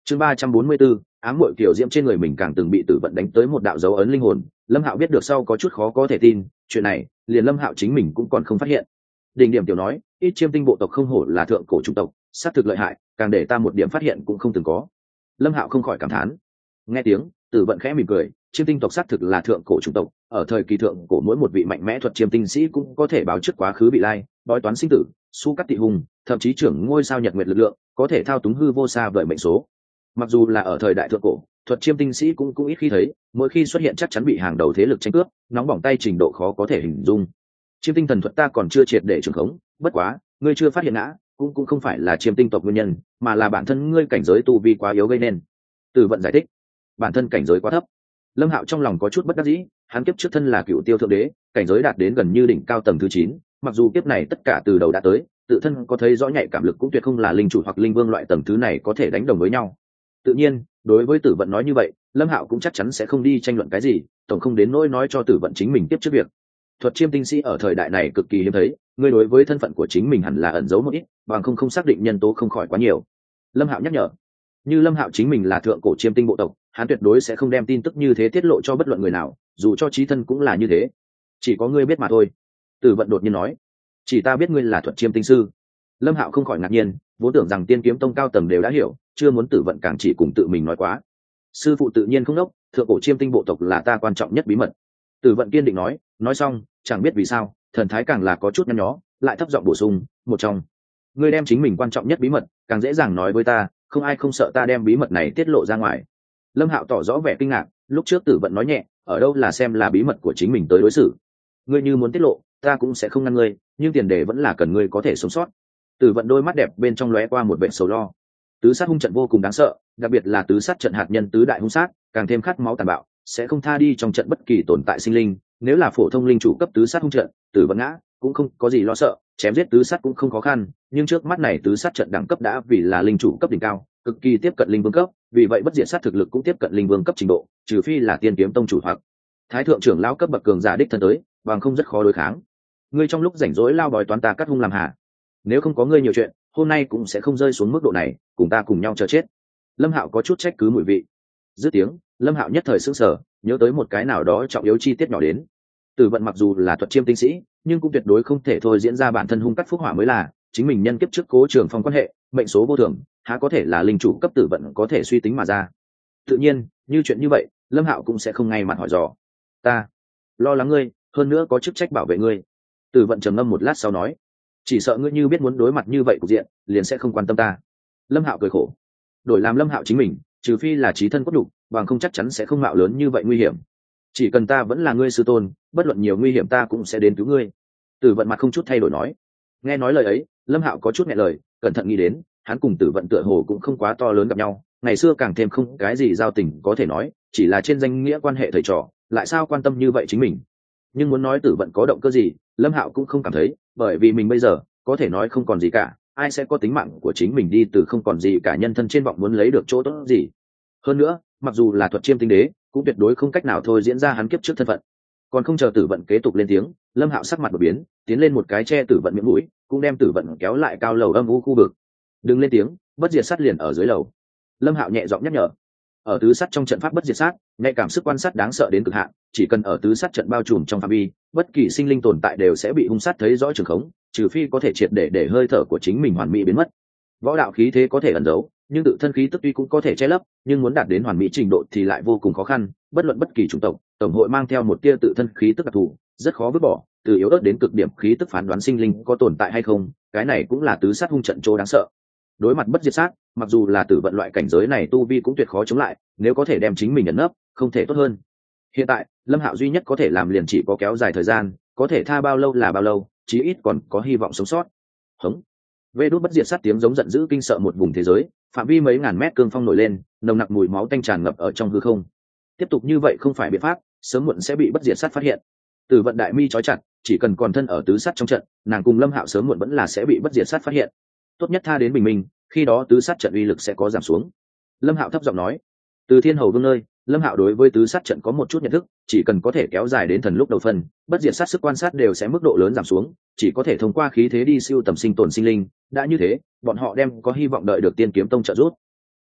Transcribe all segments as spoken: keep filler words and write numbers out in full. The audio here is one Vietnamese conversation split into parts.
chương ba trăm bốn mươi 344, ám muội kiểu diễm trên người mình càng từng bị tử vận đánh tới một đạo dấu ấn linh hồn. Lâm Hạo biết được sau có chút khó có thể tin, chuyện này liền Lâm Hạo chính mình cũng còn không phát hiện. Đỉnh điểm tiểu nói, ít chiêm tinh bộ tộc không hổ là thượng cổ chủng tộc, sát thực lợi hại, càng để ta một điểm phát hiện cũng không từng có. Lâm Hạo không khỏi cảm thán. Nghe tiếng, tử vận khẽ mỉm cười, chiêm tinh tộc sát thực là thượng cổ chủng tộc, ở thời kỳ thượng cổ mỗi một vị mạnh mẽ thuật chiêm tinh sĩ cũng có thể báo trước quá khứ vị lai, bói toán sinh tử, su cắt tị hùng, thậm chí trưởng ngôi sao nhật nguyệt lực lượng, có thể thao túng hư vô xa vời mệnh số. Mặc dù là ở thời đại thượng cổ, thuật chiêm tinh sĩ cũng cũng ít khi thấy, mỗi khi xuất hiện chắc chắn bị hàng đầu thế lực tranh cướp, nóng bỏng tay trình độ khó có thể hình dung. Chiêm tinh thần thuật ta còn chưa triệt để trưởng khống, bất quá, ngươi chưa phát hiện ngã, cũng cũng không phải là chiêm tinh tộc nguyên nhân, mà là bản thân ngươi cảnh giới tu vi quá yếu gây nên. Từ vận giải thích, bản thân cảnh giới quá thấp. Lâm Hạo trong lòng có chút bất đắc dĩ, hắn kiếp trước thân là cựu tiêu thượng đế, cảnh giới đạt đến gần như đỉnh cao tầng thứ chín, mặc dù kiếp này tất cả từ đầu đã tới, tự thân có thấy rõ nhạy cảm lực cũng tuyệt không là linh chủ hoặc linh vương loại tầng thứ này có thể đánh đồng với nhau. Tự nhiên, đối với Tử Vận nói như vậy, Lâm Hạo cũng chắc chắn sẽ không đi tranh luận cái gì, tổng không đến nỗi nói cho Tử Vận chính mình tiếp trước việc. Thuật chiêm tinh sĩ ở thời đại này cực kỳ hiếm thấy, ngươi đối với thân phận của chính mình hẳn là ẩn giấu một ít, bằng không không xác định nhân tố không khỏi quá nhiều. Lâm Hạo nhắc nhở. Như Lâm Hạo chính mình là thượng cổ chiêm tinh bộ tộc, hắn tuyệt đối sẽ không đem tin tức như thế tiết lộ cho bất luận người nào, dù cho chí thân cũng là như thế. Chỉ có ngươi biết mà thôi. Tử Vận đột nhiên nói. Chỉ ta biết ngươi là thuật chiêm tinh sư. Lâm Hạo không khỏi ngạc nhiên, vốn tưởng rằng Tiên Kiếm Tông cao tầng đều đã hiểu, chưa muốn Tử Vận càng chỉ cùng tự mình nói quá. Sư phụ tự nhiên không đốc, thượng cổ chiêm tinh bộ tộc là ta quan trọng nhất bí mật. Tử Vận kiên định nói, nói xong, chẳng biết vì sao, thần thái càng là có chút nhăn nhó, lại thấp giọng bổ sung, một trong. Ngươi đem chính mình quan trọng nhất bí mật, càng dễ dàng nói với ta, không ai không sợ ta đem bí mật này tiết lộ ra ngoài. Lâm Hạo tỏ rõ vẻ kinh ngạc, lúc trước Tử Vận nói nhẹ, ở đâu là xem là bí mật của chính mình tới đối xử. Ngươi như muốn tiết lộ, ta cũng sẽ không ngăn ngươi, nhưng tiền đề vẫn là cần ngươi có thể sống sót. Tử Vận đôi mắt đẹp bên trong lóe qua một vẻ sầu lo. Tứ sát hung trận vô cùng đáng sợ, đặc biệt là tứ sát trận hạt nhân tứ đại hung sát, càng thêm khát máu tàn bạo, sẽ không tha đi trong trận bất kỳ tồn tại sinh linh. Nếu là phổ thông linh chủ cấp tứ sát hung trận, Tử Vận ngã cũng không có gì lo sợ, chém giết tứ sát cũng không khó khăn. Nhưng trước mắt này tứ sát trận đẳng cấp đã vì là linh chủ cấp đỉnh cao, cực kỳ tiếp cận linh vương cấp, vì vậy bất diệt sát thực lực cũng tiếp cận linh vương cấp trình độ, trừ phi là Tiên Kiếm Tông chủ hoặc Thái thượng trưởng lão cấp bậc cường giả đích thân tới, bằng không rất khó đối kháng. Ngươi trong lúc rảnh rỗi lao bói toán ta cắt hung làm hà, nếu không có ngươi nhiều chuyện, hôm nay cũng sẽ không rơi xuống mức độ này, cùng ta cùng nhau chờ chết. Lâm Hạo có chút trách cứ mùi vị. Dứt tiếng, Lâm Hạo nhất thời sững sờ, nhớ tới một cái nào đó trọng yếu chi tiết nhỏ đến. Tử Vận mặc dù là thuật chiêm tinh sĩ, nhưng cũng tuyệt đối không thể thôi diễn ra bản thân hung cắt phúc hỏa mới là, chính mình nhân kiếp trước Cố Trường Phong quan hệ, mệnh số vô thường, há có thể là linh chủ cấp Tử Vận có thể suy tính mà ra. Tự nhiên, như chuyện như vậy, Lâm Hạo cũng sẽ không ngay mặt hỏi dò. Ta lo lắng ngươi, hơn nữa có chức trách bảo vệ ngươi. Tử Vận trầm ngâm một lát sau nói, chỉ sợ ngươi như biết muốn đối mặt như vậy cục diện, liền sẽ không quan tâm ta. Lâm Hạo cười khổ. Đổi làm Lâm Hạo chính mình, trừ phi là chí thân cốt đủ, bằng không chắc chắn sẽ không mạo lớn như vậy nguy hiểm. Chỉ cần ta vẫn là ngươi sư tôn, bất luận nhiều nguy hiểm ta cũng sẽ đến cứu ngươi. Tử Vận mặt không chút thay đổi nói. Nghe nói lời ấy, Lâm Hạo có chút nghẹn lời, cẩn thận nghĩ đến, hắn cùng Tử Vận tựa hồ cũng không quá to lớn gặp nhau, ngày xưa càng thêm không cái gì giao tình có thể nói, chỉ là trên danh nghĩa quan hệ thầy trò, lại sao quan tâm như vậy chính mình. Nhưng muốn nói Tử Vận có động cơ gì, Lâm Hạo cũng không cảm thấy, bởi vì mình bây giờ có thể nói không còn gì cả, ai sẽ có tính mạng của chính mình đi từ không còn gì cả nhân thân trên vọng muốn lấy được chỗ tốt gì. Hơn nữa, mặc dù là thuật chiêm tinh đế, cũng tuyệt đối không cách nào thôi diễn ra hắn kiếp trước thân phận. Còn không chờ Tử Vận kế tục lên tiếng, Lâm Hạo sắc mặt đột biến, tiến lên một cái che Tử Vận miệng mũi, cũng đem Tử Vận kéo lại cao lầu âm u khu vực. Đừng lên tiếng, bất diệt sát liền ở dưới lầu. Lâm Hạo nhẹ giọng nhắc nhở. Ở tứ sát trong trận pháp bất diệt sát, nhạy cảm sức quan sát đáng sợ đến cực hạn, chỉ cần ở tứ sát trận bao trùm trong phạm vi, bất kỳ sinh linh tồn tại đều sẽ bị hung sát thấy rõ trường khống, trừ phi có thể triệt để để hơi thở của chính mình hoàn mỹ biến mất. Võ đạo khí thế có thể ẩn giấu, nhưng tự thân khí tức tuy cũng có thể che lấp, nhưng muốn đạt đến hoàn mỹ trình độ thì lại vô cùng khó khăn. Bất luận bất kỳ chủng tộc, tổng hội mang theo một tia tự thân khí tức đặc thù, rất khó vứt bỏ. Từ yếu ớt đến cực điểm khí tức phán đoán sinh linh có tồn tại hay không, cái này cũng là tứ sát hung trận chỗ đáng sợ. Đối mặt bất diệt sát, mặc dù là Tử Vận loại cảnh giới này tu vi cũng tuyệt khó chống lại, nếu có thể đem chính mình ẩn nấp, không thể tốt hơn. Hiện tại, Lâm Hạo duy nhất có thể làm liền chỉ có kéo dài thời gian, có thể tha bao lâu là bao lâu, chí ít còn có hy vọng sống sót. Hống. Vê đốt bất diệt sát tiếng giống giận dữ kinh sợ một vùng thế giới, phạm vi mấy ngàn mét cương phong nổi lên, nồng nặc mùi máu tanh tràn ngập ở trong hư không. Tiếp tục như vậy không phải biện pháp, sớm muộn sẽ bị bất diệt sát phát hiện. Tử Vận đại mi trói chặt, chỉ cần còn thân ở tứ sát trong trận, nàng cùng Lâm Hạo sớm muộn vẫn là sẽ bị bất diệt sát phát hiện. Tốt nhất tha đến bình minh, khi đó tứ sát trận uy lực sẽ có giảm xuống. Lâm Hạo thấp giọng nói. Từ Thiên Hầu Vương nơi, Lâm Hạo đối với tứ sát trận có một chút nhận thức, chỉ cần có thể kéo dài đến thần lúc đầu phân, bất diệt sát sức quan sát đều sẽ mức độ lớn giảm xuống, chỉ có thể thông qua khí thế đi siêu tầm sinh tồn sinh linh, đã như thế, bọn họ đem có hy vọng đợi được Tiên Kiếm Tông trợ giúp.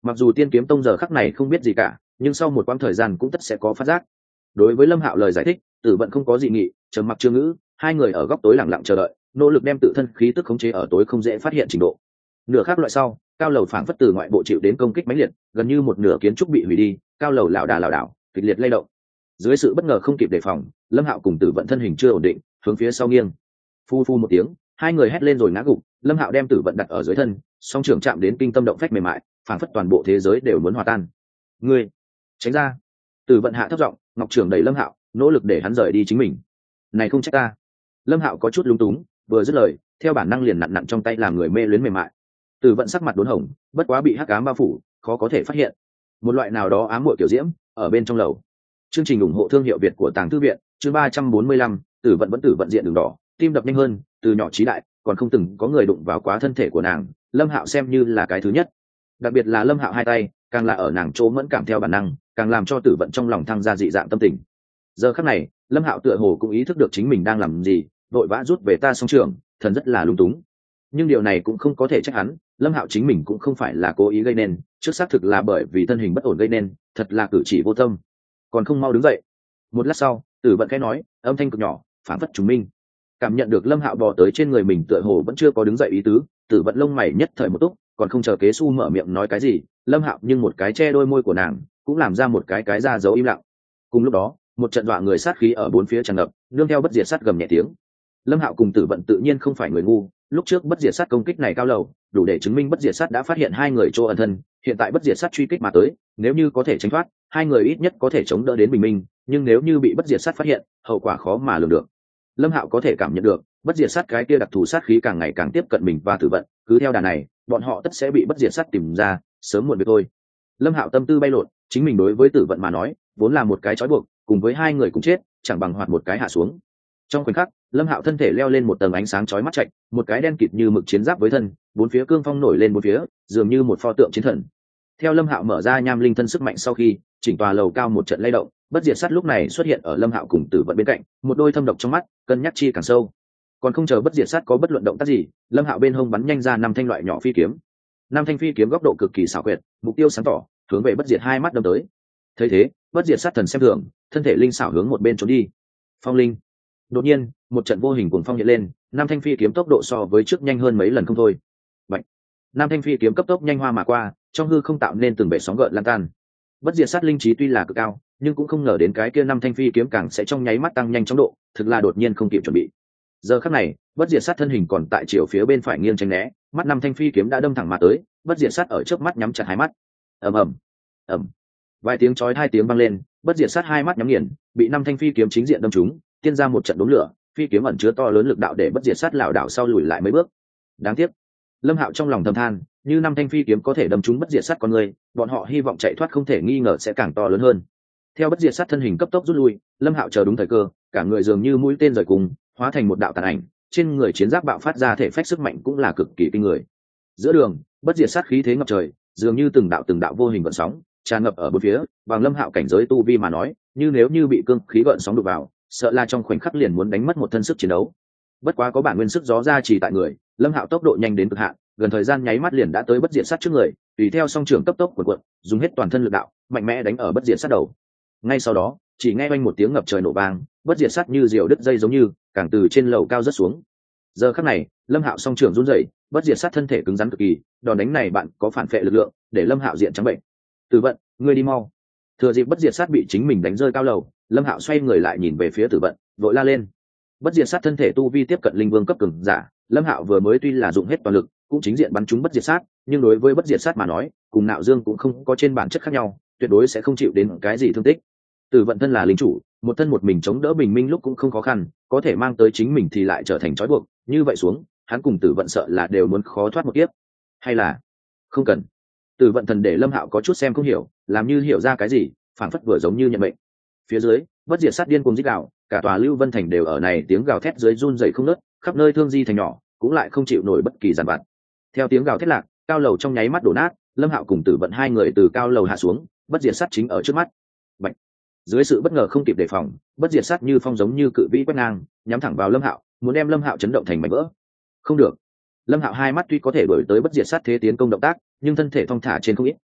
mặc dù tiên kiếm tông giờ khắc này không biết gì cả, nhưng sau một quãng thời gian cũng tất sẽ có phát giác. Đối với lâm hạo lời giải thích, tử vận không có dị nghị, trầm mặc chưa ngữ. Hai người ở góc tối lặng lặng chờ đợi, nỗ lực đem tự thân khí tức khống chế ở tối không dễ phát hiện trình độ. Nửa khác loại sau, cao lầu phảng phất từ ngoại bộ chịu đến công kích mãnh liệt, gần như một nửa kiến trúc bị hủy đi, cao lầu lảo đà lảo đảo, kịch liệt lay động. Dưới sự bất ngờ không kịp đề phòng, lâm hạo cùng tử vận thân hình chưa ổn định, hướng phía sau nghiêng. Phu phu một tiếng, hai người hét lên rồi ngã gục. Lâm hạo đem tử vận đặt ở dưới thân, song trưởng chạm đến kinh tâm động phách mềm mại, phảng phất toàn bộ thế giới đều muốn hòa tan. Ngươi tránh ra! Tử vận hạ thấp giọng, ngọc trưởng đẩy lâm hạo, nỗ lực để hắn rời đi chính mình. Này không trách ta. Lâm hạo có chút lúng túng, vừa dứt lời, theo bản năng liền nặn nặn trong tay làm người mê luyến mềm mại. Tử vận sắc mặt đốn hồng, bất quá bị hắc ám bao phủ, khó có thể phát hiện một loại nào đó ám muội kiểu diễm ở bên trong lầu. Chương trình ủng hộ thương hiệu Việt của Tàng Thư viện, chương ba trăm bốn mươi lăm, Tử vận vẫn tử vận diện đường đỏ, tim đập nhanh hơn, từ nhỏ chí đại, còn không từng có người đụng vào quá thân thể của nàng, Lâm Hạo xem như là cái thứ nhất. Đặc biệt là Lâm Hạo hai tay, càng là ở nàng chỗ mẫn cảm theo bản năng, càng làm cho Tử vận trong lòng thăng ra dị dạng tâm tình. Giờ khắc này, Lâm Hạo tựa hồ cũng ý thức được chính mình đang làm gì, vội vã rút về ta song trường, thần rất là lung túng. Nhưng điều này cũng không có thể trách hắn, Lâm Hạo chính mình cũng không phải là cố ý gây nên, trước xác thực là bởi vì thân hình bất ổn gây nên, thật là cử chỉ vô tâm. Còn không mau đứng dậy. Một lát sau, Tử vận khẽ nói, âm thanh cực nhỏ, phản phất trùng minh. Cảm nhận được Lâm Hạo bò tới trên người mình tựa hồ vẫn chưa có đứng dậy ý tứ, Tử vận lông mày nhất thời một túc, còn không chờ kế su mở miệng nói cái gì, Lâm Hạo nhưng một cái che đôi môi của nàng, cũng làm ra một cái cái ra dấu im lặng. Cùng lúc đó, một trận dọa người sát khí ở bốn phía tràn ngập, nương theo bất diệt sát gầm nhẹ tiếng. Lâm Hạo cùng Tử vận tự nhiên không phải người ngu, lúc trước bất diệt sát công kích này cao lầu, đủ để chứng minh bất diệt sát đã phát hiện hai người chỗ ẩn thân, hiện tại bất diệt sát truy kích mà tới, nếu như có thể tránh thoát, hai người ít nhất có thể chống đỡ đến bình minh, nhưng nếu như bị bất diệt sát phát hiện, hậu quả khó mà lường được. Lâm Hạo có thể cảm nhận được, bất diệt sát cái kia đặc thù sát khí càng ngày càng tiếp cận mình và Tử vận, cứ theo đà này, bọn họ tất sẽ bị bất diệt sát tìm ra, sớm muộn việc thôi. Lâm Hạo tâm tư bay lộn, chính mình đối với Tử vận mà nói, vốn là một cái trói buộc, cùng với hai người cùng chết, chẳng bằng hoạt một cái hạ xuống. Trong khoảnh khắc, Lâm Hạo thân thể leo lên một tầng ánh sáng chói mắt chạch, một cái đen kịt như mực chiến giáp với thân, bốn phía cương phong nổi lên bốn phía, dường như một pho tượng chiến thần. Theo Lâm Hạo mở ra nham linh thân sức mạnh sau khi, chỉnh tòa lầu cao một trận lay động, bất diệt sát lúc này xuất hiện ở Lâm Hạo cùng Tử vận bên cạnh, một đôi thâm độc trong mắt, cân nhắc chi càng sâu. Còn không chờ bất diệt sát có bất luận động tác gì, Lâm Hạo bên hông bắn nhanh ra năm thanh loại nhỏ phi kiếm. Năm thanh phi kiếm góc độ cực kỳ xảo quyệt, mục tiêu sáng tỏ, hướng về bất diệt hai mắt đâm tới. Thấy thế, bất diệt sát thần xem thường, thân thể linh xảo hướng một bên trốn đi. Phong linh. Đột nhiên, một trận vô hình cuồng phong hiện lên, năm thanh phi kiếm tốc độ so với trước nhanh hơn mấy lần không thôi. Bạch. Năm thanh phi kiếm cấp tốc nhanh hoa mà qua, trong hư không tạo nên từng bể sóng gợn lan tan. Bất diệt sát linh trí tuy là cực cao, nhưng cũng không ngờ đến cái kia năm thanh phi kiếm càng sẽ trong nháy mắt tăng nhanh chóng độ, thực là đột nhiên không kịp chuẩn bị. Giờ khắc này, bất diệt sát thân hình còn tại chiều phía bên phải nghiêng tránh né, mắt năm thanh phi kiếm đã đâm thẳng mà tới, bất diệt sát ở trước mắt nhắm chặt hai mắt. Ầm ầm, ầm. Vài tiếng chói hai tiếng vang lên, bất diệt sát hai mắt nhắm nghiền, bị năm thanh phi kiếm chính diện đâm trúng, tiên ra một trận đốm lửa, phi kiếm ẩn chứa to lớn lực đạo để bất diệt sát lảo đảo sau lùi lại mấy bước. Đáng tiếc. Lâm Hạo trong lòng thầm than, như năm thanh phi kiếm có thể đâm trúng bất diệt sát con người, bọn họ hy vọng chạy thoát không thể nghi ngờ sẽ càng to lớn hơn. Theo bất diệt sát thân hình cấp tốc rút lui, Lâm Hạo chờ đúng thời cơ, cả người dường như mũi tên rời cùng, hóa thành một đạo tàn ảnh, trên người chiến giáp bạo phát ra thể phách sức mạnh cũng là cực kỳ kinh người. Giữa đường, bất diệt sát khí thế ngập trời, dường như từng đạo từng đạo vô hình gợn sóng tràn ngập ở bốn phía, bằng Lâm Hạo cảnh giới tu vi mà nói, như nếu như bị cương khí gợn sóng đụng vào, sợ là trong khoảnh khắc liền muốn đánh mất một thân sức chiến đấu. Bất quá có bản nguyên sức gió ra chỉ tại người, Lâm Hạo tốc độ nhanh đến cực hạn, gần thời gian nháy mắt liền đã tới bất diệt sát trước người, tùy theo song trưởng cấp tốc cuộn cuộn, dùng hết toàn thân lực đạo, mạnh mẽ đánh ở bất diệt sát đầu. Ngay sau đó, chỉ nghe oanh một tiếng ngập trời nổ vang, bất diệt sát như diều đứt dây giống như, càng từ trên lầu cao rất xuống. Giờ khắc này, Lâm Hạo song trưởng run rẩy, bất diệt sát thân thể cứng rắn cực kỳ, đòn đánh này bạn có phản phệ lực lượng, để Lâm Hạo diện trắng bệnh. Tử vận, ngươi đi mau. Thừa dịp bất diệt sát bị chính mình đánh rơi cao lầu, Lâm Hạo xoay người lại nhìn về phía Tử vận, vội la lên. Bất diệt sát thân thể tu vi tiếp cận linh vương cấp cường giả, Lâm Hạo vừa mới tuy là dụng hết toàn lực, cũng chính diện bắn trúng bất diệt sát, nhưng đối với bất diệt sát mà nói, cùng Nạo Dương cũng không có trên bản chất khác nhau, tuyệt đối sẽ không chịu đến cái gì thương tích. Tử vận thân là linh chủ, một thân một mình chống đỡ bình minh lúc cũng không khó khăn, có thể mang tới chính mình thì lại trở thành trói buộc, như vậy xuống, hắn cùng Tử vận sợ là đều muốn khó thoát một kiếp. Hay là không cần. Tử vận thần để Lâm Hạo có chút xem không hiểu, làm như hiểu ra cái gì, phảng phất vừa giống như nhận mệnh. Phía dưới, bất diệt sát điên cuồng rít gào, cả tòa Lưu Vân thành đều ở này tiếng gào thét dưới run rẩy không ngớt, khắp nơi thương di thành nhỏ, cũng lại không chịu nổi bất kỳ giàn vặt. Theo tiếng gào thét lạc, cao lầu trong nháy mắt đổ nát, Lâm Hạo cùng Tử vận hai người từ cao lầu hạ xuống, bất diệt sát chính ở trước mắt. Bạch. Dưới sự bất ngờ không kịp đề phòng, bất diệt sát như phong giống như cự vĩ quét ngang, nhắm thẳng vào Lâm Hạo, muốn đem Lâm Hạo chấn động thành mảnh vỡ. Không được. Lâm Hạo hai mắt tuy có thể đổi tới bất diệt sát thế tiến công động tác, nhưng thân thể thong thả trên không ít,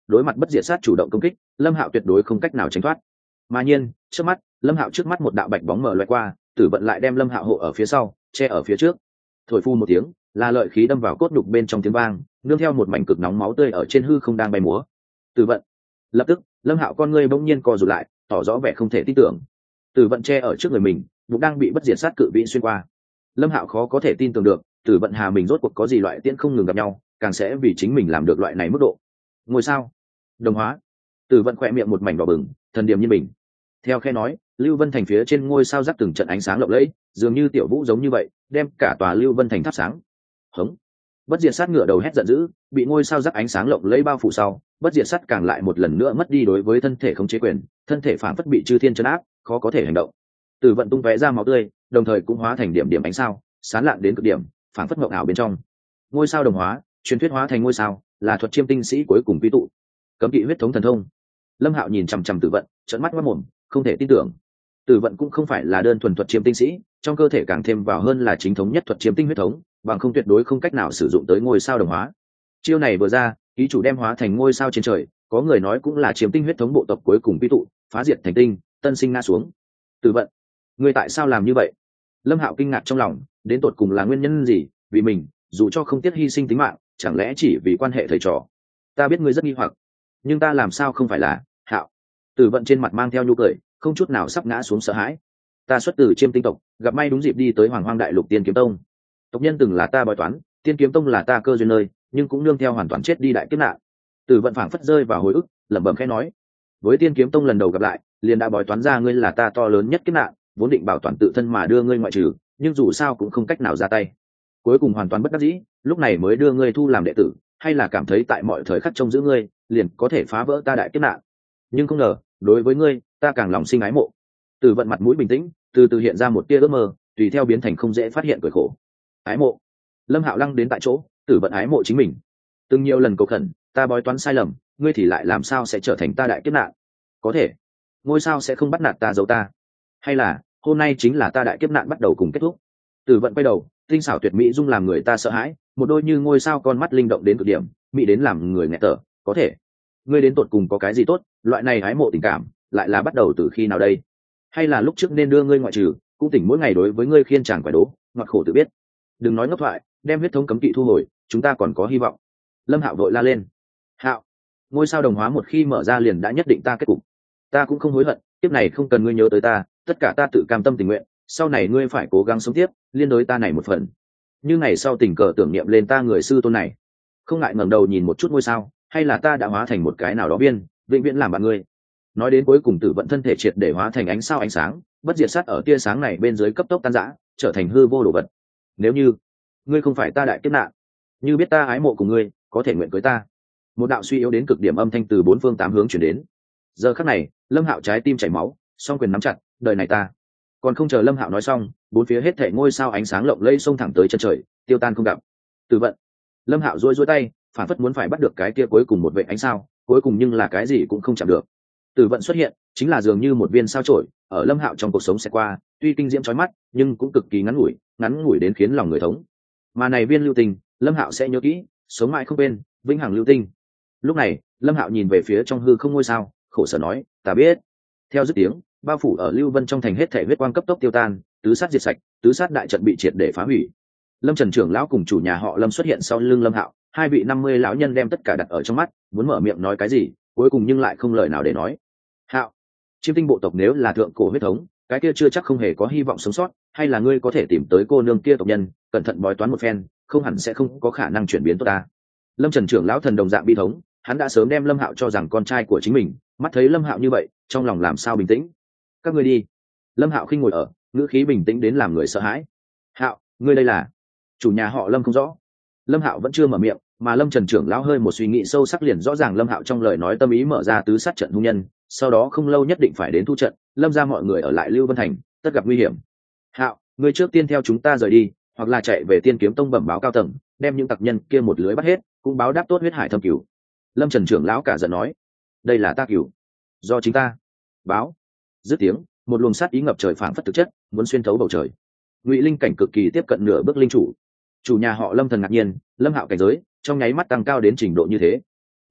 đối mặt bất diệt sát chủ động công kích, lâm hạo tuyệt đối không cách nào tránh thoát. Mà nhiên trước mắt, lâm hạo trước mắt một đạo bạch bóng mở loại qua, tử vận lại đem lâm hạo hộ ở phía sau, che ở phía trước. Thổi phu một tiếng, là lợi khí đâm vào cốt đục bên trong tiếng vang, nương theo một mảnh cực nóng máu tươi ở trên hư không đang bay múa. Tử vận. Lập tức, lâm hạo con ngươi bỗng nhiên co rụt lại, tỏ rõ vẻ không thể tin tưởng. Tử vận che ở trước người mình, bụng đang bị bất diệt sát cự vĩ xuyên qua. Lâm hạo khó có thể tin tưởng được, tử vận hà mình rốt cuộc có gì loại tiễn không ngừng gặp nhau, càng sẽ vì chính mình làm được loại này mức độ. Ngôi sao đồng hóa. Tử vận khỏe miệng một mảnh đỏ bừng, thần điểm như mình. Theo khe nói, lưu vân thành phía trên ngôi sao rắc từng trận ánh sáng lộng lẫy, dường như tiểu vũ giống như vậy, đem cả tòa lưu vân thành thắp sáng. Hống. Bất diệt sát ngửa đầu hét giận dữ, bị ngôi sao rắc ánh sáng lộng lẫy bao phủ sau, bất diệt sát càng lại một lần nữa mất đi đối với thân thể khống chế quyền, thân thể phản phất bị chư thiên trấn áp, khó có thể hành động. Tử vận tung tóe ra máu tươi, đồng thời cũng hóa thành điểm điểm ánh sao, sáng lạn đến cực điểm, phản phất ngộng ảo bên trong. Ngôi sao đồng hóa, truyền thuyết hóa thành ngôi sao, là thuật chiêm tinh sĩ cuối cùng quy tụ. Cấm kỵ huyết thống thần thông. Lâm hạo nhìn chằm chằm tử vận, trợn mắt mắt mồm, không thể tin tưởng. Tử vận cũng không phải là đơn thuần thuật chiêm tinh sĩ, trong cơ thể càng thêm vào hơn là chính thống nhất thuật chiêm tinh huyết thống, bằng không tuyệt đối không cách nào sử dụng tới ngôi sao đồng hóa. Chiêu này vừa ra, ý chủ đem hóa thành ngôi sao trên trời, có người nói cũng là chiêm tinh huyết thống bộ tộc cuối cùng quy tụ, phá diệt thành tinh, tân sinh ngã xuống. Tử vận, ngươi tại sao làm như vậy? Lâm hạo kinh ngạc trong lòng, đến tột cùng là nguyên nhân gì? Vì mình, dù cho không tiếc hy sinh tính mạng, chẳng lẽ chỉ vì quan hệ thầy trò? Ta biết ngươi rất nghi hoặc, nhưng ta làm sao không phải là Hạo? Tử vận trên mặt mang theo nhu cười, không chút nào sắp ngã xuống sợ hãi. Ta xuất từ chiêm tinh tộc, gặp may đúng dịp đi tới hoàng hoang đại lục tiên kiếm tông. Tộc nhân từng là ta bói toán, tiên kiếm tông là ta cơ duyên nơi, nhưng cũng nương theo hoàn toàn chết đi đại kiếp nạn. Tử vận phảng phất rơi vào hồi ức, lẩm bẩm khẽ nói: với tiên kiếm tông lần đầu gặp lại, liền đã bói toán ra ngươi là ta to lớn nhất kiếp nạn, vốn định bảo toàn tự thân mà đưa ngươi ngoại trừ, nhưng dù sao cũng không cách nào ra tay. Cuối cùng hoàn toàn bất đắc dĩ, lúc này mới đưa ngươi thu làm đệ tử, hay là cảm thấy tại mọi thời khắc trông giữ ngươi, liền có thể phá vỡ ta đại kiếp nạn. Nhưng không ngờ, đối với ngươi, ta càng lòng sinh ái mộ. Tử vận mặt mũi bình tĩnh, từ từ hiện ra một tia ước mơ, tùy theo biến thành không dễ phát hiện cười khổ. Ái mộ? Lâm hạo lăng đến tại chỗ, tử vận ái mộ chính mình. Từng nhiều lần cầu khẩn, ta bói toán sai lầm, ngươi thì lại làm sao sẽ trở thành ta đại kiếp nạn? Có thể, ngôi sao sẽ không bắt nạt ta giấu ta, hay là hôm nay chính là ta đại kiếp nạn bắt đầu cùng kết thúc? Tử vận quay đầu, tinh xảo tuyệt mỹ dung làm người ta sợ hãi, một đôi như ngôi sao con mắt linh động đến cực điểm, mỹ đến làm người nghẹt thở. Có thể, ngươi đến tột cùng có cái gì tốt? Loại này ái mộ tình cảm lại là bắt đầu từ khi nào đây? Hay là lúc trước nên đưa ngươi ngoại trừ, cũng tỉnh mỗi ngày đối với ngươi khiên chàng quẻ đố, ngọt khổ tự biết. Đừng nói ngốc thoại, đem huyết thống cấm kỵ thu hồi, chúng ta còn có hy vọng. Lâm hạo vội la lên. Hạo, ngôi sao đồng hóa một khi mở ra liền đã nhất định ta kết cục. Ta cũng không hối hận, tiếp này không cần ngươi nhớ tới ta, tất cả ta tự cam tâm tình nguyện, sau này ngươi phải cố gắng sống tiếp, liên đối ta này một phần. Như ngày sau tình cờ tưởng niệm lên ta người sư tôn này, không ngại ngẩng đầu nhìn một chút ngôi sao, hay là ta đã hóa thành một cái nào đó viên, vĩnh viễn làm bạn ngươi. Nói đến cuối cùng, tử vận thân thể triệt để hóa thành ánh sao ánh sáng, bất diệt sát ở tia sáng này bên dưới cấp tốc tan rã, trở thành hư vô đồ vật. Nếu như ngươi không phải ta đại kiếp nạn, như biết ta ái mộ cùng ngươi, có thể nguyện cưới ta. Một đạo suy yếu đến cực điểm âm thanh từ bốn phương tám hướng chuyển đến. Giờ khắc này, Lâm hạo trái tim chảy máu, song quyền nắm chặt, đời này ta. Còn không chờ Lâm hạo nói xong, bốn phía hết thảy ngôi sao ánh sáng lộng lẫy xông thẳng tới chân trời, tiêu tan không gặp. Tử vận. Lâm hạo duỗi duỗi tay, phản phất muốn phải bắt được cái kia cuối cùng một vệt ánh sao, cuối cùng nhưng là cái gì cũng không chạm được. Tử vận xuất hiện, chính là dường như một viên sao chổi, ở Lâm hạo trong cuộc sống sẽ qua, tuy kinh diễm chói mắt, nhưng cũng cực kỳ ngắn ngủi, ngắn ngủi đến khiến lòng người thống. Mà này viên lưu tinh, Lâm hạo sẽ nhớ kỹ, sống mãi không quên, vĩnh hằng lưu tinh. Lúc này, Lâm hạo nhìn về phía trong hư không ngôi sao, khổ sở nói: ta biết. Theo dứt tiếng, bao phủ ở lưu vân trong thành hết thể huyết quang cấp tốc tiêu tan, tứ sát diệt sạch, tứ sát đại trận bị triệt để phá hủy. Lâm Trần trưởng lão cùng chủ nhà họ Lâm xuất hiện sau lưng Lâm hạo, hai vị năm mươi lão nhân đem tất cả đặt ở trong mắt, muốn mở miệng nói cái gì, cuối cùng nhưng lại không lời nào để nói. Hạo, chiêm tinh bộ tộc nếu là thượng cổ huyết thống, cái kia chưa chắc không hề có hy vọng sống sót, hay là ngươi có thể tìm tới cô nương kia tộc nhân, cẩn thận bói toán một phen, không hẳn sẽ không có khả năng chuyển biến tốt ta. Lâm Trần trưởng lão thần đồng dạng bi thống, hắn đã sớm đem Lâm hạo cho rằng con trai của chính mình, mắt thấy Lâm hạo như vậy, trong lòng làm sao bình tĩnh. Các ngươi đi. Lâm hạo khinh ngồi ở, ngữ khí bình tĩnh đến làm người sợ hãi. Hạo, ngươi đây là? Chủ nhà họ Lâm không rõ. Lâm hạo vẫn chưa mở miệng, mà Lâm Trần trưởng lão hơi một suy nghĩ sâu sắc liền rõ ràng Lâm hạo trong lời nói tâm ý, mở ra tứ sát trận hung nhân, sau đó không lâu nhất định phải đến thu trận, Lâm ra mọi người ở lại Lưu Vân thành, tất gặp nguy hiểm. Hạo, ngươi trước tiên theo chúng ta rời đi, hoặc là chạy về Tiên Kiếm Tông bẩm báo cao tầng, đem những tặc nhân kia một lưới bắt hết, cũng báo đáp tốt huyết hải thâm cửu. Lâm Trần trưởng lão cả giận nói: đây là ta cửu, do chính ta báo. Dứt tiếng, một luồng sát ý ngập trời phảng phất thực chất, muốn xuyên thấu bầu trời. Ngụy linh cảnh cực kỳ tiếp cận nửa bước linh chủ. Chủ nhà họ Lâm thần ngạc nhiên, Lâm hạo cảnh giới trong nháy mắt tăng cao đến trình độ như thế.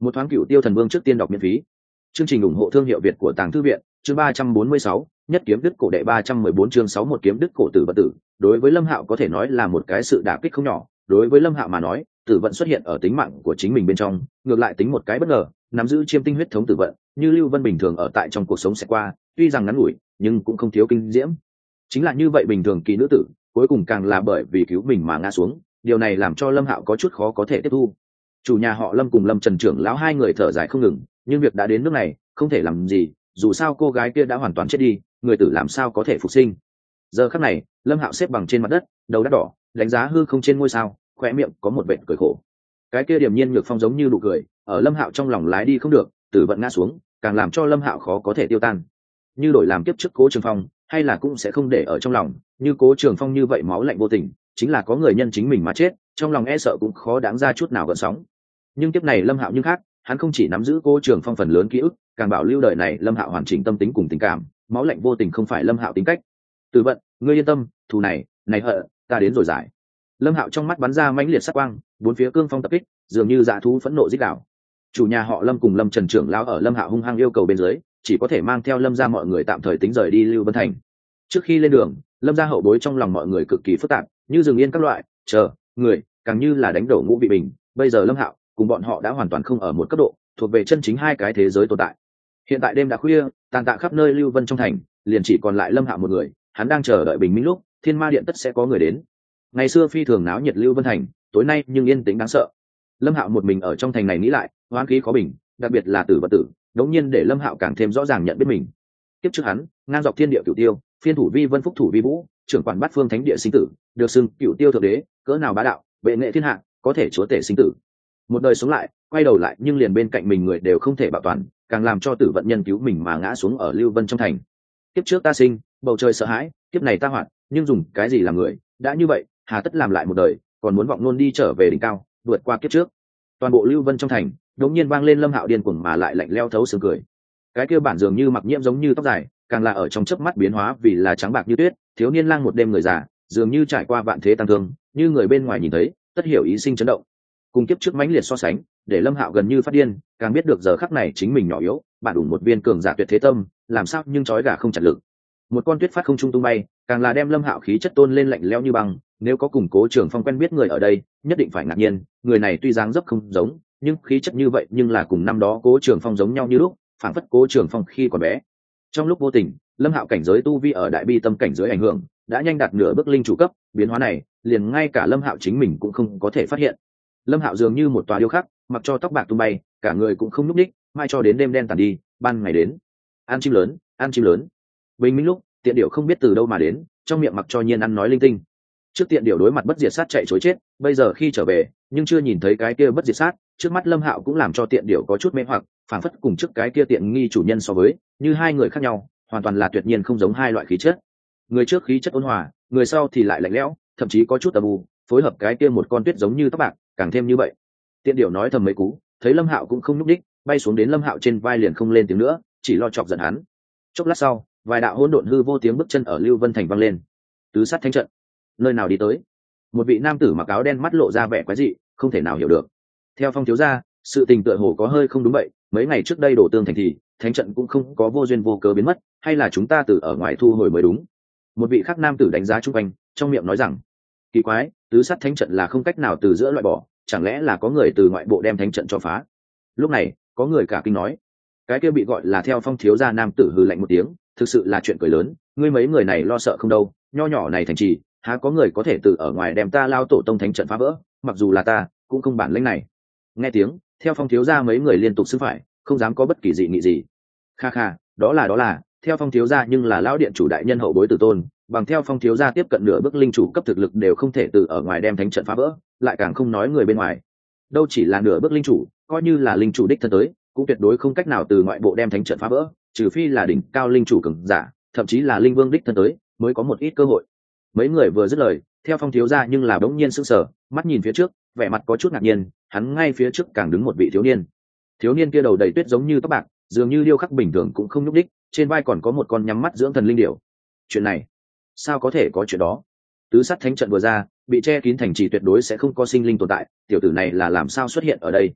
Một thoáng Cửu Tiêu Thần Vương trước tiên đọc miễn phí. Chương trình ủng hộ thương hiệu Việt của Tàng Thư viện, chương ba trăm bốn mươi sáu, nhất kiếm đứt cổ đệ ba trăm mười bốn chương sáu một kiếm đứt cổ Tử Vận tử. Đối với Lâm Hạo có thể nói là một cái sự đả kích không nhỏ, đối với Lâm Hạo mà nói, Tử Vận xuất hiện ở tính mạng của chính mình bên trong, ngược lại tính một cái bất ngờ, nắm giữ chiêm tinh huyết thống Tử Vận, như Lưu Vân bình thường ở tại trong cuộc sống sẽ qua, tuy rằng ngắn ngủi, nhưng cũng không thiếu kinh diễm. Chính là như vậy bình thường kỳ nữ tử, cuối cùng càng là bởi vì cứu mình mà ngã xuống, điều này làm cho Lâm Hạo có chút khó có thể tiếp thu. Chủ nhà họ Lâm cùng Lâm Trần trưởng lão hai người thở dài không ngừng, nhưng việc đã đến nước này, không thể làm gì, dù sao cô gái kia đã hoàn toàn chết đi, người tử làm sao có thể phục sinh. Giờ khắc này, Lâm Hạo xếp bằng trên mặt đất, đầu đắt đỏ, đánh giá hư không trên ngôi sao, khóe miệng có một vệt cười khổ. Cái kia điềm nhiên nhược phong giống như nụ cười, ở Lâm Hạo trong lòng lái đi không được, Tử Vận ngã xuống, càng làm cho Lâm Hạo khó có thể tiêu tan. Như đổi làm kiếp trước Cố Trường Phong, hay là cũng sẽ không để ở trong lòng, như Cố Trường Phong như vậy máu lạnh vô tình, chính là có người nhân chính mình mà chết, trong lòng e sợ cũng khó đáng ra chút nào gợn sóng. Nhưng kiếp này Lâm Hạo nhưng khác, hắn không chỉ nắm giữ Cố Trường Phong phần lớn ký ức, càng bảo lưu đời này Lâm Hạo hoàn chỉnh tâm tính cùng tình cảm, máu lạnh vô tình không phải Lâm Hạo tính cách. Tử Vận, ngươi yên tâm, thù này, này hận, ta đến rồi giải. Lâm Hạo trong mắt bắn ra mãnh liệt sắc quang, bốn phía cương phong tập kích, dường như dã thú phẫn nộ rít gào. Chủ nhà họ Lâm cùng Lâm Trần trưởng lão ở Lâm Hạo hung hăng yêu cầu bên dưới, chỉ có thể mang theo Lâm gia mọi người tạm thời tính rời đi Lưu Vân Thành. Trước khi lên đường, Lâm gia hậu bối trong lòng mọi người cực kỳ phức tạp, như rừng yên các loại, chờ, người, càng như là đánh đổ ngũ vị bình. Bây giờ Lâm Hạo cùng bọn họ đã hoàn toàn không ở một cấp độ, thuộc về chân chính hai cái thế giới tồn tại. Hiện tại đêm đã khuya, tàn tạ khắp nơi Lưu Vân trong thành, liền chỉ còn lại Lâm Hạo một người, hắn đang chờ đợi bình minh lúc Thiên Ma Điện tất sẽ có người đến. Ngày xưa phi thường náo nhiệt Lưu Vân thành, tối nay nhưng yên tĩnh đáng sợ. Lâm Hạo một mình ở trong thành này nghĩ lại, hoán khí khó bình, đặc biệt là Tử Vận tử, đống nhiên để Lâm Hạo càng thêm rõ ràng nhận biết mình. Tiếp trước hắn, ngang dọc thiên địa cửu tiêu, phiên thủ vi vân phúc thủ vi vũ, trưởng quản bát phương thánh địa sinh tử, được xưng cửu tiêu thượng đế, cỡ nào bá đạo, bệ nghệ thiên hạ, có thể chúa tể sinh tử. Một đời sống lại, quay đầu lại nhưng liền bên cạnh mình người đều không thể bảo toàn, càng làm cho Tử Vận nhân cứu mình mà ngã xuống ở Lưu Vân trong thành. Tiếp trước ta sinh, bầu trời sợ hãi, kiếp này ta hoạt, nhưng dùng cái gì làm người, đã như vậy, hà tất làm lại một đời, còn muốn vọng luôn đi trở về đỉnh cao, vượt qua kiếp trước. Toàn bộ Lưu Vân trong thành, đống nhiên vang lên Lâm Hạo điên cuồng mà lại lạnh lẽo thấu xương cười. Cái kia bản dường như mặc nhiễm giống như tóc dài, càng là ở trong chớp mắt biến hóa vì là trắng bạc như tuyết, thiếu niên lang một đêm người già, dường như trải qua vạn thế tăng thương, như người bên ngoài nhìn thấy, tất hiểu ý sinh chấn động. Cùng kiếp trước mãnh liệt so sánh, để Lâm Hạo gần như phát điên, càng biết được giờ khắc này chính mình nhỏ yếu, bản đủ một viên cường giả tuyệt thế tâm, làm sao nhưng trói gà không chặt lực. Một con tuyết phát không trung tung bay, càng là đem Lâm Hạo khí chất tôn lên lạnh lẽo như băng. Nếu có cùng Cố Trường Phong quen biết người ở đây, nhất định phải ngạc nhiên, người này tuy dáng dấp không giống, nhưng khí chất như vậy nhưng là cùng năm đó Cố Trường Phong giống nhau như lúc, phảng phất Cố Trường Phong khi còn bé. Trong lúc vô tình, Lâm Hạo cảnh giới tu vi ở đại bi tâm cảnh giới ảnh hưởng, đã nhanh đạt nửa bước linh chủ cấp, biến hóa này, liền ngay cả Lâm Hạo chính mình cũng không có thể phát hiện. Lâm Hạo dường như một tòa điêu khắc, mặc cho tóc bạc tung bay, cả người cũng không nhúc nhích, mai cho đến đêm đen tàn đi, ban ngày đến. Ăn chim lớn, ăn chim lớn. Bình minh lúc, Tiện Điểu không biết từ đâu mà đến, trong miệng mặc cho nhiên ăn nói linh tinh. Trước Tiện Điểu đối mặt bất diệt sát chạy trối chết, bây giờ khi trở về, nhưng chưa nhìn thấy cái kia bất diệt sát, trước mắt Lâm Hạo cũng làm cho Tiện Điểu có chút mê hoặc, phảng phất cùng trước cái kia tiện nghi chủ nhân so với, như hai người khác nhau, hoàn toàn là tuyệt nhiên không giống hai loại khí chất. Người trước khí chất ôn hòa, người sau thì lại lạnh lẽo, thậm chí có chút âm u, phối hợp cái kia một con tuyết giống như tóc bạc, càng thêm như vậy. Tiện Điểu nói thầm mấy cú, thấy Lâm Hạo cũng không nhúc đích, bay xuống đến Lâm Hạo trên vai liền không lên tiếng nữa, chỉ lo chọc giận hắn. Chốc lát sau, vài đạo hỗn độn hư vô tiếng bước chân ở Lưu Vân thành vang lên. Tứ sát thánh trận, nơi nào đi tới? Một vị nam tử mặc áo đen mắt lộ ra vẻ quái dị, không thể nào hiểu được. Theo Phong thiếu gia, sự tình tựa hồ có hơi không đúng vậy, mấy ngày trước đây đổ tương thành thì, thánh trận cũng không có vô duyên vô cớ biến mất, hay là chúng ta từ ở ngoài thu hồi mới đúng. Một vị khác nam tử đánh giá chung quanh, trong miệng nói rằng, kỳ quái, tứ sát thánh trận là không cách nào từ giữa loại bỏ, chẳng lẽ là có người từ ngoại bộ đem thánh trận cho phá? Lúc này, có người cả kinh nói, cái kia bị gọi là Theo Phong thiếu gia nam tử hừ lạnh một tiếng, thực sự là chuyện cười lớn, ngươi mấy người này lo sợ không đâu, nho nhỏ này thành trì, há có người có thể từ ở ngoài đem ta lao tổ tông thánh trận phá vỡ, mặc dù là ta, cũng không bản lĩnh này. Nghe tiếng, Theo Phong thiếu gia mấy người liên tục xưng phải, không dám có bất kỳ dị nghị gì. Kha kha, đó là đó là, Theo Phong thiếu gia nhưng là lão điện chủ đại nhân hậu bối tử tôn, bằng Theo Phong thiếu gia tiếp cận nửa bước linh chủ cấp thực lực đều không thể từ ở ngoài đem thánh trận phá vỡ, lại càng không nói người bên ngoài. Đâu chỉ là nửa bước linh chủ, coi như là linh chủ đích thân tới, cũng tuyệt đối không cách nào từ ngoại bộ đem thánh trận phá vỡ, trừ phi là đỉnh cao linh chủ cường giả, thậm chí là linh vương đích thân tới, mới có một ít cơ hội. Mấy người vừa dứt lời, Theo Phong thiếu gia nhưng là đống nhiên sững sờ, mắt nhìn phía trước, vẻ mặt có chút ngạc nhiên, hắn ngay phía trước càng đứng một vị thiếu niên. Thiếu niên kia đầu đầy tuyết giống như tóc bạc, dường như điêu khắc bình thường cũng không nhúc đích, trên vai còn có một con nhắm mắt dưỡng thần linh điểu. Chuyện này, sao có thể có chuyện đó? Tứ sát thánh trận vừa ra, bị che kín thành trì tuyệt đối sẽ không có sinh linh tồn tại, tiểu tử này là làm sao xuất hiện ở đây?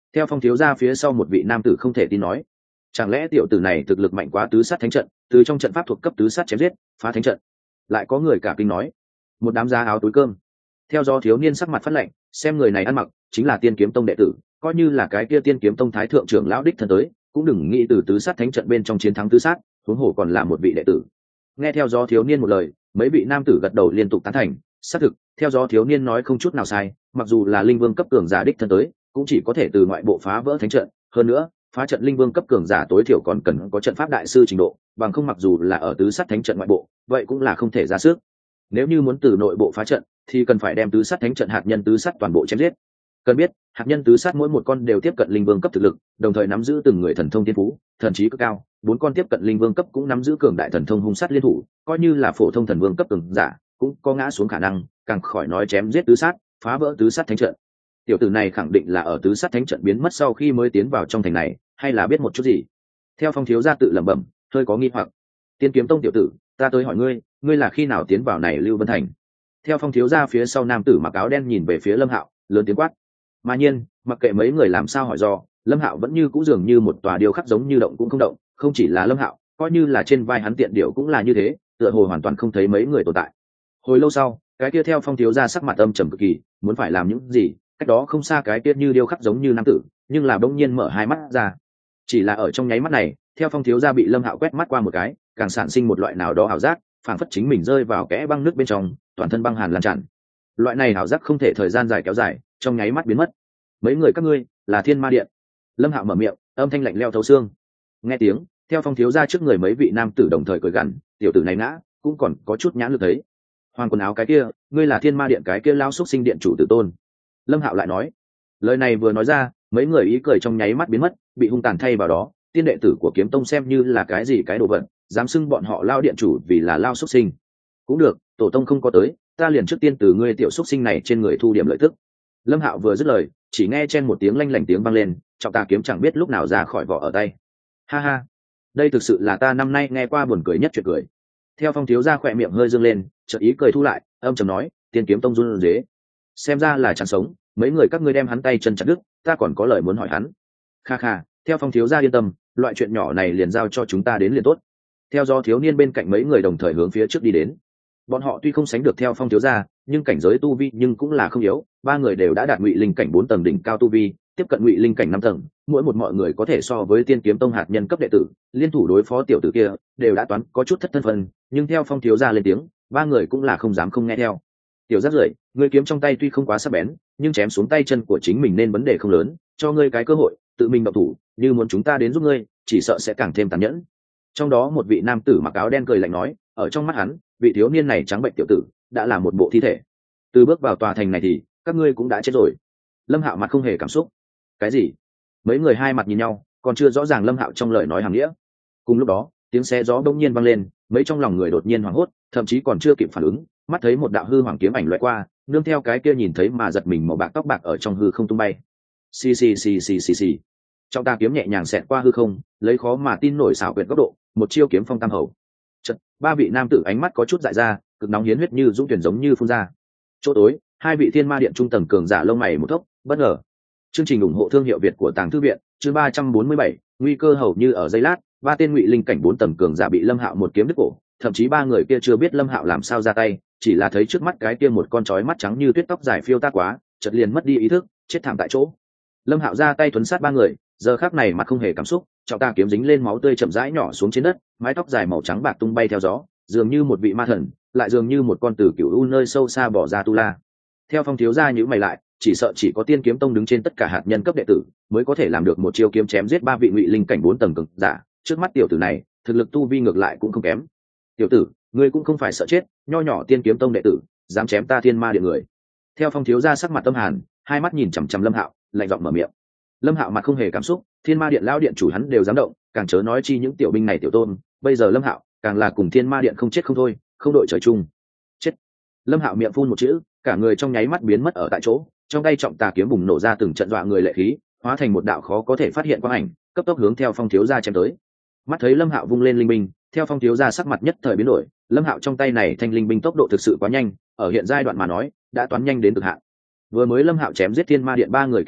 Theo Phong thiếu gia phía sau một vị nam tử không thể tin nói, chẳng lẽ tiểu tử này thực lực mạnh quá tứ sát thánh trận, từ trong trận pháp thuộc cấp tứ sát chém giết phá thánh trận? Lại có người cả kinh nói, một đám giá áo túi cơm. Theo do thiếu niên sắc mặt phát lạnh, xem người này ăn mặc chính là Tiên Kiếm Tông đệ tử, coi như là cái kia Tiên Kiếm Tông thái thượng trưởng lão đích thân tới, cũng đừng nghĩ từ tứ sát thánh trận bên trong chiến thắng tứ sát, huống hồ còn là một vị đệ tử. Nghe theo do thiếu niên một lời, mấy vị nam tử gật đầu liên tục tán thành. Xác thực, theo do thiếu niên nói không chút nào sai, mặc dù là linh vương cấp cường giả đích thân tới, cũng chỉ có thể từ ngoại bộ phá vỡ thánh trận. Hơn nữa, phá trận linh vương cấp cường giả tối thiểu còn cần có trận pháp đại sư trình độ, bằng không mặc dù là ở tứ sát thánh trận ngoại bộ, vậy cũng là không thể ra sức. Nếu như muốn từ nội bộ phá trận, thì cần phải đem tứ sát thánh trận hạt nhân tứ sát toàn bộ chém giết. Cần biết, hạt nhân tứ sát mỗi một con đều tiếp cận linh vương cấp thực lực, đồng thời nắm giữ từng người thần thông thiên phú, thần trí cực cao. Bốn con tiếp cận linh vương cấp cũng nắm giữ cường đại thần thông hung sát liên thủ, coi như là phổ thông thần vương cấp cường giả, cũng có ngã xuống khả năng, càng khỏi nói chém giết tứ sát, phá vỡ tứ sát thánh trận. Tiểu tử này khẳng định là ở tứ sát thánh trận biến mất sau khi mới tiến vào trong thành này, hay là biết một chút gì? Theo Phong thiếu gia tự lẩm bẩm, hơi có nghi hoặc. Tiên Kiếm Tông tiểu tử, ta tới hỏi ngươi, ngươi là khi nào tiến vào này Lưu Vân Thành? Theo Phong thiếu gia phía sau nam tử mặc áo đen nhìn về phía Lâm Hạo, lớn tiếng quát. Mà nhiên, mặc kệ mấy người làm sao hỏi do, Lâm Hạo vẫn như cũ dường như một tòa điêu khắc giống như động cũng không động, không chỉ là Lâm Hạo, coi như là trên vai hắn tiện điệu cũng là như thế, tựa hồ hoàn toàn không thấy mấy người tồn tại. Hồi lâu sau, cái kia theo Phong thiếu gia sắc mặt âm trầm cực kỳ, muốn phải làm những gì, cách đó không xa cái kia như điêu khắc giống như nam tử, nhưng là bỗng nhiên mở hai mắt ra. Chỉ là ở trong nháy mắt này, theo Phong thiếu gia bị Lâm Hạo quét mắt qua một cái, càng sản sinh một loại nào đó ảo giác, phảng phất chính mình rơi vào kẽ băng nước bên trong, toàn thân băng hàn lan tràn. Loại này ảo giác không thể thời gian dài kéo dài, trong nháy mắt biến mất. Mấy người các ngươi là Thiên Ma Điện. Lâm Hạo mở miệng, âm thanh lạnh lẽo thấu xương. Nghe tiếng, theo Phong thiếu gia trước người mấy vị nam tử đồng thời cười gằn, tiểu tử này ngã, cũng còn có chút nhãn lực thấy. Hoàng quần áo cái kia, ngươi là Thiên Ma Điện cái kia lao xúc sinh điện chủ tử tôn. Lâm Hạo lại nói, lời này vừa nói ra, mấy người ý cười trong nháy mắt biến mất, bị hung tàn thay vào đó. Tiên đệ tử của Kiếm Tông xem như là cái gì cái đồ vật, dám xưng bọn họ lao điện chủ vì là lao xúc sinh. Cũng được, tổ tông không có tới, ta liền trước tiên từ ngươi tiểu xúc sinh này trên người thu điểm lợi tức. Lâm Hạo vừa dứt lời, chỉ nghe chen một tiếng lanh lảnh tiếng vang lên, trọng tà kiếm chẳng biết lúc nào ra khỏi vỏ ở tay. Ha ha, đây thực sự là ta năm nay nghe qua buồn cười nhất chuyện cười. Theo Phong thiếu gia khỏe miệng hơi dương lên, chợt ý cười thu lại, âm trầm nói, Tiên Kiếm Tông run rế, xem ra là chẳng sống, mấy người các ngươi đem hắn tay chân chặt đứt, ta còn có lời muốn hỏi hắn. Kha kha, theo Phong thiếu gia yên tâm, loại chuyện nhỏ này liền giao cho chúng ta đến liền tốt. Theo do thiếu niên bên cạnh mấy người đồng thời hướng phía trước đi đến. Bọn họ tuy không sánh được theo Phong thiếu gia, nhưng cảnh giới tu vi nhưng cũng là không yếu, ba người đều đã đạt ngụy linh cảnh bốn tầng đỉnh cao tu vi, tiếp cận ngụy linh cảnh năm tầng, mỗi một mọi người có thể so với Tiên Kiếm Tông hạt nhân cấp đệ tử, liên thủ đối phó tiểu tử kia, đều đã toán có chút thất thân phận, nhưng theo Phong thiếu gia lên tiếng, ba người cũng là không dám không nghe theo. Tiểu Giác rưởi, ngươi kiếm trong tay tuy không quá sắc bén, nhưng chém xuống tay chân của chính mình nên vấn đề không lớn, cho ngươi cái cơ hội, tự mình động thủ, như muốn chúng ta đến giúp ngươi, chỉ sợ sẽ càng thêm tàn nhẫn. Trong đó một vị nam tử mặc áo đen cười lạnh nói, ở trong mắt hắn, vị thiếu niên này trắng bệnh tiểu tử, đã là một bộ thi thể. Từ bước vào tòa thành này thì, các ngươi cũng đã chết rồi. Lâm Hạo mặt không hề cảm xúc. Cái gì? Mấy người hai mặt nhìn nhau, còn chưa rõ ràng Lâm Hạo trong lời nói hàng nghĩa. Cùng lúc đó, tiếng xe gió bỗng nhiên vang lên, mấy trong lòng người đột nhiên hoảng hốt, thậm chí còn chưa kịp phản ứng, mắt thấy một đạo hư hoàng kiếm ảnh lóe qua, nương theo cái kia nhìn thấy mà giật mình màu bạc tóc bạc ở trong hư không tung bay. Xì xì xì xì xì xì. Trong ta kiếm nhẹ nhàng xẹt qua hư không, lấy khó mà tin nổi xảo quyệt góc độ, một chiêu kiếm phong tam hầu. Chợt, ba vị nam tử ánh mắt có chút dại ra, cực nóng hiến huyết như dũng tuyển giống như phun ra. Chỗ tối, hai vị Thiên Ma Điện trung tầng cường giả lông mày một thốc, bất ngờ. Chương trình ủng hộ thương hiệu Việt của Tàng Thư viện, chương ba trăm bốn mươi bảy, nguy cơ hầu như ở giây lát, ba tên ngụy linh cảnh bốn tầng cường giả bị Lâm Hạo một kiếm đứt cổ, thậm chí ba người kia chưa biết Lâm Hạo làm sao ra tay, chỉ là thấy trước mắt cái kia một con chói mắt trắng như tuyết tóc dài phiêu tác quá, chợt liền mất đi ý thức, chết thảm tại chỗ. Lâm Hạo ra tay thuấn sát ba người, giờ khắc này mặt không hề cảm xúc, trọng ta kiếm dính lên máu tươi chậm rãi nhỏ xuống trên đất, mái tóc dài màu trắng bạc tung bay theo gió, dường như một vị ma thần, lại dường như một con từ cửu u nơi sâu xa bỏ ra tu la. Theo Phong thiếu gia nhíu mày lại, chỉ sợ chỉ có Tiên Kiếm Tông đứng trên tất cả hạt nhân cấp đệ tử, mới có thể làm được một chiêu kiếm chém giết ba vị ngụy linh cảnh bốn tầng cường giả, trước mắt tiểu tử này, thực lực tu vi ngược lại cũng không kém. Tiểu tử, ngươi cũng không phải sợ chết, nho nhỏ Tiên Kiếm Tông đệ tử, dám chém ta Thiên Ma Điện người. Theo Phong thiếu gia sắc mặt tâm hàn, hai mắt nhìn chằm chằm Lâm Hạo, lạnh giọng mở miệng. Lâm Hạo mặt không hề cảm xúc, Thiên Ma Điện lão điện chủ hắn đều dám động, càng chớ nói chi những tiểu binh này tiểu tôn, bây giờ Lâm Hạo càng là cùng Thiên Ma Điện không chết không thôi, không đội trời chung. Chết. Lâm Hạo miệng phun một chữ, cả người trong nháy mắt biến mất ở tại chỗ, trong tay trọng tà kiếm bùng nổ ra từng trận dọa người lệ khí, hóa thành một đạo khó có thể phát hiện quang ảnh, cấp tốc hướng theo Phong thiếu gia chém tới. Mắt thấy Lâm Hạo vung lên linh binh, theo Phong thiếu gia sắc mặt nhất thời biến đổi, Lâm Hạo trong tay này thanh linh binh tốc độ thực sự quá nhanh, ở hiện giai đoạn mà nói, đã toán nhanh đến cực hạn. Vừa mới Lâm Hạo chém giết Thiên Ma Điện ba người kia thì,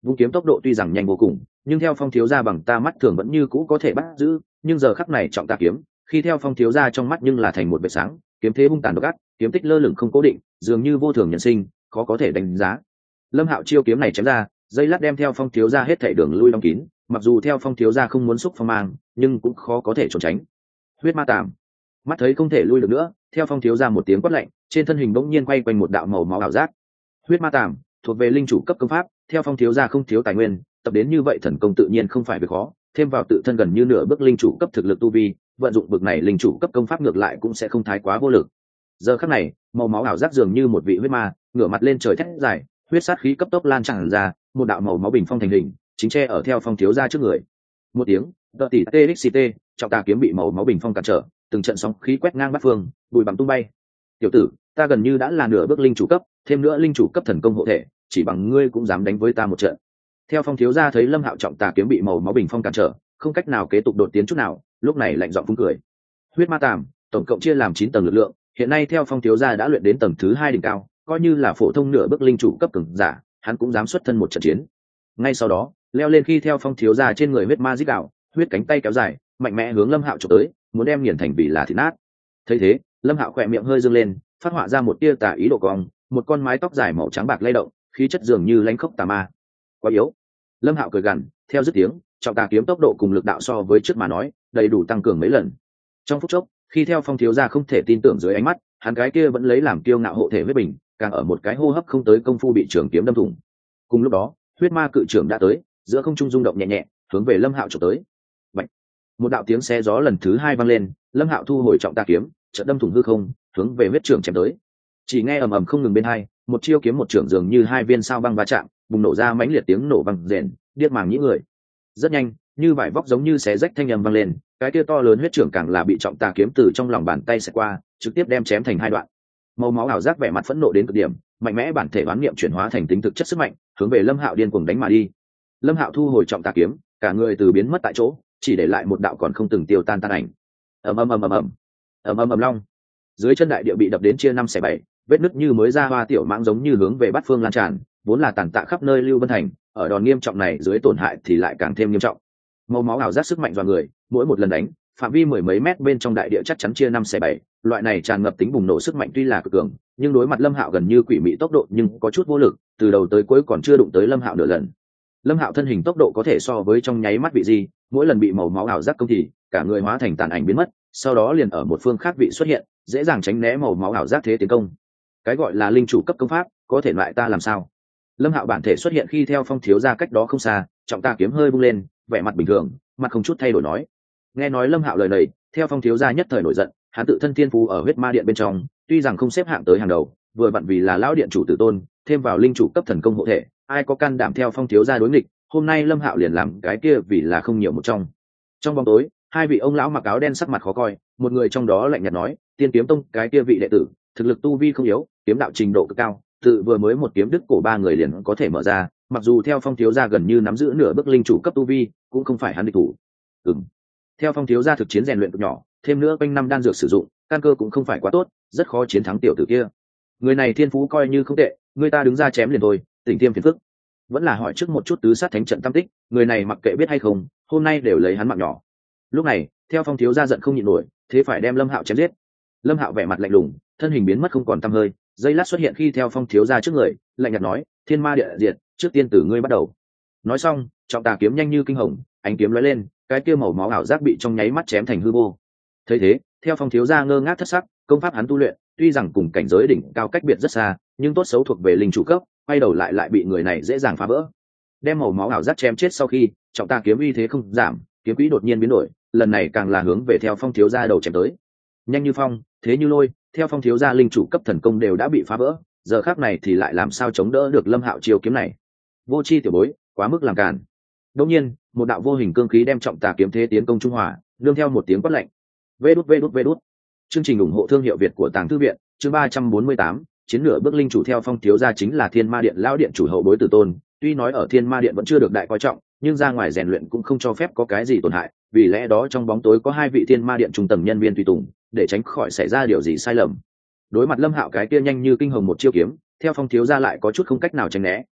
vung kiếm tốc độ tuy rằng nhanh vô cùng, nhưng theo Phong thiếu gia bằng ta mắt thường vẫn như cũ có thể bắt giữ, nhưng giờ khắc này trọng tà kiếm, khi theo Phong thiếu gia trong mắt nhưng là thành một vệt sáng, kiếm thế hung tàn độc ác, kiếm tích lơ lửng không cố định, dường như vô thường nhân sinh, khó có thể đánh giá. Lâm Hạo chiêu kiếm này chém ra, dây lát đem theo Phong thiếu gia hết thảy đường lui đóng kín, mặc dù theo Phong thiếu gia không muốn xúc phong mang, nhưng cũng khó có thể trốn tránh. Huyết ma tạm, mắt thấy không thể lui được nữa, theo Phong thiếu gia một tiếng quát lạnh, trên thân hình bỗng nhiên quay quanh một đạo màu máu ảo giác. Huyết ma tạm thuộc về linh chủ cấp công pháp, theo Phong thiếu gia không thiếu tài nguyên, tập đến như vậy thần công tự nhiên không phải việc khó, thêm vào tự thân gần như nửa bước linh chủ cấp thực lực tu vi, vận dụng bực này linh chủ cấp công pháp ngược lại cũng sẽ không thái quá vô lực. Giờ khắc này, màu máu ảo giác dường như một vị huyết ma, ngửa mặt lên trời thét dài, huyết sát khí cấp tốc lan tràn ra, một đạo màu máu bình phong thành hình, chính che ở theo Phong thiếu gia trước người. Một tiếng, đợt tỷ txt, trọng tà kiếm bị màu máu bình phong cản trở, từng trận sóng khí quét ngang bát phương, bụi bặm tung bay. Tiểu tử, ta gần như đã là nửa bước linh chủ cấp, thêm nữa linh chủ cấp thần công hộ thể, chỉ bằng ngươi cũng dám đánh với ta một trận. Theo Phong thiếu gia thấy Lâm Hạo trọng tà kiếm bị màu máu bình phong cản trở, không cách nào kế tục đột tiến chút nào, lúc này lạnh giọng phúng cười. Huyết ma tàm tổng cộng chia làm chín tầng lực lượng, hiện nay theo Phong thiếu gia đã luyện đến tầng thứ hai đỉnh cao, coi như là phổ thông nửa bước linh chủ cấp cường giả, hắn cũng dám xuất thân một trận chiến. Ngay sau đó, leo lên khi theo Phong thiếu gia trên người huyết ma rít đạo, huyết cánh tay kéo dài, mạnh mẽ hướng Lâm Hạo chụp tới, muốn đem nghiền thành vì là thịt nát. Thấy thế, Lâm Hạo khỏe miệng hơi dương lên, phát họa ra một tia tà ý độ cong, một con mái tóc dài màu trắng bạc lay động, khí chất dường như lãnh khốc tà ma. Quá yếu. Lâm Hạo cười gằn, theo dứt tiếng, trọng tà kiếm tốc độ cùng lực đạo so với trước mà nói, đầy đủ tăng cường mấy lần. Trong phút chốc, khi theo Phong thiếu gia không thể tin tưởng dưới ánh mắt, hắn cái kia vẫn lấy làm kiêu ngạo hộ thể huyết bình, càng ở một cái hô hấp không tới công phu bị trường kiếm đâm thủng. Cùng lúc đó, huyết ma cự trưởng đã tới, giữa không trung rung động nhẹ nhẹ, hướng về Lâm Hạo chụp tới. Bạch. Một đạo tiếng xé gió lần thứ hai vang lên, Lâm Hạo thu hồi trọng tà kiếm, chợt đâm thủng hư không, hướng về huyết trưởng chém tới. Chỉ nghe ầm ầm không ngừng bên hai, một chiêu kiếm một trưởng dường như hai viên sao băng va chạm, bùng nổ ra mãnh liệt tiếng nổ vang rền, điếc màng nhĩ người. Rất nhanh, như vải vóc giống như xé rách thanh âm vang lên, cái kia to lớn huyết trưởng càng là bị trọng tà kiếm từ trong lòng bàn tay xẹt qua, trực tiếp đem chém thành hai đoạn. Màu máu ảo giác vẻ mặt phẫn nộ đến cực điểm, mạnh mẽ bản thể bán niệm chuyển hóa thành tính thực chất sức mạnh, hướng về Lâm Hạo điên cuồng đánh mà đi. Lâm Hạo thu hồi trọng tà kiếm, cả người từ biến mất tại chỗ, chỉ để lại một đạo còn không từng tiêu tan tan ảnh. Ầm ầm ầm ầm ầm, ầm ầm ầm long. Dưới chân đại địa bị đập đến chia năm xẻ bảy, vết nứt như mới ra hoa tiểu mãng giống như hướng về bát phương lan tràn, vốn là tàn tạ khắp nơi Lưu Vân Thành, ở đòn nghiêm trọng này dưới tổn hại thì lại càng thêm nghiêm trọng. Màu máu ảo giác sức mạnh dọa người, mỗi một lần đánh, phạm vi mười mấy mét bên trong đại địa chắc chắn chia năm xẻ bảy, loại này tràn ngập tính bùng nổ sức mạnh tuy là cực cường, nhưng đối mặt Lâm Hạo gần như quỷ mị tốc độ nhưng có chút vô lực, từ đầu tới cuối còn chưa đụng tới Lâm Hạo nửa lần. Lâm Hạo thân hình tốc độ có thể so với trong nháy mắt vị gì, mỗi lần bị màu máu ảo giác công thì cả người hóa thành tàn ảnh biến mất, sau đó liền ở một phương khác vị xuất hiện, dễ dàng tránh né màu máu ảo giác thế tiến công. Cái gọi là linh chủ cấp công pháp, có thể loại ta làm sao? Lâm Hạo bản thể xuất hiện khi theo Phong thiếu gia cách đó không xa, trọng tà kiếm hơi bung lên, vẻ mặt bình thường, mặt không chút thay đổi nói. Nghe nói Lâm Hạo lời này, theo Phong thiếu gia nhất thời nổi giận, hắn tự thân thiên phú ở huyết ma điện bên trong, tuy rằng không xếp hạng tới hàng đầu, vừa vặn vì là lão điện chủ tử tôn, thêm vào linh chủ cấp thần công hộ thể, ai có can đảm theo Phong thiếu gia đối nghịch, hôm nay Lâm Hạo liền làm cái kia vì là không nhiều một trong. Trong bóng tối, hai vị ông lão mặc áo đen sắc mặt khó coi, một người trong đó lạnh nhạt nói, Tiên Kiếm Tông cái kia vị đệ tử, thực lực tu vi không yếu, kiếm đạo trình độ cực cao, tự vừa mới một kiếm đứt cổ ba người liền có thể mở ra, mặc dù theo Phong thiếu gia gần như nắm giữ nửa bước linh chủ cấp tu vi, cũng không phải hắn địch thủ. Ừm. Theo Phong thiếu gia thực chiến rèn luyện cực nhỏ, thêm nữa quanh năm đan dược sử dụng, căn cơ cũng không phải quá tốt, rất khó chiến thắng tiểu tử kia. Người này thiên phú coi như không tệ, người ta đứng ra chém liền thôi, tỉnh tiêm phiền phức. Vẫn là hỏi trước một chút tứ sát thánh trận tam tích, người này mặc kệ biết hay không, hôm nay đều lấy hắn mạng nhỏ. Lúc này, theo Phong thiếu gia giận không nhịn nổi, thế phải đem Lâm Hạo chém giết. Lâm Hạo vẻ mặt lạnh lùng, thân hình biến mất không còn tăm hơi, giây lát xuất hiện khi theo Phong thiếu gia trước người, lạnh nhạt nói, thiên ma địa diệt, trước tiên từ ngươi bắt đầu. Nói xong, trọng tà kiếm nhanh như kinh hồng, ánh kiếm lóe lên, cái kia màu máu ảo giác bị trong nháy mắt chém thành hư vô. Thấy thế, theo Phong thiếu gia ngơ ngác thất sắc, công pháp hắn tu luyện, tuy rằng cùng cảnh giới đỉnh cao cách biệt rất xa, nhưng tốt xấu thuộc về linh chủ cấp, quay đầu lại lại bị người này dễ dàng phá vỡ. Đem màu máu ảo giác chém chết sau khi, trọng tà kiếm uy thế không giảm, kiếm quỹ đột nhiên biến đổi, lần này càng là hướng về theo Phong thiếu gia đầu chém tới. Nhanh như phong, thế như lôi, theo Phong thiếu gia linh chủ cấp thần công đều đã bị phá vỡ, giờ khắc này thì lại làm sao chống đỡ được Lâm Hạo chiêu kiếm này? Vô chi tiểu bối, quá mức làm càn. Đột nhiên, một đạo vô hình cương khí đem trọng tà kiếm thế tiến công trung hòa, nương theo một tiếng quát lạnh. Vê đút vê đút vê đút. Chương trình ủng hộ thương hiệu Việt của Tàng Thư viện, chương ba trăm bốn mươi tám, chiến lược bước linh chủ theo Phong thiếu gia chính là Thiên Ma Điện lão điện chủ hậu bối tử tôn, tuy nói ở Thiên Ma Điện vẫn chưa được đại coi trọng, nhưng ra ngoài rèn luyện cũng không cho phép có cái gì tổn hại, vì lẽ đó trong bóng tối có hai vị Thiên Ma Điện trung tầng nhân viên tùy tùng, để tránh khỏi xảy ra điều gì sai lầm. Đối mặt Lâm Hạo cái kia nhanh như kinh hồng một chiêu kiếm, theo Phong thiếu gia lại có chút không cách nào tránh né,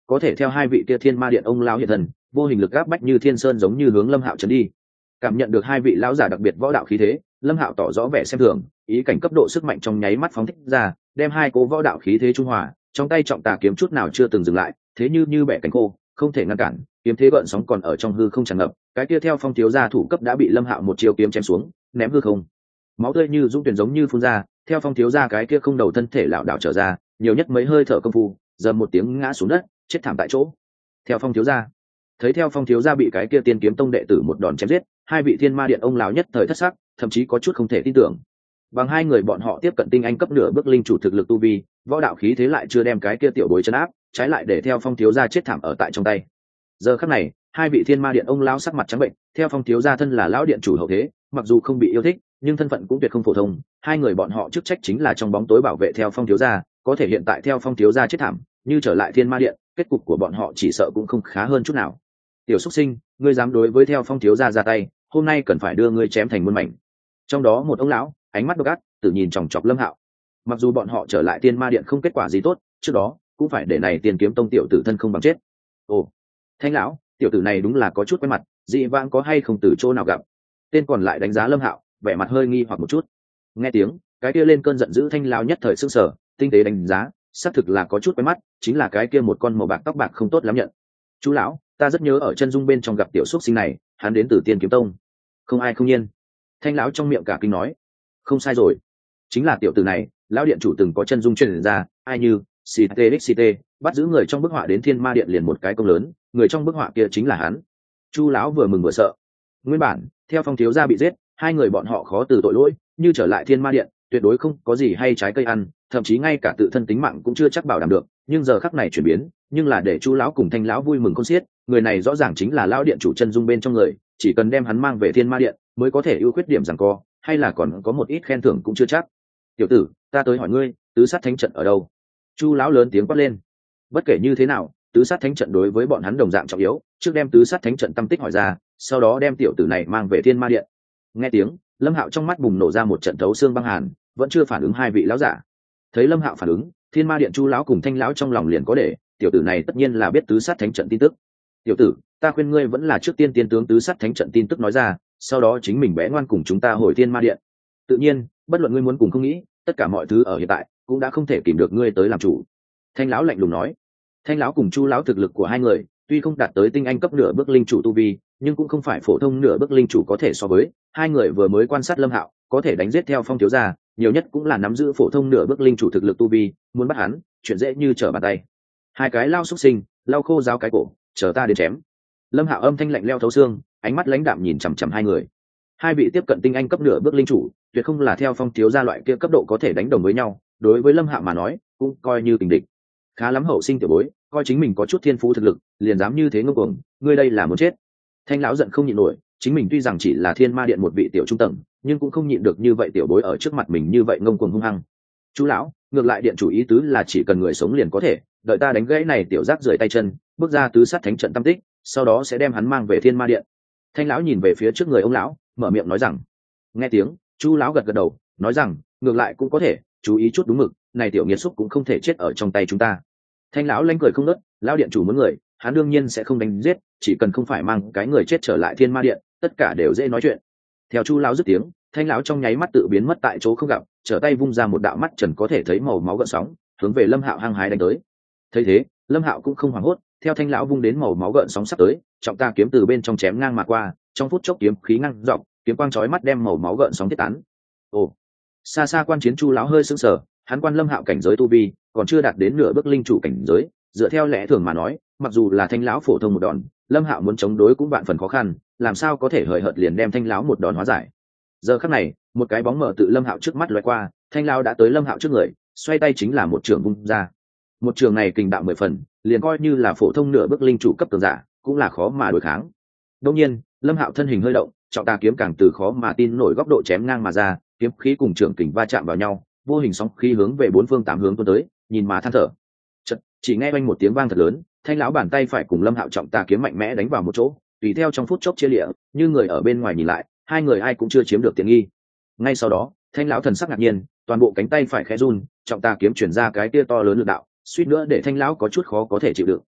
có thể theo hai vị kia thiên ma điện ông lão hiện thần vô hình lực áp bách như thiên sơn giống như hướng lâm hạo trấn đi. Cảm nhận được hai vị lão giả đặc biệt võ đạo khí thế, lâm hạo tỏ rõ vẻ xem thường, ý cảnh cấp độ sức mạnh trong nháy mắt phóng thích ra, đem hai cố võ đạo khí thế trung hòa, trong tay trọng tà kiếm chút nào chưa từng dừng lại, thế như như bẻ cánh khô, không thể ngăn cản, kiếm thế gợn sóng còn ở trong hư không tràn ngập, cái kia theo phong thiếu gia thủ cấp đã bị lâm hạo một chiêu kiếm chém xuống, ném hư không. Máu tươi như dũng tuyển giống như phun ra, theo phong thiếu gia cái kia không đầu thân thể lảo đảo trở ra, nhiều nhất mấy hơi thở công phu, giờ một tiếng ngã xuống đất, chết thảm tại chỗ. Theo phong thiếu gia, thấy theo phong thiếu gia bị cái kia tiên kiếm tông đệ tử một đòn chém giết, hai vị thiên ma điện ông lão nhất thời thất sắc, thậm chí có chút không thể tin tưởng. Bằng hai người bọn họ tiếp cận tinh anh cấp nửa bước linh chủ thực lực tu vi, võ đạo khí thế lại chưa đem cái kia tiểu bối chấn áp, trái lại để theo phong thiếu gia chết thảm ở tại trong tay. Giờ khắc này, hai vị thiên ma điện ông lão sắc mặt trắng bệnh, theo phong thiếu gia thân là lão điện chủ hậu thế, mặc dù không bị yêu thích, nhưng thân phận cũng tuyệt không phổ thông, hai người bọn họ chức trách chính là trong bóng tối bảo vệ theo phong thiếu gia, có thể hiện tại theo phong thiếu gia chết thảm, như trở lại thiên ma điện, kết cục của bọn họ chỉ sợ cũng không khá hơn chút nào. Tiểu xuất sinh, ngươi dám đối với theo phong thiếu gia ra tay, hôm nay cần phải đưa ngươi chém thành muôn mảnh. Trong đó một ông lão ánh mắt độc ác tự nhìn chòng chọc lâm hạo. Mặc dù bọn họ trở lại tiên ma điện không kết quả gì tốt, trước đó cũng phải để này tiền kiếm tông tiểu tử thân không bằng chết. Ồ, thanh lão, tiểu tử này đúng là có chút quen mặt, dị vãng có hay không từ chỗ nào gặp? Tên còn lại đánh giá lâm hạo, vẻ mặt hơi nghi hoặc một chút. Nghe tiếng cái kia lên cơn giận dữ, thanh lão nhất thời sững sờ, tinh tế đánh giá, xác thực là có chút quen mắt, chính là cái kia một con màu bạc tóc bạc không tốt lắm nhận. Chú lão, ta rất nhớ ở chân dung bên trong gặp tiểu xuất sinh này, hắn đến từ tiên kiếm tông. Không ai không nhiên, thanh lão trong miệng cả kinh nói. Không sai rồi, chính là tiểu tử này, lão điện chủ từng có chân dung truyền ra, ai như ctxct bắt giữ người trong bức họa đến thiên ma điện liền một cái công lớn, người trong bức họa kia chính là hắn. Chu lão vừa mừng vừa sợ. Nguyên bản theo phong thiếu gia bị giết, hai người bọn họ khó từ tội lỗi, như trở lại thiên ma điện tuyệt đối không có gì hay trái cây ăn, thậm chí ngay cả tự thân tính mạng cũng chưa chắc bảo đảm được. Nhưng giờ khắc này chuyển biến, nhưng là để chu lão cùng thanh lão vui mừng khôn xiết, người này rõ ràng chính là lão điện chủ chân dung bên trong người, chỉ cần đem hắn mang về thiên ma điện mới có thể ưu khuyết điểm rằng co, hay là còn có một ít khen thưởng cũng chưa chắc. Tiểu tử, ta tới hỏi ngươi, tứ sát thánh trận ở đâu? Chu lão lớn tiếng quát lên. Bất kể như thế nào, tứ sát thánh trận đối với bọn hắn đồng dạng trọng yếu, trước đem tứ sát thánh trận tâm tích hỏi ra, sau đó đem tiểu tử này mang về thiên ma điện. Nghe tiếng lâm hạo trong mắt bùng nổ ra một trận thấu xương băng hàn, vẫn chưa phản ứng hai vị lão giả. Thấy lâm hạo phản ứng, thiên ma điện chu lão cùng thanh lão trong lòng liền có để, tiểu tử này tất nhiên là biết tứ sát thánh trận tin tức. Tiểu tử, ta khuyên ngươi vẫn là trước tiên tiên tướng tứ sát thánh trận tin tức nói ra, sau đó chính mình bé ngoan cùng chúng ta hồi thiên ma điện. Tự nhiên bất luận ngươi muốn cùng không nghĩ, tất cả mọi thứ ở hiện tại cũng đã không thể kìm được ngươi tới làm chủ. Thanh lão lạnh lùng nói. Thanh lão cùng chu lão thực lực của hai người tuy không đạt tới tinh anh cấp nửa bước linh chủ tu vi, nhưng cũng không phải phổ thông nửa bước linh chủ có thể so với. Hai người vừa mới quan sát lâm hạo, có thể đánh giết theo phong thiếu gia, nhiều nhất cũng là nắm giữ phổ thông nửa bước linh chủ thực lực tu vi, muốn bắt hắn chuyện dễ như trở bàn tay. Hai cái lao xúc sinh, lau khô giáo cái cổ, chờ ta đến chém. Lâm hạo âm thanh lạnh leo thấu xương, ánh mắt lãnh đạm nhìn chằm chằm hai người. Hai vị tiếp cận tinh anh cấp nửa bước linh chủ, tuyệt không là theo phong thiếu gia loại kia cấp độ có thể đánh đồng với nhau, đối với lâm hạo mà nói cũng coi như tình địch. Khá lắm hậu sinh tiểu bối, coi chính mình có chút thiên phú thực lực liền dám như thế ngông cuồng, ngươi đây là muốn chết. Thanh lão giận không nhịn nổi, chính mình tuy rằng chỉ là thiên ma điện một vị tiểu trung tầng, nhưng cũng không nhịn được như vậy tiểu bối ở trước mặt mình như vậy ngông cuồng hung hăng. Chú lão, ngược lại điện chủ ý tứ là chỉ cần người sống liền có thể, đợi ta đánh gãy này tiểu giác rời tay chân, bước ra tứ sát thánh trận tâm tích, sau đó sẽ đem hắn mang về thiên ma điện. Thanh lão nhìn về phía trước người ông lão, mở miệng nói rằng. Nghe tiếng chu lão gật gật đầu, nói rằng ngược lại cũng có thể, chú ý chút đúng mực, này tiểu nghiệt xúc cũng không thể chết ở trong tay chúng ta. Thanh lão lanh cười không nớt, lão điện chủ muốn người, hắn đương nhiên sẽ không đánh giết, chỉ cần không phải mang cái người chết trở lại thiên ma điện, tất cả đều dễ nói chuyện. Theo chu lão dứt tiếng, thanh lão trong nháy mắt tự biến mất tại chỗ không gặp, trở tay vung ra một đạo mắt trần có thể thấy màu máu gợn sóng, hướng về lâm hạo hăng hái đánh tới. Thấy thế lâm hạo cũng không hoảng hốt, theo thanh lão vung đến màu máu gợn sóng sắp tới, trọng ta kiếm từ bên trong chém ngang mà qua, trong phút chốc kiếm khí ngang dọc, kiếm quang chói mắt đem màu máu gợn sóng thiết tán. Ồ, xa xa quan chiến chu lão hơi sững sờ, hắn quan lâm hạo cảnh giới tu vi còn chưa đạt đến nửa bước linh chủ cảnh giới, dựa theo lẽ thường mà nói, mặc dù là thanh lão phổ thông một đòn, lâm hạo muốn chống đối cũng vạn phần khó khăn, làm sao có thể hời hợt liền đem thanh lão một đòn hóa giải. Giờ khắc này một cái bóng mờ tự lâm hạo trước mắt lóe qua, thanh lão đã tới lâm hạo trước người, xoay tay chính là một trường vung ra. Một trường này kình đạo mười phần, liền coi như là phổ thông nửa bước linh chủ cấp cường giả cũng là khó mà đối kháng. Đương nhiên lâm hạo thân hình hơi động, trọng tà kiếm càng từ khó mà tin nổi góc độ chém ngang mà ra, kiếm khí cùng trường kình va chạm vào nhau, vô hình sóng khí hướng về bốn phương tám hướng tuôn tới, nhìn mà than thở. Chợt, chỉ nghe oanh một tiếng vang thật lớn, thanh lão bàn tay phải cùng lâm hạo trọng tà kiếm mạnh mẽ đánh vào một chỗ, tùy theo trong phút chốc chia lịa, như người ở bên ngoài nhìn lại, hai người ai cũng chưa chiếm được tiện nghi. Ngay sau đó thanh lão thần sắc ngạc nhiên, toàn bộ cánh tay phải khẽ run, trọng tà kiếm chuyển ra cái tia to lớn lực đạo, suýt nữa để thanh lão có chút khó có thể chịu đựng.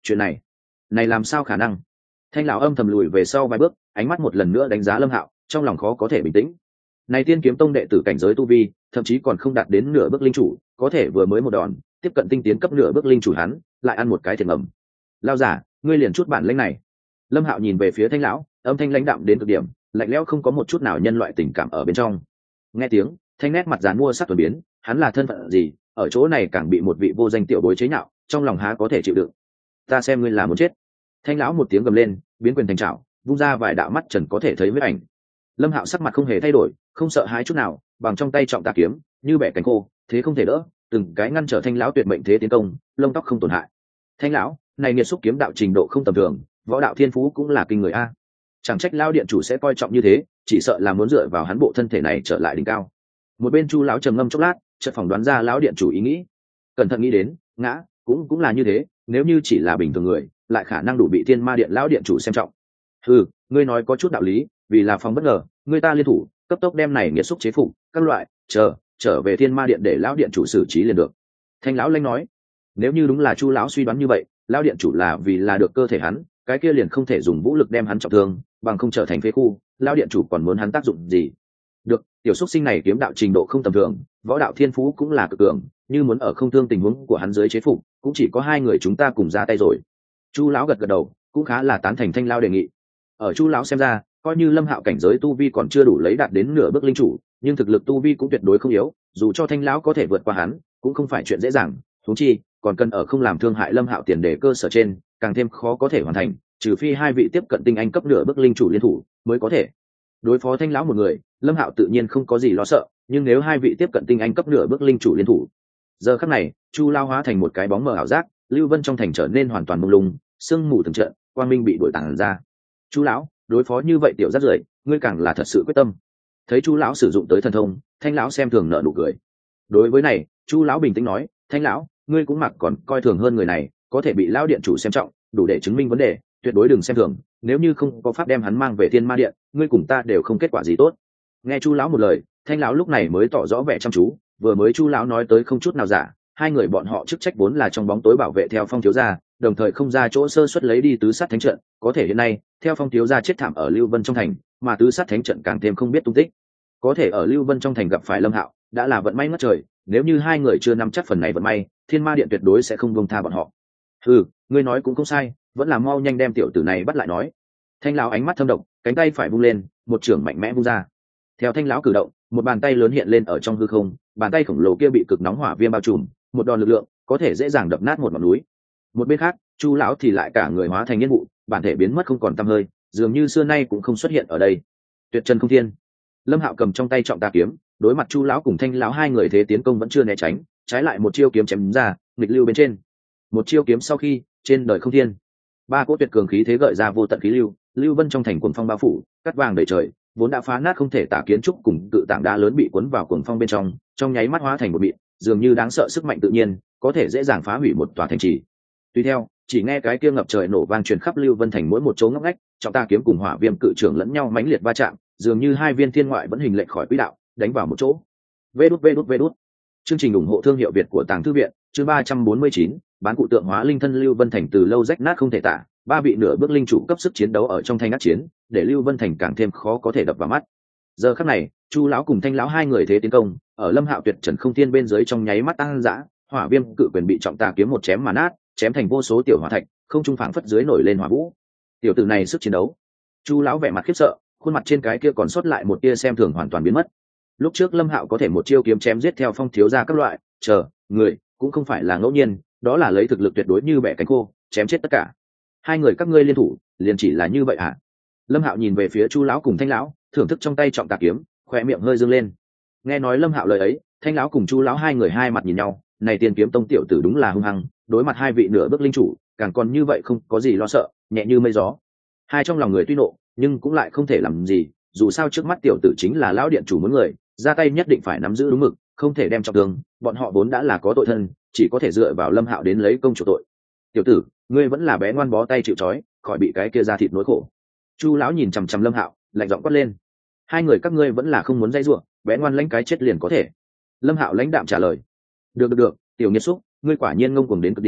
chuyện này này làm sao khả năng? Thanh lão âm thầm lùi về sau vài bước, ánh mắt một lần nữa đánh giá Lâm Hạo, trong lòng khó có thể bình tĩnh. Này Tiên Kiếm Tông đệ tử cảnh giới tu vi, thậm chí còn không đạt đến nửa bước linh chủ, có thể vừa mới một đòn, tiếp cận tinh tiến cấp nửa bước linh chủ hắn, lại ăn một cái thiệt ngầm. Lao giả, ngươi liền chút bản lĩnh này. Lâm Hạo nhìn về phía Thanh lão, âm thanh lãnh đạm đến cực điểm, lạnh lẽo không có một chút nào nhân loại tình cảm ở bên trong. Nghe tiếng, Thanh nét mặt dàn mua sắc tuần biến, hắn là thân phận gì, ở chỗ này càng bị một vị vô danh tiểu bối chế nhạo, trong lòng há có thể chịu đựng. Ta xem ngươi là muốn chết. Thanh lão một tiếng gầm lên, biến quyền thành trảo, vung ra vài đạo mắt trần có thể thấy huyết ảnh. Lâm Hạo sắc mặt không hề thay đổi, không sợ hãi chút nào, bằng trong tay trọng tà kiếm, như bẻ cánh khô, thế không thể đỡ, từng cái ngăn trở Thanh lão tuyệt mệnh thế tiến công, lông tóc không tổn hại. Thanh lão, này nghiệt xúc kiếm đạo trình độ không tầm thường, võ đạo thiên phú cũng là kinh người a. Chẳng trách lão điện chủ sẽ coi trọng như thế, chỉ sợ là muốn dựa vào hắn bộ thân thể này trở lại đỉnh cao. Một bên Chu lão trầm ngâm chốc lát, chợt phỏng đoán ra lão điện chủ ý nghĩ. Cẩn thận nghĩ đến, ngã, cũng cũng là như thế, nếu như chỉ là bình thường người, lại khả năng đủ bị Thiên Ma Điện lão điện chủ xem trọng. Ừ, ngươi nói có chút đạo lý, vì là phòng bất ngờ, người ta liên thủ, cấp tốc đem này nghiệt xúc chế phục, các loại, chờ, trở về Thiên Ma Điện để lão điện chủ xử trí liền được. Thanh lão lanh nói, nếu như đúng là Chu lão suy đoán như vậy, lão điện chủ là vì là được cơ thể hắn, cái kia liền không thể dùng vũ lực đem hắn trọng thương, bằng không trở thành phế khu, lão điện chủ còn muốn hắn tác dụng gì? Được, tiểu xúc sinh này kiếm đạo trình độ không tầm thường, võ đạo thiên phú cũng là cực cường, như muốn ở không thương tình huống của hắn dưới chế phục, cũng chỉ có hai người chúng ta cùng ra tay rồi. Chu lão gật gật đầu, cũng khá là tán thành Thanh lão đề nghị. Ở Chu lão xem ra, coi như Lâm Hạo cảnh giới tu vi còn chưa đủ lấy đạt đến nửa bước linh chủ, nhưng thực lực tu vi cũng tuyệt đối không yếu, dù cho Thanh lão có thể vượt qua hắn, cũng không phải chuyện dễ dàng, huống chi còn cần ở không làm thương hại Lâm Hạo tiền đề cơ sở trên, càng thêm khó có thể hoàn thành, trừ phi hai vị tiếp cận tinh anh cấp nửa bước linh chủ liên thủ mới có thể. Đối phó Thanh lão một người, Lâm Hạo tự nhiên không có gì lo sợ, nhưng nếu hai vị tiếp cận tinh anh cấp nửa bước linh chủ liên thủ, giờ khắc này, Chu lão hóa thành một cái bóng mờ ảo giác, Lưu Vân trong thành trở nên hoàn toàn mông lung, sương mù từng trận, quang minh bị đuổi tản ra. Chu lão, đối phó như vậy tiểu rác rưởi, ngươi càng là thật sự quyết tâm. Thấy Chu lão sử dụng tới thần thông, Thanh lão xem thường nở nụ cười. Đối với này, Chu lão bình tĩnh nói, Thanh lão, ngươi cũng mặc còn coi thường hơn người này, có thể bị lão điện chủ xem trọng, đủ để chứng minh vấn đề, tuyệt đối đừng xem thường, nếu như không có pháp đem hắn mang về Thiên Ma Điện, ngươi cùng ta đều không kết quả gì tốt. Nghe Chu lão một lời, Thanh lão lúc này mới tỏ rõ vẻ chăm chú, vừa mới Chu lão nói tới không chút nào giả, hai người bọn họ chức trách vốn là trong bóng tối bảo vệ Theo Phong thiếu gia, đồng thời không ra chỗ sơ suất lấy đi tứ sát thánh trận, có thể hiện nay, Theo Phong thiếu gia chết thảm ở Lưu Vân trong thành, mà tứ sát thánh trận càng thêm không biết tung tích. Có thể ở Lưu Vân trong thành gặp phải Lâm Hạo, đã là vận may ngất trời, nếu như hai người chưa nắm chắc phần này vận may, Thiên Ma Điện tuyệt đối sẽ không buông tha bọn họ. Ừ, ngươi nói cũng không sai, vẫn là mau nhanh đem tiểu tử này bắt lại nói. Thanh lão ánh mắt thâm độc, cánh tay phải vung lên, một chưởng mạnh mẽ vung ra. Theo Thanh lão cử động, một bàn tay lớn hiện lên ở trong hư không, bàn tay khổng lồ kia bị cực nóng hỏa viêm bao trùm, một đòn lực lượng có thể dễ dàng đập nát một ngọn núi. Một bên khác, Chu lão thì lại cả người hóa thành nhiên vụ, bản thể biến mất không còn tăm hơi, dường như xưa nay cũng không xuất hiện ở đây. Tuyệt trần không thiên. Lâm Hạo cầm trong tay trọng tà kiếm, đối mặt Chu lão cùng Thanh lão hai người thế tiến công vẫn chưa né tránh, trái lại một chiêu kiếm chém ra, nghịch lưu bên trên. Một chiêu kiếm sau khi, trên đời không thiên. Ba cỗ tuyệt cường khí thế gợi ra vô tận khí lưu, Lưu Vân trong thành cuồng phong bao phủ, cắt vàng đầy trời, vốn đã phá nát không thể tả kiến trúc cùng cự tảng đá lớn bị cuốn vào cuồng phong bên trong, trong nháy mắt hóa thành một mịn, dường như đáng sợ sức mạnh tự nhiên, có thể dễ dàng phá hủy một tòa thành trì. Tuy theo, chỉ nghe cái kia ngập trời nổ vang truyền khắp Lưu Vân thành mỗi một chỗ ngóc ngách, trọng ta kiếm cùng hỏa viêm cự trưởng lẫn nhau mãnh liệt va chạm, dường như hai viên thiên ngoại vẫn hình lệch khỏi quỹ đạo, đánh vào một chỗ. Vê đút vê đút vê đút. Chương trình ủng hộ thương hiệu Việt của Tàng Thư viện, chương ba trăm bốn mươi chín, bán cụ tượng hóa linh thân Lưu Vân thành từ lâu rách nát không thể tả, ba vị nửa bước linh chủ cấp sức chiến đấu ở trong thanh ác chiến, để Lưu Vân thành càng thêm khó có thể đập vào mắt. Giờ khắc này, Chu lão cùng Thanh lão hai người thế tiến công, ở Lâm Hạo tuyệt trần không thiên bên dưới trong nháy mắt tăng dã, hỏa viêm cự quyền bị trọng tà kiếm một chém mà nát, chém thành vô số tiểu hỏa thạch, không trung phảng phất dưới nổi lên hỏa vũ. Tiểu tử này sức chiến đấu. Chu lão vẻ mặt khiếp sợ, khuôn mặt trên cái kia còn sót lại một tia xem thường hoàn toàn biến mất. Lúc trước Lâm Hạo có thể một chiêu kiếm chém giết Theo Phong thiếu gia các loại, chờ, người, cũng không phải là ngẫu nhiên, đó là lấy thực lực tuyệt đối như bẻ cánh khô, chém chết tất cả. Hai người các ngươi liên thủ, liền chỉ là như vậy à? Lâm Hạo nhìn về phía Chu lão cùng Thanh lão, thưởng thức trong tay trọng tà kiếm, khóe miệng hơi dương lên. Nghe nói Lâm Hạo lời ấy, Thanh lão cùng Chu lão hai người hai mặt nhìn nhau, này Tiên Kiếm Tông tiểu tử đúng là hung hăng, đối mặt hai vị nửa bước linh chủ, càng còn như vậy không có gì lo sợ, nhẹ như mây gió. Hai trong lòng người tuy nộ, nhưng cũng lại không thể làm gì, dù sao trước mắt tiểu tử chính là lão điện chủ muốn người, ra tay nhất định phải nắm giữ đúng mực, không thể đem trọng thương, bọn họ vốn đã là có tội thân, chỉ có thể dựa vào Lâm Hạo đến lấy công chủ tội. Tiểu tử, ngươi vẫn là bé ngoan bó tay chịu trói, khỏi bị cái kia ra thịt nỗi khổ. Chu lão nhìn chằm chằm Lâm Hạo, lạnh giọng quát lên. Hai người các ngươi vẫn là không muốn dây rủa, bé ngoan lãnh cái chết liền có thể. Lâm Hạo lãnh đạm trả lời. Được được được, tiểu nghiệt xúc, ngươi quả nhiên ngông cuồng đến cực điểm,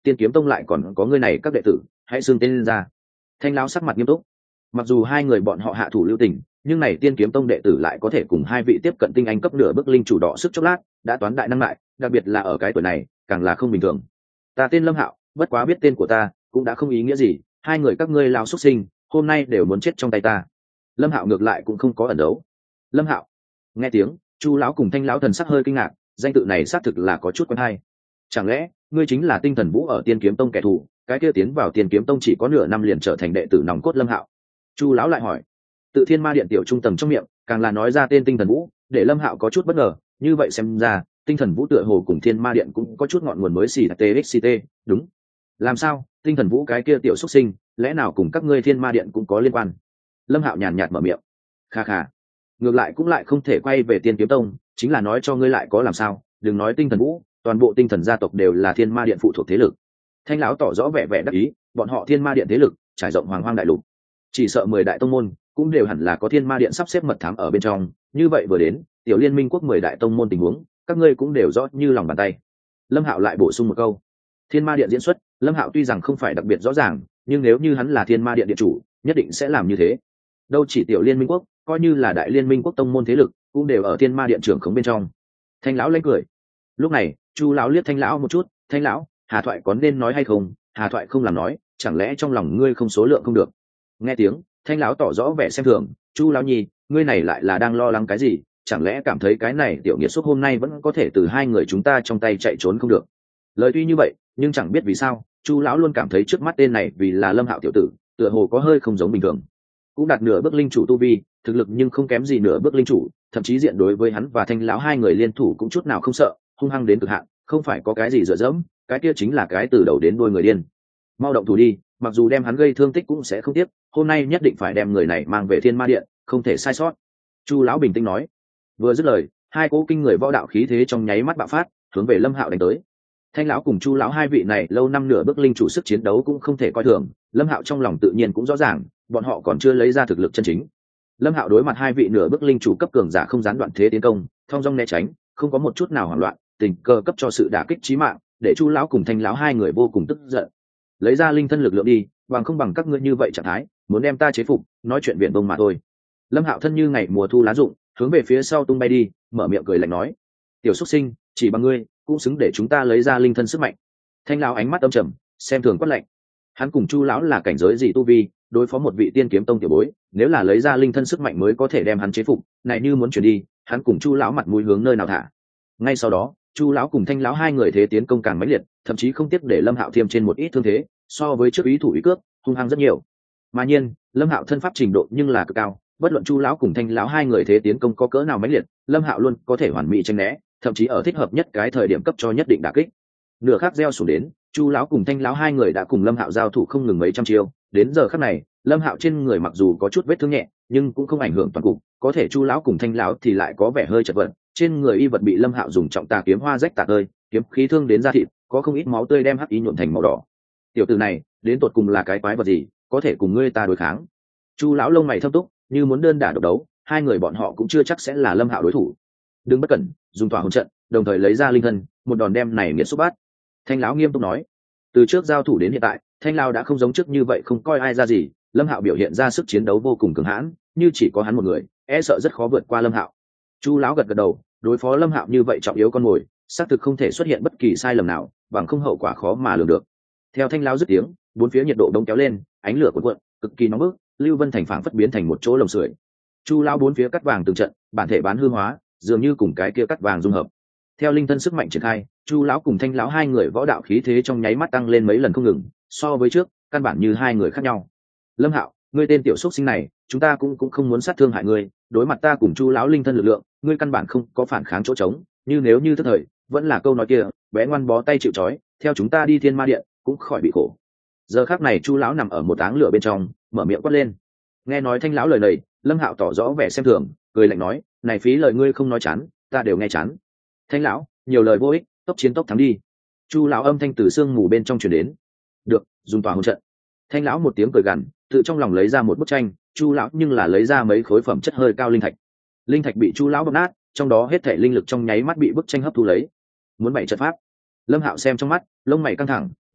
tiên kiếm tông lại còn có ngươi này các đệ tử, hãy xưng tên lên ra. Thanh lão sắc mặt nghiêm túc. Mặc dù hai người bọn họ hạ thủ lưu tình, nhưng này tiên kiếm tông đệ tử lại có thể cùng hai vị tiếp cận tinh anh cấp nửa bước linh chủ đỏ sức chốc lát, đã toán đại năng lại, đặc biệt là ở cái tuổi này càng là không bình thường. Ta tên Lâm Hạo, bất quá biết tên của ta cũng đã không ý nghĩa gì, hai người các ngươi lao xuất sinh hôm nay đều muốn chết trong tay ta. Lâm Hạo ngược lại cũng không có ẩn đấu. Lâm Hạo. Nghe tiếng, Chu lão cùng Thanh lão thần sắc hơi kinh ngạc, danh tự này xác thực là có chút quen hay. Chẳng lẽ ngươi chính là Tinh Thần Vũ ở Tiên Kiếm Tông kẻ thù, cái kia tiến vào Tiên Kiếm Tông chỉ có nửa năm liền trở thành đệ tử nòng cốt Lâm Hạo? Chu lão lại hỏi. Tự Thiên Ma Điện tiểu trung tầng trong miệng càng là nói ra tên Tinh Thần Vũ, để Lâm Hạo có chút bất ngờ, như vậy xem ra Tinh Thần Vũ tựa hồ cùng Thiên Ma Điện cũng có chút ngọn nguồn mới xì tê ích tê, đúng. Làm sao, Tinh Thần Vũ cái kia tiểu xuất sinh, lẽ nào cùng các ngươi Thiên Ma Điện cũng có liên quan? Lâm Hạo nhàn nhạt mở miệng. Kha kha, ngược lại cũng lại không thể quay về Tiên Kiếm Tông, chính là nói cho ngươi lại có làm sao, đừng nói Tinh Thần Vũ, toàn bộ Tinh Thần gia tộc đều là Thiên Ma Điện phụ thuộc thế lực. Thanh lão tỏ rõ vẻ vẻ đắc ý, bọn họ Thiên Ma Điện thế lực trải rộng hoàng hoang đại lục, chỉ sợ mười đại tông môn cũng đều hẳn là có Thiên Ma Điện sắp xếp mật thám ở bên trong, như vậy vừa đến tiểu liên minh quốc mười đại tông môn tình huống, các ngươi cũng đều rõ như lòng bàn tay. Lâm Hạo lại bổ sung một câu. Thiên Ma Điện diễn xuất, Lâm Hạo tuy rằng không phải đặc biệt rõ ràng, nhưng nếu như hắn là Thiên Ma Điện điện chủ, nhất định sẽ làm như thế. Đâu chỉ tiểu liên minh quốc, coi như là đại liên minh quốc tông môn thế lực, cũng đều ở Thiên Ma Điện trưởng khống bên trong. Thanh lão lanh cười. Lúc này, Chu lão liếc Thanh lão một chút, Thanh lão, Hà Thoại có nên nói hay không? Hà Thoại không làm nói, chẳng lẽ trong lòng ngươi không số lượng không được? Nghe tiếng, Thanh lão tỏ rõ vẻ xem thường, Chu lão nhi, ngươi này lại là đang lo lắng cái gì? Chẳng lẽ cảm thấy cái này tiểu nghiệt xúc hôm nay vẫn có thể từ hai người chúng ta trong tay chạy trốn không được? Lời tuy như vậy, nhưng chẳng biết vì sao, Chu lão luôn cảm thấy trước mắt tên này vì là Lâm Hạo tiểu tử, tựa hồ có hơi không giống bình thường. Cũng đạt nửa bước linh chủ tu vi, thực lực nhưng không kém gì nửa bước linh chủ, thậm chí diện đối với hắn và Thanh lão hai người liên thủ cũng chút nào không sợ, hung hăng đến cực hạn, không phải có cái gì dựa dẫm, cái kia chính là cái từ đầu đến đuôi người điên. Mau động thủ đi, mặc dù đem hắn gây thương tích cũng sẽ không tiếc, hôm nay nhất định phải đem người này mang về Thiên Ma Điện, không thể sai sót. Chu lão bình tĩnh nói. Vừa dứt lời, hai cỗ kinh người võ đạo khí thế trong nháy mắt bạo phát, hướng về Lâm Hạo đánh tới. Thanh lão cùng Chu lão hai vị này lâu năm nửa bước linh chủ sức chiến đấu cũng không thể coi thường, Lâm Hạo trong lòng tự nhiên cũng rõ ràng, bọn họ còn chưa lấy ra thực lực chân chính. Lâm Hạo đối mặt hai vị nửa bước linh chủ cấp cường giả không gián đoạn thế tiến công, thông dong né tránh, không có một chút nào hoảng loạn, tình cờ cấp cho sự đả kích chí mạng, để Chu lão cùng Thanh lão hai người vô cùng tức giận. Lấy ra linh thân lực lượng đi, bằng không bằng các ngươi như vậy trạng thái, muốn đem ta chế phục, nói chuyện viện bông mà thôi. Lâm Hạo thân như ngày mùa thu lá rụng, hướng về phía sau tung bay đi, mở miệng cười lạnh nói: "Tiểu xuất sinh, chỉ bằng ngươi, cũng xứng để chúng ta lấy ra linh thân sức mạnh." Thanh lão ánh mắt âm trầm, xem thường quát lạnh. Hắn cùng Chu lão là cảnh giới gì tu vi, đối phó một vị tiên kiếm tông tiểu bối, nếu là lấy ra linh thân sức mạnh mới có thể đem hắn chế phục, này như muốn chuyển đi, hắn cùng Chu lão mặt mũi hướng nơi nào thả. Ngay sau đó, Chu lão cùng Thanh lão hai người thế tiến công càng mãnh liệt, thậm chí không tiếc để Lâm Hạo thiêm trên một ít thương thế, so với trước ý thủ ý cướp, hung hăng rất nhiều. Mà nhiên, Lâm Hạo thân pháp trình độ nhưng là cực cao, bất luận Chu lão cùng Thanh lão hai người thế tiến công có cỡ nào mãnh liệt, Lâm Hạo luôn có thể hoàn mỹ tránh né, thậm chí ở thích hợp nhất cái thời điểm cấp cho nhất định đả kích. Nửa khắc gieo xuống đến, Chu lão cùng Thanh lão hai người đã cùng Lâm Hạo giao thủ không ngừng mấy trăm chiêu, đến giờ khắc này, Lâm Hạo trên người mặc dù có chút vết thương nhẹ, nhưng cũng không ảnh hưởng toàn cục, có thể Chu lão cùng Thanh lão thì lại có vẻ hơi chật vật, trên người y vật bị Lâm Hạo dùng trọng tà kiếm hoa rách tạc ơi, kiếm khí thương đến da thịt, có không ít máu tươi đem hắc ý nhuộm thành màu đỏ. Tiểu tử này, đến tột cùng là cái quái vật gì, có thể cùng ngươi ta đối kháng? Chu lão lông mày thâm túc, như muốn đơn đả độc đấu, hai người bọn họ cũng chưa chắc sẽ là Lâm Hạo đối thủ. Đừng bất cẩn, dùng tỏa hồn trận, đồng thời lấy ra linh thân, một đòn đem này nghiệt xúc bát. Thanh lão nghiêm túc nói. Từ trước giao thủ đến hiện tại, Thanh lão đã không giống trước như vậy không coi ai ra gì, Lâm Hạo biểu hiện ra sức chiến đấu vô cùng cường hãn, như chỉ có hắn một người, e sợ rất khó vượt qua Lâm Hạo. Chu lão gật gật đầu, đối phó Lâm Hạo như vậy trọng yếu con mồi, xác thực không thể xuất hiện bất kỳ sai lầm nào, bằng không hậu quả khó mà lường được. Theo Thanh lão dứt tiếng, bốn phía nhiệt độ đông kéo lên, ánh lửa cuộn cuộn, cực kỳ nóng bức, Lưu Vân thành phảng phất biến thành một chỗ lồng sưởi. Chu lão bốn phía cắt vàng từng trận, bản thể bán hư hóa, dường như cùng cái kia cắt vàng dung hợp. Theo linh thân sức mạnh triển khai, Chu lão cùng Thanh lão hai người võ đạo khí thế trong nháy mắt tăng lên mấy lần không ngừng, so với trước, căn bản như hai người khác nhau. Lâm Hạo, ngươi tên tiểu xuất sinh này, chúng ta cũng cũng không muốn sát thương hại ngươi, đối mặt ta cùng Chu lão linh thân lực lượng, ngươi căn bản không có phản kháng chỗ trống, như nếu như tức thời, vẫn là câu nói kia, bé ngoan bó tay chịu trói, theo chúng ta đi Thiên Ma Điện, cũng khỏi bị khổ. Giờ khắc này Chu lão nằm ở một áng lửa bên trong, mở miệng quát lên. Nghe nói Thanh lão lời này, Lâm Hạo tỏ rõ vẻ xem thường, cười lạnh nói, này phí lời ngươi không nói chán, ta đều nghe chán. Thanh lão, nhiều lời vô ích, tốc chiến tốc thắng đi. Chu lão âm thanh từ sương mù bên trong truyền đến. Được, dùng tòa hồn trận. Thanh lão một tiếng cười gằn, tự trong lòng lấy ra một bức tranh, Chu lão nhưng là lấy ra mấy khối phẩm chất hơi cao linh thạch. Linh thạch bị Chu lão bóp nát, trong đó hết thảy linh lực trong nháy mắt bị bức tranh hấp thu lấy. Muốn bày trận pháp. Lâm Hạo xem trong mắt, lông mày căng thẳng,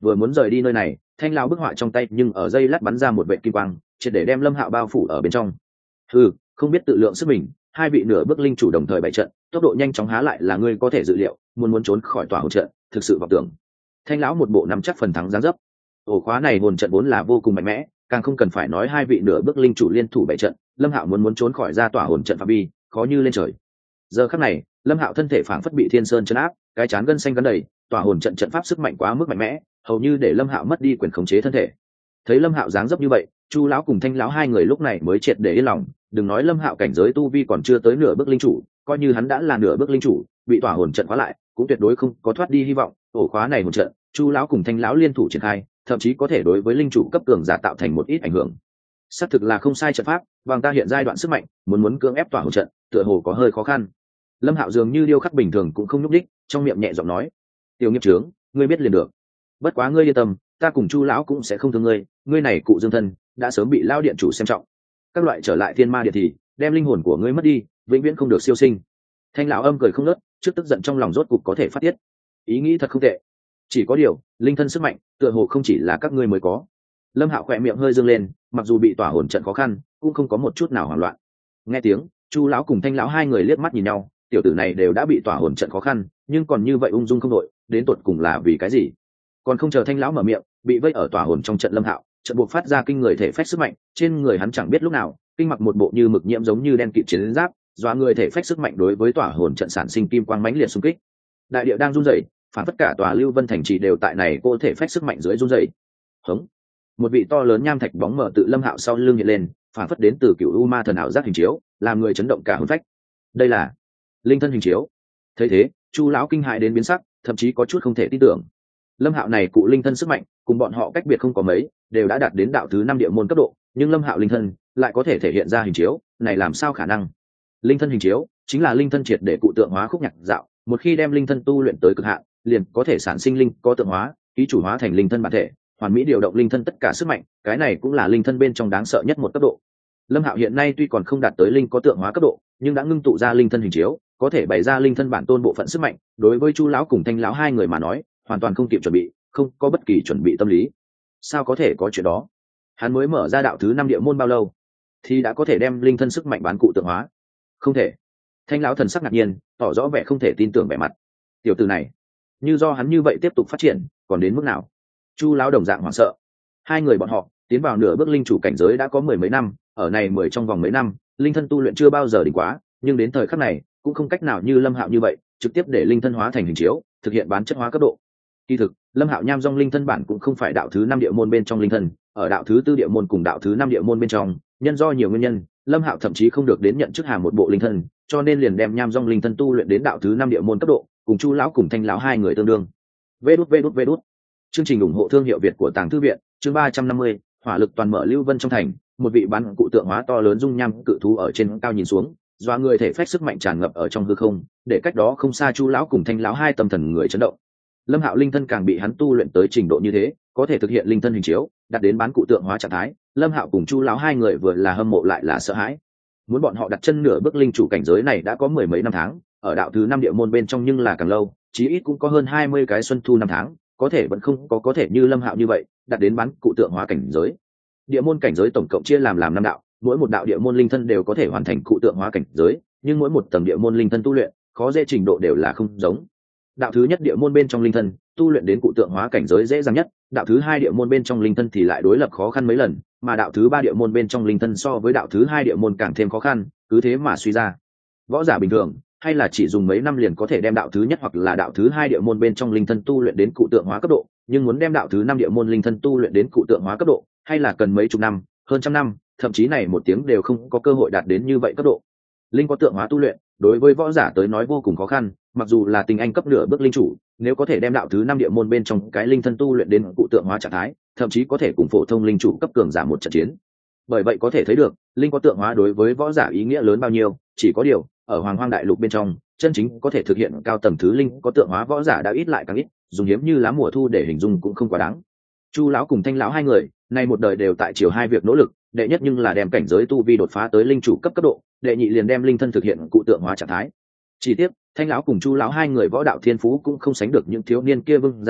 vừa muốn rời đi nơi này, thanh lão bức họa trong tay nhưng ở dây lát bắn ra một vệ kim quang, triệt để đem Lâm Hạo bao phủ ở bên trong. Hừ, không biết tự lượng sức mình, hai vị nửa bước linh chủ đồng thời bày trận, tốc độ nhanh chóng há lại là ngươi có thể dự liệu, muốn muốn trốn khỏi tòa hồn trận, thực sự vọng tưởng. Thanh lão một bộ nắm chắc phần thắng giáng dấp. Ổ khóa này hồn trận vốn là vô cùng mạnh mẽ, càng không cần phải nói hai vị nửa bước linh chủ liên thủ bày trận, Lâm Hạo muốn muốn trốn khỏi ra tòa hồn trận phạm vi, khó như lên trời. Giờ khắc này, Lâm Hạo thân thể phảng phất bị thiên sơn chấn áp, cái chán gân xanh gắn đầy, tòa hồn trận trận pháp sức mạnh quá mức mạnh mẽ, hầu như để Lâm Hạo mất đi quyền khống chế thân thể. Thấy Lâm Hạo dáng dấp như vậy, Chu lão cùng Thanh lão hai người lúc này mới triệt để yên lòng, đừng nói Lâm Hạo cảnh giới tu vi còn chưa tới nửa bước linh chủ, coi như hắn đã là nửa bước linh chủ, bị tỏa hồn trận khóa lại, cũng tuyệt đối không có thoát đi hy vọng. Ổ khóa này một trận, Chu lão cùng Thanh lão liên thủ triển khai, thậm chí có thể đối với linh chủ cấp cường giả tạo thành một ít ảnh hưởng. Xác thực là không sai trận pháp, bằng ta hiện giai đoạn sức mạnh, muốn muốn cưỡng ép tỏa hồn trận, tựa hồ có hơi khó khăn. Lâm Hạo dường như điêu khắc bình thường cũng không nhúc đích, trong miệng nhẹ giọng nói: "Tiểu nghiệp trướng, ngươi biết liền được. Bất quá ngươi yên tâm, ta cùng Chu lão cũng sẽ không thương ngươi, ngươi này cụ dương thân đã sớm bị lao điện chủ xem trọng. Các loại trở lại thiên ma điện thì đem linh hồn của ngươi mất đi, vĩnh viễn không được siêu sinh." Thanh lão âm cười không ngớt, trước tức giận trong lòng rốt cục có thể phát tiết. Ý nghĩ thật không tệ. Chỉ có điều, linh thân sức mạnh, tựa hồ không chỉ là các ngươi mới có. Lâm Hạo khẽ miệng hơi dương lên, mặc dù bị tỏa hồn trận khó khăn, cũng không có một chút nào hoảng loạn. Nghe tiếng, Chu lão cùng Thanh lão hai người liếc mắt nhìn nhau, tiểu tử này đều đã bị tỏa hồn trận khó khăn, nhưng còn như vậy ung dung không đội, đến tột cùng là vì cái gì? Còn không chờ Thanh lão mở miệng, bị vây ở tỏa hồn trong trận Lâm Hạo, trận buộc phát ra kinh người thể phách sức mạnh, trên người hắn chẳng biết lúc nào, kinh mặc một bộ như mực nhiễm giống như đen kịt chiến giáp, dọa người thể phách sức mạnh đối với tỏa hồn trận sản sinh kim quang mãnh liệt xung kích. Đại địa đang run rẩy, phản tất cả tòa Lưu Vân thành trì đều tại này cô thể phách sức mạnh dưới run rẩy. Hống. Một vị to lớn nham thạch bóng mờ tự Lâm Hạo sau lưng hiện lên, phản phất đến từ cựu u ma thần ảo giác hình chiếu, làm người chấn động cả hồn phách. Đây là linh thân hình chiếu. Thấy thế, Chu lão kinh hãi đến biến sắc, thậm chí có chút không thể tin tưởng. Lâm Hạo này cụ linh thân sức mạnh, cùng bọn họ cách biệt không có mấy, đều đã đạt đến đạo thứ năm địa môn cấp độ, nhưng Lâm Hạo linh thân lại có thể thể hiện ra hình chiếu, này làm sao khả năng? Linh thân hình chiếu chính là linh thân triệt để cụ tượng hóa khúc nhạc dạo, một khi đem linh thân tu luyện tới cực hạn, liền có thể sản sinh linh có tượng hóa, ký chủ hóa thành linh thân bản thể, hoàn mỹ điều động linh thân tất cả sức mạnh, cái này cũng là linh thân bên trong đáng sợ nhất một cấp độ. Lâm Hạo hiện nay tuy còn không đạt tới linh có tượng hóa cấp độ, nhưng đã ngưng tụ ra linh thân hình chiếu, có thể bày ra linh thân bản tôn bộ phận sức mạnh, đối với Chu lão cùng Thanh lão hai người mà nói, hoàn toàn không kịp chuẩn bị, không có bất kỳ chuẩn bị tâm lý. Sao có thể có chuyện đó? Hắn mới mở ra đạo thứ năm địa môn bao lâu, thì đã có thể đem linh thân sức mạnh bán cụ tượng hóa? Không thể. Thanh lão thần sắc ngạc nhiên, tỏ rõ vẻ không thể tin tưởng vẻ mặt. Tiểu tử này, như do hắn như vậy tiếp tục phát triển, còn đến mức nào? Chu lão đồng dạng hoảng sợ. Hai người bọn họ tiến vào nửa bước linh chủ cảnh giới đã có mười mấy năm, ở này mười trong vòng mấy năm, linh thân tu luyện chưa bao giờ đỉnh quá, nhưng đến thời khắc này, cũng không cách nào như Lâm Hạo như vậy, trực tiếp để linh thân hóa thành hình chiếu, thực hiện bán chất hóa cấp độ. Kỳ thực, Lâm Hạo nham dong linh thân bản cũng không phải đạo thứ năm địa môn bên trong linh thân, ở đạo thứ tư địa môn cùng đạo thứ năm địa môn bên trong, nhân do nhiều nguyên nhân, Lâm Hạo thậm chí không được đến nhận chức hàm một bộ linh thân, cho nên liền đem nham dong linh thân tu luyện đến đạo thứ năm địa môn cấp độ, cùng Chu lão cùng Thanh lão hai người tương đương. Vê đút vê đút vê đút. Chương trình ủng hộ thương hiệu Việt của Tàng Thư viện, chương ba trăm năm mươi, hỏa lực toàn mở Lưu Vân trong thành, một vị bán cụ tượng hóa to lớn dung nham cự thú ở trên cao nhìn xuống, doa người thể phách sức mạnh tràn ngập ở trong hư không, để cách đó không xa Chu lão cùng Thanh lão hai tâm thần người chấn động. Lâm Hạo linh thân càng bị hắn tu luyện tới trình độ như thế, có thể thực hiện linh thân hình chiếu, đạt đến bán cụ tượng hóa trạng thái, Lâm Hạo cùng Chu lão hai người vừa là hâm mộ lại là sợ hãi. Muốn bọn họ đặt chân nửa bước linh chủ cảnh giới này đã có mười mấy năm tháng, ở đạo thứ năm địa môn bên trong nhưng là càng lâu, chí ít cũng có hơn hai mươi cái xuân thu năm tháng, có thể vẫn không có có thể như Lâm Hạo như vậy, đạt đến bán cụ tượng hóa cảnh giới. Địa môn cảnh giới tổng cộng chia làm làm năm đạo, mỗi một đạo địa môn linh thân đều có thể hoàn thành cụ tượng hóa cảnh giới, nhưng mỗi một tầng địa môn linh thân tu luyện, khó dễ trình độ đều là không giống. Đạo thứ nhất địa môn bên trong linh thân, tu luyện đến cụ tượng hóa cảnh giới dễ dàng nhất, đạo thứ hai địa môn bên trong linh thân thì lại đối lập khó khăn mấy lần, mà đạo thứ ba địa môn bên trong linh thân so với đạo thứ hai địa môn càng thêm khó khăn, cứ thế mà suy ra. Võ giả bình thường, hay là chỉ dùng mấy năm liền có thể đem đạo thứ nhất hoặc là đạo thứ hai địa môn bên trong linh thân tu luyện đến cụ tượng hóa cấp độ, nhưng muốn đem đạo thứ năm địa môn linh thân tu luyện đến cụ tượng hóa cấp độ, hay là cần mấy chục năm, hơn trăm năm, thậm chí này một tiếng đều không có cơ hội đạt đến như vậy cấp độ. Linh có tượng hóa tu luyện, đối với võ giả tới nói vô cùng khó khăn, mặc dù là tinh anh cấp nửa bước linh chủ, nếu có thể đem đạo thứ năm địa môn bên trong cái linh thân tu luyện đến cụ tượng hóa trạng thái, thậm chí có thể cùng phổ thông linh chủ cấp cường giả một trận chiến. Bởi vậy có thể thấy được, linh có tượng hóa đối với võ giả ý nghĩa lớn bao nhiêu, chỉ có điều, ở Hoàng Hoang đại lục bên trong, chân chính có thể thực hiện cao tầng thứ linh có tượng hóa võ giả đã ít lại càng ít, dùng hiếm như lá mùa thu để hình dung cũng không quá đáng. Chu lão cùng Thanh lão hai người, nay một đời đều tại chiều hai việc nỗ lực, đệ nhất nhưng là đem cảnh giới tu vi đột phá tới linh chủ cấp cấp độ, đệ nhị liền đem linh thân thực hiện cụ tượng hóa trạng thái. Chỉ tiếc, Thanh lão cùng Chu lão hai người võ đạo thiên phú cũng không sánh được những thiếu niên kia vương giả,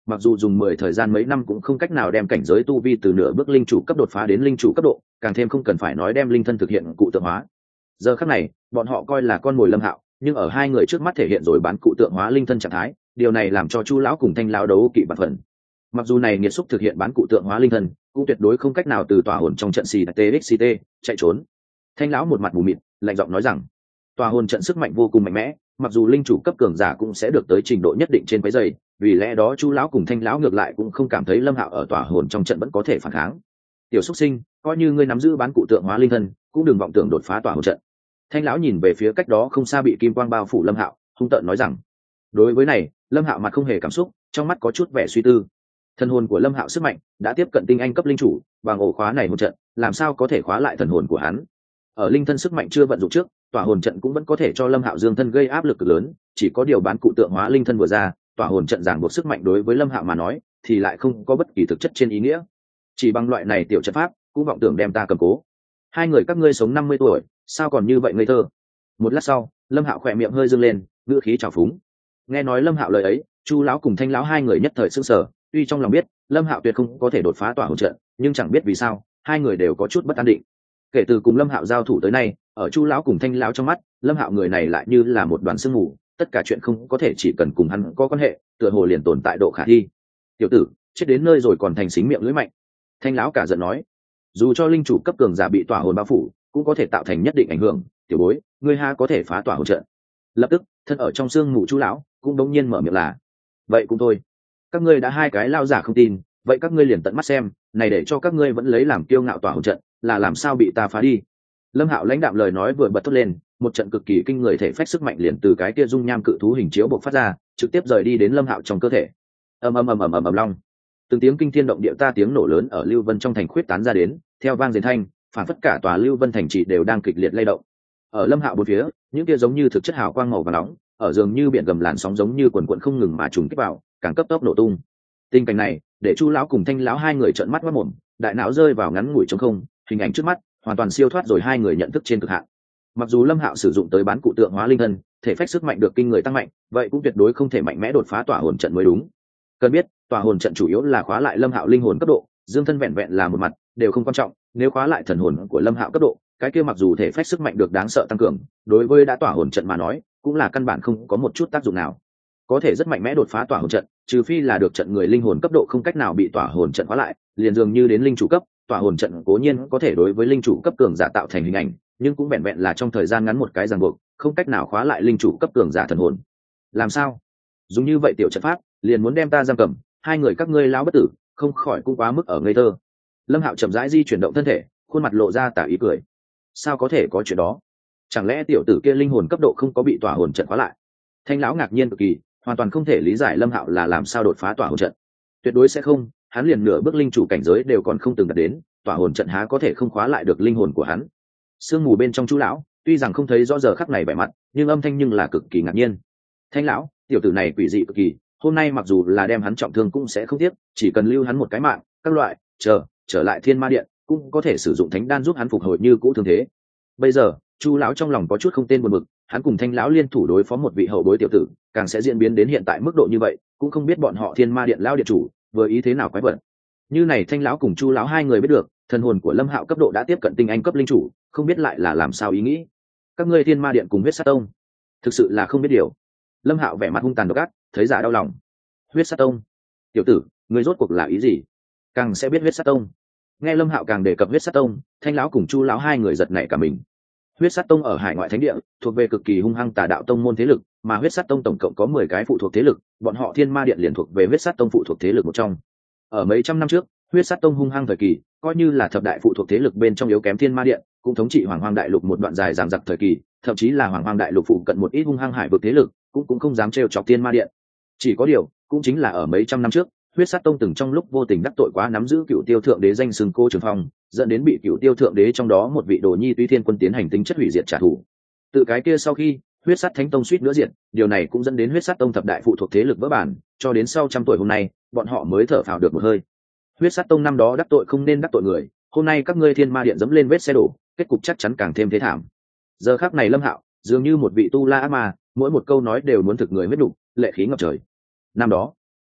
mặc dù dùng mười thời gian mấy năm cũng không cách nào đem cảnh giới tu vi từ nửa bước linh chủ cấp đột phá đến linh chủ cấp độ, càng thêm không cần phải nói đem linh thân thực hiện cụ tượng hóa. Giờ khắc này bọn họ coi là con mồi Lâm Hạo, nhưng ở hai người trước mắt thể hiện rồi bán cụ tượng hóa linh thân trạng thái, điều này làm cho Chu lão cùng Thanh lão đấu kỵ bạt phần. Mặc dù này nghiệt xúc thực hiện bán cụ tượng hóa linh thân, cũng tuyệt đối không cách nào từ tòa hồn trong trận xì txt chạy trốn. Thanh lão một mặt mù mịt, lạnh giọng nói rằng, tòa hồn trận sức mạnh vô cùng mạnh mẽ, mặc dù linh chủ cấp cường giả cũng sẽ được tới trình độ nhất định trên cái giày, vì lẽ đó Chu lão cùng Thanh lão ngược lại cũng không cảm thấy Lâm Hạo ở tòa hồn trong trận vẫn có thể phản kháng. Tiểu xuất sinh, coi như ngươi nắm giữ bán cụ tượng hóa linh thân, cũng đừng vọng tưởng đột phá tòa hồn trận. Thanh lão nhìn về phía cách đó không xa bị kim quang bao phủ Lâm Hạo, hung tợn nói rằng. Đối với này, Lâm Hạo mặt không hề cảm xúc, trong mắt có chút vẻ suy tư. Thần hồn của Lâm Hạo sức mạnh đã tiếp cận tinh anh cấp linh chủ, bằng ổ khóa này một trận, làm sao có thể khóa lại thần hồn của hắn? Ở linh thân sức mạnh chưa vận dụng trước, tỏa hồn trận cũng vẫn có thể cho Lâm Hạo dương thân gây áp lực cực lớn, chỉ có điều bán cụ tượng hóa linh thân vừa ra, tỏa hồn trận giảng buộc sức mạnh đối với Lâm Hạo mà nói, thì lại không có bất kỳ thực chất trên ý nghĩa. Chỉ bằng loại này tiểu trận pháp, cũng vọng tưởng đem ta cầm cố. Hai người các ngươi sống năm mươi tuổi, sao còn như vậy ngây thơ? Một lát sau, Lâm Hạo khỏe miệng hơi dương lên, ngữ khí trào phúng. Nghe nói Lâm Hạo lời ấy, Chu lão cùng Thanh lão hai người nhất thời sững sờ, tuy trong lòng biết Lâm Hạo tuyệt không có thể đột phá tỏa hồn trận, nhưng chẳng biết vì sao, hai người đều có chút bất an định. Kể từ cùng Lâm Hạo giao thủ tới nay, ở Chu lão cùng Thanh lão trong mắt, Lâm Hạo người này lại như là một đoàn sương mù, tất cả chuyện không có thể chỉ cần cùng hắn có quan hệ, tựa hồ liền tồn tại độ khả thi. Tiểu tử, chết đến nơi rồi còn thành xính miệng lưỡi mạnh. Thanh lão cả giận nói, dù cho linh chủ cấp cường giả bị tỏa hồn bao phủ, cũng có thể tạo thành nhất định ảnh hưởng. Tiểu bối, ngươi ha có thể phá tỏa hồn trận? Lập tức, thân ở trong sương mù Chu lão cũng đống nhiên mở miệng là, vậy cũng thôi. Các ngươi đã hai cái lao giả không tin, vậy các ngươi liền tận mắt xem, này để cho các ngươi vẫn lấy làm kiêu ngạo tỏa hồn trận, là làm sao bị ta phá đi. Lâm Hạo lãnh đạm lời nói vừa bật thốt lên, một trận cực kỳ kinh người thể phách sức mạnh liền từ cái kia dung nham cự thú hình chiếu bộc phát ra, trực tiếp rời đi đến Lâm Hạo trong cơ thể. Ầm ầm ầm ầm ầm ầm long, từng tiếng kinh thiên động địa ta tiếng nổ lớn ở Lưu Vân trong thành khuyết tán ra đến, theo vang rền thanh, phản phất cả tòa Lưu Vân thành trì đều đang kịch liệt lay động. Ở Lâm Hạo bốn phía, những kia giống như thực chất hào quang màu vàng nóng, ở dường như biển gầm làn sóng giống như quần quần không ngừng mà trùng kích vào, càng cấp tốc nổ tung. Tình cảnh này để Chu lão cùng Thanh lão hai người trợn mắt quát mồm, đại não rơi vào ngắn ngủi trống không, hình ảnh trước mắt hoàn toàn siêu thoát rồi hai người nhận thức trên cực hạn. Mặc dù Lâm Hạo sử dụng tới bán cụ tượng hóa linh thân, thể phách sức mạnh được kinh người tăng mạnh, vậy cũng tuyệt đối không thể mạnh mẽ đột phá tỏa hồn trận mới đúng. Cần biết, tỏa hồn trận chủ yếu là khóa lại Lâm Hạo linh hồn cấp độ, dương thân vẹn vẹn là một mặt, đều không quan trọng, nếu khóa lại thần hồn của Lâm Hạo cấp độ, cái kia mặc dù thể phách sức mạnh được đáng sợ tăng cường, đối với đã tỏa hồn trận mà nói, cũng là căn bản không có một chút tác dụng nào. Có thể rất mạnh mẽ đột phá tỏa hồn trận, trừ phi là được trận người linh hồn cấp độ không cách nào bị tỏa hồn trận khóa lại, liền dường như đến linh chủ cấp, tỏa hồn trận cố nhiên có thể đối với linh chủ cấp cường giả tạo thành hình ảnh, nhưng cũng vẹn vẹn là trong thời gian ngắn một cái ràng buộc, không cách nào khóa lại linh chủ cấp cường giả thần hồn. Làm sao? Dùng như vậy tiểu trận pháp, liền muốn đem ta giam cầm, hai người các ngươi lão bất tử, không khỏi cũng quá mức ở ngây thơ. Lâm Hạo chậm rãi di chuyển động thân thể, khuôn mặt lộ ra tà ý cười. Sao có thể có chuyện đó? Chẳng lẽ tiểu tử kia linh hồn cấp độ không có bị tỏa hồn trận khóa lại? Thanh lão ngạc nhiên cực kỳ, hoàn toàn không thể lý giải Lâm Hạo là làm sao đột phá tỏa hồn trận. Tuyệt đối sẽ không, hắn liền nửa bước linh chủ cảnh giới đều còn không từng đạt đến, tỏa hồn trận há có thể không khóa lại được linh hồn của hắn. Sương mù bên trong Chu lão, tuy rằng không thấy rõ giờ khắc này vẻ mặt, nhưng âm thanh nhưng là cực kỳ ngạc nhiên. Thanh lão, tiểu tử này quỷ dị cực kỳ, hôm nay mặc dù là đem hắn trọng thương cũng sẽ không tiếc, chỉ cần lưu hắn một cái mạng, các loại, chờ, trở lại Thiên Ma Điện, cũng có thể sử dụng thánh đan giúp hắn phục hồi như cũ thương thế. Bây giờ, Chu lão trong lòng có chút không tên buồn bực, hắn cùng Thanh lão liên thủ đối phó một vị hậu bối tiểu tử, càng sẽ diễn biến đến hiện tại mức độ như vậy, cũng không biết bọn họ Thiên Ma Điện lão điện chủ vừa ý thế nào quái vật. Như này Thanh lão cùng Chu lão hai người biết được, thần hồn của Lâm Hạo cấp độ đã tiếp cận tinh anh cấp linh chủ, không biết lại là làm sao ý nghĩ. Các ngươi Thiên Ma Điện cùng Huyết Sát Tông, thực sự là không biết điều. Lâm Hạo vẻ mặt hung tàn độc ác, thấy giả đau lòng. Huyết Sát Tông, tiểu tử, ngươi rốt cuộc là ý gì? Càng sẽ biết Huyết Sát Tông. Nghe Lâm Hạo càng đề cập Huyết Sát Tông, Thanh lão cùng Chu lão hai người giật nảy cả mình. Huyết Sát Tông ở hải ngoại thánh địa, thuộc về cực kỳ hung hăng tà đạo tông môn thế lực, mà Huyết Sát Tông tổng cộng có mười cái phụ thuộc thế lực, bọn họ Thiên Ma Điện liền thuộc về Huyết Sát Tông phụ thuộc thế lực một trong. Ở mấy trăm năm trước, Huyết Sát Tông hung hăng thời kỳ, coi như là thập đại phụ thuộc thế lực bên trong yếu kém Thiên Ma Điện, cũng thống trị Hoàng Hoang Đại Lục một đoạn dài dằng dặc thời kỳ, thậm chí là Hoàng Hoang Đại Lục phụ cận một ít hung hăng hải vực thế lực, cũng cũng không dám trêu chọc Thiên Ma Điện. Chỉ có điều, cũng chính là ở mấy trăm năm trước, Huyết Sát Tông từng trong lúc vô tình đắc tội quá nắm giữ Cựu Tiêu Thượng Đế danh xưng Cô Trường Phong, dẫn đến bị Cựu Tiêu Thượng Đế trong đó một vị đồ nhi Túy Thiên Quân tiến hành tính chất hủy diệt trả thù. Từ cái kia sau khi Huyết Sát Thánh Tông suýt nữa diệt, điều này cũng dẫn đến Huyết Sát Tông thập đại phụ thuộc thế lực vỡ bản, cho đến sau trăm tuổi hôm nay, bọn họ mới thở phào được một hơi. Huyết Sát Tông năm đó đắc tội không nên đắc tội người, hôm nay các ngươi Thiên Ma Điện dẫm lên vết xe đổ, kết cục chắc chắn càng thêm thế thảm. Giờ khắc này Lâm Hạo dường như một vị tu la ác ma, mỗi một câu nói đều muốn thực người huyết đủ, lệ khí ngập trời. Năm đó,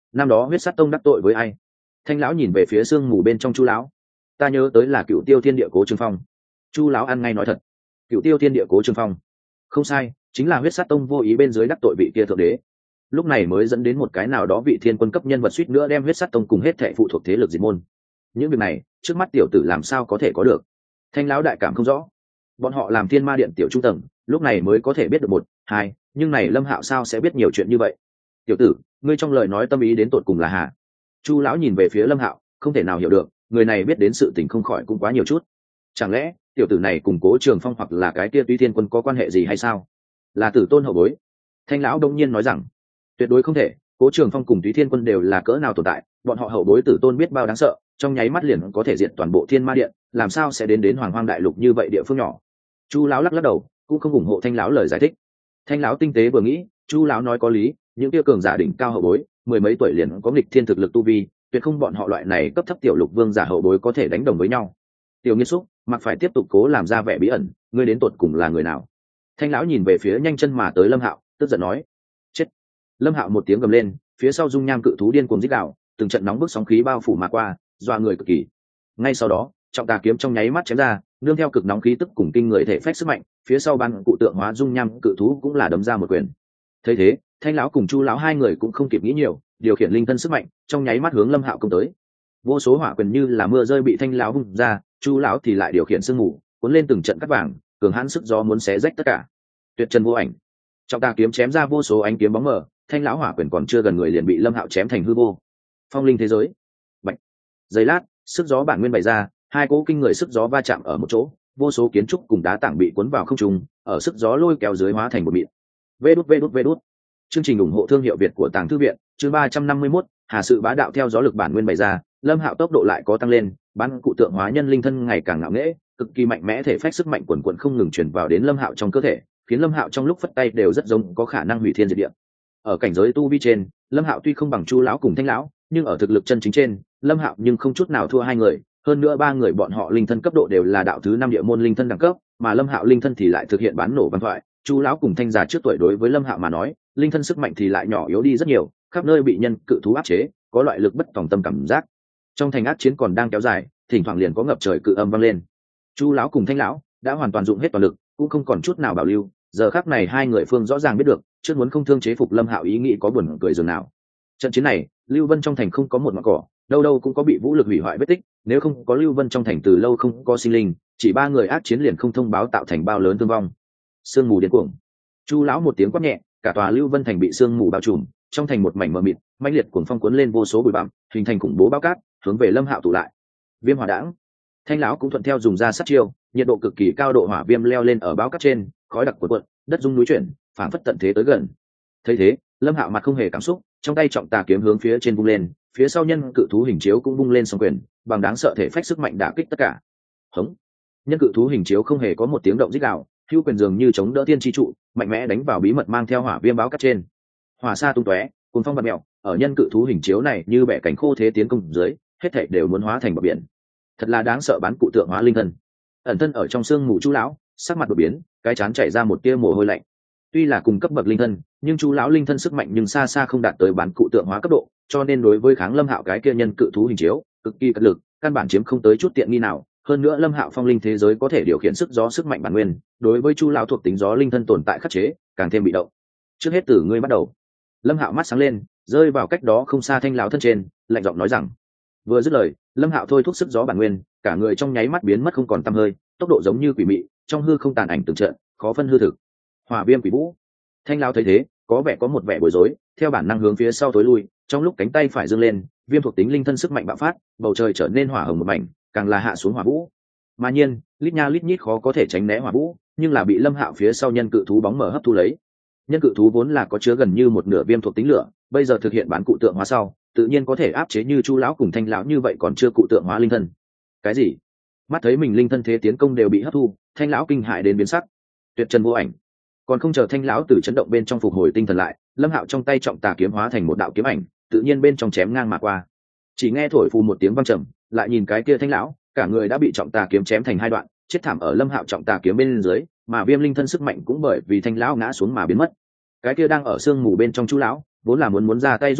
năm đó huyết sát tông đắc tội với ai? Thanh lão nhìn về phía sương mù bên trong chu lão. Ta nhớ tới là cựu tiêu thiên địa cố trương phong. Chu lão ăn ngay nói thật. Cựu tiêu thiên địa cố trương phong? Không sai, chính là huyết sát tông vô ý bên dưới đắc tội vị kia thượng đế, lúc này mới dẫn đến một cái nào đó vị thiên quân cấp nhân vật suýt nữa đem huyết sát tông cùng hết thệ phụ thuộc thế lực diệt môn. Những việc này trước mắt tiểu tử làm sao có thể có được? Thanh lão đại cảm không rõ. Bọn họ làm thiên ma điện tiểu trung tầng, lúc này mới có thể biết được một hai, nhưng này Lâm Hạo sao sẽ biết nhiều chuyện như vậy? Tiểu tử, ngươi trong lời nói tâm ý đến tột cùng là hà? Chu lão nhìn về phía Lâm Hạo, không thể nào hiểu được, người này biết đến sự tình không khỏi cũng quá nhiều chút. Chẳng lẽ tiểu tử này cùng Cố Trường Phong hoặc là cái kia Tuy Thiên Quân có quan hệ gì hay sao? Là tử tôn hậu bối? Thanh lão đông nhiên nói rằng, tuyệt đối không thể. Cố Trường Phong cùng Túy Thiên Quân đều là cỡ nào tồn tại, bọn họ hậu bối tử tôn biết bao đáng sợ, trong nháy mắt liền có thể diệt toàn bộ Thiên Ma Điện, làm sao sẽ đến đến Hoàng Hoang Đại Lục như vậy địa phương nhỏ? Chu lão lắc lắc đầu, cũng không ủng hộ Thanh lão lời giải thích. Thanh lão tinh tế vừa nghĩ, Chu lão nói có lý, những tiêu cường giả đỉnh cao hậu bối, mười mấy tuổi liền có nghịch thiên thực lực tu vi, tuyệt không bọn họ loại này cấp thấp tiểu lục vương giả hậu bối có thể đánh đồng với nhau. Tiểu Nghiên Xúc, mặc phải tiếp tục cố làm ra vẻ bí ẩn, ngươi đến tột cùng là người nào? Thanh lão nhìn về phía nhanh chân mà tới Lâm Hạo, tức giận nói. Chết! Lâm Hạo một tiếng gầm lên, phía sau dung nham cự thú điên cuồng rít gào, từng trận nóng bức sóng khí bao phủ mà qua, dọa người cực kỳ. Ngay sau đó, trọng tà kiếm trong nháy mắt chém ra, nương theo cực nóng khí tức cùng kinh người thể phách sức mạnh, phía sau ban cụ tượng hóa dung nham cự thú cũng là đấm ra một quyền. Thấy thế, Thanh lão cùng Chu lão hai người cũng không kịp nghĩ nhiều, điều khiển linh thân sức mạnh, trong nháy mắt hướng Lâm Hạo công tới. Vô số hỏa quyền như là mưa rơi bị Thanh lão vung ra, Chu lão thì lại điều khiển sương mù, cuốn lên từng trận cắt vàng, cường hãn sức gió muốn xé rách tất cả. Tuyệt trần vô ảnh, trọng tà kiếm chém ra vô số ánh kiếm bóng mờ, Thanh lão hỏa quyền còn chưa gần người liền bị Lâm Hạo chém thành hư vô. Phong linh thế giới. Bạch. Giây lát, sức gió bản nguyên bày ra, hai cỗ kinh người sức gió va chạm ở một chỗ, vô số kiến trúc cùng đá tảng bị cuốn vào không trung, ở sức gió lôi kéo dưới hóa thành một mịn. Vê đút vê đút vê đút. Chương trình ủng hộ thương hiệu Việt của Tàng Thư viện, chương ba trăm năm mươi mốt, Hà sự bá đạo theo gió lực bản nguyên bày ra, Lâm Hạo tốc độ lại có tăng lên, bán cụ tượng hóa nhân linh thân ngày càng ngạo nghễ, cực kỳ mạnh mẽ thể phách sức mạnh quần quần không ngừng truyền vào đến Lâm Hạo trong cơ thể, khiến Lâm Hạo trong lúc phất tay đều rất giống có khả năng hủy thiên diệt địa. Ở cảnh giới tu vi trên, Lâm Hạo tuy không bằng Chu lão cùng Thanh lão, nhưng ở thực lực chân chính trên, Lâm Hạo nhưng không chút nào thua hai người, hơn nữa ba người bọn họ linh thân cấp độ đều là đạo thứ năm địa môn linh thân đẳng cấp, mà Lâm Hạo linh thân thì lại thực hiện bán nổ văn thoại. Chu lão cùng Thanh già trước tuổi đối với Lâm Hạo mà nói, linh thân sức mạnh thì lại nhỏ yếu đi rất nhiều, khắp nơi bị nhân cự thú áp chế, có loại lực bất tòng tâm cảm giác. Trong thành ác chiến còn đang kéo dài, thỉnh thoảng liền có ngập trời cự âm vang lên. Chu lão cùng Thanh lão đã hoàn toàn dụng hết toàn lực, cũng không còn chút nào bảo lưu, giờ khắc này hai người phương rõ ràng biết được, trước muốn không thương chế phục Lâm Hạo ý nghĩ có buồn cười dường nào. Trận chiến này, Lưu Vân trong thành không có một ngọn cỏ, đâu đâu cũng có bị vũ lực hủy hoại vết tích, nếu không có Lưu Vân trong thành từ lâu không có sinh linh, chỉ ba người ác chiến liền không thông báo tạo thành bao lớn thương vong. Sương mù điên cuồng. Chu lão một tiếng quát nhẹ, cả tòa Lưu Vân thành bị sương mù bao trùm, trong thành một mảnh mờ mịt, mãnh liệt cuồng phong cuốn lên vô số bụi bặm, hình thành khủng bố bao cát, hướng về Lâm Hạo tụ lại. Viêm hỏa đãng. Thanh lão cũng thuận theo dùng ra sát chiêu, nhiệt độ cực kỳ cao độ hỏa viêm leo lên ở bao cát trên, khói đặc cuộn cuộn, đất rung núi chuyển, phảng phất tận thế tới gần. Thấy thế, Lâm Hạo mặt không hề cảm xúc, trong tay trọng tà kiếm hướng phía trên vung lên, phía sau nhân cự thú hình chiếu cũng vung lên song quyền, bằng đáng sợ thể phách sức mạnh đả kích tất cả. Hống. Nhân cự thú hình chiếu không hề có một tiếng động rít gào, hữu quyền dường như chống đỡ tiên chi trụ, mạnh mẽ đánh vào bí mật mang theo hỏa viêm báo cát trên. Hỏa sa tung tóe, cuồng phong bạt mèo, ở nhân cự thú hình chiếu này như bẻ cánh khô thế tiến công dưới, hết thảy đều muốn hóa thành bọt biển. Thật là đáng sợ bán cụ tượng hóa linh thân. Ẩn thân ở trong xương mù Chu lão, sắc mặt đột biến, cái chán chảy ra một tia mồ hôi lạnh. Tuy là cùng cấp bậc linh thân, nhưng Chu lão linh thân sức mạnh nhưng xa xa không đạt tới bán cụ tượng hóa cấp độ, cho nên đối với kháng Lâm Hạo cái kia nhân cự thú hình chiếu, cực kỳ cật lực, căn bản chiếm không tới chút tiện nghi nào. Hơn nữa Lâm Hạo phong linh thế giới có thể điều khiển sức gió sức mạnh bản nguyên, đối với Chu lão thuộc tính gió linh thân tồn tại khắc chế, càng thêm bị động. Trước hết từ ngươi bắt đầu. Lâm Hạo mắt sáng lên, rơi vào cách đó không xa Thanh lão thân trên, lạnh giọng nói rằng. Vừa dứt lời, Lâm Hạo thôi thúc sức gió bản nguyên, cả người trong nháy mắt biến mất không còn tăm hơi, tốc độ giống như quỷ mị, trong hư không tàn ảnh từng trận, khó phân hư thực. Hỏa viêm quỷ vũ. Thanh lão thấy thế, có vẻ có một vẻ bối rối, theo bản năng hướng phía sau tối lui, trong lúc cánh tay phải giương lên, viêm thuộc tính linh thân sức mạnh bạo phát, bầu trời trở nên hỏa hồng một mảnh, càng là hạ xuống hỏa vũ. Mà nhiên, lít nha lít nhít khó có thể tránh né hỏa vũ, nhưng là bị Lâm Hạo phía sau nhân cự thú bóng mở hấp thu lấy. Nhân cự thú vốn là có chứa gần như một nửa viêm thuộc tính lửa, bây giờ thực hiện bán cụ tượng hóa sau, tự nhiên có thể áp chế như Chu lão cùng Thanh lão như vậy còn chưa cụ tượng hóa linh thân. Cái gì? Mắt thấy mình linh thân thế tiến công đều bị hấp thu, Thanh lão kinh hãi đến biến sắc. Tuyệt trần vô ảnh. Còn không chờ Thanh lão từ chấn động bên trong phục hồi tinh thần lại, Lâm Hạo trong tay trọng tà kiếm hóa thành một đạo kiếm ảnh, tự nhiên bên trong chém ngang mà qua. Chỉ nghe thổi phù một tiếng vang trầm, lại nhìn cái kia Thanh lão, cả người đã bị trọng tà kiếm chém thành hai đoạn, chết thảm ở Lâm Hạo trọng tà kiếm bên dưới, mà viêm linh thân sức mạnh cũng bởi vì Thanh lão ngã xuống mà biến mất. Cái kia đang ở sương mù bên trong Chu lão, vốn là muốn muốn ra tay giúp đỡ,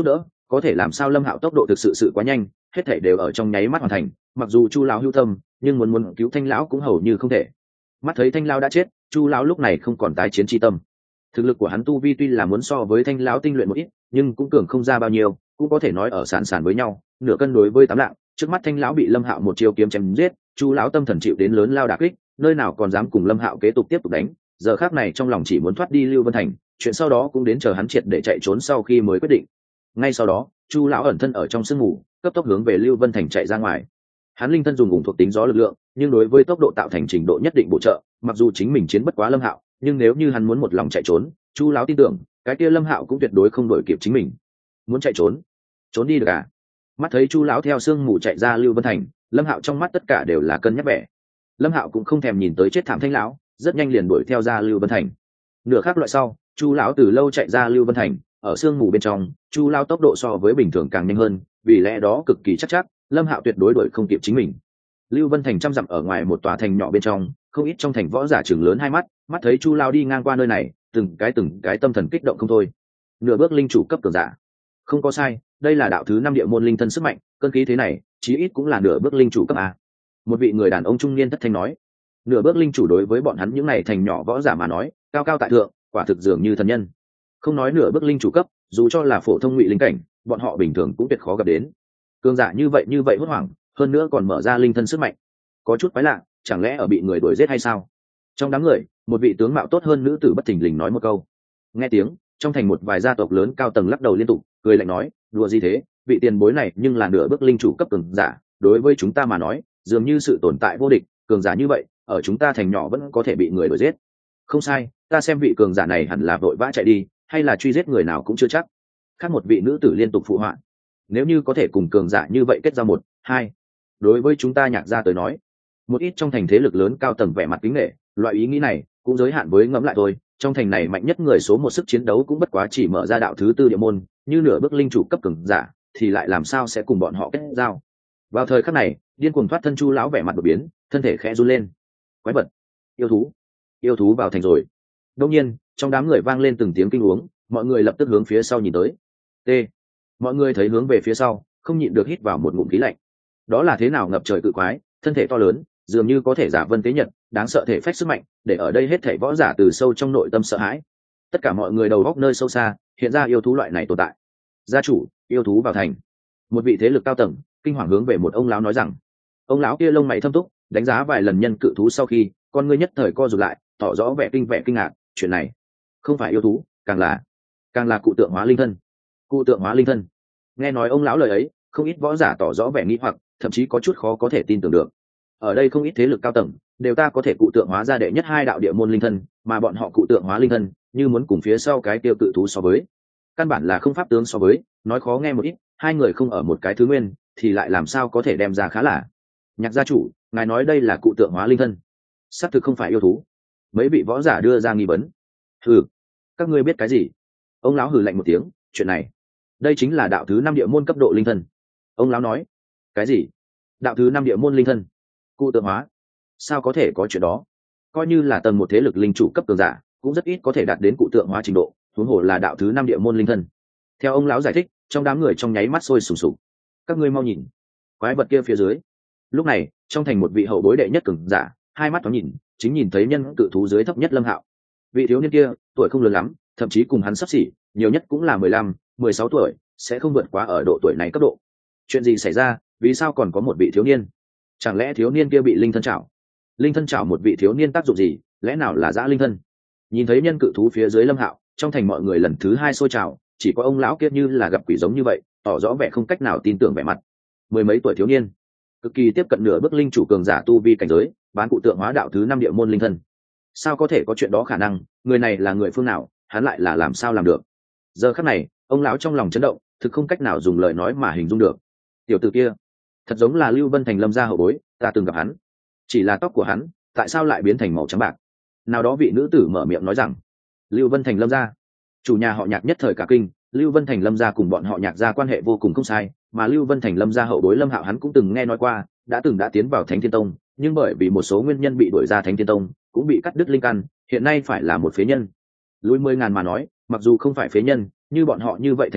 có thể làm sao lâm hạo tốc độ thực sự sự quá nhanh, hết thể đều ở trong nháy mắt hoàn thành. Mặc dù chu lão hưu tâm, nhưng muốn muốn cứu thanh lão cũng hầu như không thể. Mắt thấy thanh lão đã chết, chu lão lúc này không còn tái chiến chi tâm. Thực lực của hắn tu vi tuy là muốn so với thanh lão tinh luyện một ít, nhưng cũng cường không ra bao nhiêu, cũng có thể nói ở sàn sàn với nhau, nửa cân đối với tám lạng. Trước mắt thanh lão bị lâm hạo một chiêu kiếm chém giết, chu lão tâm thần chịu đến lớn lao đả kích, nơi nào còn dám cùng lâm hạo kế tục tiếp tục đánh. Giờ khắc này trong lòng chỉ muốn thoát đi Lưu Vân Thành, chuyện sau đó cũng đến chờ hắn triệt để chạy trốn sau khi mới quyết định. Ngay sau đó, chu lão ẩn thân ở trong sương mù, cấp tốc hướng về Lưu Vân Thành chạy ra ngoài. Hắn linh thân dùng ủng thuộc tính gió lực lượng, nhưng đối với tốc độ tạo thành trình độ nhất định bổ trợ, mặc dù chính mình chiến bất quá lâm hạo, nhưng nếu như hắn muốn một lòng chạy trốn, chu lão tin tưởng cái kia lâm hạo cũng tuyệt đối không đuổi kịp chính mình. Muốn chạy trốn, trốn đi được à? Mắt thấy chu lão theo sương mù chạy ra Lưu Vân Thành, lâm hạo trong mắt tất cả đều là cân nhắc vẻ. Lâm hạo cũng không thèm nhìn tới chết thảm thanh lão, rất nhanh liền đuổi theo ra Lưu Vân Thành. Nửa khắc loại sau, chu lão từ lâu chạy ra Lưu Vân Thành, ở sương mù bên trong, chu lão tốc độ so với bình thường càng nhanh hơn, vì lẽ đó cực kỳ chắc chắc lâm hạo tuyệt đối đuổi không kịp chính mình. Lưu Vân Thành trăm dặm ở ngoài một tòa thành nhỏ bên trong, không ít trong thành võ giả chừng lớn hai mắt, mắt thấy chu lão đi ngang qua nơi này, từng cái từng cái tâm thần kích động không thôi. Nửa bước linh chủ cấp cường giả, không có sai, đây là đạo thứ năm địa môn linh thân sức mạnh, cơn khí thế này chí ít cũng là nửa bước linh chủ cấp a. Một vị người đàn ông trung niên thất thanh nói. Nửa bước linh chủ đối với bọn hắn những này thành nhỏ võ giả mà nói, cao cao tại thượng, quả thực dường như thần nhân. Không nói nửa bước linh chủ cấp, dù cho là phổ thông ngụy linh cảnh, bọn họ bình thường cũng tuyệt khó gặp đến. Cường giả như vậy như vậy hốt hoảng, hơn nữa còn mở ra linh thân sức mạnh, có chút quái lạ, chẳng lẽ ở bị người đuổi giết hay sao? Trong đám người, một vị tướng mạo tốt hơn nữ tử bất thình lình nói một câu. Nghe tiếng, trong thành một vài gia tộc lớn cao tầng lắc đầu liên tục, cười lạnh nói, đùa gì thế, vị tiền bối này nhưng là nửa bước linh chủ cấp cường giả, đối với chúng ta mà nói, dường như sự tồn tại vô địch, cường giả như vậy, ở chúng ta thành nhỏ vẫn có thể bị người đuổi giết. Không sai, ta xem vị cường giả này hẳn là vội vã chạy đi, hay là truy giết người nào cũng chưa chắc. Khác một vị nữ tử liên tục phụ họa. Nếu như có thể cùng cường giả như vậy kết giao một, hai, đối với chúng ta nhạc gia tới nói, một ít trong thành thế lực lớn cao tầng vẻ mặt kính nể, loại ý nghĩ này cũng giới hạn với ngẫm lại thôi. Trong thành này mạnh nhất người số một sức chiến đấu cũng bất quá chỉ mở ra đạo thứ tư địa môn, như nửa bước linh chủ cấp cường giả, thì lại làm sao sẽ cùng bọn họ kết giao? Vào thời khắc này, điên cuồng thoát thân chu lão vẻ mặt đột biến, thân thể khẽ run lên. Quái vật, yêu thú, yêu thú vào thành rồi. Đột nhiên, trong đám người vang lên từng tiếng kinh uống, mọi người lập tức hướng phía sau nhìn tới. T. Mọi người thấy hướng về phía sau, không nhịn được hít vào một ngụm khí lạnh. Đó là thế nào ngập trời cự quái, thân thể to lớn, dường như có thể giả vân tế nhật, đáng sợ thể phách sức mạnh, để ở đây hết thảy võ giả từ sâu trong nội tâm sợ hãi. Tất cả mọi người đầu góc nơi sâu xa, hiện ra yêu thú loại này tồn tại. Gia chủ, yêu thú vào thành. Một vị thế lực cao tầng, kinh hoàng hướng về một ông lão nói rằng. Ông lão kia lông mày thâm túc, đánh giá vài lần nhân cự thú sau khi, con ngươi nhất thời co rụt lại, tỏ rõ vẻ kinh vẻ kinh ngạc, chuyện này không phải yêu thú, càng là càng là cụ tượng hóa linh thân. Cụ tượng hóa linh thân. Nghe nói ông lão lời ấy, không ít võ giả tỏ rõ vẻ nghi hoặc, thậm chí có chút khó có thể tin tưởng được. Ở đây không ít thế lực cao tầng, đều ta có thể cụ tượng hóa ra đệ nhất hai đạo địa môn linh thân, mà bọn họ cụ tượng hóa linh thân, như muốn cùng phía sau cái tiêu cự thú so với, căn bản là không pháp tướng so với, nói khó nghe một ít, hai người không ở một cái thứ nguyên, thì lại làm sao có thể đem ra khá là. Nhạc gia chủ, ngài nói đây là cụ tượng hóa linh thân, xác thực không phải yêu thú. Mấy vị võ giả đưa ra nghi vấn. Hừ, các ngươi biết cái gì? Ông lão hừ lạnh một tiếng, chuyện này, đây chính là đạo thứ năm địa môn cấp độ linh thân. Ông lão nói. Cái gì? Đạo thứ năm địa môn linh thân? Cụ tượng hóa? Sao có thể có chuyện đó? Coi như là tầng một thế lực linh chủ cấp cường giả, cũng rất ít có thể đạt đến cụ tượng hóa trình độ, huống hồ là đạo thứ năm địa môn linh thân. Theo ông lão giải thích, trong đám người trong nháy mắt sôi sùng sục. Các ngươi mau nhìn, quái vật kia phía dưới. Lúc này, trong thành một vị hậu bối đệ nhất cường giả, hai mắt thoáng nhìn, chính nhìn thấy nhân cự thú dưới thấp nhất Lâm Hạo. Vị thiếu niên kia, tuổi không lớn lắm, thậm chí cùng hắn sắp xỉ, nhiều nhất cũng là mười lăm, mười sáu tuổi, sẽ không vượt quá ở độ tuổi này cấp độ. Chuyện gì xảy ra, vì sao còn có một vị thiếu niên? Chẳng lẽ thiếu niên kia bị linh thân chảo? Linh thân chảo một vị thiếu niên tác dụng gì, lẽ nào là dã linh thân? Nhìn thấy nhân cự thú phía dưới Lâm Hạo, trong thành mọi người lần thứ hai sôi trào, chỉ có ông lão kia như là gặp quỷ giống như vậy, tỏ rõ vẻ không cách nào tin tưởng vẻ mặt. Mười mấy tuổi thiếu niên, cực kỳ tiếp cận nửa bước linh chủ cường giả tu vi cảnh giới, bán cụ tượng hóa đạo thứ năm địa môn linh thân. Sao có thể có chuyện đó khả năng? Người này là người phương nào? Hắn lại là làm sao làm được? Giờ khắc này, ông lão trong lòng chấn động, thực không cách nào dùng lời nói mà hình dung được. Tiểu tử kia, thật giống là Lưu Vân Thành Lâm gia hậu bối, ta từng gặp hắn. Chỉ là tóc của hắn, tại sao lại biến thành màu trắng bạc? Nào đó vị nữ tử mở miệng nói rằng, Lưu Vân Thành Lâm gia, chủ nhà họ Nhạc nhất thời cả kinh. Lưu Vân Thành Lâm gia cùng bọn họ Nhạc gia quan hệ vô cùng không sai, mà Lưu Vân Thành Lâm gia hậu bối Lâm Hạo hắn cũng từng nghe nói qua, đã từng đã tiến vào Thánh Thiên Tông, nhưng bởi vì một số nguyên nhân bị đuổi ra Thánh Thiên Tông, cũng bị cắt đứt linh căn, hiện nay phải là một phế nhân. Lùi mười ngàn mà nói, mặc dù không phải phế nhân, như bọn họ như vậy thành nhỏ,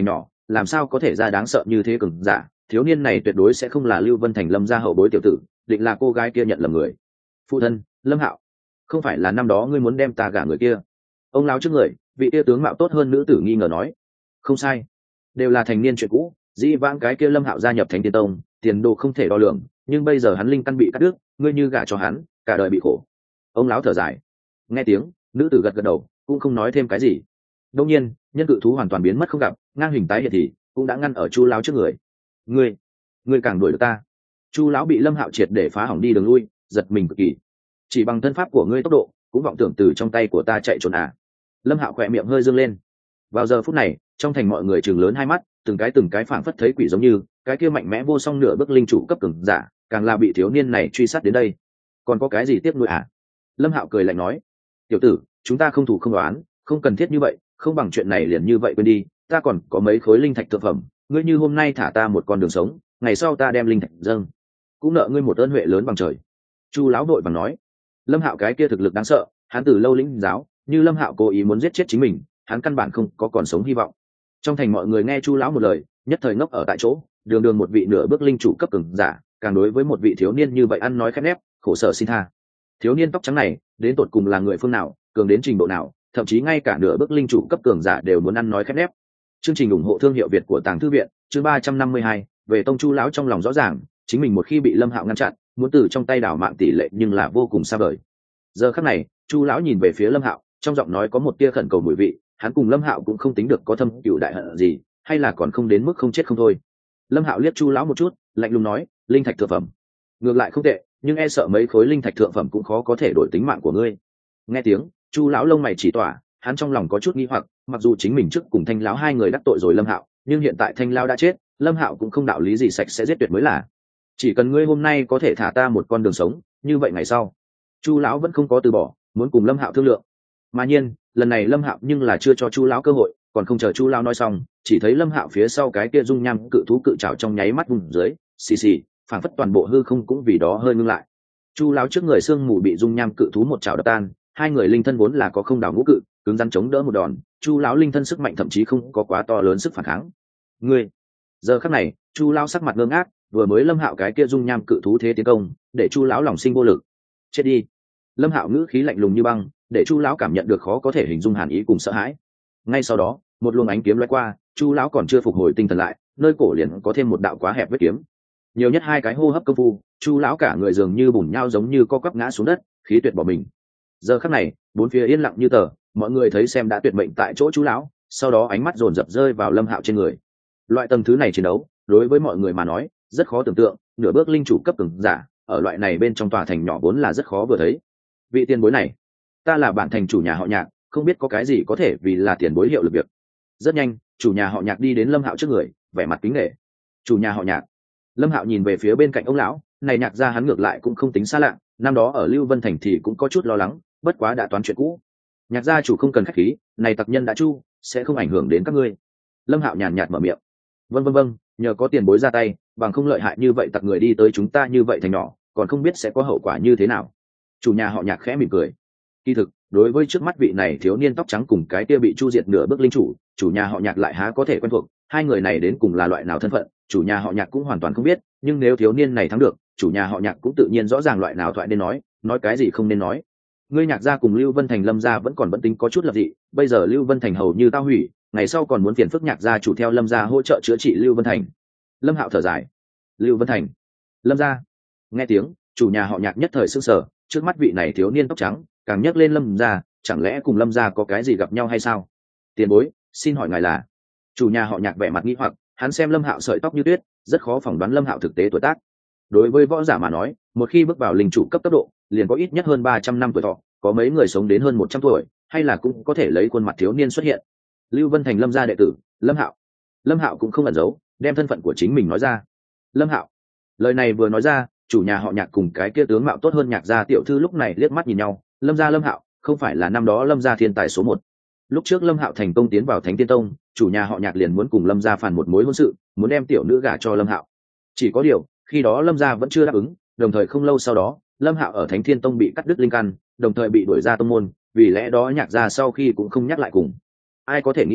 làm sao có thể ra đáng sợ như thế cường giả. Thiếu niên này tuyệt đối sẽ không là Lưu Vân Thành Lâm gia hậu bối tiểu tử, định là cô gái kia nhận lầm người. Phụ thân, Lâm Hạo, không phải là năm đó ngươi muốn đem ta gả người kia? Ông lão trước người, vị kia tướng mạo tốt hơn nữ tử nghi ngờ nói. Không sai, đều là thành niên chuyện cũ. Dĩ vãng cái kia Lâm Hạo gia nhập Thánh Tiên Tông, tiền đồ không thể đo lường, nhưng bây giờ hắn linh căn bị cắt đứt, ngươi như gả cho hắn, cả đời bị khổ. Ông lão thở dài. Nghe tiếng, nữ tử gật gật đầu, cũng không nói thêm cái gì. Đương nhiên, nhân cự thú hoàn toàn biến mất không gặp, ngang hình tái hiện thì cũng đã ngăn ở Chu lão trước người. Ngươi, ngươi càng đuổi được ta. Chu lão bị Lâm Hạo triệt để phá hỏng đi đường lui, giật mình cực kỳ. Chỉ bằng thân pháp của ngươi tốc độ, cũng vọng tưởng từ trong tay của ta chạy trốn à? Lâm Hạo khỏe miệng hơi dương lên. Vào giờ phút này, trong thành mọi người trừng lớn hai mắt, từng cái từng cái phảng phất thấy quỷ giống như, cái kia mạnh mẽ vô song nửa bước linh chủ cấp cường giả, càng là bị thiếu niên này truy sát đến đây. Còn có cái gì tiếp nuôi à? Lâm Hạo cười lạnh nói, tiểu tử, chúng ta không thủ không đoán, không cần thiết như vậy, không bằng chuyện này liền như vậy quên đi, ta còn có mấy khối linh thạch thượng phẩm, ngươi như hôm nay thả ta một con đường sống, ngày sau ta đem linh thạch dâng, cũng nợ ngươi một ơn huệ lớn bằng trời. Chu lão đội bằng nói. Lâm Hạo cái kia thực lực đáng sợ, hắn từ lâu lĩnh giáo, như Lâm Hạo cố ý muốn giết chết chính mình, hắn căn bản không có còn sống hy vọng. Trong thành mọi người nghe Chu lão một lời, nhất thời ngốc ở tại chỗ, đường đường một vị nửa bước linh chủ cấp cường giả, càng đối với một vị thiếu niên như vậy ăn nói khép nép, khổ sở xin tha. Thiếu niên tóc trắng này, đến tột cùng là người phương nào, cường đến trình độ nào, thậm chí ngay cả nửa bước linh chủ cấp cường giả đều muốn ăn nói khép nép. Chương trình ủng hộ thương hiệu Việt của Tàng Thư viện, chương ba trăm năm mươi hai, về tông. Chu lão trong lòng rõ ràng, chính mình một khi bị Lâm Hạo ngăn chặn, muốn từ trong tay đảo mạng tỷ lệ nhưng là vô cùng xa vời. Giờ khắc này, Chu lão nhìn về phía Lâm Hạo, trong giọng nói có một tia khẩn cầu mùi vị, hắn cùng Lâm Hạo cũng không tính được có thâm cừu đại hận gì, hay là còn không đến mức không chết không thôi. Lâm Hạo liếc Chu lão một chút, lạnh lùng nói, linh thạch thượng phẩm, ngược lại không tệ, nhưng e sợ mấy khối linh thạch thượng phẩm cũng khó có thể đổi tính mạng của ngươi. Nghe tiếng, Chu lão lông mày chỉ tỏa, hắn trong lòng có chút nghi hoặc, mặc dù chính mình trước cùng Thanh lão hai người đắc tội rồi Lâm Hạo, nhưng hiện tại Thanh lão đã chết, Lâm Hạo cũng không đạo lý gì sạch sẽ giết tuyệt mới là. Chỉ cần ngươi hôm nay có thể thả ta một con đường sống, như vậy ngày sau, Chu lão vẫn không có từ bỏ, muốn cùng Lâm Hạo thương lượng. Mà nhiên, lần này Lâm Hạo nhưng là chưa cho Chu lão cơ hội, còn không chờ Chu lão nói xong, chỉ thấy Lâm Hạo phía sau cái kia dung nham cự thú cự trảo trong nháy mắt vùng dưới, xì xì, phảng phất toàn bộ hư không cũng vì đó hơi ngưng lại. Chu lão trước người xương mù bị dung nham cự thú một chảo đập tan, hai người linh thân vốn là có không đảo ngũ cự, cứng rắn chống đỡ một đòn, Chu lão linh thân sức mạnh thậm chí không có quá to lớn sức phản kháng. Ngươi, giờ khắc này, Chu lão sắc mặt ngơ ngác, vừa mới Lâm Hạo cái kia dung nham cự thú thế tiến công, để Chu lão lòng sinh vô lực. Chết đi. Lâm Hạo ngữ khí lạnh lùng như băng, để Chu lão cảm nhận được khó có thể hình dung hàn ý cùng sợ hãi. Ngay sau đó, một luồng ánh kiếm lóe qua, Chu lão còn chưa phục hồi tinh thần lại, nơi cổ liền có thêm một đạo quá hẹp vết kiếm. Nhiều nhất hai cái hô hấp công phu, Chu lão cả người dường như bùn nhau giống như co quắp ngã xuống đất, khí tuyệt bỏ mình. Giờ khắc này, bốn phía yên lặng như tờ, mọi người thấy xem đã tuyệt mệnh tại chỗ Chu lão, sau đó ánh mắt dồn dập rơi vào Lâm Hạo trên người. Loại tầng thứ này chiến đấu, đối với mọi người mà nói, rất khó tưởng tượng, nửa bước linh chủ cấp cường giả, ở loại này bên trong tòa thành nhỏ vốn là rất khó vừa thấy. Vị tiền bối này, ta là bạn thành chủ nhà họ Nhạc, không biết có cái gì có thể vì là tiền bối hiệu lực việc. Rất nhanh, chủ nhà họ Nhạc đi đến Lâm Hạo trước người, vẻ mặt kính nể. Chủ nhà họ Nhạc. Lâm Hạo nhìn về phía bên cạnh ông lão, này Nhạc gia hắn ngược lại cũng không tính xa lạ, năm đó ở Lưu Vân thành thì cũng có chút lo lắng, bất quá đã toán chuyện cũ. Nhạc gia chủ không cần khách khí, này tặc nhân đã chu, sẽ không ảnh hưởng đến các ngươi. Lâm Hạo nhàn nhạt mở miệng. Vâng vâng vâng, nhờ có tiền bối ra tay, bằng không lợi hại như vậy tặc người đi tới chúng ta như vậy thành nhỏ, còn không biết sẽ có hậu quả như thế nào. Chủ nhà họ Nhạc khẽ mỉm cười. Kỳ thực, đối với trước mắt vị này thiếu niên tóc trắng cùng cái kia bị chu diệt nửa bước linh chủ, chủ nhà họ Nhạc lại há có thể quen thuộc, hai người này đến cùng là loại nào thân phận, chủ nhà họ Nhạc cũng hoàn toàn không biết, nhưng nếu thiếu niên này thắng được, chủ nhà họ Nhạc cũng tự nhiên rõ ràng loại nào thoại nên nói, nói cái gì không nên nói. Ngươi Nhạc gia cùng Lưu Vân thành Lâm gia vẫn còn vẫn tính có chút lập dị, bây giờ Lưu Vân thành hầu như tao hủy, ngày sau còn muốn phiền phức Nhạc gia chủ theo Lâm gia hỗ trợ chữa trị Lưu Vân thành. Lâm Hạo thở dài. Lưu Vân thành, Lâm gia. Nghe tiếng, chủ nhà họ Nhạc nhất thời sửng sở, trước mắt vị này thiếu niên tóc trắng, càng nhắc lên Lâm gia, chẳng lẽ cùng Lâm gia có cái gì gặp nhau hay sao? Tiền bối, xin hỏi ngài là? Chủ nhà họ Nhạc vẻ mặt nghi hoặc, hắn xem Lâm Hạo sợi tóc như tuyết, rất khó phỏng đoán Lâm Hạo thực tế tuổi tác. Đối với võ giả mà nói, một khi bước vào linh chủ cấp tốc độ, liền có ít nhất hơn ba trăm năm tuổi thọ, có mấy người sống đến hơn một trăm tuổi, hay là cũng có thể lấy khuôn mặt thiếu niên xuất hiện. Lưu Vân thành Lâm gia đệ tử, Lâm Hạo. Lâm Hạo cũng không ẩn giấu, đem thân phận của chính mình nói ra. Lâm Hạo. Lời này vừa nói ra, chủ nhà họ Nhạc cùng cái kia tướng mạo tốt hơn Nhạc gia tiểu thư lúc này liếc mắt nhìn nhau, Lâm gia Lâm Hạo, không phải là năm đó Lâm gia thiên tài số một. Lúc trước Lâm Hạo thành công tiến vào Thánh Tiên Tông, chủ nhà họ Nhạc liền muốn cùng Lâm gia phản một mối hôn sự, muốn đem tiểu nữ gả cho Lâm Hạo. Chỉ có điều, khi đó Lâm gia vẫn chưa đáp ứng, đồng thời không lâu sau đó, Lâm Hạo ở Thánh Thiên Tông bị cắt đứt linh căn, đồng thời bị đuổi ra tông môn, vì lẽ đó Nhạc gia sau khi cũng không nhắc lại cùng. Ai có thể nghĩ đến,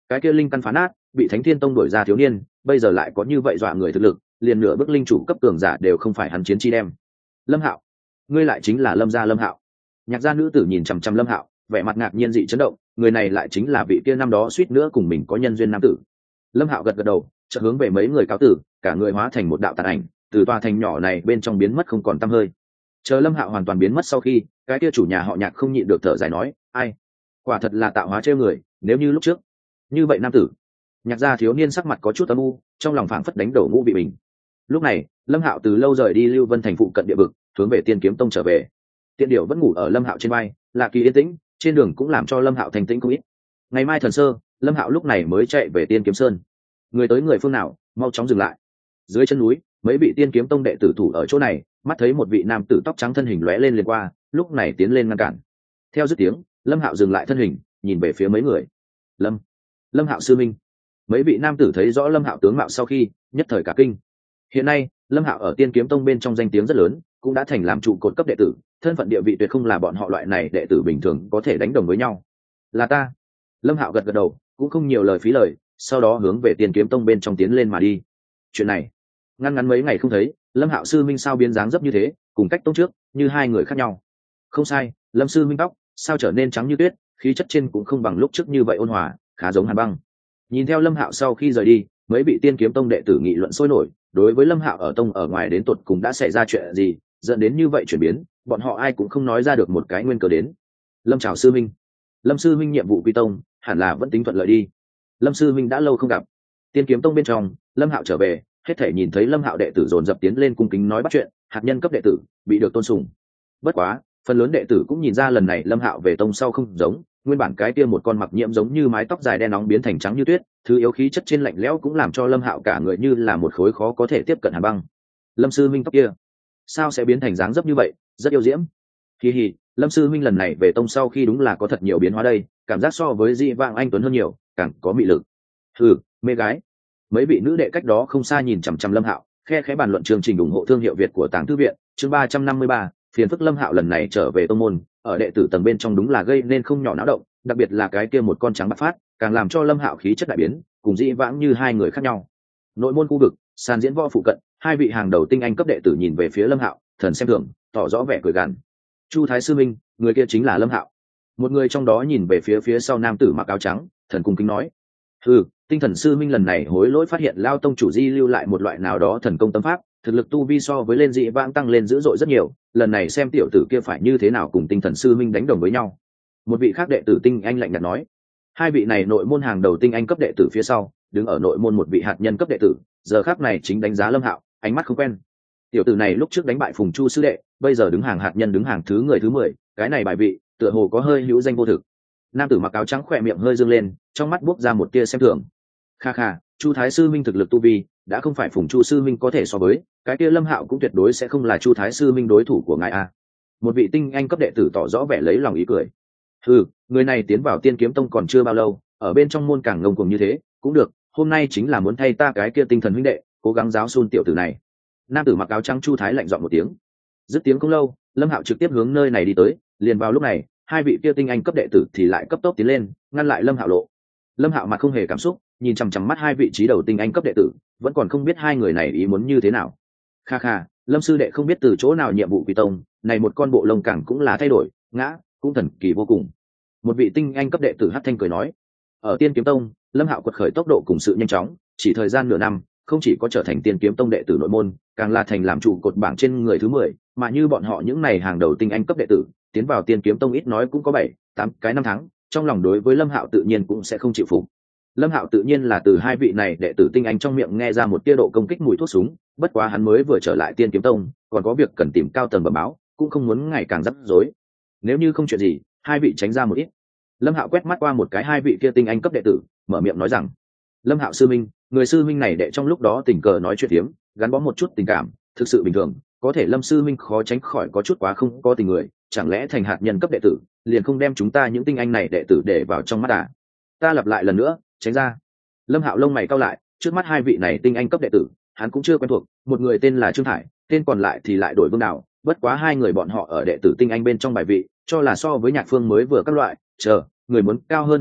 cái kia linh căn phá nát bị Thánh Thiên Tông đuổi ra thiếu niên bây giờ lại có như vậy dọa người thực lực, liền nửa bước linh chủ cấp cường giả đều không phải hắn chiến chi đem. Lâm Hạo, ngươi lại chính là Lâm gia Lâm Hạo. Nhạc gia nữ tử nhìn chằm chằm Lâm Hạo, vẻ mặt ngạc nhiên dị chấn động, người này lại chính là vị kia năm đó suýt nữa cùng mình có nhân duyên nam tử. Lâm Hạo gật gật đầu, chợt hướng về mấy người cáo tử, cả người hóa thành một đạo tàn ảnh, từ tòa thành nhỏ này bên trong biến mất không còn tăm hơi. Chờ Lâm Hạo hoàn toàn biến mất sau khi, cái kia chủ nhà họ Nhạc không nhịn được thở dài nói, ai, quả thật là tạo hóa trêu người, nếu như lúc trước như vậy nam tử. Nhạc gia thiếu niên sắc mặt có chút âm u, trong lòng phảng phất đánh đổ ngũ vị bình. Lúc này Lâm Hạo từ lâu rời đi Lưu Vân thành phụ cận địa vực, hướng về Tiên Kiếm Tông trở về. Tiện điểu vẫn ngủ ở Lâm Hạo trên vai, lạ kỳ yên tĩnh, trên đường cũng làm cho Lâm Hạo thành tĩnh không ít. Ngày mai thần sơ, Lâm Hạo lúc này mới chạy về Tiên Kiếm Sơn. Người tới người phương nào, mau chóng dừng lại. Dưới chân núi, mấy vị Tiên Kiếm Tông đệ tử thủ ở chỗ này, mắt thấy một vị nam tử tóc trắng thân hình lóe lên liền qua, lúc này tiến lên ngăn cản. Theo dứt tiếng, Lâm Hạo dừng lại thân hình, nhìn về phía mấy người. Lâm, Lâm Hạo sư minh. Mấy vị nam tử thấy rõ Lâm Hạo tướng mạo sau khi, nhất thời cả kinh. Hiện nay, Lâm Hạo ở Tiên Kiếm Tông bên trong danh tiếng rất lớn, cũng đã thành làm trụ cột cấp đệ tử, thân phận địa vị tuyệt không là bọn họ loại này đệ tử bình thường có thể đánh đồng với nhau. Là ta. Lâm Hạo gật gật đầu, cũng không nhiều lời phí lời, sau đó hướng về Tiên Kiếm Tông bên trong tiến lên mà đi. Chuyện này, ngăn ngắn mấy ngày không thấy, Lâm Hạo sư minh sao biến dáng dấp như thế, cùng cách tông trước, như hai người khác nhau. Không sai, Lâm sư minh tóc sao trở nên trắng như tuyết, khí chất trên cũng không bằng lúc trước như vậy ôn hòa, khá giống hàn băng. Nhìn theo Lâm Hạo sau khi rời đi, mấy vị Tiên Kiếm Tông đệ tử nghị luận sôi nổi, đối với Lâm Hạo ở tông ở ngoài đến tột cùng đã xảy ra chuyện gì, dẫn đến như vậy chuyển biến, bọn họ ai cũng không nói ra được một cái nguyên cớ đến. Lâm chào sư minh. Lâm sư minh nhiệm vụ quy tông, hẳn là vẫn tính thuận lợi đi. Lâm sư minh đã lâu không gặp. Tiên Kiếm Tông bên trong, Lâm Hạo trở về, hết thể nhìn thấy Lâm Hạo đệ tử dồn dập tiến lên cung kính nói bắt chuyện, hạt nhân cấp đệ tử bị được tôn sùng. Bất quá, phần lớn đệ tử cũng nhìn ra lần này Lâm Hạo về tông sau không giống, nguyên bản cái kia một con mặc nhiễm giống như mái tóc dài đen nóng biến thành trắng như tuyết, thứ yếu khí chất trên lạnh lẽo cũng làm cho Lâm Hạo cả người như là một khối khó có thể tiếp cận hàn băng. Lâm sư minh tóc kia, sao sẽ biến thành dáng dấp như vậy, rất yêu diễm. Kỳ hì, Lâm sư minh lần này về tông sau khi đúng là có thật nhiều biến hóa đây, cảm giác so với dị vãng anh tuấn hơn nhiều, càng có mị lực. Hừ, mê gái. Mấy vị nữ đệ cách đó không xa nhìn chằm chằm Lâm Hạo, khe khẽ bàn luận chương trình ủng hộ thương hiệu Việt của Tàng Thư viện, chương ba trăm năm mươi ba, phiền phức Lâm Hạo lần này trở về tông môn, ở đệ tử tầng bên trong đúng là gây nên không nhỏ náo động, đặc biệt là cái kia một con trắng bạc phát, càng làm cho Lâm Hạo khí chất đại biến, cùng dĩ vãng như hai người khác nhau. Nội môn khu vực, sàn diễn võ phụ cận, hai vị hàng đầu tinh anh cấp đệ tử nhìn về phía Lâm Hạo, thần xem thường, tỏ rõ vẻ cười gằn. Chu Thái sư minh, người kia chính là Lâm Hạo. Một người trong đó nhìn về phía phía sau nam tử mặc áo trắng, thần cung kính nói: "Ừ, tinh thần sư minh lần này hối lỗi phát hiện Lao tông chủ di lưu lại một loại nào đó thần công tâm pháp, thực lực tu vi so với lên dị vãng tăng lên dữ dội rất nhiều, lần này xem tiểu tử kia phải như thế nào cùng tinh thần sư minh đánh đồng với nhau." Một vị khác đệ tử tinh anh lạnh nhạt nói. Hai vị này nội môn hàng đầu tinh anh cấp đệ tử phía sau, đứng ở nội môn một vị hạt nhân cấp đệ tử, giờ khác này chính đánh giá Lâm Hạo, ánh mắt không quen. Tiểu tử này lúc trước đánh bại Phùng Chu sư đệ, bây giờ đứng hàng hạt nhân đứng hàng thứ người thứ mười, cái này bài vị, tựa hồ có hơi hữu danh vô thực. Nam tử mặc áo trắng khỏe miệng hơi dương lên, trong mắt buốc ra một tia xem thường. Kha kha, Chu Thái sư minh thực lực tu vi, đã không phải Phùng Chu sư minh có thể so với, cái kia Lâm Hạo cũng tuyệt đối sẽ không là Chu Thái sư minh đối thủ của ngài a. Một vị tinh anh cấp đệ tử tỏ rõ vẻ lấy lòng ý cười. Ừ, người này tiến vào Tiên Kiếm Tông còn chưa bao lâu, ở bên trong môn càng ngông cuồng như thế, cũng được, hôm nay chính là muốn thay ta cái kia tinh thần huynh đệ, cố gắng giáo xun tiểu tử này. Nam tử mặc áo trắng Chu Thái lạnh giọng một tiếng. Dứt tiếng không lâu, Lâm Hạo trực tiếp hướng nơi này đi tới, liền vào lúc này, hai vị kia tinh anh cấp đệ tử thì lại cấp tốc tiến lên, ngăn lại Lâm Hạo lộ. Lâm Hạo mặt không hề cảm xúc, nhìn chằm chằm mắt hai vị trí đầu tinh anh cấp đệ tử, vẫn còn không biết hai người này ý muốn như thế nào. Kha kha, Lâm sư đệ không biết từ chỗ nào nhiệm vụ quy tông, này một con bộ lông càng cũng là thay đổi, ngã, cũng thần kỳ vô cùng. Một vị tinh anh cấp đệ tử hắt thanh cười nói. Ở Tiên Kiếm Tông, Lâm Hạo quật khởi tốc độ cùng sự nhanh chóng, chỉ thời gian nửa năm, không chỉ có trở thành Tiên Kiếm Tông đệ tử nội môn, càng là thành làm trụ cột bảng trên người thứ mười, mà như bọn họ những này hàng đầu tinh anh cấp đệ tử, tiến vào Tiên Kiếm Tông ít nói cũng có bảy, tám cái năm tháng, trong lòng đối với Lâm Hạo tự nhiên cũng sẽ không chịu phục. Lâm Hạo tự nhiên là từ hai vị này đệ tử tinh anh trong miệng nghe ra một tia độ công kích mùi thuốc súng, bất quá hắn mới vừa trở lại Tiên Kiếm Tông, còn có việc cần tìm cao tầng bẩm báo, cũng không muốn ngày càng rắc rối. Nếu như không chuyện gì, hai vị tránh ra một ít. Lâm Hạo quét mắt qua một cái hai vị kia tinh anh cấp đệ tử, mở miệng nói rằng: Lâm Hạo sư minh, người sư minh này đệ trong lúc đó tình cờ nói chuyện tiếm, gắn bó một chút tình cảm, thực sự bình thường, có thể Lâm sư minh khó tránh khỏi có chút quá không có tình người, chẳng lẽ thành hạt nhân cấp đệ tử, liền không đem chúng ta những tinh anh này đệ tử để vào trong mắt à? Ta lặp lại lần nữa, tránh ra. Lâm Hạo lông mày cau lại, trước mắt hai vị này tinh anh cấp đệ tử, hắn cũng chưa quen thuộc, một người tên là Trương Thải, tên còn lại thì lại đổi Vương Đào, bất quá hai người bọn họ ở đệ tử tinh anh bên trong bài vị, cho là so với Nhạc Phương mới vừa các loại, chờ, người muốn cao hơn không ít,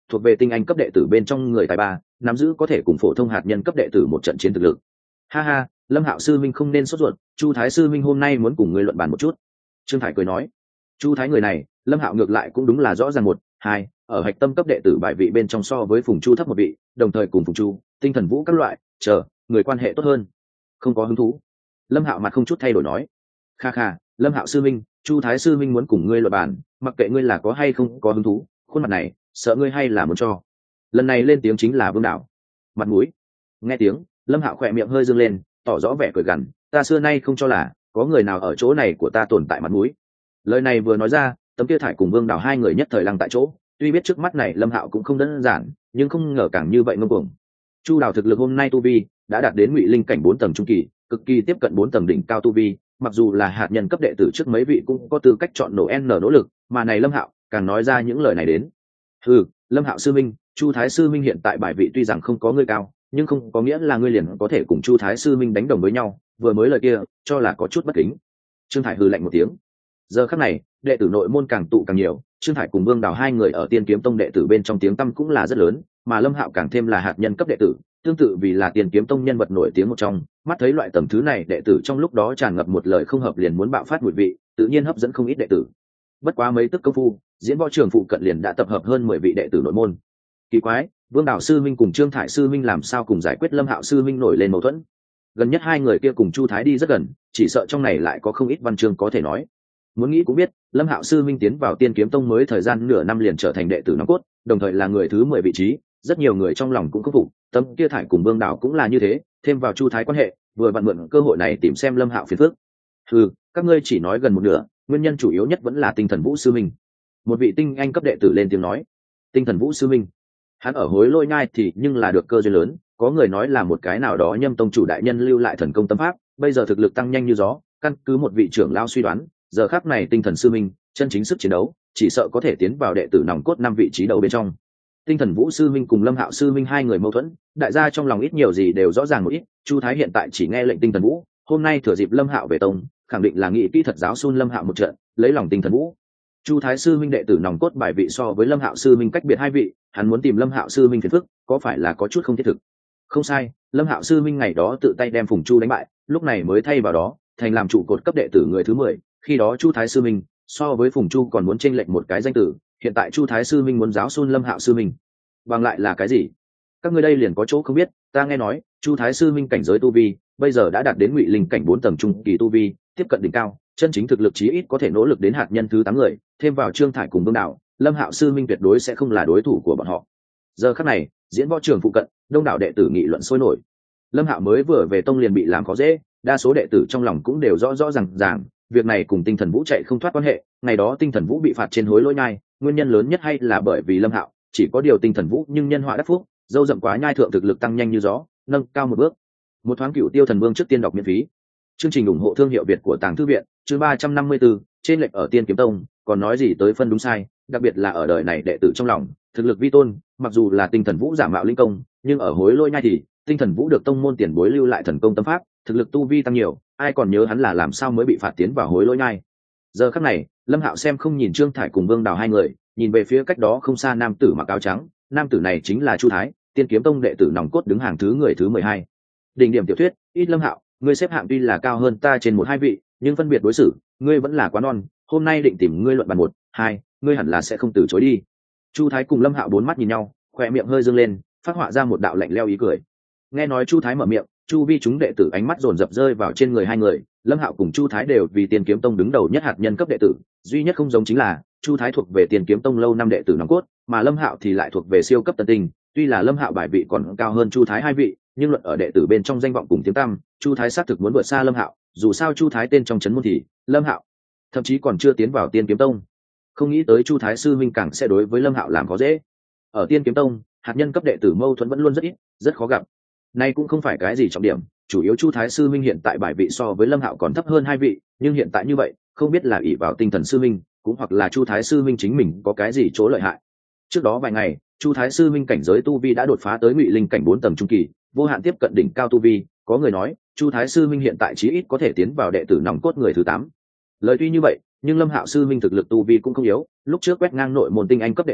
thuộc về tinh anh cấp đệ tử bên trong người tài ba, nắm giữ có thể cùng phổ thông hạt nhân cấp đệ tử một trận chiến thực lực. Ha ha, Lâm Hạo sư minh không nên sốt ruột, Chu Thái sư minh hôm nay muốn cùng ngươi luận bàn một chút. Trương Thải cười nói. Chu Thái người này, Lâm Hạo ngược lại cũng đúng là rõ ràng một, hai, ở hạch tâm cấp đệ tử bài vị bên trong so với Phùng Chu thấp một vị, đồng thời cùng Phùng Chu, Tinh Thần Vũ các loại, chờ, người quan hệ tốt hơn. Không có hứng thú. Lâm Hạo mặt không chút thay đổi nói. Kha kha, Lâm Hạo sư minh, Chu Thái sư minh muốn cùng ngươi luận bàn, mặc kệ ngươi là có hay không có hứng thú, khuôn mặt này, sợ ngươi hay là muốn cho. Lần này lên tiếng chính là Vương Đạo. Mặt mũi. Nghe tiếng, Lâm Hạo khỏe miệng hơi dương lên, tỏ rõ vẻ cười gằn, ta xưa nay không cho là có người nào ở chỗ này của ta tồn tại mặt mũi. Lời này vừa nói ra, Tấm Kia Thải cùng Vương Đào hai người nhất thời lăng tại chỗ, tuy biết trước mắt này Lâm Hạo cũng không đơn giản, nhưng không ngờ càng như vậy ngông cuồng. Chu Đào thực lực hôm nay tu vi đã đạt đến Ngụy Linh cảnh bốn tầng trung kỳ, cực kỳ tiếp cận bốn tầng đỉnh cao tu vi, mặc dù là hạt nhân cấp đệ tử trước mấy vị cũng có tư cách chọn nổ N nỗ lực, mà này Lâm Hạo càng nói ra những lời này đến. Ừ, Lâm Hạo sư minh, Chu Thái sư minh hiện tại bài vị tuy rằng không có ngươi cao, nhưng không có nghĩa là ngươi liền có thể cùng Chu Thái sư minh đánh đồng với nhau, vừa mới lời kia cho là có chút bất kính. Trương Thải hừ lạnh một tiếng. Giờ khắc này, đệ tử nội môn càng tụ càng nhiều, Trương Thải cùng Vương Đào hai người ở Tiên Kiếm Tông đệ tử bên trong tiếng tăm cũng là rất lớn, mà Lâm Hạo càng thêm là hạt nhân cấp đệ tử, tương tự vì là Tiên Kiếm Tông nhân vật nổi tiếng một trong, mắt thấy loại tầm thứ này đệ tử trong lúc đó tràn ngập một lời không hợp liền muốn bạo phát mùi vị, tự nhiên hấp dẫn không ít đệ tử. Bất quá mấy tức công phu, diễn võ trường phụ cận liền đã tập hợp hơn mười vị đệ tử nội môn. Kỳ quái, Vương Đào sư minh cùng Trương Thải sư minh làm sao cùng giải quyết Lâm Hạo sư minh nổi lên mâu thuẫn? Gần nhất hai người kia cùng Chu Thái đi rất gần, chỉ sợ trong này lại có không ít văn chương có thể nói. Muốn nghĩ cũng biết, Lâm Hạo sư minh tiến vào Tiên Kiếm Tông mới thời gian nửa năm liền trở thành đệ tử nòng cốt, đồng thời là người thứ mười vị trí, rất nhiều người trong lòng cũng khâm phục, Tấm Kia Thải cùng Vương Đào cũng là như thế, thêm vào Chu Thái quan hệ, vừa vặn mượn cơ hội này tìm xem Lâm Hạo phiền phức. Ừ, các ngươi chỉ nói gần một nửa, nguyên nhân chủ yếu nhất vẫn là Tinh Thần Vũ sư minh. Một vị tinh anh cấp đệ tử lên tiếng nói. Tinh Thần Vũ sư minh, hắn ở Hối Lôi Nhai thì nhưng là được cơ duyên lớn, có người nói là một cái nào đó Nhâm tông chủ đại nhân lưu lại thần công tâm pháp, bây giờ thực lực tăng nhanh như gió, căn cứ một vị trưởng lao suy đoán, giờ khắc này Tinh Thần sư minh chân chính sức chiến đấu chỉ sợ có thể tiến vào đệ tử nòng cốt năm vị trí đầu bên trong. Tinh Thần Vũ sư minh cùng Lâm Hạo sư minh hai người mâu thuẫn, đại gia trong lòng ít nhiều gì đều rõ ràng một ít. Chu Thái hiện tại chỉ nghe lệnh Tinh Thần Vũ, hôm nay thừa dịp Lâm Hạo về tông, khẳng định là nghĩ kỹ thật giáo xun Lâm Hạo một trận, lấy lòng Tinh Thần Vũ. Chu Thái sư minh đệ tử nòng cốt bài vị so với Lâm Hạo sư minh cách biệt hai vị, hắn muốn tìm Lâm Hạo sư minh phiền phức, có phải là có chút không thiết thực? Không sai, Lâm Hạo sư minh ngày đó tự tay đem Phùng Chu đánh bại, lúc này mới thay vào đó, thành làm trụ cột cấp đệ tử người thứ mười, khi đó Chu Thái sư minh so với Phùng Chu còn muốn chênh lệch một cái danh tử, hiện tại Chu Thái sư minh muốn giáo xun Lâm Hạo sư minh. Bằng lại là cái gì? Các ngươi đây liền có chỗ không biết, ta nghe nói, Chu Thái sư minh cảnh giới tu vi, bây giờ đã đạt đến Ngụy Linh cảnh bốn tầng trung kỳ tu vi, tiếp cận đỉnh cao, chân chính thực lực chí ít có thể nỗ lực đến hạt nhân thứ tám người, thêm vào Trương Thải cùng Vương Đạo, Lâm Hạo sư minh tuyệt đối sẽ không là đối thủ của bọn họ. Giờ khắc này, diễn võ trường phụ cận, đông đảo đệ tử nghị luận sôi nổi. Lâm Hạo mới vừa về tông liền bị làm khó dễ, đa số đệ tử trong lòng cũng đều rõ rõ ràng ràng, việc này cùng Tinh Thần Vũ chạy không thoát quan hệ, ngày đó Tinh Thần Vũ bị phạt trên Hối Lôi Nhai, nguyên nhân lớn nhất hay là bởi vì Lâm Hạo, chỉ có điều Tinh Thần Vũ nhưng nhân họa đắc phúc, dâu rậm quá nhai thượng thực lực tăng nhanh như gió, nâng cao một bước. Một thoáng Cửu Tiêu Thần Vương trước tiên đọc miễn phí. Chương trình ủng hộ thương hiệu Việt của Tàng Thư viện, chương ba trăm năm mươi tư, trên lệch ở Tiên Kiếm Tông, còn nói gì tới phân đúng sai, đặc biệt là ở đời này đệ tử trong lòng, thực lực vi tôn, mặc dù là Tinh Thần Vũ giả mạo linh công, nhưng ở Hối Lôi Nhai thì, Tinh Thần Vũ được tông môn tiền bối lưu lại thần công tâm pháp, thực lực tu vi tăng nhiều, ai còn nhớ hắn là làm sao mới bị phạt tiến vào Hối Lôi Nhai. Giờ khắc này, Lâm Hạo xem không nhìn Trương Thải cùng Vương Đào hai người, nhìn về phía cách đó không xa nam tử mặc áo trắng, nam tử này chính là Chu Thái, Tiên Kiếm Tông đệ tử nòng cốt đứng hàng thứ người thứ mười hai. Đỉnh điểm tiểu thuyết, ít Lâm Hạo, ngươi xếp hạng tuy là cao hơn ta trên một hai vị, nhưng phân biệt đối xử, ngươi vẫn là quá non, hôm nay định tìm ngươi luận bàn một, hai, ngươi hẳn là sẽ không từ chối đi. Chu Thái cùng Lâm Hạo bốn mắt nhìn nhau, khóe miệng hơi dương lên, phát họa ra một đạo lạnh lẽo ý cười. Nghe nói Chu Thái mở miệng, chu vi chúng đệ tử ánh mắt dồn dập rơi vào trên người hai người, Lâm Hạo cùng Chu Thái đều vì Tiên Kiếm Tông đứng đầu nhất hạt nhân cấp đệ tử, duy nhất không giống chính là Chu Thái thuộc về Tiên Kiếm Tông lâu năm đệ tử nòng cốt, mà Lâm Hạo thì lại thuộc về siêu cấp tân tinh, tuy là Lâm Hạo bài vị còn cao hơn Chu Thái hai vị, nhưng luận ở đệ tử bên trong danh vọng cùng tiếng tăm, Chu Thái xác thực muốn vượt xa Lâm Hạo, dù sao Chu Thái tên trong chấn môn thì, Lâm Hạo thậm chí còn chưa tiến vào Tiên Kiếm Tông. Không nghĩ tới Chu Thái sư minh càng sẽ đối với Lâm Hạo làm khó dễ. Ở Tiên Kiếm Tông, hạt nhân cấp đệ tử mâu thuẫn vẫn luôn rất ít, rất khó gặp. Nay cũng không phải cái gì trọng điểm, chủ yếu Chu Thái sư minh hiện tại bài vị so với Lâm Hạo còn thấp hơn hai vị, nhưng hiện tại như vậy, không biết là ỷ vào Tinh Thần sư minh, cũng hoặc là Chu Thái sư minh chính mình có cái gì chỗ lợi hại. Trước đó vài ngày, Chu Thái sư minh cảnh giới tu vi đã đột phá tới Ngụy Linh cảnh bốn tầng trung kỳ, vô hạn tiếp cận đỉnh cao tu vi, có người nói, Chu Thái sư minh hiện tại chí ít có thể tiến vào đệ tử nòng cốt người thứ tám. Lời tuy như vậy, nhưng Lâm Hạo sư minh thực lực tu vi cũng không yếu, lúc trước quét ngang nội môn tinh anh cấp đệ tử,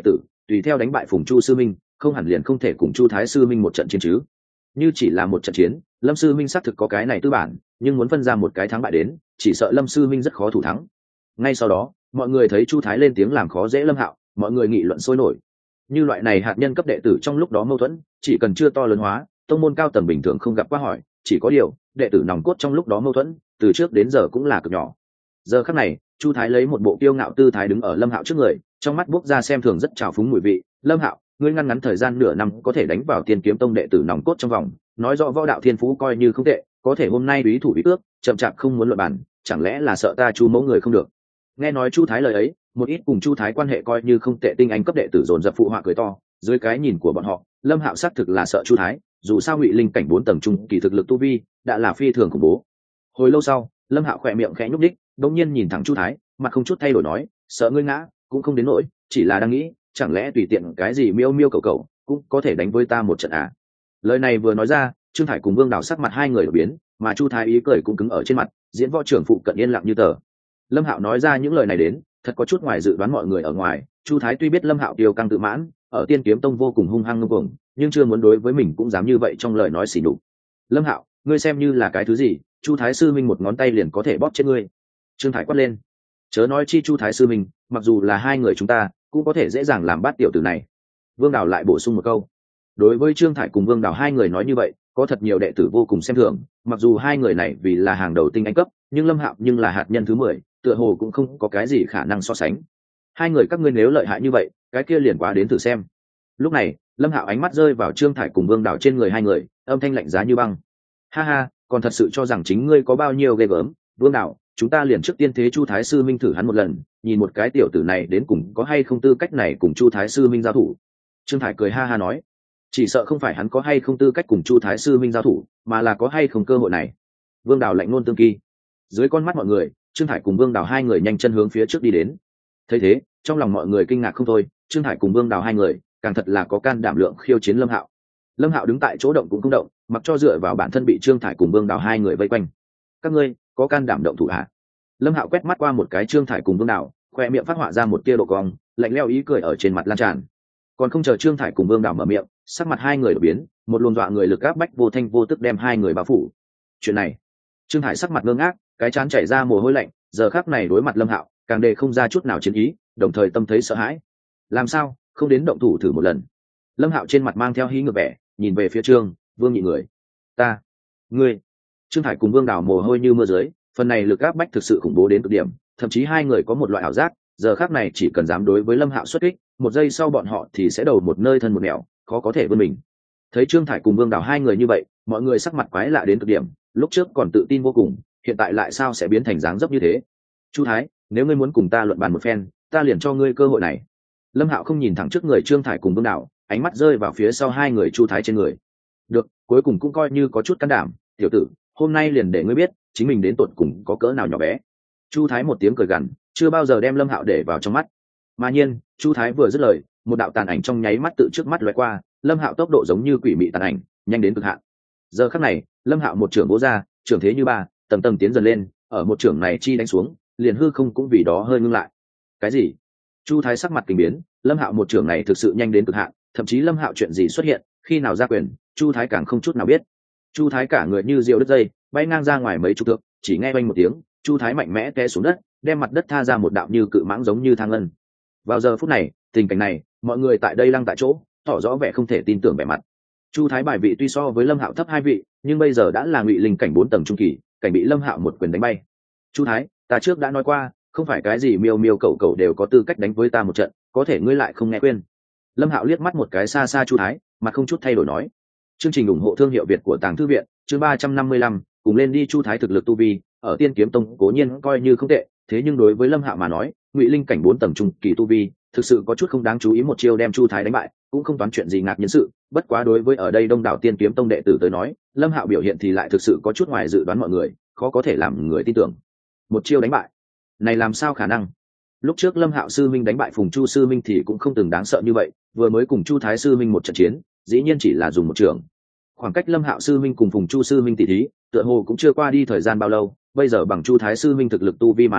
tùy theo đánh bại phùng chu sư minh, không hẳn liền không thể cùng chu thái sư minh một trận chiến chứ. Như chỉ là một trận chiến, lâm sư minh xác thực có cái này tư bản, nhưng muốn phân ra một cái thắng bại đến, chỉ sợ lâm sư minh rất khó thủ thắng. Ngay sau đó, mọi người thấy chu thái lên tiếng làm khó dễ lâm hạo, mọi người nghị luận sôi nổi. Như loại này hạt nhân cấp đệ tử trong lúc đó mâu thuẫn, chỉ cần chưa to lớn hóa, tông môn cao tầng bình thường không gặp qua hỏi, chỉ có điều đệ tử nòng cốt trong lúc đó mâu thuẫn từ trước đến giờ cũng là cực nhỏ. Giờ khắc này, chu thái lấy một bộ kiêu ngạo tư thái đứng ở lâm hạo trước người, trong mắt buốc ra xem thường rất trào phúng mùi vị. Lâm hạo, ngươi ngăn ngắn thời gian nửa năm có thể đánh vào tiên kiếm tông đệ tử nòng cốt trong vòng, nói rõ võ đạo thiên phú coi như không tệ, có thể hôm nay bí thủ bí ước chậm chạp không muốn luận bàn, chẳng lẽ là sợ ta chu mẫu người không được? Nghe nói chu thái lời ấy, một ít cùng chu thái quan hệ coi như không tệ tinh anh cấp đệ tử dồn dập phụ họa cười to. Dưới cái nhìn của bọn họ, lâm hạo xác thực là sợ chu thái, dù sao ngụy linh cảnh bốn tầng trung kỳ thực lực tu vi đã là phi thường khủng bố. Hồi lâu sau, lâm hạo khỏe miệng khẽ nhúc đích, đống nhiên nhìn thẳng chu thái, mặt không chút thay đổi nói, sợ ngươi ngã cũng không đến nỗi, chỉ là đang nghĩ, chẳng lẽ tùy tiện cái gì miêu miêu cầu cầu cũng có thể đánh với ta một trận à? Lời này vừa nói ra, trương thải cùng vương đào sắc mặt hai người đổi biến, mà chu thái ý cười cũng cứng ở trên mặt, diễn võ trưởng phụ cận yên lặng như tờ. Lâm hạo nói ra những lời này đến, thật có chút ngoài dự đoán mọi người ở ngoài. Chu thái tuy biết lâm hạo tiêu căng tự mãn, ở tiên kiếm tông vô cùng hung hăng ngông cuồng, nhưng chưa muốn đối với mình cũng dám như vậy trong lời nói xỉ nhục. Lâm hạo, ngươi xem như là cái thứ gì? Chu thái sư minh một ngón tay liền có thể bóp chết ngươi. Trương thải quát lên. Chớ nói chi chu thái sư minh, mặc dù là hai người chúng ta cũng có thể dễ dàng làm bát tiểu tử này. Vương đào lại bổ sung một câu. Đối với trương thải cùng vương đào hai người nói như vậy, có thật nhiều đệ tử vô cùng xem thường. Mặc dù hai người này vì là hàng đầu tinh anh cấp, nhưng lâm hạo nhưng là hạt nhân thứ mười, tựa hồ cũng không có cái gì khả năng so sánh. Hai người các ngươi nếu lợi hại như vậy, cái kia liền quá đến thử xem. Lúc này, lâm hạo ánh mắt rơi vào trương thải cùng vương đào trên người hai người, âm thanh lạnh giá như băng. Ha ha, còn thật sự cho rằng chính ngươi có bao nhiêu ghê gớm. Vương đào, chúng ta liền trước tiên thế chu thái sư minh thử hắn một lần, nhìn một cái tiểu tử này đến cùng có hay không tư cách này cùng chu thái sư minh giao thủ. Trương thải cười ha ha nói, chỉ sợ không phải hắn có hay không tư cách cùng chu thái sư minh giao thủ, mà là có hay không cơ hội này. Vương đào lạnh ngôn tương kỳ. Dưới con mắt mọi người, trương thải cùng vương đào hai người nhanh chân hướng phía trước đi đến. Thấy thế, trong lòng mọi người kinh ngạc không thôi, trương thải cùng vương đào hai người càng thật là có can đảm lượng khiêu chiến lâm hạo. Lâm hạo đứng tại chỗ động cũng không động, mặc cho dựa vào bản thân bị trương thải cùng vương đào hai người vây quanh. Các ngươi có can đảm động thủ hả? Lâm hạo quét mắt qua một cái trương thải cùng vương đào, khoe miệng phát họa ra một tia độ cong, lạnh lẽo ý cười ở trên mặt lan tràn. Còn không chờ trương thải cùng vương đào mở miệng, sắc mặt hai người đổi biến, một luồng dọa người lực áp bách vô thanh vô tức đem hai người bao phủ. Chuyện này, trương thải sắc mặt ngơ ngác, cái trán chảy ra mồ hôi lạnh, giờ khắc này đối mặt lâm hạo càng đề không ra chút nào chiến ý, đồng thời tâm thấy sợ hãi. Làm sao không đến động thủ thử một lần? Lâm hạo trên mặt mang theo hí ngược vẻ, nhìn về phía trương vương nhị người. Ta, ngươi. Trương thải cùng vương đào mồ hôi như mưa dưới, phần này lực áp bách thực sự khủng bố đến cực điểm, thậm chí hai người có một loại ảo giác, giờ khắc này chỉ cần dám đối với lâm hạo xuất kích, một giây sau bọn họ thì sẽ đầu một nơi thân một nẻo, khó có thể vươn mình. Thấy trương thải cùng vương đào hai người như vậy, mọi người sắc mặt quái lạ đến cực điểm, lúc trước còn tự tin vô cùng, hiện tại lại sao sẽ biến thành dáng dấp như thế? Chu thái, nếu ngươi muốn cùng ta luận bàn một phen, ta liền cho ngươi cơ hội này. Lâm hạo không nhìn thẳng trước người trương thải cùng vương đào, ánh mắt rơi vào phía sau hai người chu thái trên người. Được, cuối cùng cũng coi như có chút can đảm, tiểu tử, hôm nay liền để ngươi biết chính mình đến tột cùng có cỡ nào nhỏ bé. Chu thái một tiếng cười gằn, chưa bao giờ đem lâm hạo để vào trong mắt. Mà nhiên, chu thái vừa dứt lời, một đạo tàn ảnh trong nháy mắt tự trước mắt lóe qua, lâm hạo tốc độ giống như quỷ mị tàn ảnh, nhanh đến cực hạn. Giờ khắc này, lâm hạo một trưởng vỗ ra, trưởng thế như ba, tầng tầng tiến dần lên, ở một trưởng này chi đánh xuống, liền hư không cũng vì đó hơi ngưng lại. Cái gì? Chu thái sắc mặt kinh biến, lâm hạo một trưởng này thực sự nhanh đến cực hạn, thậm chí lâm hạo chuyện gì xuất hiện, khi nào ra quyền, chu thái càng không chút nào biết. Chu thái cả người như diều đứt dây, bay ngang ra ngoài mấy chục thước, chỉ nghe oanh một tiếng, chu thái mạnh mẽ té xuống đất, đem mặt đất tha ra một đạo như cự mãng giống như thang lân. Vào giờ phút này, tình cảnh này, mọi người tại đây lăng tại chỗ, tỏ rõ vẻ không thể tin tưởng vẻ mặt. Chu thái bài vị tuy so với lâm hạo thấp hai vị, nhưng bây giờ đã là ngụy linh cảnh bốn tầng trung kỳ, cảnh bị lâm hạo một quyền đánh bay. Chu thái, ta trước đã nói qua, không phải cái gì miêu miêu cậu cậu đều có tư cách đánh với ta một trận, có thể ngươi lại không nghe khuyên. Lâm hạo liếc mắt một cái xa xa chu thái, mặt không chút thay đổi nói. Chương trình ủng hộ thương hiệu Việt của Tàng Thư viện, chương ba trăm năm mươi lăm, cùng lên đi. Chu thái thực lực tu vi ở tiên kiếm tông cố nhiên coi như không tệ, thế nhưng đối với lâm hạo mà nói, ngụy linh cảnh bốn tầng trung kỳ tu vi thực sự có chút không đáng chú ý, một chiêu đem chu thái đánh bại cũng không toán chuyện gì ngạc nhiên sự. Bất quá đối với ở đây đông đảo tiên kiếm tông đệ tử tới nói, lâm hạo biểu hiện thì lại thực sự có chút ngoài dự đoán mọi người, khó có thể làm người tin tưởng. Một chiêu đánh bại này làm sao khả năng? Lúc trước lâm hạo sư minh đánh bại phùng chu sư minh thì cũng không từng đáng sợ như vậy, vừa mới cùng chu thái sư minh một trận chiến, dĩ nhiên chỉ là dùng một trường. Khoảng cách lâm hạo sư minh cùng phùng chu sư minh tỷ thí, tựa hồ cũng chưa qua đi thời gian bao lâu, bây giờ bằng chu thái sư minh thực lực tu vi mà nói,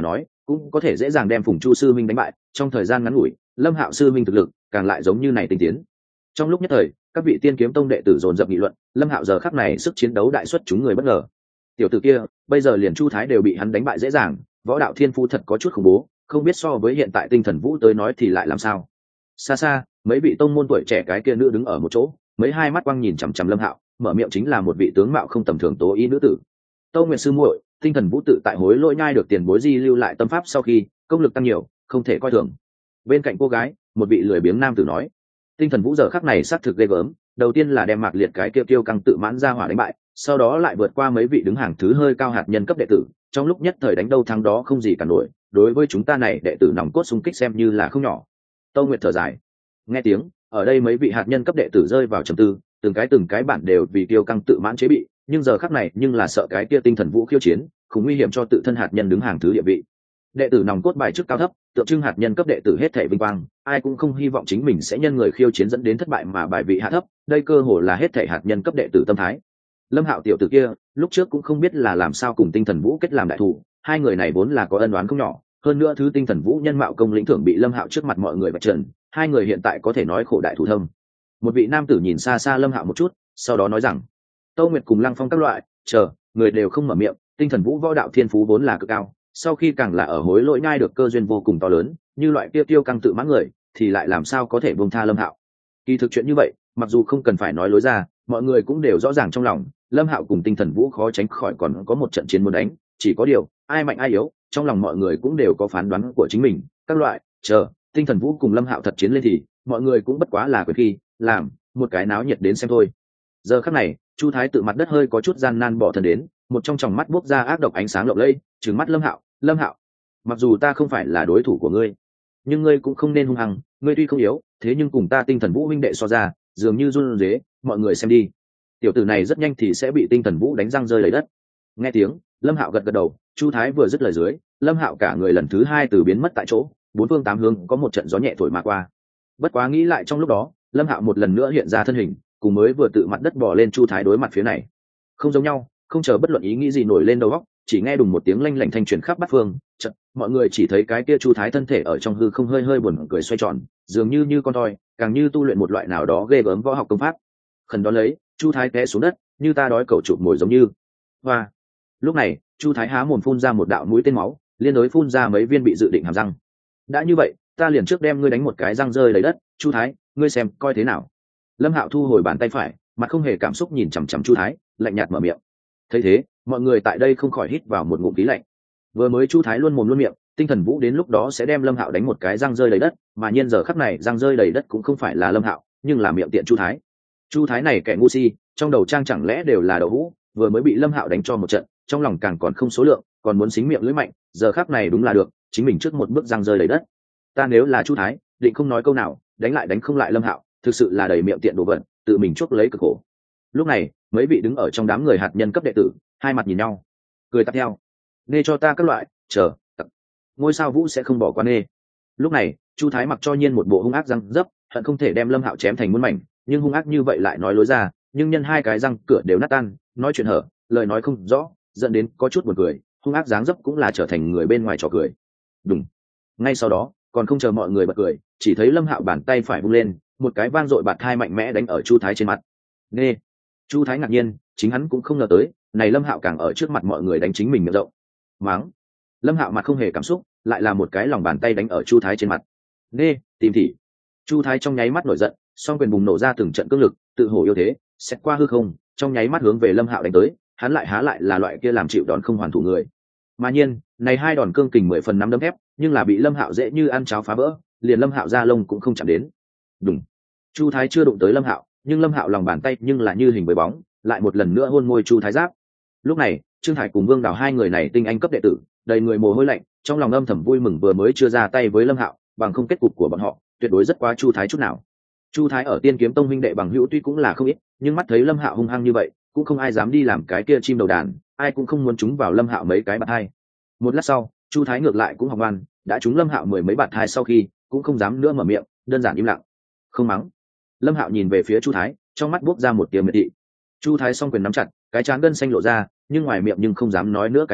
cũng có thể dễ dàng đem Phùng Chu sư minh đánh bại. Trong thời gian ngắn ngủi, Lâm Hạo sư minh thực lực càng lại giống như này tinh tiến. Trong lúc nhất thời, các vị Tiên Kiếm Tông đệ tử dồn dập nghị luận, Lâm Hạo giờ khắc này sức chiến đấu đại xuất chúng người bất ngờ. Tiểu tử kia, bây giờ liền Chu Thái đều bị hắn đánh bại dễ dàng, võ đạo thiên phú thật có chút khủng bố, không biết so với hiện tại Tinh Thần Vũ tới nói thì lại làm sao. Xa xa, mấy vị tông môn tuổi trẻ cái kia nữ đứng ở một chỗ, mấy hai mắt quang nhìn chằm chằm Lâm Hạo, mở miệng chính là một vị tướng mạo không tầm thường tố ý nữ tử. Tâu Nguyệt sư muội, Tinh Thần Vũ tự tại hối lỗi nhai được tiền bối di lưu lại tâm pháp sau khi công lực tăng nhiều, không thể coi thường. Bên cạnh cô gái, một vị lười biếng nam tử nói, Tinh Thần Vũ giờ khắc này xác thực ghê gớm, đầu tiên là đem Mạc Liệt cái kia tiêu căng tự mãn ra hỏa đánh bại, sau đó lại vượt qua mấy vị đứng hàng thứ hơi cao hạt nhân cấp đệ tử, trong lúc nhất thời đánh đâu thắng đó không gì cả nổi, đối với chúng ta này đệ tử nòng cốt xung kích xem như là không nhỏ. Tâu Nguyệt thở dài. Nghe tiếng, ở đây mấy vị hạt nhân cấp đệ tử rơi vào trầm tư, từng cái từng cái bản đều vì tiêu căng tự mãn chế bị, nhưng giờ khắc này nhưng là sợ cái kia Tinh Thần Vũ khiêu chiến, không nguy hiểm cho tự thân hạt nhân đứng hàng thứ địa vị. Đệ tử nòng cốt bài chức cao thấp, tượng trưng hạt nhân cấp đệ tử hết thảy vinh quang, ai cũng không hy vọng chính mình sẽ nhân người khiêu chiến dẫn đến thất bại mà bài vị hạ thấp, đây cơ hồ là hết thảy hạt nhân cấp đệ tử tâm thái. Lâm Hạo tiểu tử kia, lúc trước cũng không biết là làm sao cùng Tinh Thần Vũ kết làm đại thủ, hai người này vốn là có ân oán không nhỏ, hơn nữa thứ Tinh Thần Vũ nhân mạo công lĩnh thưởng bị Lâm Hạo trước mặt mọi người vạch trần, hai người hiện tại có thể nói khổ đại thủ thâm. Một vị nam tử nhìn xa xa Lâm Hạo một chút, sau đó nói rằng: Tâu Nguyệt cùng Lăng Phong các loại, chờ, người đều không mở miệng, Tinh Thần Vũ võ đạo thiên phú vốn là cực cao, sau khi càng là ở hối lỗi nhai được cơ duyên vô cùng to lớn, như loại kia tiêu căng tự mãn người, thì lại làm sao có thể buông tha Lâm Hạo. Kỳ thực chuyện như vậy, mặc dù không cần phải nói lối ra, mọi người cũng đều rõ ràng trong lòng, Lâm Hạo cùng Tinh Thần Vũ khó tránh khỏi còn có một trận chiến muốn đánh, chỉ có điều, ai mạnh ai yếu, trong lòng mọi người cũng đều có phán đoán của chính mình, các loại, chờ, Tinh Thần Vũ cùng Lâm Hạo thật chiến lên thì, mọi người cũng bất quá là quyền khi, làm, một cái náo nhiệt đến xem thôi. Giờ khắc này, Chu Thái tự mặt đất hơi có chút gian nan bỏ thân đến, một trong tròng mắt bốc ra ác độc ánh sáng lộng lẫy, trừng mắt Lâm Hạo, Lâm Hạo, mặc dù ta không phải là đối thủ của ngươi, nhưng ngươi cũng không nên hung hăng, ngươi tuy không yếu, thế nhưng cùng ta Tinh Thần Vũ huynh đệ so ra, dường như run rế, mọi người xem đi. Tiểu tử này rất nhanh thì sẽ bị Tinh Thần Vũ đánh răng rơi lấy đất. Nghe tiếng, Lâm Hạo gật gật đầu, Chu Thái vừa dứt lời dưới, Lâm Hạo cả người lần thứ hai từ biến mất tại chỗ, bốn phương tám hướng có một trận gió nhẹ thổi mà qua. Bất quá nghĩ lại trong lúc đó, Lâm Hạo một lần nữa hiện ra thân hình, cùng mới vừa tự mặt đất bò lên Chu Thái đối mặt phía này. Không giống nhau, không chờ bất luận ý nghĩ gì nổi lên đầu óc, chỉ nghe đùng một tiếng lanh lảnh thanh truyền khắp bát phương, chợt, mọi người chỉ thấy cái kia Chu Thái thân thể ở trong hư không hơi hơi buồn cười xoay tròn, dường như như con toi, càng như tu luyện một loại nào đó ghê gớm võ học công pháp. Khẩn đó lấy, Chu Thái té xuống đất, như ta đói cẩu chụp mồi giống như. Và lúc này, Chu Thái há mồm phun ra một đạo mũi tên máu, liên đối phun ra mấy viên bị dự định hàm răng. Đã như vậy, ta liền trước đem ngươi đánh một cái răng rơi lấy đất, Chu Thái, ngươi xem coi thế nào. Lâm Hạo thu hồi bàn tay phải, mặt không hề cảm xúc nhìn chằm chằm Chu Thái, lạnh nhạt mở miệng. Thấy thế, mọi người tại đây không khỏi hít vào một ngụm khí lạnh. Vừa mới Chu Thái luôn mồm luôn miệng, Tinh Thần Vũ đến lúc đó sẽ đem Lâm Hạo đánh một cái răng rơi đầy đất, mà nhiên giờ khắc này răng rơi đầy đất cũng không phải là Lâm Hạo, nhưng là miệng tiện Chu Thái. Chu Thái này kẻ ngu si, trong đầu trang chẳng lẽ đều là đậu hũ, vừa mới bị Lâm Hạo đánh cho một trận, trong lòng càng còn không số lượng, còn muốn xính miệng lưỡi mạnh, giờ khắc này đúng là được, chính mình trước một bước răng rơi đầy đất. Ta nếu là Chu Thái, định không nói câu nào, đánh lại đánh không lại Lâm Hạo, thực sự là đầy miệng tiện đồ vật, tự mình chuốc lấy cực khổ. Lúc này, mấy vị đứng ở trong đám người hạt nhân cấp đệ tử, hai mặt nhìn nhau, cười tắt theo. Nê cho ta các loại, chờ, tập. Ngôi sao Vũ sẽ không bỏ qua nê. Lúc này, Chu Thái mặc cho nhiên một bộ hung ác răng dấp, hận không thể đem Lâm Hạo chém thành muôn mảnh, nhưng hung ác như vậy lại nói lối ra, nhưng nhân hai cái răng cửa đều nát tan, nói chuyện hở, lời nói không rõ, dẫn đến có chút buồn cười, hung ác dáng dấp cũng là trở thành người bên ngoài trò cười. Đúng. Ngay sau đó, còn không chờ mọi người bật cười, chỉ thấy Lâm Hạo bàn tay phải vung lên, một cái vang dội bạt thai mạnh mẽ đánh ở Chu Thái trên mặt. Nê. Chu Thái ngạc nhiên, chính hắn cũng không ngờ tới, này Lâm Hạo càng ở trước mặt mọi người đánh chính mình miệng rộng. Máng. Lâm Hạo mặt không hề cảm xúc, lại là một cái lòng bàn tay đánh ở Chu Thái trên mặt. Nê, tìm thị. Chu Thái trong nháy mắt nổi giận, song quyền bùng nổ ra từng trận cương lực, tự hổ yêu thế, xét qua hư không, trong nháy mắt hướng về Lâm Hạo đánh tới, hắn lại há lại là loại kia làm chịu đòn không hoàn thủ người. Mà nhiên, này hai đòn cương kình mười phần năm đấm thép, nhưng là bị Lâm Hạo dễ như ăn cháo phá vỡ, liền Lâm Hạo ra lông cũng không chạm đến. Đùng. Chu Thái chưa đụng tới Lâm Hạo, nhưng Lâm Hạo lòng bàn tay nhưng là như hình với bóng, lại một lần nữa hôn môi Chu Thái giáp. Lúc này, Trương Thải cùng Vương Đào hai người này tinh anh cấp đệ tử, đầy người mồ hôi lạnh, trong lòng âm thầm vui mừng vừa mới chưa ra tay với Lâm Hạo, bằng không kết cục của bọn họ, tuyệt đối rất quá Chu Thái chút nào. Chu Thái ở Tiên Kiếm Tông huynh đệ bằng hữu tuy cũng là không ít, nhưng mắt thấy Lâm Hạo hung hăng như vậy, cũng không ai dám đi làm cái kia chim đầu đàn, ai cũng không muốn trúng vào Lâm Hạo mấy cái bạt hai. Một lát sau, Chu Thái ngược lại cũng học ngoan, đã trúng Lâm Hạo mười mấy bạt hai sau khi, cũng không dám nữa mở miệng, đơn giản im lặng. Không mắng. Lâm Hạo nhìn về phía Chu Thái, trong mắt bốc ra một tia miệt thị. Chu Thái song quyền nắm chặt, cái trán gân xanh lộ ra, nhưng ngoài miệng nhưng không dám nói nữa cái gì,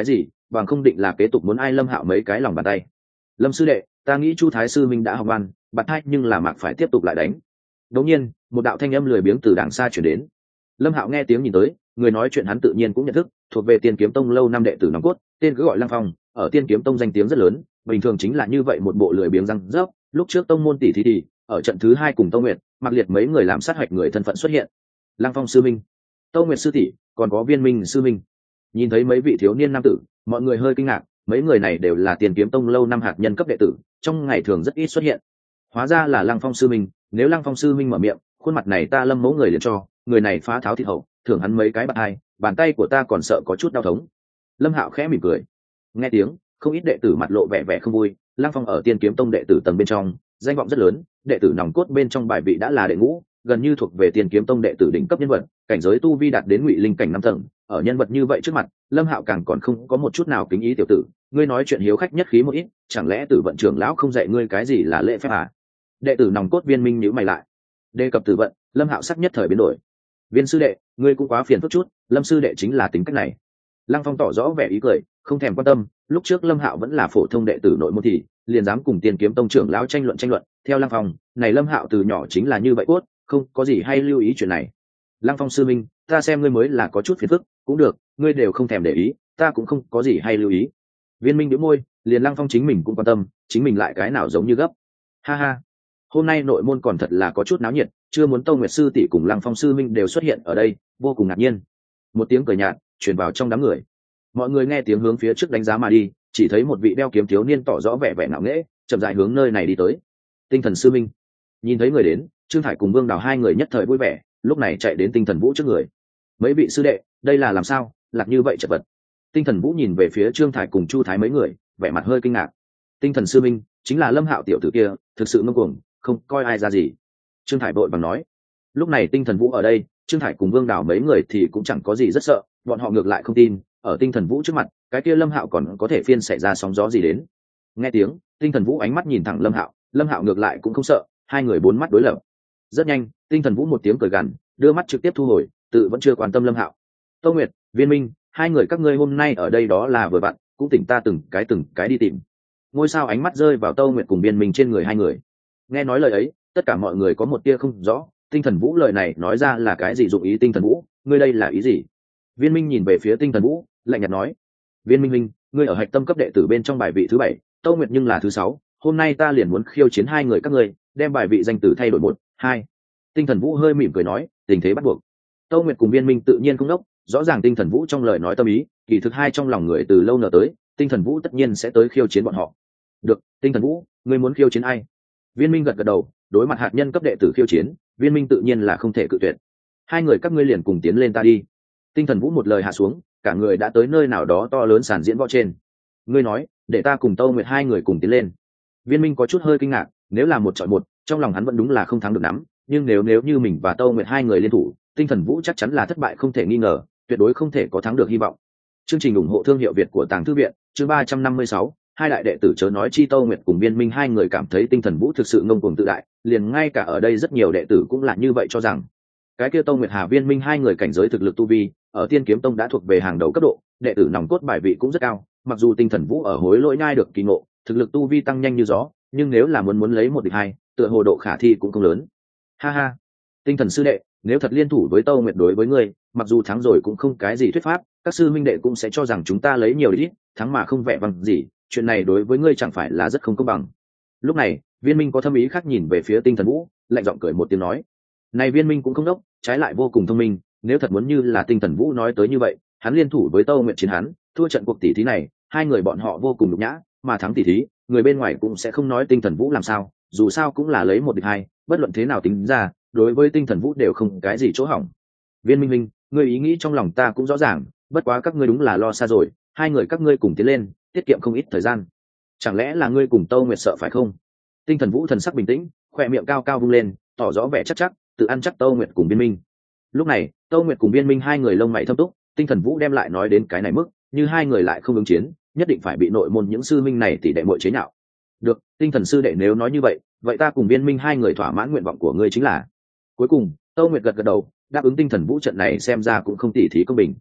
bằng không định là kế tục muốn ai lâm hạo mấy cái lòng bàn tay. Lâm sư đệ, ta nghĩ Chu Thái sư minh đã học văn bạt thai, nhưng là mạc phải tiếp tục lại đánh. Đột nhiên một đạo thanh âm lười biếng từ đằng xa chuyển đến. Lâm hạo nghe tiếng nhìn tới, người nói chuyện hắn tự nhiên cũng nhận thức, thuộc về Tiên Kiếm Tông lâu năm đệ tử nòng cốt, tên cứ gọi Lăng Phong, ở Tiên Kiếm Tông danh tiếng rất lớn, bình thường chính là như vậy một bộ lười biếng răng rớp. Lúc trước tông môn tỷ thí thì ở trận thứ hai cùng Tông Nguyệt, Mạc Liệt mấy người làm sát hạch người thân phận xuất hiện. Lăng Phong sư minh, Tông Nguyệt sư tỷ, còn có Viên Minh sư minh. Nhìn thấy mấy vị thiếu niên nam tử, mọi người hơi kinh ngạc, mấy người này đều là Tiên Kiếm Tông lâu năm hạt nhân cấp đệ tử, trong ngày thường rất ít xuất hiện. Hóa ra là Lăng Phong sư minh, nếu Lăng Phong sư minh mở miệng, khuôn mặt này ta Lâm mẫu người liền cho, người này phá tháo thịt hậu, thưởng hắn mấy cái bạt hai, bàn tay của ta còn sợ có chút đau thống. Lâm Hạo khẽ mỉm cười. Nghe tiếng, không ít đệ tử mặt lộ vẻ vẻ không vui. Lăng Phong ở Tiên Kiếm Tông đệ tử tầng bên trong, danh vọng rất lớn, đệ tử nòng cốt bên trong bài vị đã là đệ ngũ, gần như thuộc về Tiên Kiếm Tông đệ tử đỉnh cấp nhân vật, cảnh giới tu vi đạt đến ngụy linh cảnh năm tầng. Ở nhân vật như vậy trước mặt, Lâm Hạo càng còn không có một chút nào kính ý tiểu tử, ngươi nói chuyện hiếu khách nhất khí một ít, chẳng lẽ Tử Vận trưởng lão không dạy ngươi cái gì là lễ phép à? Đệ tử nòng cốt Viên Minh nhíu mày lại. Đề cập Tử Vận, Lâm Hạo sắc nhất thời biến đổi. Viên sư đệ, ngươi cũng quá phiền phức chút, Lâm sư đệ chính là tính cách này. Lăng Phong tỏ rõ vẻ ý cười, không thèm quan tâm, lúc trước Lâm Hạo vẫn là phổ thông đệ tử nội môn thì liền dám cùng Tiên Kiếm Tông trưởng lão tranh luận tranh luận, theo Lăng Phong, này Lâm Hạo từ nhỏ chính là như vậy cốt, không có gì hay lưu ý chuyện này. Lăng Phong sư minh, ta xem ngươi mới là có chút phiền phức, cũng được, ngươi đều không thèm để ý, ta cũng không có gì hay lưu ý. Viên Minh nhếch môi, liền Lăng Phong chính mình cũng quan tâm, chính mình lại cái nào giống như gấp. Ha ha, hôm nay nội môn còn thật là có chút náo nhiệt, chưa muốn Tâu Nguyệt sư tỷ cùng Lăng Phong sư minh đều xuất hiện ở đây, vô cùng ngạc nhiên. Một tiếng cười nhạt truyền vào trong đám người. Mọi người nghe tiếng hướng phía trước đánh giá mà đi, chỉ thấy một vị đeo kiếm thiếu niên tỏ rõ vẻ vẻ ngạo nghễ, chậm rãi hướng nơi này đi tới. Tinh Thần sư minh. Nhìn thấy người đến, Trương Thải cùng Vương Đào hai người nhất thời vui vẻ, lúc này chạy đến Tinh Thần Vũ trước người. Mấy vị sư đệ, đây là làm sao, lạc như vậy chật vật. Tinh Thần Vũ nhìn về phía Trương Thải cùng Chu Thái mấy người, vẻ mặt hơi kinh ngạc. Tinh Thần sư minh chính là Lâm Hạo tiểu tử kia, thực sự ngông cuồng, không coi ai ra gì. Trương Thải vội vàng nói. Lúc này Tinh Thần Vũ ở đây, Trương Thải cùng Vương Đào mấy người thì cũng chẳng có gì rất sợ, bọn họ ngược lại không tin, ở Tinh Thần Vũ trước mặt, cái kia Lâm Hạo còn có thể phiên xảy ra sóng gió gì đến. Nghe tiếng, Tinh Thần Vũ ánh mắt nhìn thẳng Lâm Hạo, Lâm Hạo ngược lại cũng không sợ, hai người bốn mắt đối lập. Rất nhanh, Tinh Thần Vũ một tiếng cười gằn, đưa mắt trực tiếp thu hồi, tự vẫn chưa quan tâm Lâm Hạo. Tô Nguyệt, Viên Minh, hai người các ngươi hôm nay ở đây đó là vừa vặn, cũng tỉnh ta từng cái từng cái đi tìm. Ngôi sao ánh mắt rơi vào Tô Nguyệt cùng Viên Minh trên người hai người. Nghe nói lời ấy, tất cả mọi người có một tia không rõ, Tinh Thần Vũ lời này nói ra là cái gì dụng ý. Tinh Thần Vũ, ngươi đây là ý gì? Viên Minh nhìn về phía Tinh Thần Vũ, lạnh nhạt nói. Viên Minh Minh, ngươi ở hạch tâm cấp đệ tử bên trong bài vị thứ bảy, Tô Nguyệt nhưng là thứ sáu, hôm nay ta liền muốn khiêu chiến hai người các ngươi, đem bài vị danh tử thay đổi một, hai. Tinh Thần Vũ hơi mỉm cười nói, tình thế bắt buộc. Tô Nguyệt cùng Viên Minh tự nhiên không đốc, rõ ràng Tinh Thần Vũ trong lời nói tâm ý, kỳ thực hai trong lòng người từ lâu nở tới, Tinh Thần Vũ tất nhiên sẽ tới khiêu chiến bọn họ. Được, Tinh Thần Vũ, ngươi muốn khiêu chiến ai? Viên Minh gật gật đầu, đối mặt hạt nhân cấp đệ tử khiêu chiến, Viên Minh tự nhiên là không thể cự tuyệt. Hai người các ngươi liền cùng tiến lên ta đi. Tinh Thần Vũ một lời hạ xuống, cả người đã tới nơi nào đó to lớn sàn diễn võ trên. Ngươi nói, để ta cùng Tô Nguyệt hai người cùng tiến lên. Viên Minh có chút hơi kinh ngạc, nếu là một chọi một, trong lòng hắn vẫn đúng là không thắng được lắm, nhưng nếu nếu như mình và Tô Nguyệt hai người liên thủ, Tinh Thần Vũ chắc chắn là thất bại không thể nghi ngờ, tuyệt đối không thể có thắng được hy vọng. Chương trình ủng hộ thương hiệu Việt của Tàng Thư viện, chương ba trăm năm mươi sáu, hai đại đệ tử chớ nói chi Tô Nguyệt cùng Viên Minh hai người cảm thấy Tinh Thần Vũ thực sự ngông cuồng tự đại, liền ngay cả ở đây rất nhiều đệ tử cũng là như vậy cho rằng. Cái kia Tô Nguyệt Hà Viên Minh hai người cảnh giới thực lực tu vi, ở Tiên Kiếm Tông đã thuộc về hàng đầu cấp độ, đệ tử nòng cốt bài vị cũng rất cao, mặc dù Tinh Thần Vũ ở hối lỗi nhai được kỳ ngộ, thực lực tu vi tăng nhanh như gió, nhưng nếu là muốn muốn lấy một địch hai, tựa hồ độ khả thi cũng không lớn. Ha ha, Tinh Thần sư đệ, nếu thật liên thủ với Tô Nguyệt đối với ngươi, mặc dù thắng rồi cũng không cái gì thuyết pháp, các sư minh đệ cũng sẽ cho rằng chúng ta lấy nhiều ít, thắng mà không vẻ vang gì, chuyện này đối với ngươi chẳng phải là rất không công bằng. Lúc này, Viên Minh có thâm ý khác nhìn về phía Tinh Thần Vũ, lạnh giọng cười một tiếng nói: "Này Viên Minh cũng không đốc, trái lại vô cùng thông minh, nếu thật muốn như là Tinh Thần Vũ nói tới như vậy, hắn liên thủ với Tô Nguyệt chiến hắn, thua trận cuộc tỷ thí này, hai người bọn họ vô cùng nhục nhã, mà thắng tỷ thí, người bên ngoài cũng sẽ không nói Tinh Thần Vũ làm sao, dù sao cũng là lấy một địch hai, bất luận thế nào tính ra, đối với Tinh Thần Vũ đều không cái gì chỗ hỏng." Viên Minh Minh, ngươi ý nghĩ trong lòng ta cũng rõ ràng, bất quá các ngươi đúng là lo xa rồi, hai người các ngươi cùng tiến lên, tiết kiệm không ít thời gian. Chẳng lẽ là ngươi cùng Tô Nguyệt sợ phải không? Tinh Thần Vũ thần sắc bình tĩnh, khỏe miệng cao cao vung lên, tỏ rõ vẻ chắc chắc, tự ăn chắc Tô Nguyệt cùng Viên Minh. Lúc này, Tô Nguyệt cùng Viên Minh hai người lông mày thâm túc, Tinh Thần Vũ đem lại nói đến cái này mức, như hai người lại không ứng chiến, nhất định phải bị nội môn những sư minh này tỷ đệ muội chế nhạo. Được, Tinh Thần sư đệ nếu nói như vậy, vậy ta cùng Viên Minh hai người thỏa mãn nguyện vọng của ngươi chính là. Cuối cùng, Tô Nguyệt gật gật đầu, đáp ứng Tinh Thần Vũ trận này xem ra cũng không tỉ thí công bình.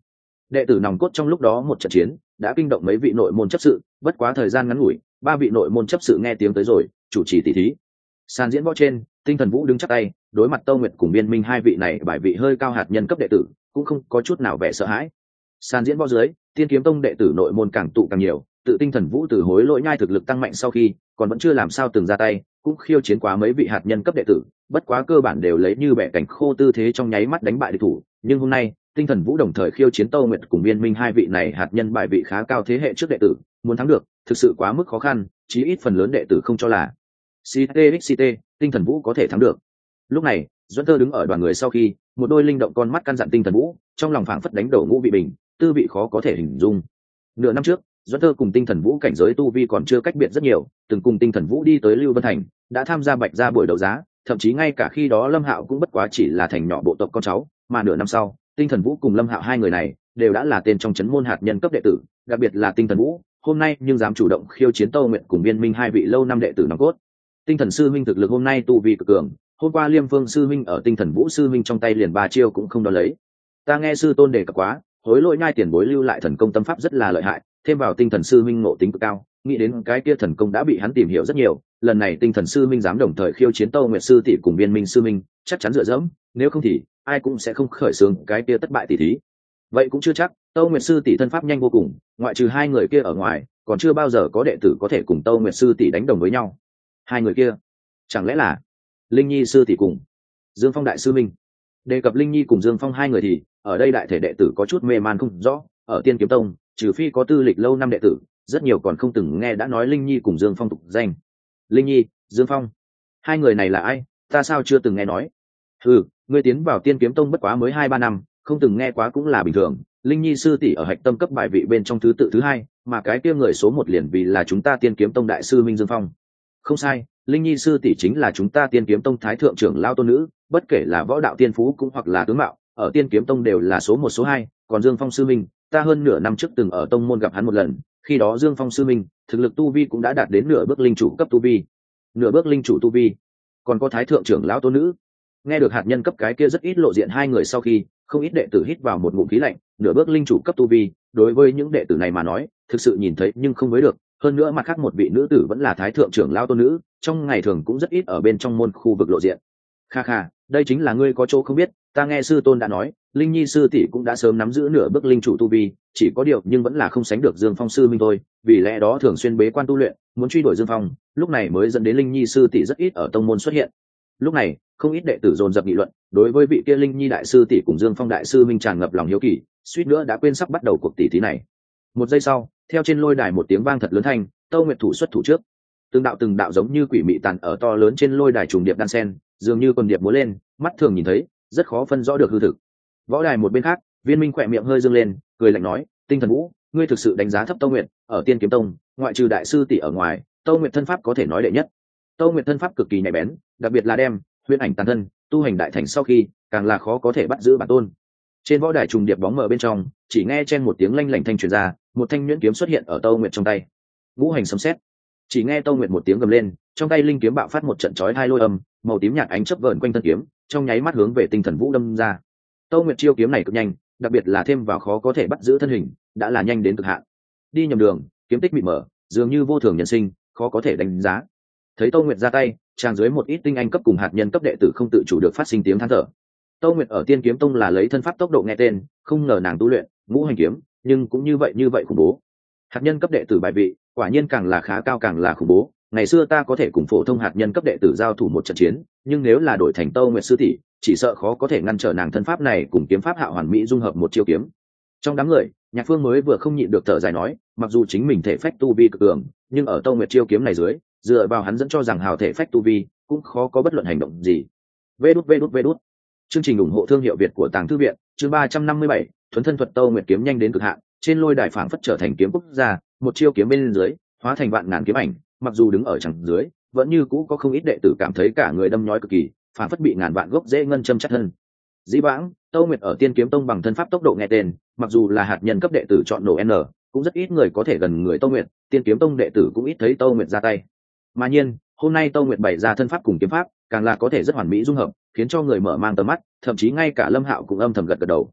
đệ tử nòng cốt trong lúc đó một trận chiến đã kinh động mấy vị nội môn chấp sự, bất quá thời gian ngắn ngủi, ba vị nội môn chấp sự nghe tiếng tới rồi, chủ trì tỷ thí. Sàn diễn võ trên, Tinh Thần Vũ đứng chắp tay, đối mặt Tâu Nguyệt cùng Biên Minh hai vị này bài vị hơi cao hạt nhân cấp đệ tử, cũng không có chút nào vẻ sợ hãi. Sàn diễn võ dưới, Tiên Kiếm Tông đệ tử nội môn càng tụ càng nhiều, tự Tinh Thần Vũ từ hối lỗi nhai thực lực tăng mạnh sau khi, còn vẫn chưa làm sao từng ra tay, cũng khiêu chiến quá mấy vị hạt nhân cấp đệ tử, bất quá cơ bản đều lấy như bẻ cảnh khô tư thế trong nháy mắt đánh bại địch thủ, nhưng hôm nay, Tinh Thần Vũ đồng thời khiêu chiến Tâu Nguyệt cùng Biên Minh hai vị này hạt nhân bài vị khá cao thế hệ trước đệ tử, muốn thắng được, thực sự quá mức khó khăn, chí ít phần lớn đệ tử không cho là xê tê ích xê tê, Tinh Thần Vũ có thể thắng được. Lúc này, Duẫn Tơ đứng ở đoàn người sau khi, một đôi linh động con mắt căn dặn Tinh Thần Vũ, trong lòng phảng phất đánh đổ ngũ vị bình, tư vị khó có thể hình dung. Nửa năm trước, Duẫn Tơ cùng Tinh Thần Vũ cảnh giới tu vi còn chưa cách biệt rất nhiều, từng cùng Tinh Thần Vũ đi tới Lưu Vân Thành, đã tham gia Bạch Gia buổi đấu giá, thậm chí ngay cả khi đó Lâm Hạo cũng bất quá chỉ là thành nhỏ bộ tộc con cháu, mà nửa năm sau, Tinh Thần Vũ cùng Lâm Hạo hai người này đều đã là tên trong chấn môn hạt nhân cấp đệ tử, đặc biệt là Tinh Thần Vũ, hôm nay nhưng dám chủ động khiêu chiến Tâu Nguyệt cùng Biên Minh hai vị lâu năm đệ tử nòng cốt. Tinh Thần sư minh thực lực hôm nay tu vi cực cường, hôm qua Liêm Phương sư minh ở Tinh Thần Vũ sư minh trong tay liền ba chiêu cũng không đo lấy. Ta nghe sư tôn đề cập quá, hối lỗi nhai tiền bối lưu lại thần công tâm pháp rất là lợi hại, thêm vào Tinh Thần sư minh ngộ tính cực cao, nghĩ đến cái kia thần công đã bị hắn tìm hiểu rất nhiều, lần này Tinh Thần sư minh dám đồng thời khiêu chiến Tâu Nguyệt sư tỷ cùng Biên Minh sư minh, chắc chắn dựa dẫm, nếu không thì ai cũng sẽ không khởi xướng cái kia thất bại tỷ thí. Vậy cũng chưa chắc, Tâu Nguyệt sư tỷ thân pháp nhanh vô cùng, ngoại trừ hai người kia ở ngoài, còn chưa bao giờ có đệ tử có thể cùng Tâu Nguyệt sư tỷ đánh đồng với nhau. Hai người kia, chẳng lẽ là Linh Nhi sư tỷ cùng Dương Phong đại sư minh? Đề cập Linh Nhi cùng Dương Phong hai người thì, ở đây đại thể đệ tử có chút mê man không rõ, ở Tiên Kiếm Tông, trừ phi có tư lịch lâu năm đệ tử, rất nhiều còn không từng nghe đã nói Linh Nhi cùng Dương Phong tục danh. Linh Nhi, Dương Phong, hai người này là ai, ta sao chưa từng nghe nói? Ừ, ngươi tiến vào Tiên Kiếm Tông bất quá mới hai ba năm, không từng nghe quá cũng là bình thường. Linh Nhi sư tỷ ở hạch tâm cấp bài vị bên trong thứ tự thứ hai, mà cái kia người số một liền vì là chúng ta Tiên Kiếm Tông đại sư Minh Dương Phong. Không sai, Linh Nhi sư tỷ chính là chúng ta Tiên Kiếm Tông thái thượng trưởng lao tôn nữ, bất kể là võ đạo tiên phú cũng hoặc là tướng mạo, ở Tiên Kiếm Tông đều là số một số hai. Còn Dương Phong sư minh, ta hơn nửa năm trước từng ở tông môn gặp hắn một lần, khi đó Dương Phong sư minh thực lực tu vi cũng đã đạt đến nửa bước linh chủ cấp tu vi. Nửa bước linh chủ tu vi, còn có thái thượng trưởng lão tôn nữ. Nghe được hạt nhân cấp cái kia rất ít lộ diện hai người sau khi, không ít đệ tử hít vào một ngụm khí lạnh, nửa bước linh chủ cấp tu vi, đối với những đệ tử này mà nói, thực sự nhìn thấy nhưng không với được, hơn nữa mặt khác một vị nữ tử vẫn là thái thượng trưởng lão tôn nữ, trong ngày thường cũng rất ít ở bên trong môn khu vực lộ diện. Kha kha, đây chính là ngươi có chỗ không biết, ta nghe sư tôn đã nói, Linh Nhi sư tỷ cũng đã sớm nắm giữ nửa bước linh chủ tu vi, chỉ có điều nhưng vẫn là không sánh được Dương Phong sư minh thôi, vì lẽ đó thường xuyên bế quan tu luyện, muốn truy đuổi Dương Phong, lúc này mới dẫn đến Linh Nhi sư tỷ rất ít ở tông môn xuất hiện. Lúc này, không ít đệ tử dồn dập nghị luận, đối với vị kia Linh Nhi đại sư tỷ cùng Dương Phong đại sư minh tràn ngập lòng hiếu kỳ, suýt nữa đã quên sắp bắt đầu cuộc tỷ thí này. Một giây sau, theo trên lôi đài một tiếng vang thật lớn thanh, Tâu Nguyệt thủ xuất thủ trước. Từng đạo từng đạo giống như quỷ mị tàn ở to lớn trên lôi đài trùng điệp đan sen, dường như con điệp múa lên, mắt thường nhìn thấy, rất khó phân rõ được hư thực. Võ đài một bên khác, Viên Minh khỏe miệng hơi dương lên, cười lạnh nói, Tinh Thần Vũ, ngươi thực sự đánh giá thấp Tâu Nguyệt, ở Tiên Kiếm Tông, ngoại trừ đại sư tỷ ở ngoài, Tâu Nguyệt thân pháp có thể nói đệ nhất. Tâu Nguyệt thân pháp cực kỳ nhạy bén, đặc biệt là đem huyễn ảnh tàn thân, tu hành đại thành sau khi, càng là khó có thể bắt giữ bản tôn. Trên võ đài trùng điệp bóng mờ bên trong, chỉ nghe chen một tiếng lanh lảnh thanh truyền ra, một thanh nhuyễn kiếm xuất hiện ở Tâu Nguyệt trong tay. Ngũ hành sấm sét. Chỉ nghe Tâu Nguyệt một tiếng gầm lên, trong tay linh kiếm bạo phát một trận chói hai lôi âm, màu tím nhạt ánh chớp vờn quanh thân kiếm, trong nháy mắt hướng về Tinh Thần Vũ đâm ra. Tâu Nguyệt chiêu kiếm này cực nhanh, đặc biệt là thêm vào khó có thể bắt giữ thân hình, đã là nhanh đến cực hạn. Đi nhầm đường, kiếm tích bị mở, dường như vô thường nhân sinh, khó có thể đánh giá. Thấy Tâu Nguyệt ra tay, trang dưới một ít tinh anh cấp cùng hạt nhân cấp đệ tử không tự chủ được phát sinh tiếng than thở. Tâu Nguyệt ở Tiên Kiếm Tông là lấy thân pháp tốc độ nghe tên, không ngờ nàng tu luyện ngũ hành kiếm, nhưng cũng như vậy như vậy khủng bố. Hạt nhân cấp đệ tử bài vị, quả nhiên càng là khá cao càng là khủng bố. Ngày xưa ta có thể cùng phổ thông hạt nhân cấp đệ tử giao thủ một trận chiến, nhưng nếu là đổi thành Tâu Nguyệt sư tỷ, chỉ sợ khó có thể ngăn trở nàng thân pháp này cùng kiếm pháp hạo hoàn mỹ dung hợp một chiêu kiếm. Trong đám người, Nhạc Phương mới vừa không nhịn được thở dài nói, mặc dù chính mình thể phách tu vi cực cường, nhưng ở Tâu Nguyệt chiêu kiếm này dưới, dựa vào hắn dẫn cho rằng hào thể phách tu vi, cũng khó có bất luận hành động gì. Vê đút vê đút vê đút. Chương trình ủng hộ thương hiệu Việt của Tàng Thư viện, chương ba trăm năm mươi bảy, thuần thân thuật Tâu Nguyệt kiếm nhanh đến cực hạn, trên lôi đài phảng phất trở thành kiếm quốc gia, một chiêu kiếm bên dưới, hóa thành vạn ngàn kiếm ảnh, mặc dù đứng ở chẳng dưới, vẫn như cũ có không ít đệ tử cảm thấy cả người đâm nhói cực kỳ, phảng phất bị ngàn vạn gốc dễ ngân châm chặt thân. Dĩ vãng, Tâu Nguyệt ở Tiên Kiếm Tông bằng thân pháp tốc độ nghe tên, mặc dù là hạt nhân cấp đệ tử chọn nổ N, cũng rất ít người có thể gần người Tâu Nguyệt, Tiên Kiếm Tông đệ tử cũng ít thấy Tâu Nguyệt ra tay. Mà nhiên, hôm nay Tâu Nguyệt bày ra thân pháp cùng kiếm pháp, càng là có thể rất hoàn mỹ dung hợp, khiến cho người mở mang tầm mắt, thậm chí ngay cả Lâm Hạo cũng âm thầm gật gật đầu.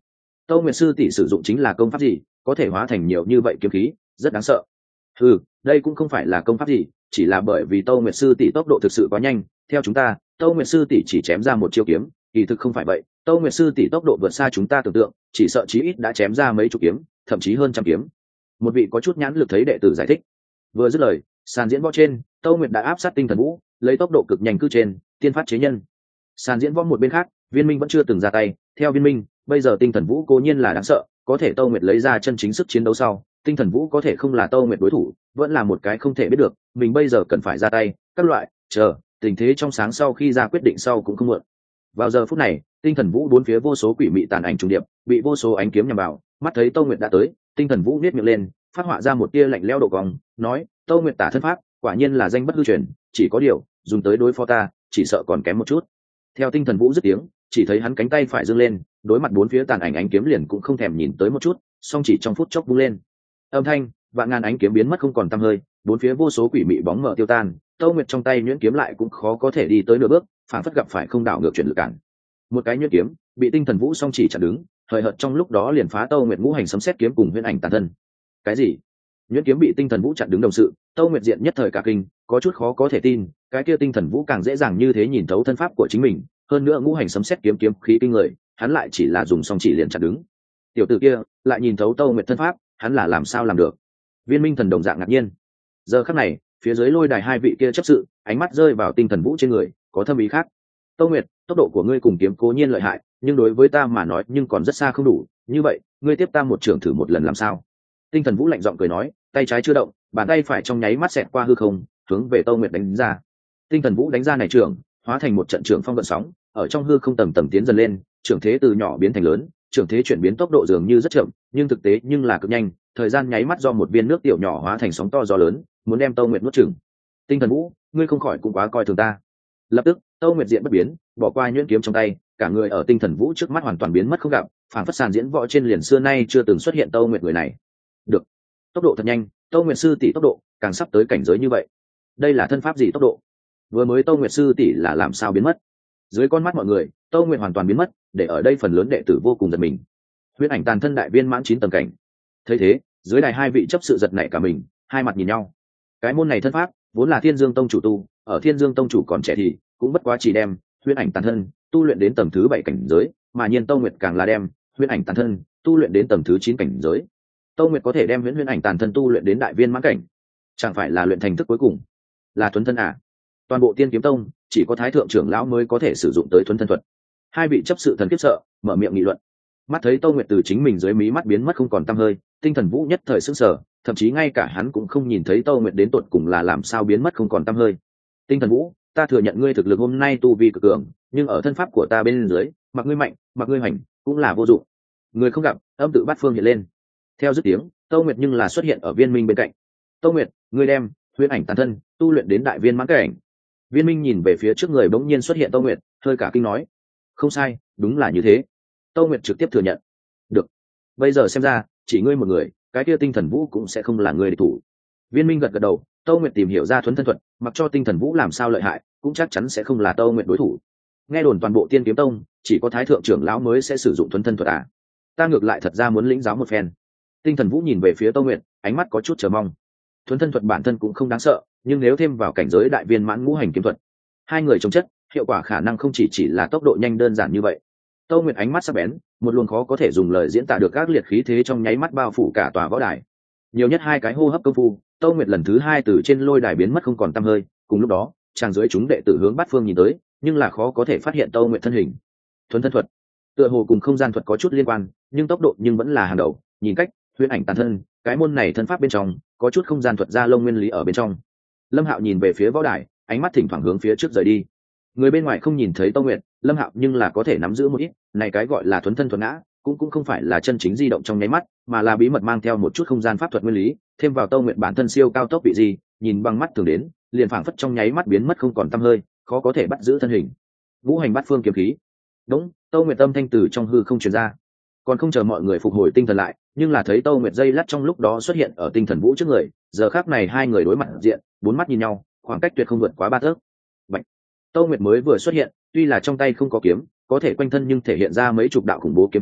Tâu Nguyệt sư tỷ sử dụng chính là công pháp gì có thể hóa thành nhiều như vậy kiếm khí, rất đáng sợ. Ừ, đây cũng không phải là công pháp gì, chỉ là bởi vì Tâu Nguyệt sư tỷ tốc độ thực sự quá nhanh. Theo chúng ta, Tâu Nguyệt sư tỷ chỉ chém ra một chiêu kiếm, kỳ thực không phải vậy. Tâu Nguyệt sư tỷ tốc độ vượt xa chúng ta tưởng tượng, chỉ sợ chí ít đã chém ra mấy chục kiếm, thậm chí hơn trăm kiếm. Một vị có chút nhãn lực thấy đệ tử giải thích. Vừa dứt lời, sàn diễn võ trên, Tâu Nguyệt đã áp sát Tinh Thần Vũ, lấy tốc độ cực nhanh cư trên, tiên phát chế nhân. Sàn diễn võ một bên khác, Viên Minh vẫn chưa từng ra tay. Theo Viên Minh, bây giờ Tinh Thần Vũ cố nhiên là đáng sợ, có thể Tâu Nguyệt lấy ra chân chính sức chiến đấu sau, Tinh Thần Vũ có thể không là Tâu Nguyệt đối thủ, vẫn là một cái không thể biết được. Mình bây giờ cần phải ra tay, các loại, chờ, tình thế trong sáng sau khi ra quyết định sau cũng không muộn. Vào giờ phút này, Tinh Thần Vũ bốn phía vô số quỷ mị tàn ảnh trùng điệp, bị vô số ánh kiếm nhằm vào. Mắt thấy Tâu Nguyệt đã tới, Tinh Thần Vũ nhếch miệng lên, phát họa ra một tia lạnh lẽo độ cong, nói: Tâu Nguyệt tả thân pháp, quả nhiên là danh bất hư truyền, chỉ có điều, dùng tới đối phó ta, chỉ sợ còn kém một chút. Theo Tinh Thần Vũ dứt tiếng, chỉ thấy hắn cánh tay phải giương lên, đối mặt bốn phía tàn ảnh ánh kiếm liền cũng không thèm nhìn tới một chút, song chỉ trong phút chốc vung lên. Âm thanh, vạn ngàn ánh kiếm biến mất không còn tăm hơi, bốn phía vô số quỷ mị bóng mờ tiêu tan. Tâu Nguyệt trong tay nhuyễn kiếm lại cũng khó có thể đi tới nửa bước, phản phất gặp phải không đảo ngược chuyển lực cản. Một cái nhuyễn kiếm bị Tinh Thần Vũ song chỉ chặn đứng, hời hợt trong lúc đó liền phá Tâu Nguyệt ngũ hành sấm sét kiếm cùng huyễn ảnh tàn thân. Cái gì? Nhuyễn kiếm bị Tinh Thần Vũ chặn đứng đồng sự, Tâu Nguyệt diện nhất thời cả kinh, có chút khó có thể tin, cái kia Tinh Thần Vũ càng dễ dàng như thế nhìn thấu thân pháp của chính mình, hơn nữa ngũ hành sấm sét kiếm kiếm khí kinh người, hắn lại chỉ là dùng song chỉ liền chặn đứng. Tiểu tử kia lại nhìn thấu Tâu Nguyệt thân pháp, hắn là làm sao làm được? Viên Minh thần đồng dạng ngạc nhiên. Giờ khắc này, phía dưới lôi đài hai vị kia chấp sự, ánh mắt rơi vào Tinh Thần Vũ trên người, có thâm ý khác. Tâu Nguyệt, tốc độ của ngươi cùng kiếm cố nhiên lợi hại, nhưng đối với ta mà nói nhưng còn rất xa không đủ, như vậy, ngươi tiếp ta một trường thử một lần làm sao? Tinh Thần Vũ lạnh giọng cười nói, tay trái chưa động, bàn tay phải trong nháy mắt xẹt qua hư không, hướng về Tâu Nguyệt đánh ra. Tinh Thần Vũ đánh ra này trường, hóa thành một trận trường phong gợn sóng, ở trong hư không tầng tầng tiến dần lên, trường thế từ nhỏ biến thành lớn, trường thế chuyển biến tốc độ dường như rất chậm, nhưng thực tế nhưng là cực nhanh, thời gian nháy mắt do một viên nước tiểu nhỏ hóa thành sóng to gió lớn, muốn đem Tâu Nguyệt nuốt chửng. Tinh Thần Vũ, ngươi không khỏi cũng quá coi thường ta. Lập tức, Tâu Nguyệt diện bất biến, bỏ qua nhuyễn kiếm trong tay, cả người ở Tinh Thần Vũ trước mắt hoàn toàn biến mất không gặp, phản phất sàn diễn võ trên liền xưa nay chưa từng xuất hiện Tâu Nguyệt người này. Được, tốc độ thật nhanh, Tâu Nguyệt sư tỷ tốc độ càng sắp tới cảnh giới như vậy. Đây là thân pháp gì tốc độ? Vừa mới Tâu Nguyệt sư tỷ là làm sao biến mất? Dưới con mắt mọi người, Tâu Nguyệt hoàn toàn biến mất, để ở đây phần lớn đệ tử vô cùng giật mình. Huyễn ảnh tàn thân đại viên mãn chín tầng cảnh. Thấy thế, dưới đài hai vị chấp sự giật nảy cả mình, hai mặt nhìn nhau. Cái môn này thân pháp vốn là Thiên Dương Tông chủ tu, ở Thiên Dương Tông chủ còn trẻ thì cũng bất quá chỉ đem huyễn ảnh tàn thân tu luyện đến tầng thứ bảy cảnh giới, mà nhiên Tâu Nguyệt càng là đem huyễn ảnh tàn thân tu luyện đến tầng thứ chín cảnh giới. Tâu Nguyệt có thể đem huyễn huyễn ảnh tàn thân tu luyện đến đại viên mãn cảnh, chẳng phải là luyện thành thức cuối cùng, là thuần thân à? Toàn bộ Tiên Kiếm Tông chỉ có Thái thượng trưởng lão mới có thể sử dụng tới thuần thân thuật. Hai vị chấp sự thần kiếp sợ, mở miệng nghị luận. Mắt thấy Tâu Nguyệt từ chính mình dưới mí mắt biến mất không còn tăm hơi, Tinh Thần Vũ nhất thời sững sờ, thậm chí ngay cả hắn cũng không nhìn thấy Tâu Nguyệt đến tột cùng là làm sao biến mất không còn tăm hơi. Tinh Thần Vũ, ta thừa nhận ngươi thực lực hôm nay tu vi cực cường, nhưng ở thân pháp của ta bên dưới, mặc ngươi mạnh, mặc ngươi hoành, cũng là vô dụng. Người không gặp, âm tự bát phương hiện lên. Theo dứt tiếng, Tâu Nguyệt nhưng là xuất hiện ở Viên Minh bên cạnh. Tâu Nguyệt, ngươi đem huyễn ảnh tàn thân tu luyện đến đại viên mãn cảnh. Viên Minh nhìn về phía trước người bỗng nhiên xuất hiện Tâu Nguyệt, hơi cả kinh nói: không sai, đúng là như thế. Tâu Nguyệt trực tiếp thừa nhận. Được, bây giờ xem ra chỉ ngươi một người, cái kia Tinh Thần Vũ cũng sẽ không là người địch thủ. Viên Minh gật gật đầu. Tâu Nguyệt tìm hiểu ra thuần thân thuật, mặc cho Tinh Thần Vũ làm sao lợi hại, cũng chắc chắn sẽ không là Tâu Nguyệt đối thủ. Nghe đồn toàn bộ Tiên Kiếm Tông chỉ có Thái thượng trưởng lão mới sẽ sử dụng thuần thân thuật à? Ta ngược lại thật ra muốn lĩnh giáo một phen. Tinh Thần Vũ nhìn về phía Tâu Nguyệt, ánh mắt có chút chờ mong. Thuần thân thuật bản thân cũng không đáng sợ, nhưng nếu thêm vào cảnh giới đại viên mãn ngũ hành kiếm thuật, hai người chống chất, hiệu quả khả năng không chỉ chỉ là tốc độ nhanh đơn giản như vậy. Tâu Nguyệt ánh mắt sắc bén, một luồng khó có thể dùng lời diễn tả được các liệt khí thế trong nháy mắt bao phủ cả tòa võ đài. Nhiều nhất hai cái hô hấp công phu, Tâu Nguyệt lần thứ hai từ trên lôi đài biến mất không còn tăm hơi. Cùng lúc đó, chàng dưới chúng đệ tử hướng bát phương nhìn tới, nhưng là khó có thể phát hiện Tâu Nguyệt thân hình. Thuần thân thuật, tựa hồ cùng không gian thuật có chút liên quan, nhưng tốc độ nhưng vẫn là hàng đầu. Nhìn cách, huyễn ảnh tàn thân, cái môn này thân pháp bên trong có chút không gian thuật ra lông nguyên lý ở bên trong. Lâm Hạo nhìn về phía võ đài, ánh mắt thỉnh thoảng hướng phía trước rời đi. Người bên ngoài không nhìn thấy Tâu Nguyệt, Lâm Hạo nhưng là có thể nắm giữ một ít, này cái gọi là thuần thân thuật ngã, cũng cũng không phải là chân chính di động trong nháy mắt, mà là bí mật mang theo một chút không gian pháp thuật nguyên lý, thêm vào Tâu Nguyệt bản thân siêu cao tốc bị gì, nhìn bằng mắt thường đến, liền phảng phất trong nháy mắt biến mất không còn tăm hơi, khó có thể bắt giữ thân hình. Vũ hành bát phương kiếm khí. Đúng, Tâu Nguyệt âm thanh từ trong hư không truyền ra. Còn không chờ mọi người phục hồi tinh thần lại, nhưng là thấy Tâu Nguyệt dây lát trong lúc đó xuất hiện ở Tinh Thần Vũ trước người, giờ khắc này hai người đối mặt diện, bốn mắt nhìn nhau, khoảng cách tuyệt không vượt quá ba thước. Bạch. Tâu Nguyệt mới vừa xuất hiện, tuy là trong tay không có kiếm, có thể quanh thân nhưng thể hiện ra mấy chục đạo khủng bố kiếm khí,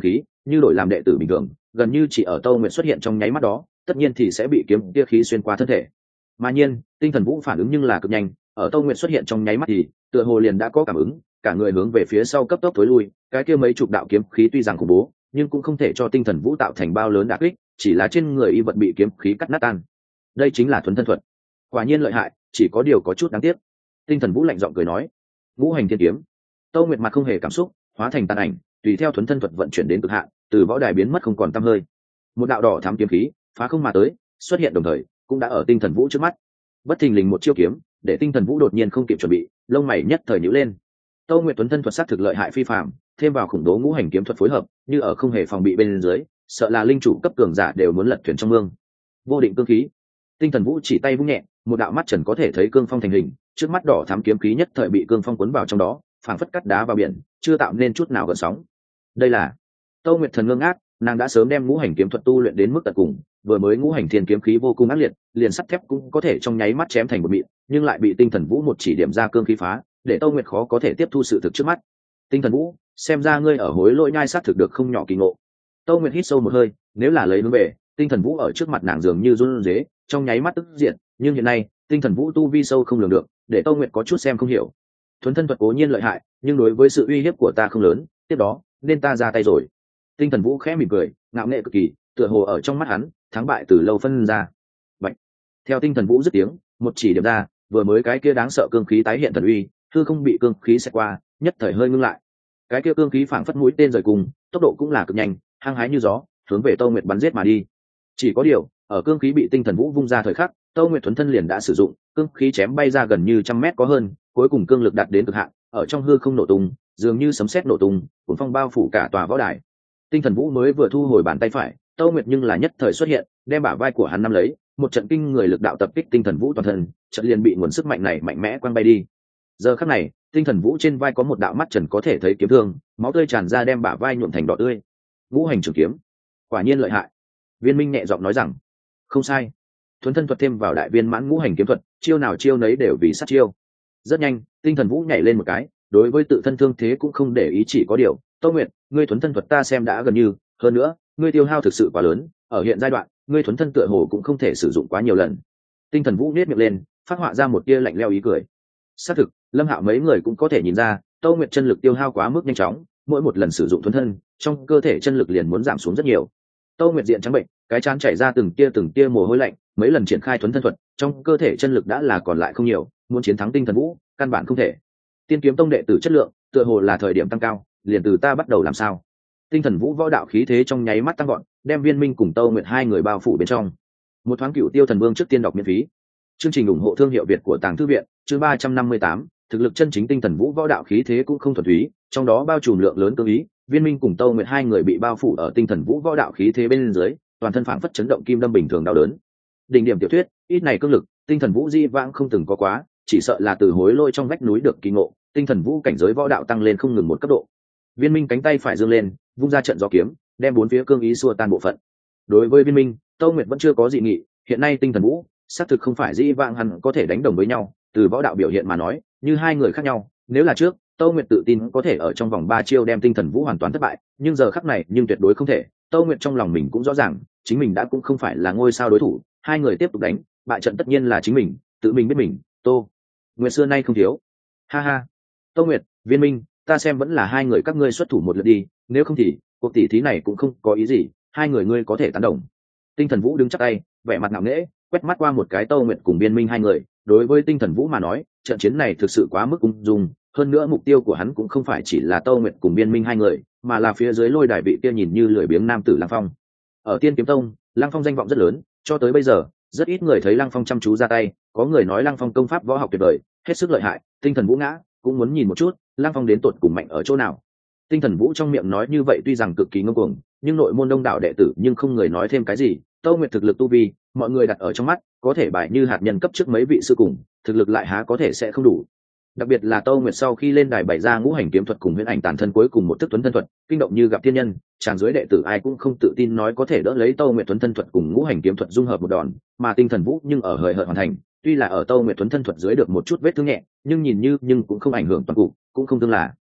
như đổi làm đệ tử bình thường gần như chỉ ở Tô Nguyệt xuất hiện trong nháy mắt đó tất nhiên thì sẽ bị kiếm kia khí xuyên qua thân thể. Mà nhiên tinh thần vũ phản ứng nhưng là cực nhanh, ở Tô Nguyệt xuất hiện trong nháy mắt thì tựa hồ liền đã có cảm ứng, cả người hướng về phía sau cấp tốc tối lui. Cái kia mấy chục đạo kiếm khí tuy rằng khủng bố nhưng cũng không thể cho tinh thần vũ tạo thành bao lớn đả kích, chỉ là trên người y vật bị kiếm khí cắt nát tan. Đây chính là thuần thân thuật, quả nhiên lợi hại, chỉ có điều có chút đáng tiếc. Tinh thần vũ lạnh giọng cười nói. Ngũ hành thiên kiếm. Tô Nguyệt mặt không hề cảm xúc, hóa thành tàn ảnh, tùy theo thuần thân thuật vận chuyển đến cực hạn, từ võ đài biến mất không còn tăm hơi. Một đạo đỏ thắm kiếm khí phá không mà tới, xuất hiện đồng thời cũng đã ở tinh thần vũ trước mắt. Bất thình lình một chiêu kiếm để tinh thần vũ đột nhiên không kịp chuẩn bị, lông mày nhất thời nhíu lên. Tô Nguyệt tuấn thân thuật sát thực lợi hại phi phàm, thêm vào khủng bố ngũ hành kiếm thuật phối hợp, như ở không hề phòng bị bên dưới, sợ là linh chủ cấp cường giả đều muốn lật thuyền trong mương. Vô định cương khí. Tinh thần vũ chỉ tay vung nhẹ, một đạo mắt trần có thể thấy cương phong thành hình, trước mắt đỏ thắm kiếm khí nhất thời bị cương phong cuốn vào trong đó, phảng phất cắt đá vào biển, chưa tạo nên chút nào gợn sóng. Đây là Tô Nguyệt thần ngơ ngác, nàng đã sớm đem ngũ hành kiếm thuật tu luyện đến mức tận cùng, vừa mới ngũ hành thiên kiếm khí vô cùng ác liệt, liền sắt thép cũng có thể trong nháy mắt chém thành một mịn, nhưng lại bị tinh thần vũ một chỉ điểm ra cương khí phá, để Tô Nguyệt khó có thể tiếp thu sự thực trước mắt. Tinh thần vũ, xem ra ngươi ở hối lỗi nhai sát thực được không nhỏ kỳ ngộ. Tô Nguyệt hít sâu một hơi, nếu là lấy hướng về, tinh thần vũ ở trước mặt nàng dường như run rế, trong nháy mắt tức giận, nhưng hiện nay, tinh thần vũ tu vi sâu không lường được, để Tô Nguyệt có chút xem không hiểu. Thuần thân thuật cố nhiên lợi hại, nhưng đối với sự uy hiếp của ta không lớn, tiếp đó, nên ta ra tay rồi. Tinh thần vũ khẽ mỉm cười, ngạo nghễ cực kỳ, tựa hồ ở trong mắt hắn, thắng bại từ lâu phân ra. Vậy, theo tinh thần vũ dứt tiếng, một chỉ điểm ra, vừa mới cái kia đáng sợ cương khí tái hiện thần uy, hư không bị cương khí xẹt qua, nhất thời hơi ngưng lại. Cái kia cương khí phảng phất mũi tên rời cùng, tốc độ cũng là cực nhanh, hăng hái như gió, hướng về Tô Nguyệt bắn giết mà đi. Chỉ có điều, ở cương khí bị tinh thần vũ vung ra thời khắc, Tô Nguyệt thuần thân liền đã sử dụng, cương khí chém bay ra gần như trăm mét có hơn, cuối cùng cương lực đạt đến cực hạn, ở trong hư không nổ tung, dường như sấm sét nổ tung, cuốn phong bao phủ cả tòa võ đài. Tinh thần vũ mới vừa thu hồi bàn tay phải, Tô Nguyệt nhưng là nhất thời xuất hiện, đem bả vai của hắn nắm lấy, một trận kinh người lực đạo tập kích tinh thần vũ toàn thân, trận liền bị nguồn sức mạnh này mạnh mẽ quăng bay đi. Giờ khắc này, tinh thần vũ trên vai có một đạo mắt trần có thể thấy kiếm thương, máu tươi tràn ra đem bả vai nhuộm thành đỏ tươi. Ngũ hành trường kiếm, quả nhiên lợi hại. Viên Minh nhẹ giọng nói rằng, không sai. Thuần thân thuật thêm vào đại viên mãn ngũ hành kiếm thuật, chiêu nào chiêu nấy đều vì sát chiêu. Rất nhanh, tinh thần vũ nhảy lên một cái, đối với tự thân thương thế cũng không để ý, chỉ có điều, Tô Nguyệt, ngươi thuần thân thuật ta xem đã gần như, hơn nữa, ngươi tiêu hao thực sự quá lớn, ở hiện giai đoạn, ngươi thuần thân tựa hồ cũng không thể sử dụng quá nhiều lần. Tinh thần vũ nhếch miệng lên, phát họa ra một tia lạnh lẽo ý cười. Xác thực, Lâm Hạo mấy người cũng có thể nhìn ra, Tô Nguyệt chân lực tiêu hao quá mức nhanh chóng, mỗi một lần sử dụng thuần thân, trong cơ thể chân lực liền muốn giảm xuống rất nhiều. Tô Nguyệt diện trắng bệnh, cái trán chảy ra từng tia từng tia mồ hôi lạnh, mấy lần triển khai thuần thân thuật, trong cơ thể chân lực đã là còn lại không nhiều, muốn chiến thắng tinh thần vũ, căn bản không thể. Tiên kiếm tông đệ tử chất lượng, tựa hồ là thời điểm tăng cao, liền từ ta bắt đầu làm sao. Tinh thần vũ võ đạo khí thế trong nháy mắt tăng gọn, đem Viên Minh cùng Tô Nguyệt hai người bao phủ bên trong. Một thoáng Cửu Tiêu Thần Vương trước tiên đọc miễn phí. Chương trình ủng hộ thương hiệu Việt của Tàng Thư viện, chương ba trăm năm mươi tám, thực lực chân chính tinh thần vũ võ đạo khí thế cũng không thuần túy, trong đó bao trùm lượng lớn cương ý, Viên Minh cùng Tô Nguyệt hai người bị bao phủ ở tinh thần vũ võ đạo khí thế bên dưới, toàn thân phảng phất chấn động kim đâm bình thường đau đớn. Đỉnh điểm tiểu thuyết, ít này cương lực, tinh thần vũ di vãng không từng có quá, chỉ sợ là từ hối lôi trong vách núi được kỳ ngộ, tinh thần vũ cảnh giới võ đạo tăng lên không ngừng một cấp độ. Viên Minh cánh tay phải giương lên, vung ra trận gió kiếm, đem bốn phía cương ý xua tan bộ phận. Đối với Viên Minh, Tô Nguyệt vẫn chưa có dị nghị, hiện nay tinh thần vũ, xác thực không phải dĩ vãng hắn có thể đánh đồng với nhau, từ võ đạo biểu hiện mà nói, như hai người khác nhau, nếu là trước, Tô Nguyệt tự tin có thể ở trong vòng ba chiêu đem tinh thần vũ hoàn toàn thất bại, nhưng giờ khắc này nhưng tuyệt đối không thể. Tô Nguyệt trong lòng mình cũng rõ ràng, chính mình đã cũng không phải là ngôi sao đối thủ, hai người tiếp tục đánh, bại trận tất nhiên là chính mình, tự mình biết mình. Tô Nguyệt xưa nay không thiếu. Ha ha. Tô Nguyệt, Viên Minh, ta xem vẫn là hai người các ngươi xuất thủ một lượt đi, nếu không thì cuộc tỷ thí này cũng không có ý gì, hai người ngươi có thể tán đồng. Tinh thần vũ đứng chắp tay, vẻ mặt ngạo nghễ, quét mắt qua một cái Tô Nguyệt cùng Viên Minh hai người, đối với tinh thần vũ mà nói, trận chiến này thực sự quá mức ung dung, hơn nữa mục tiêu của hắn cũng không phải chỉ là Tô Nguyệt cùng Viên Minh hai người, mà là phía dưới lôi đài vị kia nhìn như lười biếng nam tử Lăng Phong. Ở Tiên Kiếm Tông, Lăng Phong danh vọng rất lớn, cho tới bây giờ, rất ít người thấy Lăng Phong chăm chú ra tay, có người nói Lăng Phong công pháp võ học tuyệt vời, hết sức lợi hại, tinh thần vũ ngã, cũng muốn nhìn một chút, Lăng Phong đến tột cùng mạnh ở chỗ nào. Tinh thần vũ trong miệng nói như vậy tuy rằng cực kỳ ngông cuồng, nhưng nội môn đông đảo đệ tử nhưng không người nói thêm cái gì. Tô Nguyệt thực lực tu vi, mọi người đặt ở trong mắt, có thể bài như hạt nhân cấp trước mấy vị sư cùng, thực lực lại há có thể sẽ không đủ. Đặc biệt là Tô Nguyệt sau khi lên đài bày ra ngũ hành kiếm thuật cùng huyễn ảnh tàn thân cuối cùng một thức tuấn thân thuật, kinh động như gặp thiên nhân, tràn dưới đệ tử ai cũng không tự tin nói có thể đỡ lấy Tô Nguyệt tuấn thân thuật cùng ngũ hành kiếm thuật dung hợp một đòn, mà tinh thần vũ nhưng ở hời hợt hoàn thành, tuy là ở Tô Nguyệt tuấn thân thuật dưới được một chút vết thương nhẹ, nhưng nhìn như nhưng cũng không ảnh hưởng toàn cục, cũng không thương là.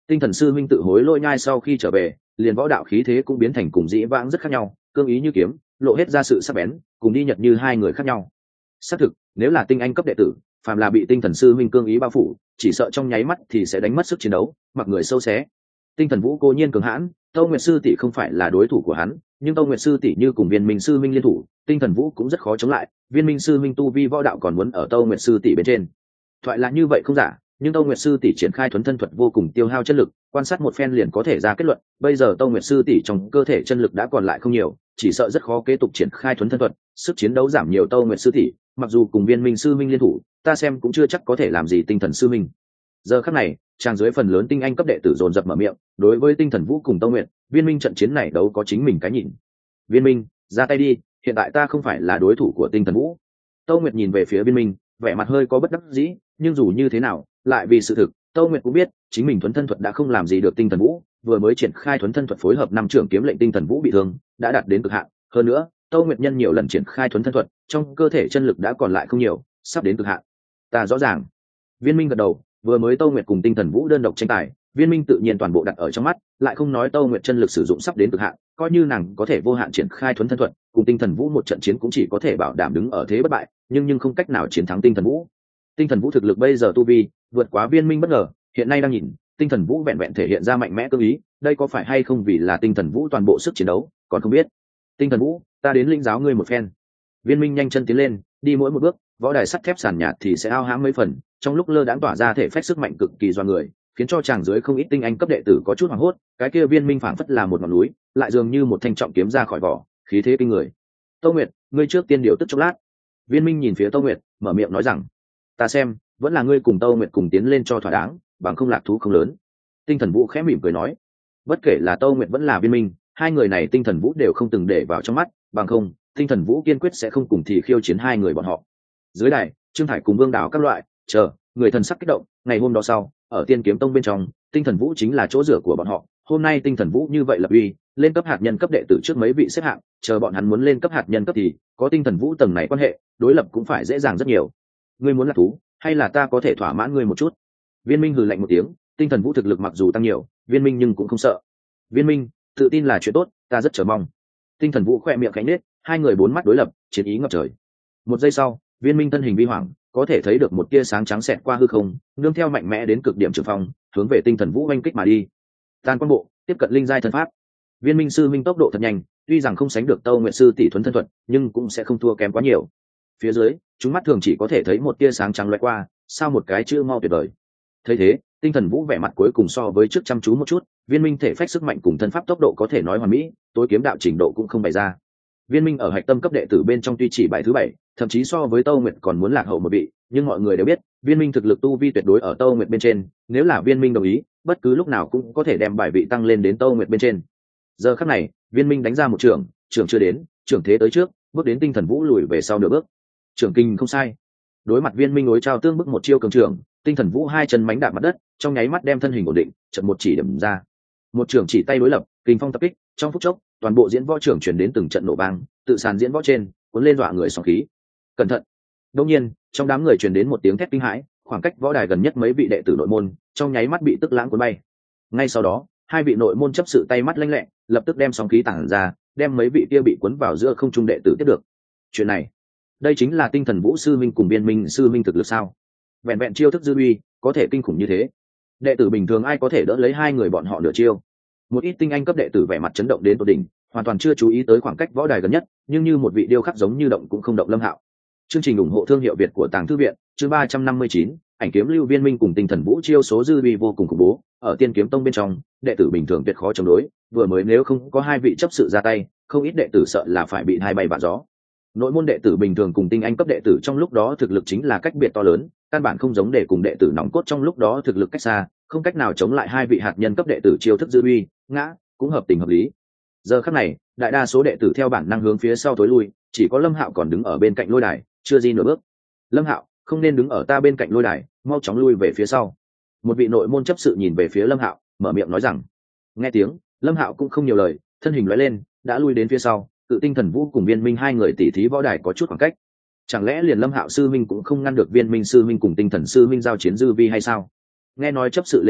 Tinh thần sư minh tự hối lôi nhai sau khi trở về, liền võ đạo khí thế cũng biến thành cùng dĩ vãng rất khác nhau, cương ý như kiếm, lộ hết ra sự sắc bén, cùng đi nhật như hai người khác nhau. Xác thực, nếu là tinh anh cấp đệ tử, phàm là bị tinh thần sư minh cương ý bao phủ, chỉ sợ trong nháy mắt thì sẽ đánh mất sức chiến đấu, mặc người sâu xé. Tinh thần vũ cô nhiên cường hãn, Tâu Nguyệt sư tỷ không phải là đối thủ của hắn, nhưng Tâu Nguyệt sư tỷ như cùng Viên Minh sư minh liên thủ, tinh thần vũ cũng rất khó chống lại, Viên Minh sư minh tu vi võ đạo còn muốn ở Tâu Nguyệt sư tỷ bên trên. Thoại là như vậy không giả, nhưng Tâu Nguyệt sư tỷ triển khai thuần thân thuật vô cùng tiêu hao chân lực, quan sát một phen liền có thể ra kết luận, bây giờ Tâu Nguyệt sư tỷ trong cơ thể chân lực đã còn lại không nhiều, chỉ sợ rất khó kế tục triển khai thuần thân thuật, sức chiến đấu giảm nhiều. Tâu Nguyệt sư tỷ, mặc dù cùng Viên Minh sư minh liên thủ, ta xem cũng chưa chắc có thể làm gì tinh thần sư minh. Giờ khắc này, trang dưới phần lớn tinh anh cấp đệ tử dồn dập mở miệng, đối với tinh thần vũ cùng Tâu Nguyệt, Viên Minh trận chiến này đấu có chính mình cái nhìn. Viên Minh, ra tay đi, hiện tại ta không phải là đối thủ của tinh thần vũ. Tâu Nguyệt nhìn về phía Viên Minh, vẻ mặt hơi có bất đắc dĩ, nhưng dù như thế nào, lại vì sự thực, Tâu Nguyệt cũng biết, chính mình thuần thân thuật đã không làm gì được tinh thần vũ, vừa mới triển khai thuần thân thuật phối hợp năm trưởng kiếm lệnh tinh thần vũ bị thương, đã đạt đến cực hạn, hơn nữa, Tâu Nguyệt nhân nhiều lần triển khai thuần thân thuật, trong cơ thể chân lực đã còn lại không nhiều, sắp đến cực hạn. Ta rõ ràng. Viên Minh gật đầu, vừa mới Tâu Nguyệt cùng tinh thần vũ đơn độc tranh tài, Viên Minh tự nhiên toàn bộ đặt ở trong mắt, lại không nói Tâu Nguyệt chân lực sử dụng sắp đến cực hạn, coi như nàng có thể vô hạn triển khai thuần thân thuật, cùng tinh thần vũ một trận chiến cũng chỉ có thể bảo đảm đứng ở thế bất bại, nhưng nhưng không cách nào chiến thắng tinh thần vũ. Tinh thần vũ thực lực bây giờ tu vi vượt quá Viên Minh bất ngờ, hiện nay đang nhìn, tinh thần vũ vẹn vẹn thể hiện ra mạnh mẽ cương ý, đây có phải hay không vì là tinh thần vũ toàn bộ sức chiến đấu, còn không biết. Tinh thần vũ, ta đến linh giáo ngươi một phen. Viên Minh nhanh chân tiến lên, đi mỗi một bước, võ đài sắt thép sàn nhạt thì sẽ ao hãm mấy phần, trong lúc lơ đãng tỏa ra thể phách sức mạnh cực kỳ doa người, khiến cho chàng dưới không ít tinh anh cấp đệ tử có chút hoảng hốt. Cái kia Viên Minh phảng phất là một ngọn núi, lại dường như một thanh trọng kiếm ra khỏi vỏ, khí thế kinh người. Tâu Nguyệt, ngươi trước tiên điều tức chốc lát. Viên Minh nhìn phía Tâu Nguyệt, mở miệng nói rằng, ta xem, vẫn là ngươi cùng Tâu Nguyệt cùng tiến lên cho thỏa đáng, bằng không lạc thú không lớn. Tinh thần vũ khẽ mỉm cười nói, bất kể là Tâu Nguyệt vẫn là Viên Minh, hai người này tinh thần vũ đều không từng để vào trong mắt, bằng không, tinh thần vũ kiên quyết sẽ không cùng thì khiêu chiến hai người bọn họ. Dưới đài, Trương Thải cùng Vương Đào các loại, chờ, người thần sắc kích động, ngày hôm đó sau, ở Tiên Kiếm Tông bên trong, tinh thần vũ chính là chỗ dựa của bọn họ, hôm nay tinh thần vũ như vậy lập uy, lên cấp hạt nhân cấp đệ tử trước mấy vị xếp hạng, chờ bọn hắn muốn lên cấp hạt nhân cấp thì có tinh thần vũ tầng này quan hệ, đối lập cũng phải dễ dàng rất nhiều. Ngươi muốn là thú, hay là ta có thể thỏa mãn ngươi một chút? Viên Minh hừ lạnh một tiếng, tinh thần vũ thực lực mặc dù tăng nhiều, Viên Minh nhưng cũng không sợ. Viên Minh, tự tin là chuyện tốt, ta rất chờ mong. Tinh thần vũ khoe miệng khẽ nết, hai người bốn mắt đối lập, chiến ý ngập trời. Một giây sau, Viên Minh thân hình vi hoàng, có thể thấy được một tia sáng trắng xẹt qua hư không, nương theo mạnh mẽ đến cực điểm trường phong, hướng về tinh thần vũ oanh kích mà đi. Tàn quan bộ, tiếp cận linh giai thân pháp. Viên Minh sư minh tốc độ thật nhanh, tuy rằng không sánh được Tâu Nguyệt sư tỷ thuần thân thuật, nhưng cũng sẽ không thua kém quá nhiều. Phía dưới, chúng mắt thường chỉ có thể thấy một tia sáng trắng lóe qua, sao một cái chữ mau tuyệt vời. Thấy thế, tinh thần vũ vẻ mặt cuối cùng so với trước chăm chú một chút, Viên Minh thể phách sức mạnh cùng thân pháp tốc độ có thể nói hoàn mỹ, tối kiếm đạo trình độ cũng không bày ra. Viên Minh ở hạch tâm cấp đệ tử bên trong tuy chỉ bài thứ bảy, thậm chí so với Tâu Nguyệt còn muốn lạc hậu một vị, nhưng mọi người đều biết, Viên Minh thực lực tu vi tuyệt đối ở Tâu Nguyệt bên trên, nếu là Viên Minh đồng ý, bất cứ lúc nào cũng có thể đem bài vị tăng lên đến Tâu Nguyệt bên trên. Giờ khắc này, Viên Minh đánh ra một trường, trường chưa đến, trường thế tới trước, bước đến tinh thần vũ lùi về sau nửa bước. Trường kinh không sai. Đối mặt Viên Minh đối trao tương bức một chiêu cường trường, tinh thần vũ hai chân mánh đạp mặt đất, trong nháy mắt đem thân hình ổn định, chợt một chỉ điểm ra. Một trường chỉ tay đối lập, kình phong tập kích, trong phút chốc, toàn bộ diễn võ trường truyền đến từng trận nổ vang, tự sàn diễn võ trên, cuốn lên dọa người sóng khí. Cẩn thận. Đột nhiên, trong đám người truyền đến một tiếng thét kinh hãi, khoảng cách võ đài gần nhất mấy vị đệ tử nội môn, trong nháy mắt bị tức lãng cuốn bay. Ngay sau đó, hai vị nội môn chấp sự tay mắt lanh lẹ, lập tức đem sóng khí tản ra, đem mấy vị kia bị cuốn vào giữa không trung đệ tử tiếp được. Chuyện này, đây chính là tinh thần vũ sư minh cùng Viên Minh sư minh thực lực sao? Vẹn vẹn chiêu thức dư uy, có thể kinh khủng như thế. Đệ tử bình thường ai có thể đỡ lấy hai người bọn họ nửa chiêu? Một ít tinh anh cấp đệ tử vẻ mặt chấn động đến tột đỉnh, hoàn toàn chưa chú ý tới khoảng cách võ đài gần nhất, nhưng như một vị điêu khắc giống như động cũng không động Lâm Hạo. Chương trình ủng hộ thương hiệu Việt của Tàng Thư viện, chương ba trăm năm mươi chín, ảnh kiếm lưu Viên Minh cùng tinh thần vũ chiêu số dư uy vô cùng khủng bố, ở Tiên Kiếm Tông bên trong, đệ tử bình thường tuyệt khó chống đối, vừa mới nếu không có hai vị chấp sự ra tay, không ít đệ tử sợ là phải bị hai bay vạ gió. Nội môn đệ tử bình thường cùng tinh anh cấp đệ tử trong lúc đó thực lực chính là cách biệt to lớn, căn bản không giống để cùng đệ tử nòng cốt trong lúc đó thực lực cách xa, không cách nào chống lại hai vị hạt nhân cấp đệ tử chiêu thức dư uy, ngã, cũng hợp tình hợp lý. Giờ khắc này, đại đa số đệ tử theo bản năng hướng phía sau tối lui, chỉ có Lâm Hạo còn đứng ở bên cạnh lôi đài, chưa di nửa bước. Lâm Hạo, không nên đứng ở ta bên cạnh lôi đài, mau chóng lui về phía sau. Một vị nội môn chấp sự nhìn về phía Lâm Hạo, mở miệng nói rằng. Nghe tiếng, Lâm Hạo cũng không nhiều lời, thân hình lóe lên, đã lui đến phía sau. Tự tinh thần vũ cùng Viên Minh hai người tỉ thí võ đài có chút khoảng cách, chẳng lẽ liền Lâm Hạo sư minh cũng không ngăn được Viên Minh sư minh cùng tinh thần sư minh giao chiến dư vi hay sao? Nghe nói chấp sự lên tiếng,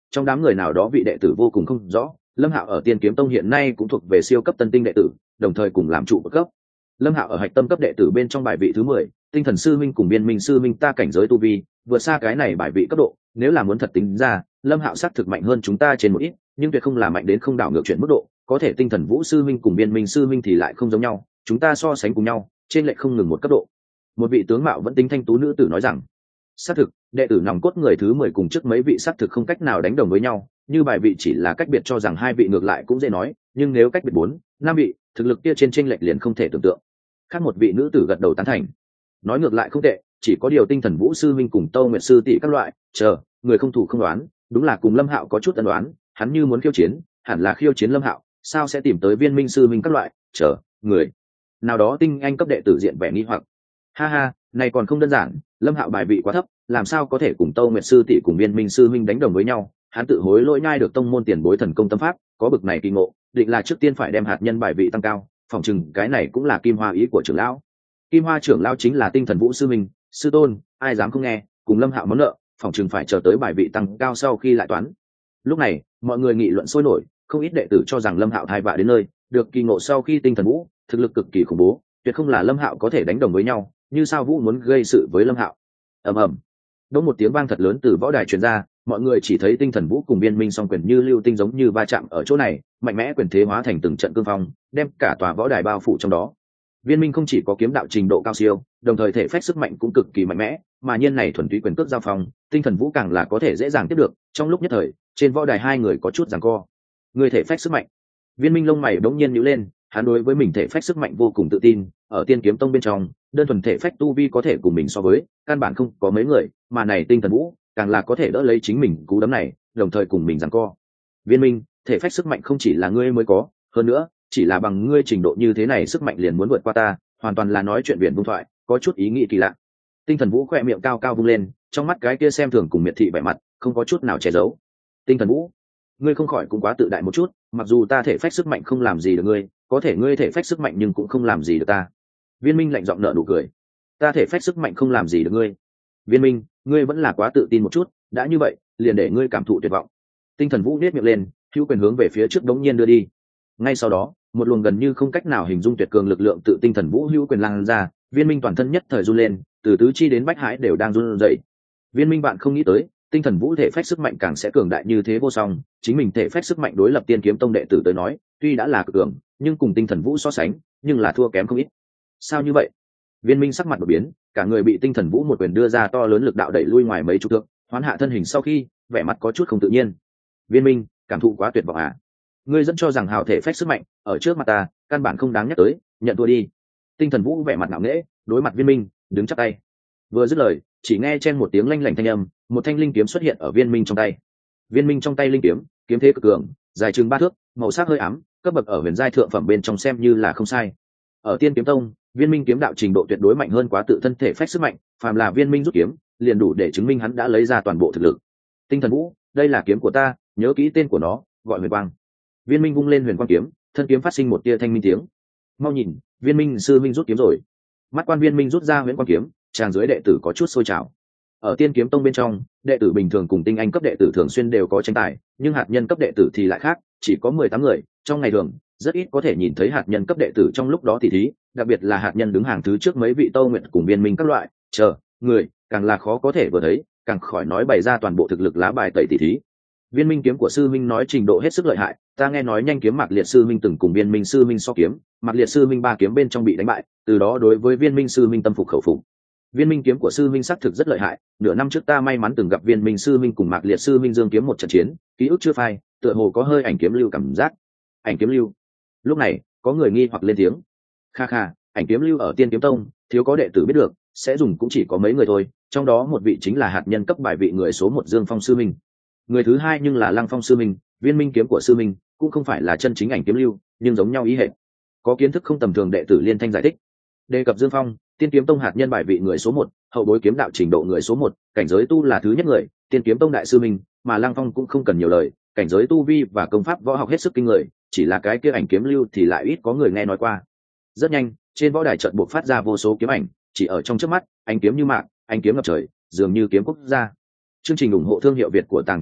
trong đám người nào đó vị đệ tử vô cùng không rõ, Lâm Hạo ở Tiên Kiếm Tông hiện nay cũng thuộc về siêu cấp tân tinh đệ tử, đồng thời cùng làm trụ cấp. Lâm Hạo ở hạch tâm cấp đệ tử bên trong bài vị thứ mười, Tinh Thần sư minh cùng Biên Minh sư minh ta cảnh giới tu vi vượt xa cái này bài vị cấp độ, nếu là muốn thật tính ra, Lâm Hạo xác thực mạnh hơn chúng ta trên một ít, nhưng tuyệt không là mạnh đến không đảo ngược chuyện mức độ, có thể Tinh Thần Vũ sư minh cùng Biên Minh sư minh thì lại không giống nhau, chúng ta so sánh cùng nhau, trên lệch không ngừng một cấp độ. Một vị tướng mạo vẫn tính thanh tú nữ tử nói rằng, xác thực, đệ tử nòng cốt người thứ mười cùng trước mấy vị xác thực không cách nào đánh đồng với nhau, như bài vị chỉ là cách biệt cho rằng hai vị ngược lại cũng dễ nói, nhưng nếu cách biệt bốn, năm vị, thực lực kia trên chênh lệch liền không thể tưởng tượng. Khác một vị nữ tử gật đầu tán thành, nói ngược lại không tệ, chỉ có điều Tinh Thần Vũ sư minh cùng Tâu Nguyệt sư tỷ các loại, chờ, người không thủ không đoán, đúng là cùng Lâm Hạo có chút ân đoán, hắn như muốn khiêu chiến, hẳn là khiêu chiến Lâm Hạo, sao sẽ tìm tới Viên Minh sư minh các loại, chờ, người. Nào đó tinh anh cấp đệ tử diện vẻ nghi hoặc. Ha ha, này còn không đơn giản, Lâm Hạo bài vị quá thấp, làm sao có thể cùng Tâu Nguyệt sư tỷ cùng Viên Minh sư minh đánh đồng với nhau, hắn tự hối lỗi nhai được tông môn tiền bối thần công tâm pháp, có bực này kỳ ngộ, định là trước tiên phải đem hạt nhân bài vị tăng cao, phòng chừng cái này cũng là Kim Hoa ý của trưởng lão. Kim Hoa trưởng lão chính là Tinh Thần Vũ sư minh, sư tôn, ai dám không nghe, cùng Lâm Hạo món nợ, phòng chừng phải chờ tới bài vị tăng cao sau khi lại toán. Lúc này, mọi người nghị luận sôi nổi, không ít đệ tử cho rằng Lâm Hạo thai vạ đến nơi, được kỳ ngộ sau khi Tinh Thần Vũ, thực lực cực kỳ khủng bố, tuyệt không là Lâm Hạo có thể đánh đồng với nhau, như sao Vũ muốn gây sự với Lâm Hạo. Ầm ầm. Đống một tiếng vang thật lớn từ võ đài truyền ra, mọi người chỉ thấy Tinh Thần Vũ cùng Viên Minh song quyền như lưu tinh giống như va chạm ở chỗ này, mạnh mẽ quyền thế hóa thành từng trận cương phong, đem cả tòa võ đài bao phủ trong đó. Viên Minh không chỉ có kiếm đạo trình độ cao siêu, đồng thời thể phách sức mạnh cũng cực kỳ mạnh mẽ, mà nhiên này thuần túy quyền cước giao phong, Tinh Thần Vũ càng là có thể dễ dàng tiếp được, trong lúc nhất thời, trên võ đài hai người có chút giằng co. Người thể phách sức mạnh. Viên Minh lông mày bỗng nhiên nhíu lên, hắn đối với mình thể phách sức mạnh vô cùng tự tin, ở Tiên Kiếm Tông bên trong, đơn thuần thể phách tu vi có thể cùng mình so với, căn bản không có mấy người, mà này Tinh Thần Vũ, càng là có thể đỡ lấy chính mình cú đấm này, đồng thời cùng mình giằng co. Viên Minh, thể phách sức mạnh không chỉ là ngươi mới có, hơn nữa, chỉ là bằng ngươi trình độ như thế này sức mạnh liền muốn vượt qua ta, hoàn toàn là nói chuyện biển vung thoại, có chút ý nghĩ kỳ lạ. Tinh Thần Vũ khẽ miệng cao cao vung lên, trong mắt cái kia xem thường cùng miệt thị vẻ mặt, không có chút nào che giấu. Tinh Thần Vũ, ngươi không khỏi cũng quá tự đại một chút, mặc dù ta thể phách sức mạnh không làm gì được ngươi, có thể ngươi thể phách sức mạnh nhưng cũng không làm gì được ta. Viên Minh lạnh giọng nở nụ cười. Ta thể phách sức mạnh không làm gì được ngươi. Viên Minh, ngươi vẫn là quá tự tin một chút, đã như vậy, liền để ngươi cảm thụ tuyệt vọng. Tinh Thần Vũ nhếch miệng lên, hữu quyền hướng về phía trước đống nhiên đưa đi. Ngay sau đó, một luồng gần như không cách nào hình dung tuyệt cường lực lượng tự Tinh Thần Vũ hữu quyền lan ra, Viên Minh toàn thân nhất thời run lên, từ tứ chi đến bách hải đều đang run rẩy. Viên Minh bạn không nghĩ tới, Tinh Thần Vũ thể phách sức mạnh càng sẽ cường đại như thế vô song, chính mình thể phách sức mạnh đối lập Tiên Kiếm Tông đệ tử tới nói, tuy đã là cực cường, nhưng cùng Tinh Thần Vũ so sánh, nhưng là thua kém không ít. Sao như vậy? Viên Minh sắc mặt đột biến, cả người bị Tinh Thần Vũ một quyền đưa ra to lớn lực đạo đẩy lui ngoài mấy chục thước, hoán hạ thân hình sau khi, vẻ mặt có chút không tự nhiên. Viên Minh, cảm thụ quá tuyệt vọng à? Ngươi dẫn cho rằng hào thể phách sức mạnh, ở trước mặt ta, căn bản không đáng nhắc tới, nhận thua đi. Tinh Thần Vũ vẻ mặt ngạo nghễ, đối mặt Viên Minh, đứng chắp tay. Vừa dứt lời, chỉ nghe chen một tiếng lanh lảnh thanh âm, một thanh linh kiếm xuất hiện ở Viên Minh trong tay. Viên Minh trong tay linh kiếm, kiếm thế cực cường, dài chừng ba thước, màu sắc hơi ám, cấp bậc ở huyền giai thượng phẩm bên trong xem như là không sai. Ở Tiên Kiếm Tông, Viên Minh kiếm đạo trình độ tuyệt đối mạnh hơn quá tự thân thể phách sức mạnh, phàm là Viên Minh rút kiếm, liền đủ để chứng minh hắn đã lấy ra toàn bộ thực lực. Tinh Thần Vũ, đây là kiếm của ta, nhớ kỹ tên của nó, gọi Huyền Quang. Viên Minh vung lên Huyền Quang kiếm, thân kiếm phát sinh một tia thanh minh tiếng. Mau nhìn, Viên Minh sư minh rút kiếm rồi. Mắt quan Viên Minh rút ra Huyền Quang kiếm, tràng dưới đệ tử có chút sôi trào. Ở Tiên Kiếm Tông bên trong, đệ tử bình thường cùng tinh anh cấp đệ tử thường xuyên đều có tranh tài, nhưng hạt nhân cấp đệ tử thì lại khác, chỉ có mười tám người, trong ngày thường rất ít có thể nhìn thấy hạt nhân cấp đệ tử trong lúc đó tỷ thí, đặc biệt là hạt nhân đứng hàng thứ trước mấy vị Tâu Nguyệt cùng Viên Minh các loại, chờ, người, càng là khó có thể vừa thấy, càng khỏi nói bày ra toàn bộ thực lực lá bài tẩy tỷ thí. Viên Minh kiếm của sư minh nói trình độ hết sức lợi hại, ta nghe nói nhanh kiếm Mạc Liệt sư minh từng cùng Viên Minh sư minh so kiếm, Mạc Liệt sư minh ba kiếm bên trong bị đánh bại, từ đó đối với Viên Minh sư minh tâm phục khẩu phục. Viên Minh kiếm của sư minh xác thực rất lợi hại, nửa năm trước ta may mắn từng gặp Viên Minh sư minh cùng Mạc Liệt sư minh dương kiếm một trận chiến, ký ức chưa phai, tựa hồ có hơi ảnh kiếm lưu cảm giác. Ảnh kiếm lưu? Lúc này, có người nghi hoặc lên tiếng. Kha kha, ảnh kiếm lưu ở Tiên Kiếm Tông, thiếu có đệ tử biết được, sẽ dùng cũng chỉ có mấy người thôi, trong đó một vị chính là hạt nhân cấp bài vị người số một Dương Phong sư minh. Người thứ hai nhưng là Lăng Phong sư minh, Viên Minh kiếm của sư minh, cũng không phải là chân chính ảnh kiếm lưu, nhưng giống nhau ý hệ. Có kiến thức không tầm thường đệ tử liên thanh giải thích. Đề cập Dương Phong, Tiên Kiếm Tông hạt nhân bài vị người số một, hậu bối kiếm đạo trình độ người số một, cảnh giới tu là thứ nhất người, Tiên Kiếm Tông đại sư minh, mà Lăng Phong cũng không cần nhiều lời, cảnh giới tu vi và công pháp võ học hết sức kinh người, chỉ là cái kia ảnh kiếm lưu thì lại ít có người nghe nói qua. Rất nhanh, trên võ đài chợt buộc phát ra vô số kiếm ảnh, chỉ ở trong chớp mắt, ánh kiếm như mạng, ánh kiếm ngập trời, dường như kiếm quốc gia. Chương trình ủng hộ thương hiệu Việt của Tàng Thư viện,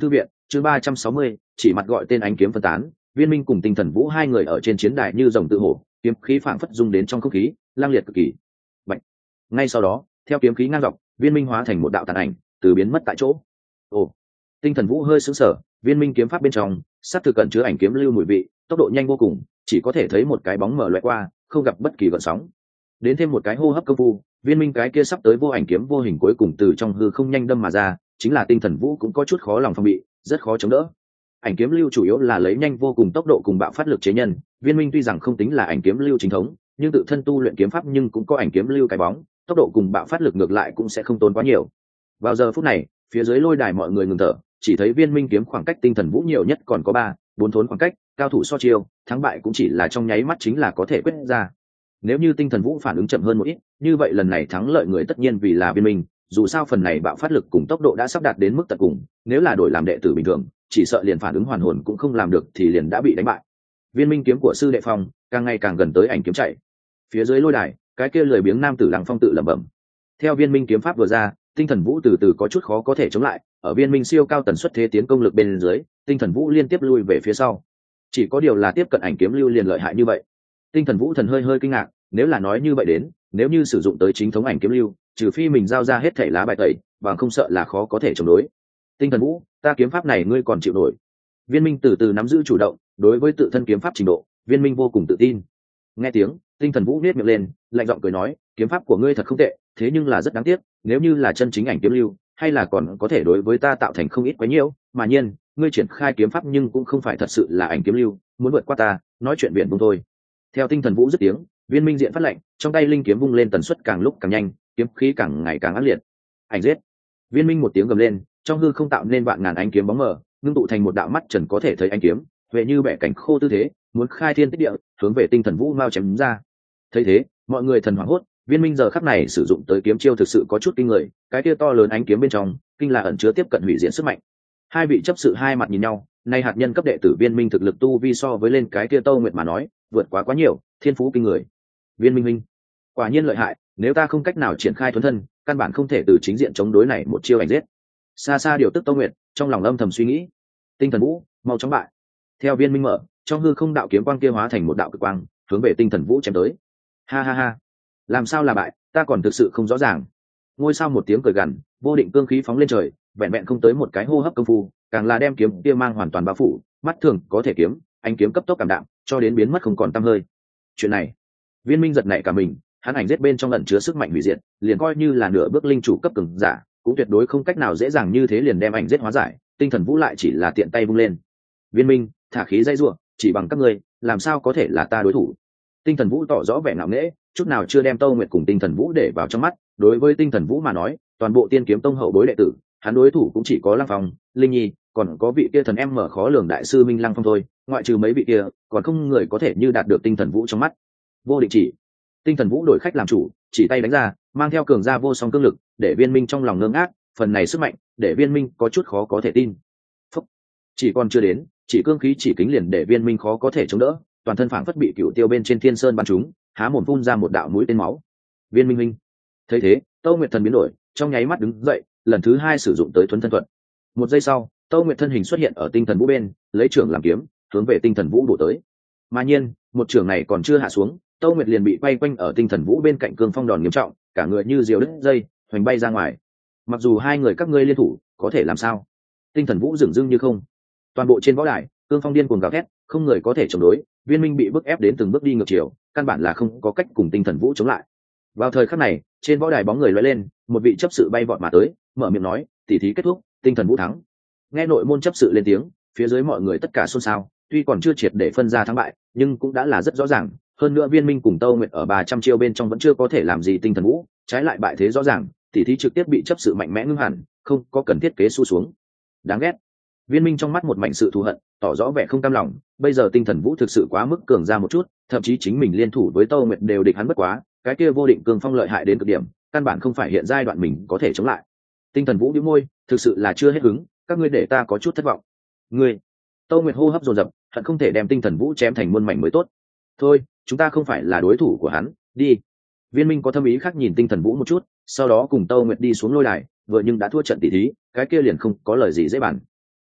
chương ba trăm sáu mươi chỉ mặt gọi tên ánh kiếm phân tán. Viên Minh cùng Tinh Thần Vũ hai người ở trên chiến đài như rồng tự hổ, kiếm khí phảng phất rung đến trong không khí, lang liệt cực kỳ. Bạch. Ngay sau đó, theo kiếm khí ngang dọc, Viên Minh hóa thành một đạo tàn ảnh, từ biến mất tại chỗ. Ồ. Tinh Thần Vũ hơi sững sờ, Viên Minh kiếm pháp bên trong, sát thực cận chứa ảnh kiếm lưu mùi vị, tốc độ nhanh vô cùng, chỉ có thể thấy một cái bóng mờ lóe qua, không gặp bất kỳ gợn sóng. Đến thêm một cái hô hấp công phu, Viên Minh cái kia sắp tới vô ảnh kiếm vô hình cuối cùng từ trong hư không nhanh đâm mà ra, chính là Tinh Thần Vũ cũng có chút khó lòng phòng bị, rất khó chống đỡ. Ảnh kiếm lưu chủ yếu là lấy nhanh vô cùng tốc độ cùng bạo phát lực chế nhân, Viên Minh tuy rằng không tính là ảnh kiếm lưu chính thống, nhưng tự thân tu luyện kiếm pháp nhưng cũng có ảnh kiếm lưu cái bóng, tốc độ cùng bạo phát lực ngược lại cũng sẽ không tốn quá nhiều. Vào giờ phút này, phía dưới lôi đài mọi người ngừng thở, chỉ thấy Viên Minh kiếm khoảng cách Tinh Thần Vũ nhiều nhất còn có ba, bốn thốn khoảng cách, cao thủ so chiêu, thắng bại cũng chỉ là trong nháy mắt chính là có thể quyết ra. Nếu như Tinh Thần Vũ phản ứng chậm hơn một ít, như vậy lần này thắng lợi người tất nhiên vì là Viên Minh, dù sao phần này bạo phát lực cùng tốc độ đã sắp đạt đến mức tận cùng, nếu là đổi làm đệ tử bình thường, chỉ sợ liền phản ứng hoàn hồn cũng không làm được thì liền đã bị đánh bại. Viên Minh kiếm của sư đệ Phong càng ngày càng gần tới ảnh kiếm chạy. Phía dưới lôi đài, cái kia lười biếng nam tử Lăng Phong tự lẩm bẩm. Theo Viên Minh kiếm pháp vừa ra, Tinh Thần Vũ từ từ có chút khó có thể chống lại, ở Viên Minh siêu cao tần suất thế tiến công lực bên dưới, Tinh Thần Vũ liên tiếp lui về phía sau. Chỉ có điều là tiếp cận ảnh kiếm lưu liền lợi hại như vậy. Tinh Thần Vũ thần hơi hơi kinh ngạc, nếu là nói như vậy đến, nếu như sử dụng tới chính thống ảnh kiếm lưu, trừ phi mình giao ra hết thảy lá bài tẩy, bằng không sợ là khó có thể chống đối. Tinh Thần Vũ, ta kiếm pháp này ngươi còn chịu nổi? Viên Minh từ từ nắm giữ chủ động, đối với tự thân kiếm pháp trình độ, Viên Minh vô cùng tự tin. Nghe tiếng, Tinh Thần Vũ nhếch miệng lên, lạnh giọng cười nói, kiếm pháp của ngươi thật không tệ, thế nhưng là rất đáng tiếc, nếu như là chân chính ảnh kiếm lưu, hay là còn có thể đối với ta tạo thành không ít quá nhiều, mà nhiên, ngươi triển khai kiếm pháp nhưng cũng không phải thật sự là ảnh kiếm lưu, muốn vượt qua ta, nói chuyện biển vung thôi. Theo Tinh Thần Vũ dứt tiếng, Viên Minh diện phát lệnh, trong tay linh kiếm vung lên tần suất càng lúc càng nhanh, kiếm khí càng ngày càng ác liệt. Ảnh giết. Viên Minh một tiếng gầm lên, trong hư không tạo nên vạn ngàn ánh kiếm bóng mờ, ngưng tụ thành một đạo mắt trần có thể thấy ánh kiếm, huệ như bẻ cảnh khô tư thế, muốn khai thiên tích địa, hướng về Tinh Thần Vũ mau chém ra. Thấy thế, mọi người thần hoảng hốt, Viên Minh giờ khắc này sử dụng tới kiếm chiêu thực sự có chút kinh người, cái kia to lớn ánh kiếm bên trong, kinh là ẩn chứa tiếp cận hủy diệt sức mạnh. Hai vị chấp sự hai mặt nhìn nhau, nay hạt nhân cấp đệ tử Viên Minh thực lực tu vi so với lên cái kia Tâu Nguyệt mà nói, vượt quá quá nhiều, thiên phú kinh người. Viên Minh minh, quả nhiên lợi hại, nếu ta không cách nào triển khai thuần thân, căn bản không thể từ chính diện chống đối này một chiêu ảnh giết. Xa xa điều tức Tâu Nguyệt, trong lòng âm thầm suy nghĩ. Tinh Thần Vũ, mau chóng bại. Theo Viên Minh mở, trong hư không đạo kiếm quang kia hóa thành một đạo cực quang, hướng về Tinh Thần Vũ chém tới. Ha ha ha, làm sao là bại, ta còn thực sự không rõ ràng. Ngôi sao một tiếng cười gằn, vô định cương khí phóng lên trời, vẹn vẹn không tới một cái hô hấp công phu, càng là đem kiếm kia mang hoàn toàn bao phủ, mắt thường có thể kiếm, ánh kiếm cấp tốc cảm đạm, cho đến biến mất không còn tăm hơi. Chuyện này, Viên Minh giật nảy cả mình, hắn ảnh giết bên trong ẩn chứa sức mạnh hủy diệt, liền coi như là nửa bước linh chủ cấp cường giả, cũng tuyệt đối không cách nào dễ dàng như thế liền đem ảnh giết hóa giải. Tinh Thần Vũ lại chỉ là tiện tay vung lên. Viên Minh, thả khí dây rủa, chỉ bằng các ngươi, làm sao có thể là ta đối thủ? Tinh Thần Vũ tỏ rõ vẻ ngạo nghễ, chút nào chưa đem Tâu Nguyệt cùng Tinh Thần Vũ để vào trong mắt. Đối với Tinh Thần Vũ mà nói, toàn bộ Tiên Kiếm Tông hậu bối đệ tử, hắn đối thủ cũng chỉ có Lăng Phong, Linh Nhi, còn có vị kia thần em mở khó lường đại sư Minh Lăng Phong thôi. Ngoại trừ mấy vị kia, còn không người có thể như đạt được Tinh Thần Vũ trong mắt. Vô định chỉ. Tinh Thần Vũ đổi khách làm chủ, chỉ tay đánh ra, mang theo cường gia vô song cương lực, để Viên Minh trong lòng ngơ ngác, phần này sức mạnh, để Viên Minh có chút khó có thể tin. Phúc. Chỉ còn chưa đến, chỉ cương khí chỉ kính liền để Viên Minh khó có thể chống đỡ, toàn thân phảng phất bị cửu tiêu bên trên thiên sơn bắn trúng, há mồm phun ra một đạo mũi tên máu. Viên Minh minh. Thấy thế, Tâu Nguyệt thần biến đổi, trong nháy mắt đứng dậy, lần thứ hai sử dụng tới thuấn thân thuật. Một giây sau, Tâu Nguyệt thân hình xuất hiện ở Tinh Thần Vũ bên, lấy trưởng làm kiếm, hướng về Tinh Thần Vũ bổ tới. Mà nhiên, một trưởng này còn chưa hạ xuống, Tâu Nguyệt liền bị quay quanh ở Tinh Thần Vũ bên cạnh cương phong đòn nghiêm trọng, cả người như diều đứt dây, hoành bay ra ngoài. Mặc dù hai người các ngươi liên thủ, có thể làm sao? Tinh Thần Vũ dửng dưng như không. Toàn bộ trên võ đài, cương phong điên cuồng gào thét, không người có thể chống đối, Viên Minh bị bức ép đến từng bước đi ngược chiều, căn bản là không có cách cùng Tinh Thần Vũ chống lại. Vào thời khắc này, trên võ đài bóng người lóe lên, một vị chấp sự bay vọt mà tới, mở miệng nói, tỷ thí kết thúc, Tinh Thần Vũ thắng. Nghe nội môn chấp sự lên tiếng, phía dưới mọi người tất cả xôn xao, tuy còn chưa triệt để phân ra thắng bại, nhưng cũng đã là rất rõ ràng. Hơn nữa Viên Minh cùng Tâu Nguyệt ở ba trăm chiêu bên trong vẫn chưa có thể làm gì Tinh Thần Vũ, trái lại bại thế rõ ràng, tỷ thí trực tiếp bị chấp sự mạnh mẽ ngưng hẳn, không có cần thiết kế xu xuống. Đáng ghét. Viên Minh trong mắt một mảnh sự thù hận, tỏ rõ vẻ không cam lòng, bây giờ Tinh Thần Vũ thực sự quá mức cường ra một chút, thậm chí chính mình liên thủ với Tâu Nguyệt đều địch hắn bất quá, cái kia vô định cường phong lợi hại đến cực điểm, căn bản không phải hiện giai đoạn mình có thể chống lại. Tinh Thần Vũ bĩu môi, thực sự là chưa hết hứng, các ngươi để ta có chút thất vọng. Ngươi. Tâu Nguyệt hô hấp dồn dập, hận không thể đem Tinh Thần Vũ chém thành muôn mảnh mới tốt. Thôi, chúng ta không phải là đối thủ của hắn, đi. Viên Minh có thâm ý khác nhìn Tinh Thần Vũ một chút, sau đó cùng Tâu Nguyệt đi xuống lôi đài, vừa nhưng đã thua trận tỷ thí, cái kia liền không có lời gì dễ bàn.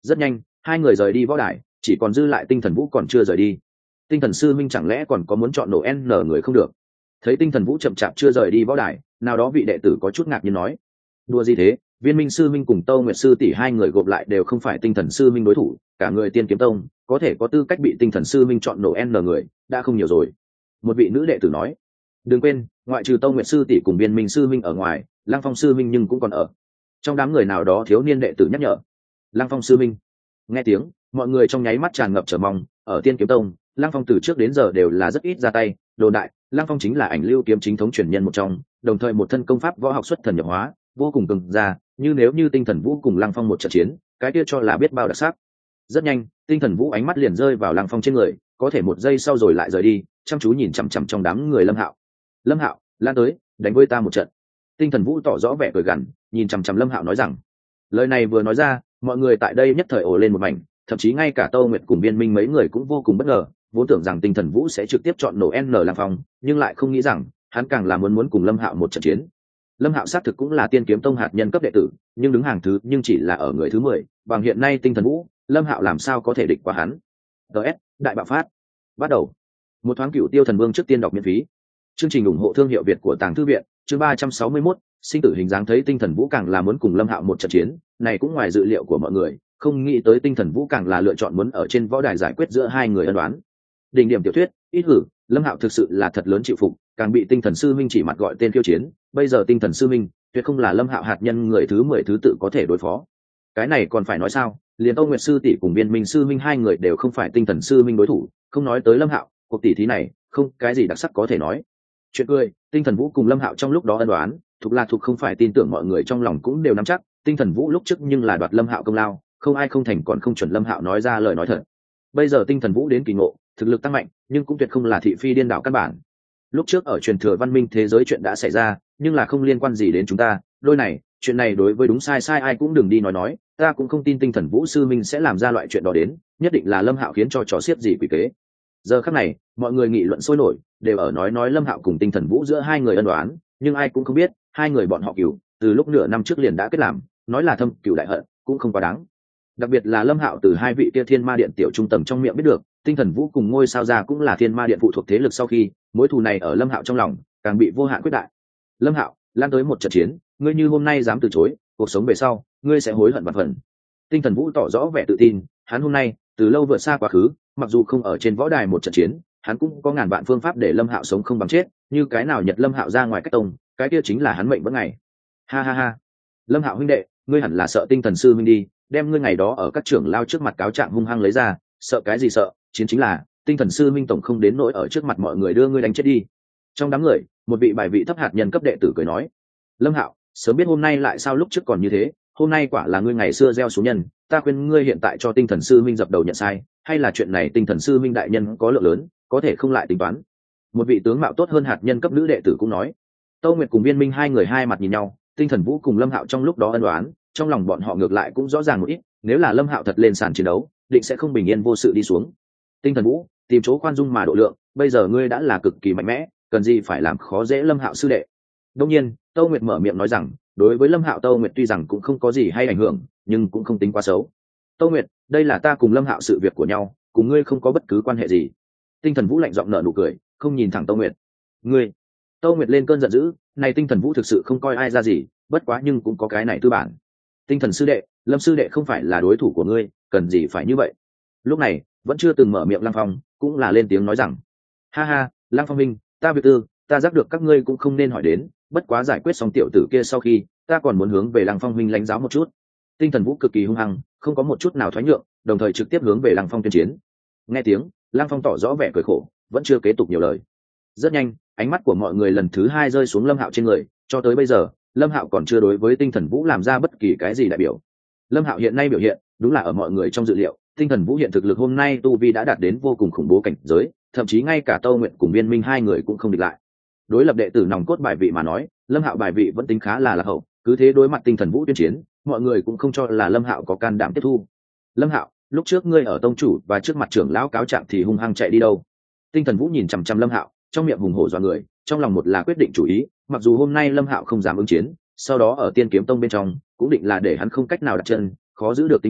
rất nhanh hai người rời đi võ đài, chỉ còn dư lại tinh thần vũ còn chưa rời đi. Tinh thần sư minh chẳng lẽ còn có muốn chọn nổ n người không được? Thấy tinh thần vũ chậm chạp chưa rời đi võ đài, nào đó vị đệ tử có chút ngạc nhiên nói: đùa gì thế, Viên Minh sư minh cùng Tâu Nguyệt sư tỷ hai người gộp lại đều không phải tinh thần sư minh đối thủ, cả người Tiên Kiếm Tông có thể có tư cách bị tinh thần sư minh chọn nổ n người đã không nhiều rồi. Một vị nữ đệ tử nói: đừng quên, ngoại trừ Tâu Nguyệt sư tỷ cùng Viên Minh sư minh ở ngoài, Lăng Phong sư minh nhưng cũng còn ở. Trong đám người nào đó thiếu niên đệ tử nhắc nhở. Lăng Phong sư minh. Nghe tiếng, mọi người trong nháy mắt tràn ngập chờ mong. Ở Tiên Kiếm Tông, Lăng Phong từ trước đến giờ đều là rất ít ra tay, đồn đại Lăng Phong chính là ảnh lưu kiếm chính thống truyền nhân một trong, đồng thời một thân công pháp võ học xuất thần nhập hóa, vô cùng cường ra, như nếu như tinh thần vũ cùng Lăng Phong một trận chiến, cái kia cho là biết bao đặc sắc. Rất nhanh, tinh thần vũ ánh mắt liền rơi vào Lăng Phong trên người, có thể một giây sau rồi lại rời đi, chăm chú nhìn chằm chằm trong đám người Lâm Hạo. Lâm Hạo, lan tới, đánh với ta một trận. Tinh thần vũ tỏ rõ vẻ cười gằn, nhìn chằm chằm Lâm Hạo nói rằng. Lời này vừa nói ra, mọi người tại đây nhất thời ồ lên một mảnh, thậm chí ngay cả Tâu Nguyệt cùng Viên Minh mấy người cũng vô cùng bất ngờ, vốn tưởng rằng tinh thần vũ sẽ trực tiếp chọn nổ n Lăng Phong, nhưng lại không nghĩ rằng hắn càng là muốn muốn cùng Lâm Hạo một trận chiến. Lâm Hạo xác thực cũng là Tiên Kiếm Tông hạt nhân cấp đệ tử, nhưng đứng hàng thứ nhưng chỉ là ở người thứ mười, bằng hiện nay tinh thần vũ, Lâm Hạo làm sao có thể địch qua hắn. ds đại bạo phát bắt đầu. Một thoáng Cửu Tiêu Thần Vương trước tiên đọc miễn phí. Chương trình ủng hộ thương hiệu Việt của Tàng Thư viện, chương ba trăm sáu mươi mốt, sinh tử hình dáng. Thấy tinh thần vũ càng là muốn cùng Lâm Hạo một trận chiến, này cũng ngoài dự liệu của mọi người, không nghĩ tới tinh thần vũ càng là lựa chọn muốn ở trên võ đài giải quyết giữa hai người ân đoán. Đỉnh điểm tiểu thuyết, ít hử, Lâm Hạo thực sự là thật lớn chịu phục, càng bị tinh thần sư minh chỉ mặt gọi tên khiêu chiến, bây giờ tinh thần sư minh tuyệt không là Lâm Hạo hạt nhân người thứ mười thứ tự có thể đối phó. Cái này còn phải nói sao, liền Âu Nguyệt sư tỷ cùng Viên Minh sư minh hai người đều không phải tinh thần sư minh đối thủ, không nói tới Lâm Hạo, cuộc tỷ thí này không cái gì đặc sắc có thể nói. Chuyện cười, tinh thần vũ cùng Lâm Hạo trong lúc đó ân đoán, thuộc là thuộc không phải tin tưởng mọi người trong lòng cũng đều nắm chắc, tinh thần vũ lúc trước nhưng là đoạt Lâm Hạo công lao, không ai không thành còn không chuẩn Lâm Hạo nói ra lời nói thật. Bây giờ tinh thần vũ đến kỳ ngộ, thực lực tăng mạnh, nhưng cũng tuyệt không là thị phi điên đảo căn bản. Lúc trước ở truyền thừa văn minh thế giới chuyện đã xảy ra, nhưng là không liên quan gì đến chúng ta, đôi này, chuyện này đối với đúng sai sai ai cũng đừng đi nói nói, ta cũng không tin tinh thần vũ sư minh sẽ làm ra loại chuyện đó đến, nhất định là Lâm Hạo khiến cho trò xiết gì quỷ kế. Giờ khắc này, mọi người nghị luận sôi nổi, đều ở nói nói Lâm Hạo cùng tinh thần vũ giữa hai người ân đoán, nhưng ai cũng không biết, hai người bọn họ cừu, từ lúc nửa năm trước liền đã kết làm, nói là thâm cừu đại hận, cũng không quá đáng. Đặc biệt là Lâm Hạo từ hai vị kia Thiên Ma Điện tiểu trung tầng trong miệng biết được, tinh thần vũ cùng ngôi sao ra cũng là Thiên Ma Điện phụ thuộc thế lực, sau khi mối thù này ở Lâm Hạo trong lòng càng bị vô hạn quyết đại. Lâm Hạo, lan tới một trận chiến, ngươi như hôm nay dám từ chối, cuộc sống về sau ngươi sẽ hối hận vạn phần. Tinh thần vũ tỏ rõ vẻ tự tin, hắn hôm nay từ lâu vượt xa quá khứ, mặc dù không ở trên võ đài một trận chiến, hắn cũng có ngàn vạn phương pháp để Lâm Hạo sống không bằng chết, như cái nào nhật Lâm Hạo ra ngoài cách tông, cái kia chính là hắn mệnh vẫn ngày. Ha ha ha, Lâm Hạo huynh đệ, ngươi hẳn là sợ tinh thần sư minh đi, đem ngươi ngày đó ở các trưởng lao trước mặt cáo trạng hung hăng lấy ra, sợ cái gì sợ, chiến chính là tinh thần sư minh tổng không đến nỗi ở trước mặt mọi người đưa ngươi đánh chết đi. Trong đám người, một vị bài vị thấp hạt nhân cấp đệ tử cười nói: Lâm Hạo, sớm biết hôm nay lại sao lúc trước còn như thế, hôm nay quả là ngươi ngày xưa gieo xuống nhân, ta khuyên ngươi hiện tại cho tinh thần sư minh dập đầu nhận sai, hay là chuyện này tinh thần sư minh đại nhân có lượng lớn, có thể không lại tính toán. Một vị tướng mạo tốt hơn hạt nhân cấp nữ đệ tử cũng nói. Tâu Nguyệt cùng Viên Minh hai người hai mặt nhìn nhau, tinh thần vũ cùng Lâm Hạo trong lúc đó ân đoán, trong lòng bọn họ ngược lại cũng rõ ràng một ít, nếu là Lâm Hạo thật lên sàn chiến đấu, định sẽ không bình yên vô sự đi xuống. Tinh thần vũ, tìm chỗ khoan dung mà độ lượng, bây giờ ngươi đã là cực kỳ mạnh mẽ, cần gì phải làm khó dễ Lâm Hạo sư đệ. Đương nhiên, Tâu Nguyệt mở miệng nói rằng, đối với Lâm Hạo Tâu Nguyệt tuy rằng cũng không có gì hay ảnh hưởng, nhưng cũng không tính quá xấu. Tâu Nguyệt, đây là ta cùng Lâm Hạo sự việc của nhau, cùng ngươi không có bất cứ quan hệ gì. Tinh thần vũ lạnh giọng nở nụ cười, không nhìn thẳng Tâu Nguyệt. Ngươi? Tâu Nguyệt lên cơn giận dữ, này tinh thần vũ thực sự không coi ai ra gì, bất quá nhưng cũng có cái này tư bản. Tinh thần sư đệ, Lâm sư đệ không phải là đối thủ của ngươi, cần gì phải như vậy. Lúc này vẫn chưa từng mở miệng Lăng Phong cũng là lên tiếng nói rằng: ha ha, Lăng Phong minh, ta việc tư ta giác được các ngươi cũng không nên hỏi đến, bất quá giải quyết xong tiểu tử kia sau khi, ta còn muốn hướng về Lăng Phong minh lãnh giáo một chút. Tinh thần vũ cực kỳ hung hăng, không có một chút nào thoái nhượng, đồng thời trực tiếp hướng về Lăng Phong tuyên chiến. Nghe tiếng, Lăng Phong tỏ rõ vẻ cười khổ, vẫn chưa kế tục nhiều lời. Rất nhanh, ánh mắt của mọi người lần thứ hai rơi xuống Lâm Hạo trên người, cho tới bây giờ Lâm Hạo còn chưa đối với tinh thần vũ làm ra bất kỳ cái gì đại biểu. Lâm Hạo hiện nay biểu hiện đúng là ở mọi người trong dự liệu, tinh thần vũ hiện thực lực hôm nay tu vi đã đạt đến vô cùng khủng bố cảnh giới, thậm chí ngay cả Tâu Nguyện cùng Viên Minh hai người cũng không địch lại. Đối lập đệ tử nòng cốt bài vị mà nói, Lâm Hạo bài vị vẫn tính khá là lạc hậu, cứ thế đối mặt tinh thần vũ tuyên chiến, mọi người cũng không cho là Lâm Hạo có can đảm tiếp thu. Lâm Hạo, lúc trước ngươi ở tông chủ và trước mặt trưởng lão cáo trạng thì hung hăng chạy đi đâu? Tinh thần vũ nhìn chằm chằm Lâm Hạo, trong miệng hùng hổ dọa người, trong lòng một là quyết định chủ ý, mặc dù hôm nay Lâm Hạo không dám ứng chiến, sau đó ở Tiên Kiếm Tông bên trong cũng định là để hắn không cách nào đặt chân, khó giữ được tính mạng,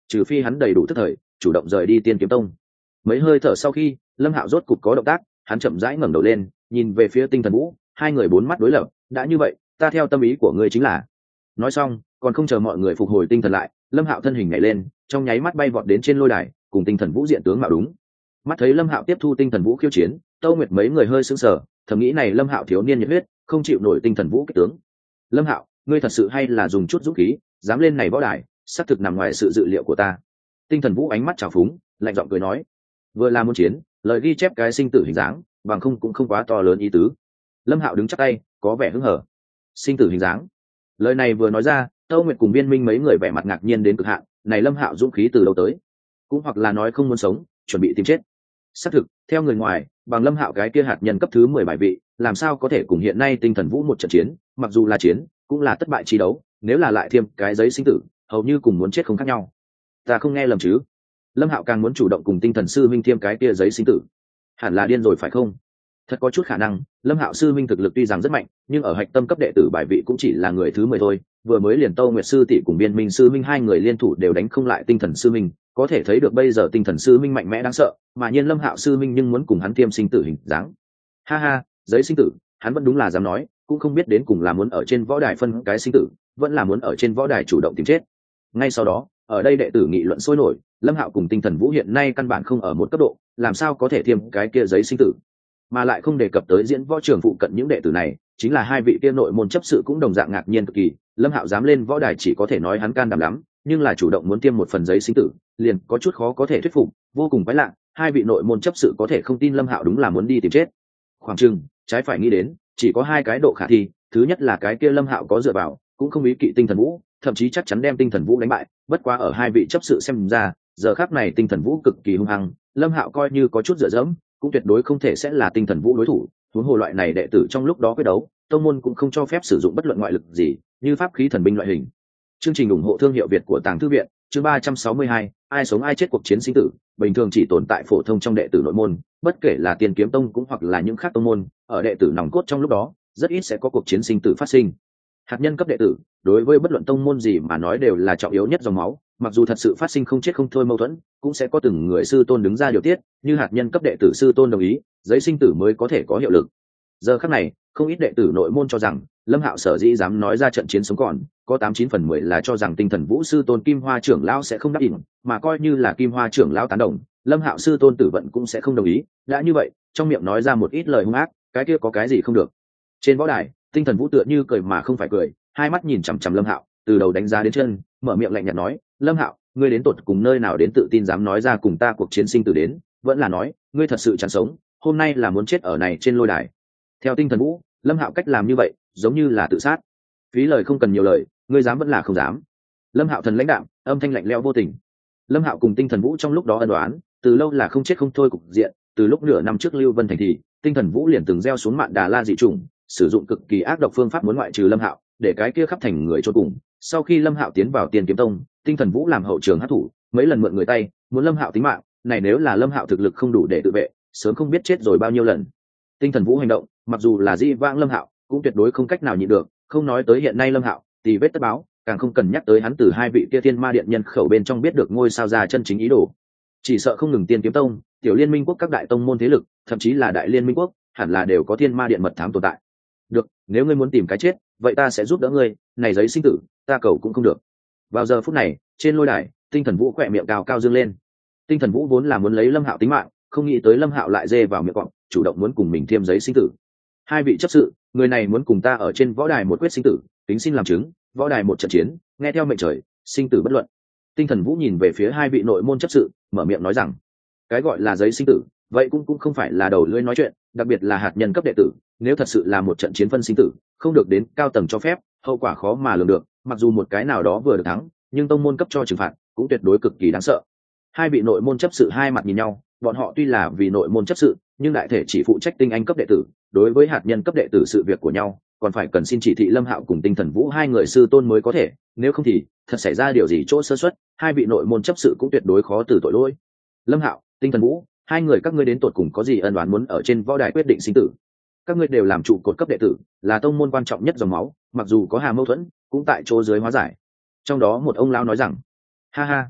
trừ phi hắn đầy đủ tức thời chủ động rời đi tiên kiếm tông. Mấy hơi thở sau khi Lâm Hạo rốt cục có động tác, hắn chậm rãi ngẩng đầu lên nhìn về phía Tinh Thần Vũ, hai người bốn mắt đối lập. Đã như vậy, ta theo tâm ý của ngươi chính là. Nói xong, còn không chờ mọi người phục hồi tinh thần lại, Lâm Hạo thân hình nhảy lên, trong nháy mắt bay vọt đến trên lôi đài, cùng Tinh Thần Vũ diện tướng mạo đúng. Mắt thấy Lâm Hạo tiếp thu Tinh Thần Vũ khiêu chiến, Tâu Nguyệt mấy người hơi sững sờ, thầm nghĩ này Lâm Hạo thiếu niên nhiệt huyết, không chịu nổi Tinh Thần Vũ kích tướng. Lâm Hạo, ngươi thật sự hay là dùng chút dũng khí, dám lên này võ đài, xác thực nằm ngoài sự dự liệu của ta. Tinh Thần Vũ ánh mắt trào phúng, lạnh giọng cười nói, vừa là muốn chiến, lời ghi chép cái sinh tử hình dáng, bằng không cũng không quá to lớn ý tứ. Lâm Hạo đứng chắp tay, có vẻ hứng hở. Sinh tử hình dáng. Lời này vừa nói ra, Tâu Nguyệt cùng Viên Minh mấy người vẻ mặt ngạc nhiên đến cực hạn, này Lâm Hạo dũng khí từ đâu tới? Cũng hoặc là nói không muốn sống, chuẩn bị tìm chết. Xác thực, theo người ngoài, bằng Lâm Hạo cái kia hạt nhân cấp thứ mười bài vị, làm sao có thể cùng hiện nay Tinh Thần Vũ một trận chiến, mặc dù là chiến, cũng là thất bại chi đấu, nếu là lại thêm cái giấy sinh tử, hầu như cùng muốn chết không khác nhau. Ta không nghe lầm chứ? Lâm Hạo càng muốn chủ động cùng Tinh Thần sư minh thêm cái kia giấy sinh tử. Hẳn là điên rồi phải không? Thật có chút khả năng, Lâm Hạo sư minh thực lực tuy rằng rất mạnh, nhưng ở hạch tâm cấp đệ tử bài vị cũng chỉ là người thứ mười thôi, vừa mới liền Tâu Nguyệt sư tỷ cùng Biên Minh sư minh hai người liên thủ đều đánh không lại Tinh Thần sư minh, có thể thấy được bây giờ Tinh Thần sư minh mạnh mẽ đáng sợ, mà nhiên Lâm Hạo sư minh nhưng muốn cùng hắn tiêm sinh tử hình dáng. Ha ha, giấy sinh tử, hắn vẫn đúng là dám nói, cũng không biết đến cùng là muốn ở trên võ đài phân cái sinh tử, vẫn là muốn ở trên võ đài chủ động tìm chết. Ngay sau đó, ở đây đệ tử nghị luận sôi nổi, Lâm Hạo cùng Tinh Thần Vũ hiện nay căn bản không ở một cấp độ, làm sao có thể tiêm cái kia giấy sinh tử, mà lại không đề cập tới diễn võ trường phụ cận những đệ tử này, chính là hai vị kia nội môn chấp sự cũng đồng dạng ngạc nhiên cực kỳ. Lâm Hạo dám lên võ đài chỉ có thể nói hắn can đảm lắm, nhưng là chủ động muốn tiêm một phần giấy sinh tử, liền có chút khó có thể thuyết phục, vô cùng quái lạ. Hai vị nội môn chấp sự có thể không tin Lâm Hạo đúng là muốn đi tìm chết. Khoảng chừng, trái phải nghĩ đến, chỉ có hai cái độ khả thi, thứ nhất là cái kia Lâm Hạo có dựa vào, cũng không ý kỵ Tinh Thần Vũ, thậm chí chắc chắn đem Tinh Thần Vũ đánh bại, bất quá ở hai vị chấp sự xem ra, giờ khắc này Tinh Thần Vũ cực kỳ hung hăng, Lâm Hạo coi như có chút dựa dẫm, cũng tuyệt đối không thể sẽ là Tinh Thần Vũ đối thủ. Huống hồ loại này đệ tử trong lúc đó quyết đấu, tông môn cũng không cho phép sử dụng bất luận ngoại lực gì, như pháp khí thần binh loại hình. Chương trình ủng hộ thương hiệu Việt của Tàng Thư viện, chương ba trăm sáu mươi hai, ai sống ai chết cuộc chiến sinh tử, bình thường chỉ tồn tại phổ thông trong đệ tử nội môn, bất kể là Tiên Kiếm Tông cũng hoặc là những khác tông môn, ở đệ tử nòng cốt trong lúc đó, rất ít sẽ có cuộc chiến sinh tử phát sinh. Hạt nhân cấp đệ tử, đối với bất luận tông môn gì mà nói đều là trọng yếu nhất dòng máu, mặc dù thật sự phát sinh không chết không thôi mâu thuẫn, cũng sẽ có từng người sư tôn đứng ra điều tiết, như hạt nhân cấp đệ tử sư tôn đồng ý, giấy sinh tử mới có thể có hiệu lực. Giờ khắc này, không ít đệ tử nội môn cho rằng Lâm Hạo sở dĩ dám nói ra trận chiến sống còn, có tám chín phần mười là cho rằng Tinh Thần Vũ sư tôn Kim Hoa trưởng lão sẽ không đáp ứng, mà coi như là Kim Hoa trưởng lão tán đồng, Lâm Hạo sư tôn Tử Vận cũng sẽ không đồng ý. Đã như vậy, trong miệng nói ra một ít lời hung ác, cái kia có cái gì không được. Trên võ đài, Tinh Thần Vũ tựa như cười mà không phải cười, hai mắt nhìn chằm chằm Lâm Hạo, từ đầu đánh giá đến chân, mở miệng lạnh nhạt nói, "Lâm Hạo, ngươi đến tột cùng nơi nào đến tự tin dám nói ra cùng ta cuộc chiến sinh tử đến, vẫn là nói, ngươi thật sự chán sống, hôm nay là muốn chết ở này trên lôi đài." Theo Tinh Thần Vũ, Lâm Hạo cách làm như vậy, giống như là tự sát. Phí lời không cần nhiều lời, ngươi dám vẫn là không dám. Lâm Hạo thần lãnh đạm, âm thanh lạnh lẽo vô tình. Lâm Hạo cùng Tinh Thần Vũ trong lúc đó ân đoán, từ lâu là không chết không thôi cục diện, từ lúc nửa năm trước Lưu Vân thành thì, Tinh Thần Vũ liền từng gieo xuống mạn Đà La dị chủng, sử dụng cực kỳ ác độc phương pháp muốn ngoại trừ Lâm Hạo, để cái kia khắp thành người chôn cùng. Sau khi Lâm Hạo tiến vào Tiên Kiếm Tông, Tinh Thần Vũ làm hậu trường hắc thủ, mấy lần mượn người tay, muốn Lâm Hạo tính mạng, này nếu là Lâm Hạo thực lực không đủ để tự vệ, sớm không biết chết rồi bao nhiêu lần. Tinh Thần Vũ hành động, mặc dù là di vãng Lâm Hạo, cũng tuyệt đối không cách nào nhịn được, không nói tới hiện nay Lâm Hạo, tì vết tất báo, càng không cần nhắc tới hắn từ hai vị kia Thiên Ma điện nhân khẩu bên trong biết được ngôi sao ra chân chính ý đồ. Chỉ sợ không ngừng Tiên Kiếm Tông, Tiểu Liên Minh quốc các đại tông môn thế lực, thậm chí là Đại Liên Minh quốc, hẳn là đều có Thiên Ma điện mật thám tồn tại. Được, nếu ngươi muốn tìm cái chết, vậy ta sẽ giúp đỡ ngươi, này giấy sinh tử, ta cầu cũng không được. Vào giờ phút này, trên lôi đài, Tinh Thần Vũ khỏe miệng cao cao dương lên. Tinh Thần Vũ vốn là muốn lấy Lâm Hạo tính mạng, không nghĩ tới Lâm Hạo lại dê vào miệng cọp, chủ động muốn cùng mình thiêm giấy sinh tử. Hai vị chấp sự, người này muốn cùng ta ở trên võ đài một quyết sinh tử, tính xin làm chứng, võ đài một trận chiến, nghe theo mệnh trời, sinh tử bất luận. Tinh Thần Vũ nhìn về phía hai vị nội môn chấp sự, mở miệng nói rằng, cái gọi là giấy sinh tử, vậy cũng cũng không phải là đầu lưỡi nói chuyện, đặc biệt là hạt nhân cấp đệ tử, nếu thật sự là một trận chiến phân sinh tử, không được đến cao tầng cho phép, hậu quả khó mà lường được, mặc dù một cái nào đó vừa được thắng, nhưng tông môn cấp cho trừng phạt cũng tuyệt đối cực kỳ đáng sợ. Hai vị nội môn chấp sự hai mặt nhìn nhau, bọn họ tuy là vì nội môn chấp sự, nhưng đại thể chỉ phụ trách tinh anh cấp đệ tử, đối với hạt nhân cấp đệ tử sự việc của nhau, còn phải cần xin chỉ thị Lâm Hạo cùng Tinh Thần Vũ hai người sư tôn mới có thể, nếu không thì thật xảy ra điều gì chỗ sơ suất, hai vị nội môn chấp sự cũng tuyệt đối khó từ tội lỗi. Lâm Hạo, Tinh Thần Vũ, hai người các ngươi đến tột cùng có gì ân oán muốn ở trên võ đài quyết định sinh tử? Các ngươi đều làm trụ cột cấp đệ tử, là tông môn quan trọng nhất dòng máu, mặc dù có hà mâu thuẫn, cũng tại chỗ dưới hóa giải. Trong đó một ông lão nói rằng, ha ha,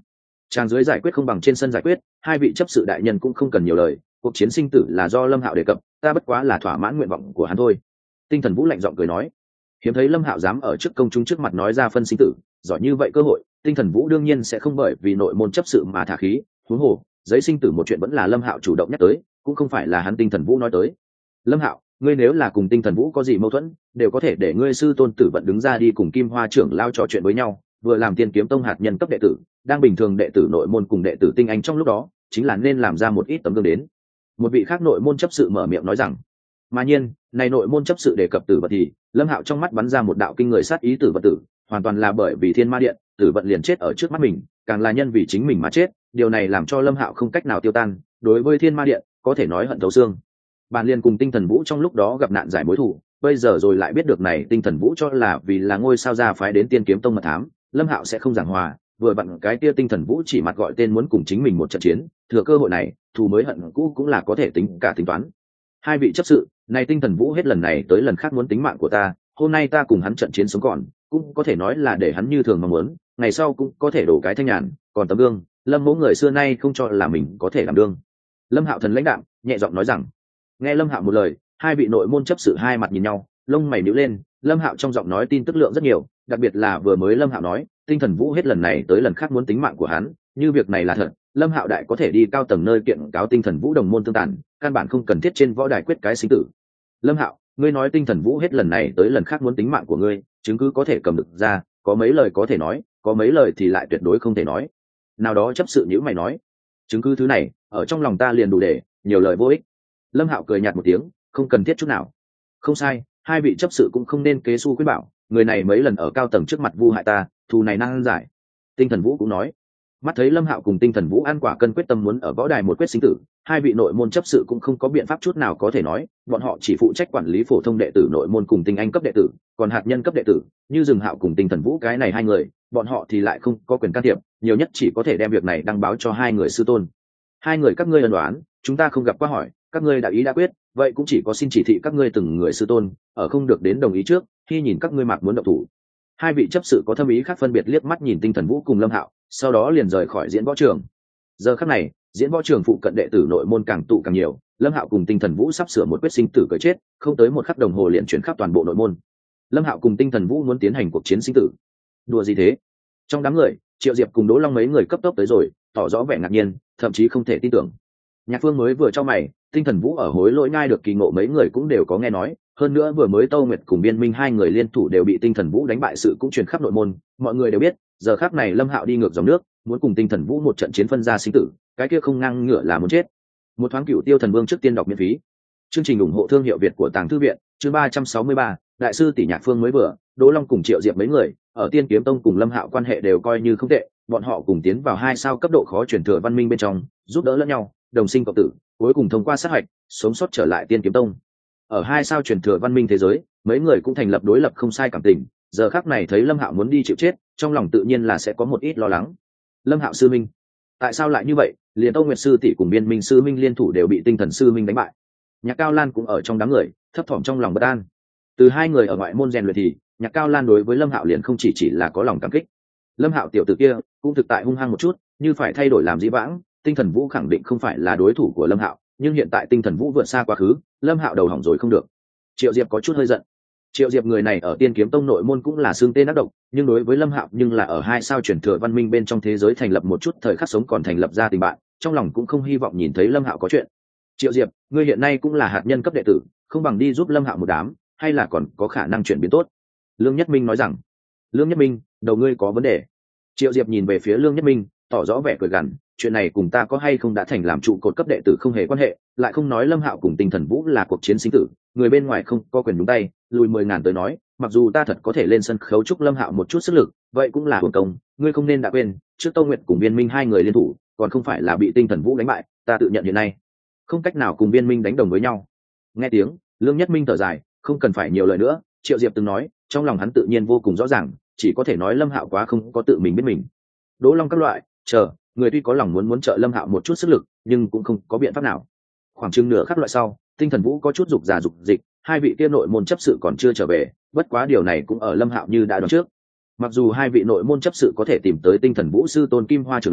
Trang dưới giải quyết không bằng trên sân giải quyết, hai vị chấp sự đại nhân cũng không cần nhiều lời, cuộc chiến sinh tử là do Lâm Hạo đề cập, ta bất quá là thỏa mãn nguyện vọng của hắn thôi. Tinh Thần Vũ lạnh giọng cười nói. Hiếm thấy Lâm Hạo dám ở trước công chúng trước mặt nói ra phân sinh tử, giỏi như vậy cơ hội, Tinh Thần Vũ đương nhiên sẽ không bởi vì nội môn chấp sự mà thả khí, huống hồ, giấy sinh tử một chuyện vẫn là Lâm Hạo chủ động nhắc tới, cũng không phải là hắn Tinh Thần Vũ nói tới. Lâm Hạo, ngươi nếu là cùng Tinh Thần Vũ có gì mâu thuẫn, đều có thể để ngươi sư tôn Tử Vận đứng ra đi cùng Kim Hoa trưởng lao trò chuyện với nhau, vừa làm Tiên Kiếm Tông hạt nhân cấp đệ tử, đang bình thường đệ tử nội môn cùng đệ tử tinh anh trong lúc đó, chính là nên làm ra một ít tấm gương đến. Một vị khác nội môn chấp sự mở miệng nói rằng, mà nhiên, này nội môn chấp sự đề cập Tử Vận thì, Lâm Hạo trong mắt bắn ra một đạo kinh người sát ý Tử Vận tử, hoàn toàn là bởi vì Thiên Ma Điện, Tử Vận liền chết ở trước mắt mình, càng là nhân vì chính mình mà chết, điều này làm cho Lâm Hạo không cách nào tiêu tan, đối với Thiên Ma Điện, có thể nói hận thấu xương. Bản liền cùng Tinh Thần Vũ trong lúc đó gặp nạn giải mối thù, bây giờ rồi lại biết được này Tinh Thần Vũ cho là vì là ngôi sao gia phái đến Tiên Kiếm Tông mật thám, Lâm Hạo sẽ không giảng hòa, vừa vặn cái kia Tinh Thần Vũ chỉ mặt gọi tên muốn cùng chính mình một trận chiến, thừa cơ hội này, thù mới hận cũ cũng là có thể tính cả tính toán. Hai vị chấp sự, này Tinh Thần Vũ hết lần này tới lần khác muốn tính mạng của ta, hôm nay ta cùng hắn trận chiến sống còn, cũng có thể nói là để hắn như thường mong muốn, ngày sau cũng có thể đổ cái thanh nhàn, còn tấm gương, Lâm mẫu người xưa nay không cho là mình có thể làm đương. Lâm Hạo thần lãnh đạm, nhẹ giọng nói rằng. Nghe Lâm Hạo một lời, hai vị nội môn chấp sự hai mặt nhìn nhau, lông mày nhíu lên, Lâm Hạo trong giọng nói tin tức lượng rất nhiều, đặc biệt là vừa mới Lâm Hạo nói, Tinh Thần Vũ hết lần này tới lần khác muốn tính mạng của hắn, như việc này là thật, Lâm Hạo đại có thể đi cao tầng nơi kiện cáo Tinh Thần Vũ đồng môn tương tàn, căn bản không cần thiết trên võ đài quyết cái sinh tử. Lâm Hạo, ngươi nói Tinh Thần Vũ hết lần này tới lần khác muốn tính mạng của ngươi, chứng cứ có thể cầm được ra, có mấy lời có thể nói, có mấy lời thì lại tuyệt đối không thể nói. Nào đó chấp sự nhíu mày nói, chứng cứ thứ này, ở trong lòng ta liền đủ để, nhiều lời vô ích. Lâm Hạo cười nhạt một tiếng, không cần thiết chút nào. Không sai, hai vị chấp sự cũng không nên kế su khuyên bảo, người này mấy lần ở cao tầng trước mặt vu hại ta, thù này năng giải. Tinh Thần Vũ cũng nói. Mắt thấy Lâm Hạo cùng Tinh Thần Vũ ăn quả cân quyết tâm muốn ở võ đài một quyết sinh tử, hai vị nội môn chấp sự cũng không có biện pháp chút nào có thể nói, bọn họ chỉ phụ trách quản lý phổ thông đệ tử nội môn cùng tinh anh cấp đệ tử, còn hạt nhân cấp đệ tử, như Dừng Hạo cùng Tinh Thần Vũ cái này hai người, bọn họ thì lại không có quyền can thiệp, nhiều nhất chỉ có thể đem việc này đăng báo cho hai người sư tôn. Hai người các ngươi ân đoán, chúng ta không gặp qua hỏi, các ngươi đã ý đã quyết, vậy cũng chỉ có xin chỉ thị các ngươi từng người sư tôn, ở không được đến đồng ý trước, khi nhìn các ngươi mạc muốn động thủ. Hai vị chấp sự có thâm ý khác phân biệt liếc mắt nhìn Tinh Thần Vũ cùng Lâm Hạo, sau đó liền rời khỏi diễn võ trường. Giờ khắc này, diễn võ trường phụ cận đệ tử nội môn càng tụ càng nhiều, Lâm Hạo cùng Tinh Thần Vũ sắp sửa một quyết sinh tử cởi chết, không tới một khắc đồng hồ liền chuyển khắp toàn bộ nội môn. Lâm Hạo cùng Tinh Thần Vũ muốn tiến hành cuộc chiến sinh tử. Đùa gì thế? Trong đám người, Triệu Diệp cùng Đỗ Long mấy người cấp tốc tới rồi, tỏ rõ vẻ ngạc nhiên, thậm chí không thể tin tưởng. Nhạc Phương mới vừa cho mày, Tinh Thần Vũ ở hối lỗi ngay được kỳ ngộ mấy người cũng đều có nghe nói, hơn nữa vừa mới Tâu Nguyệt cùng Biên Minh hai người liên thủ đều bị Tinh Thần Vũ đánh bại sự cũng truyền khắp nội môn, mọi người đều biết, giờ khắc này Lâm Hạo đi ngược dòng nước, muốn cùng Tinh Thần Vũ một trận chiến phân ra sinh tử, cái kia không ngang ngửa là muốn chết. Một thoáng Cửu Tiêu Thần Vương trước tiên đọc miễn phí. Chương trình ủng hộ thương hiệu Việt của Tàng Thư viện, chương ba trăm sáu mươi ba, đại sư tỷ Nhạc Phương mới vừa, Đỗ Long cùng Triệu Diệp mấy người, ở Tiên Kiếm Tông cùng Lâm Hạo quan hệ đều coi như không tệ, bọn họ cùng tiến vào hai sao cấp độ khó truyền thừa văn minh bên trong, giúp đỡ lẫn nhau, đồng sinh cộng tử, cuối cùng thông qua sát hạch, sống sót trở lại Tiên Kiếm Tông. Ở hai sao truyền thừa văn minh thế giới, mấy người cũng thành lập đối lập không sai cảm tình, giờ khắc này thấy Lâm Hạo muốn đi chịu chết, trong lòng tự nhiên là sẽ có một ít lo lắng. Lâm Hạo sư minh, tại sao lại như vậy? Liền Tâu Nguyệt sư tỷ cùng Biên Minh sư minh liên thủ đều bị Tinh Thần sư minh đánh bại. Nhạc Cao Lan cũng ở trong đám người, thấp thỏm trong lòng bất an. Từ hai người ở ngoại môn rèn luyện thì, Nhạc Cao Lan đối với Lâm Hạo liền không chỉ chỉ là có lòng cảm kích. Lâm Hạo tiểu tử kia, cũng thực tại hung hăng một chút, như phải thay đổi làm dĩ vãng, Tinh Thần Vũ khẳng định không phải là đối thủ của Lâm Hạo, nhưng hiện tại Tinh Thần Vũ vượt xa quá khứ, Lâm Hạo đầu hỏng rồi không được. Triệu Diệp có chút hơi giận. Triệu Diệp người này ở Tiên Kiếm Tông nội môn cũng là xương tên ác độc, nhưng đối với Lâm Hạo nhưng là ở hai sao chuyển thừa văn minh bên trong thế giới thành lập một chút thời khắc sống còn thành lập ra tình bạn, trong lòng cũng không hy vọng nhìn thấy Lâm Hạo có chuyện. Triệu Diệp, ngươi hiện nay cũng là hạt nhân cấp đệ tử, không bằng đi giúp Lâm Hạo một đám, hay là còn có khả năng chuyển biến tốt. Lương Nhất Minh nói rằng. Lương Nhất Minh, đầu ngươi có vấn đề. Triệu Diệp nhìn về phía Lương Nhất Minh, tỏ rõ vẻ cười gằn, chuyện này cùng ta có hay không đã thành làm trụ cột cấp đệ tử không hề quan hệ, lại không nói Lâm Hạo cùng Tinh Thần Vũ là cuộc chiến sinh tử, người bên ngoài không có quyền nhúng tay, lùi mười ngàn tới nói, mặc dù ta thật có thể lên sân khấu chúc Lâm Hạo một chút sức lực, vậy cũng là hưởng công, ngươi không nên đã quên, trước Tâu Nguyệt cùng Biên Minh hai người liên thủ, còn không phải là bị Tinh Thần Vũ đánh bại, ta tự nhận hiện nay không cách nào cùng Biên Minh đánh đồng với nhau. Nghe tiếng, Lương Nhất Minh thở dài, không cần phải nhiều lời nữa, Triệu Diệp từng nói, trong lòng hắn tự nhiên vô cùng rõ ràng, chỉ có thể nói Lâm Hạo quá không có tự mình biết mình. Đỗ Long các loại, chờ, người tuy có lòng muốn muốn trợ Lâm Hạo một chút sức lực, nhưng cũng không có biện pháp nào. Khoảng chừng nửa khắc loại sau, Tinh Thần Vũ có chút dục giả dục dịch, hai vị kia nội môn chấp sự còn chưa trở về, bất quá điều này cũng ở Lâm Hạo như đã đoán trước. Mặc dù hai vị nội môn chấp sự có thể tìm tới Tinh Thần Vũ sư tôn Kim Hoa trưởng lão,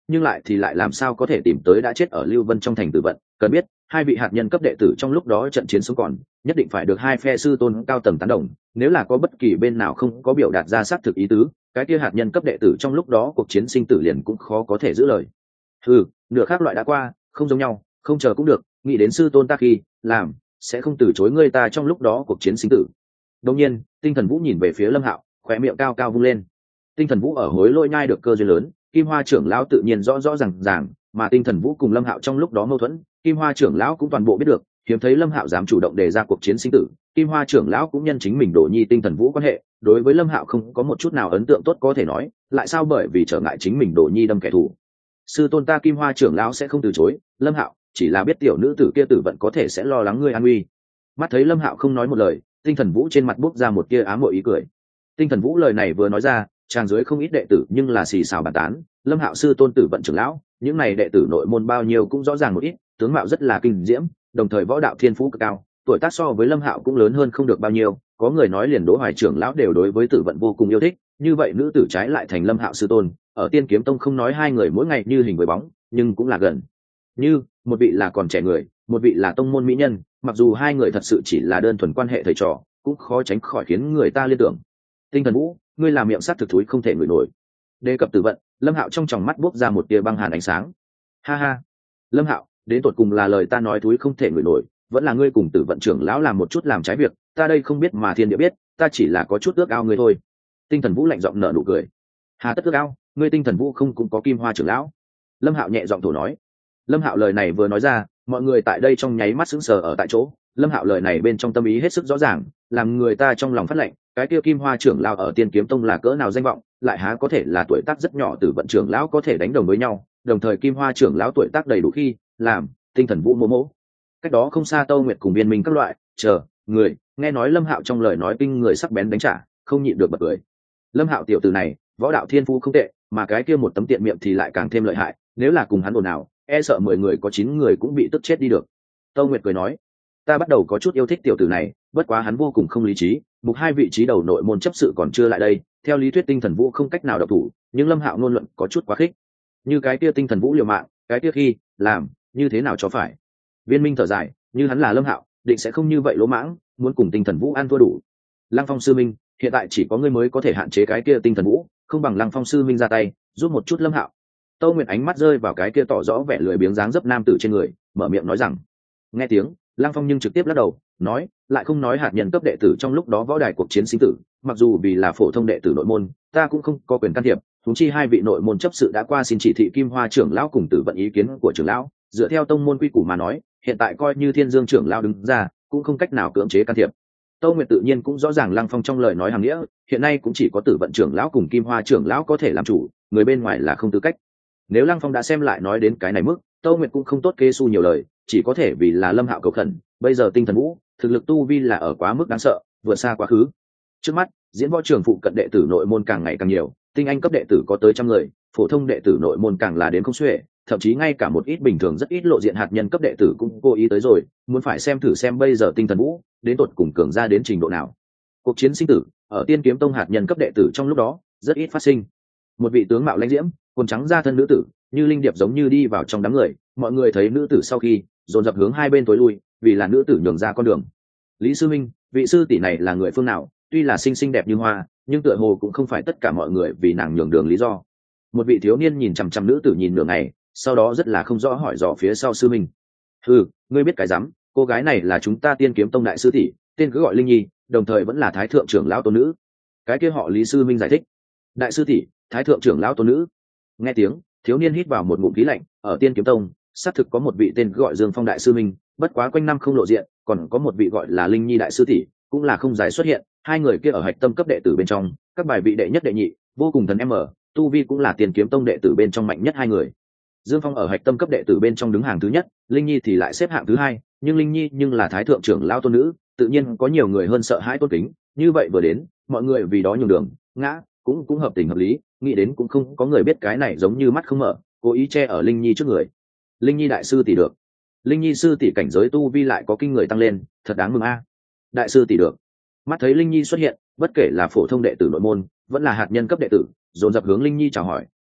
nhưng lại thì lại làm sao có thể tìm tới đã chết ở Lưu Vân trong thành Tử Vận. Cần biết hai vị hạt nhân cấp đệ tử trong lúc đó trận chiến sống còn, nhất định phải được hai phe sư tôn cao tầng tán đồng, nếu là có bất kỳ bên nào không có biểu đạt ra xác thực ý tứ, cái kia hạt nhân cấp đệ tử trong lúc đó cuộc chiến sinh tử liền cũng khó có thể giữ lời. Ừ, nửa khác loại đã qua, không giống nhau, không chờ cũng được, nghĩ đến sư tôn ta khi làm sẽ không từ chối ngươi ta trong lúc đó cuộc chiến sinh tử. Đột nhiên Tinh Thần Vũ nhìn về phía Lâm Hạo, khóe miệng cao cao vung lên. Tinh Thần Vũ ở hối lôi nhai được cơ duyên lớn, Kim Hoa trưởng lão tự nhiên rõ rõ ràng ràng, mà Tinh Thần Vũ cùng Lâm Hạo trong lúc đó mâu thuẫn, Kim Hoa trưởng lão cũng toàn bộ biết được, hiếm thấy Lâm Hạo dám chủ động đề ra cuộc chiến sinh tử, Kim Hoa trưởng lão cũng nhân chính mình Đồ Nhi Tinh Thần Vũ quan hệ, đối với Lâm Hạo không có một chút nào ấn tượng tốt có thể nói, lại sao bởi vì trở ngại chính mình Đồ Nhi đâm kẻ thù. Sư tôn ta Kim Hoa trưởng lão sẽ không từ chối, Lâm Hạo, chỉ là biết tiểu nữ tử kia Tử Vận có thể sẽ lo lắng ngươi an nguy. Mắt thấy Lâm Hạo không nói một lời, Tinh Thần Vũ trên mặt bốc ra một tia ám muội ý cười. Tinh Thần Vũ lời này vừa nói ra, tràng dưới không ít đệ tử nhưng là xì xào bàn tán, Lâm Hạo sư tôn Tử Vận trưởng lão, những này đệ tử nội môn bao nhiêu cũng rõ ràng một ít, tướng mạo rất là kinh diễm, đồng thời võ đạo thiên phú cực cao, tuổi tác so với Lâm Hạo cũng lớn hơn không được bao nhiêu, có người nói liền Đỗ Hoài trưởng lão đều đối với Tử Vận vô cùng yêu thích, như vậy nữ tử trái lại thành Lâm Hạo sư tôn, ở Tiên Kiếm Tông không nói hai người mỗi ngày như hình với bóng, nhưng cũng là gần. Như, một vị là còn trẻ người, một vị là tông môn mỹ nhân, mặc dù hai người thật sự chỉ là đơn thuần quan hệ thầy trò, cũng khó tránh khỏi khiến người ta liên tưởng. Tinh Thần Vũ, ngươi làm miệng sát thực thúi không thể ngửi nổi. Đề cập Tử Vận, Lâm Hạo trong tròng mắt bốc ra một tia băng hàn ánh sáng. Ha ha, Lâm Hạo, đến tột cùng là lời ta nói thúi không thể ngửi nổi, vẫn là ngươi cùng Tử Vận trưởng lão làm một chút làm trái việc, ta đây không biết mà thiên địa biết, ta chỉ là có chút ước ao ngươi thôi. Tinh Thần Vũ lạnh giọng nở nụ cười. Hà tất ước ao, ngươi Tinh Thần Vũ không cũng có Kim Hoa trưởng lão? Lâm Hạo nhẹ giọng thổ nói. Lâm Hạo lời này vừa nói ra, mọi người tại đây trong nháy mắt sững sờ ở tại chỗ. Lâm Hạo lời này bên trong tâm ý hết sức rõ ràng, làm người ta trong lòng phát lệnh, cái kia Kim Hoa trưởng lão ở Tiên Kiếm Tông là cỡ nào danh vọng, lại há có thể là tuổi tác rất nhỏ Tử Vận trưởng lão có thể đánh đồng với nhau, đồng thời Kim Hoa trưởng lão tuổi tác đầy đủ khi làm Tinh Thần Vũ mô mỗ. Cách đó không xa Tâu Nguyệt cùng Viên Minh các loại, chờ người, nghe nói Lâm Hạo trong lời nói kinh người sắc bén đánh trả, không nhịn được bật cười. Lâm Hạo tiểu tử này, võ đạo thiên phú không tệ, mà cái kia một tấm tiện miệng thì lại càng thêm lợi hại, nếu là cùng hắn ồn nào, e sợ mười người có chín người cũng bị tức chết đi được. Tâu Nguyệt cười nói, ta bắt đầu có chút yêu thích tiểu tử này, bất quá hắn vô cùng không lý trí, mục hai vị trí đầu nội môn chấp sự còn chưa lại đây, theo lý thuyết Tinh Thần Vũ không cách nào độc thủ, nhưng Lâm Hạo ngôn luận có chút quá khích. Như cái kia Tinh Thần Vũ liều mạng, cái kia khi làm như thế nào cho phải. Viên Minh thở dài, như hắn là Lâm Hạo, định sẽ không như vậy lỗ mãng, muốn cùng Tinh Thần Vũ ăn thua đủ. Lăng Phong sư minh, hiện tại chỉ có ngươi mới có thể hạn chế cái kia Tinh Thần Vũ, không bằng Lăng Phong sư minh ra tay, giúp một chút Lâm Hạo. Tâu Nguyệt ánh mắt rơi vào cái kia tỏ rõ vẻ lười biếng dáng dấp nam tử trên người, mở miệng nói rằng. Nghe tiếng, Lăng Phong nhưng trực tiếp lắc đầu, nói, lại không nói hạt nhân cấp đệ tử trong lúc đó võ đài cuộc chiến sinh tử, mặc dù vì là phổ thông đệ tử nội môn, ta cũng không có quyền can thiệp, huống chi hai vị nội môn chấp sự đã qua xin chỉ thị Kim Hoa trưởng lão cùng Tử Vận ý kiến của trưởng lão, dựa theo tông môn quy củ mà nói, hiện tại coi như Thiên Dương trưởng lão đứng ra, cũng không cách nào cưỡng chế can thiệp. Tâu Nguyệt tự nhiên cũng rõ ràng Lăng Phong trong lời nói hàm nghĩa, hiện nay cũng chỉ có Tử Vận trưởng lão cùng Kim Hoa trưởng lão có thể làm chủ, người bên ngoài là không tư cách. Nếu Lăng Phong đã xem lại nói đến cái này mức, Tâu Nguyệt cũng không tốt kê su nhiều lời, chỉ có thể vì là Lâm Hạo cầu khẩn, bây giờ Tinh Thần Vũ, thực lực tu vi là ở quá mức đáng sợ, vượt xa quá khứ. Trước mắt, diễn võ trường phụ cận đệ tử nội môn càng ngày càng nhiều, tinh anh cấp đệ tử có tới trăm người, phổ thông đệ tử nội môn càng là đến không xuể, thậm chí ngay cả một ít bình thường rất ít lộ diện hạt nhân cấp đệ tử cũng cố ý tới rồi, muốn phải xem thử xem bây giờ Tinh Thần Vũ đến tột cùng cường ra đến trình độ nào. Cuộc chiến sinh tử ở Tiên Kiếm Tông hạt nhân cấp đệ tử trong lúc đó rất ít phát sinh. Một vị tướng mạo lãnh diễm, quần trắng da thân nữ tử, như linh điệp giống như đi vào trong đám người, mọi người thấy nữ tử sau khi dồn dập hướng hai bên tối lui, vì là nữ tử nhường ra con đường. Lý sư minh, vị sư tỷ này là người phương nào? Tuy là xinh xinh đẹp như hoa, nhưng tựa hồ cũng không phải tất cả mọi người vì nàng nhường đường lý do. Một vị thiếu niên nhìn chằm chằm nữ tử nhìn nửa ngày, sau đó rất là không rõ hỏi dò phía sau sư minh. Ừ, ngươi biết cái rắm, cô gái này là chúng ta Tiên Kiếm Tông đại sư tỷ, tên cứ gọi Linh Nhi, đồng thời vẫn là thái thượng trưởng lão tôn nữ. Cái kia họ Lý sư minh giải thích. Đại sư tỷ, thái thượng trưởng lão tôn nữ. Nghe tiếng, thiếu niên hít vào một ngụm khí lạnh, ở Tiên Kiếm Tông xác thực có một vị tên gọi Dương Phong đại sư minh, bất quá quanh năm không lộ diện, còn có một vị gọi là Linh Nhi đại sư tỷ, cũng là không giải xuất hiện, hai người kia ở hạch tâm cấp đệ tử bên trong, các bài vị đệ nhất đệ nhị, vô cùng thần em ở, tu vi cũng là Tiên Kiếm Tông đệ tử bên trong mạnh nhất hai người. Dương Phong ở hạch tâm cấp đệ tử bên trong đứng hàng thứ nhất, Linh Nhi thì lại xếp hạng thứ hai, nhưng Linh Nhi nhưng là thái thượng trưởng lão tôn nữ, tự nhiên có nhiều người hơn sợ hãi tôn kính, như vậy vừa đến, mọi người vì đó nhường đường, ngã, cũng cũng hợp tình hợp lý, nghĩ đến cũng không có người biết cái này giống như mắt không mở, cố ý che ở Linh Nhi trước người. Linh Nhi đại sư tỷ được. Linh Nhi sư tỷ cảnh giới tu vi lại có kinh người tăng lên, thật đáng mừng a. Đại sư tỷ được. Mắt thấy Linh Nhi xuất hiện, bất kể là phổ thông đệ tử nội môn, vẫn là hạt nhân cấp đệ tử, dồn dập hướng Linh Nhi chào hỏi,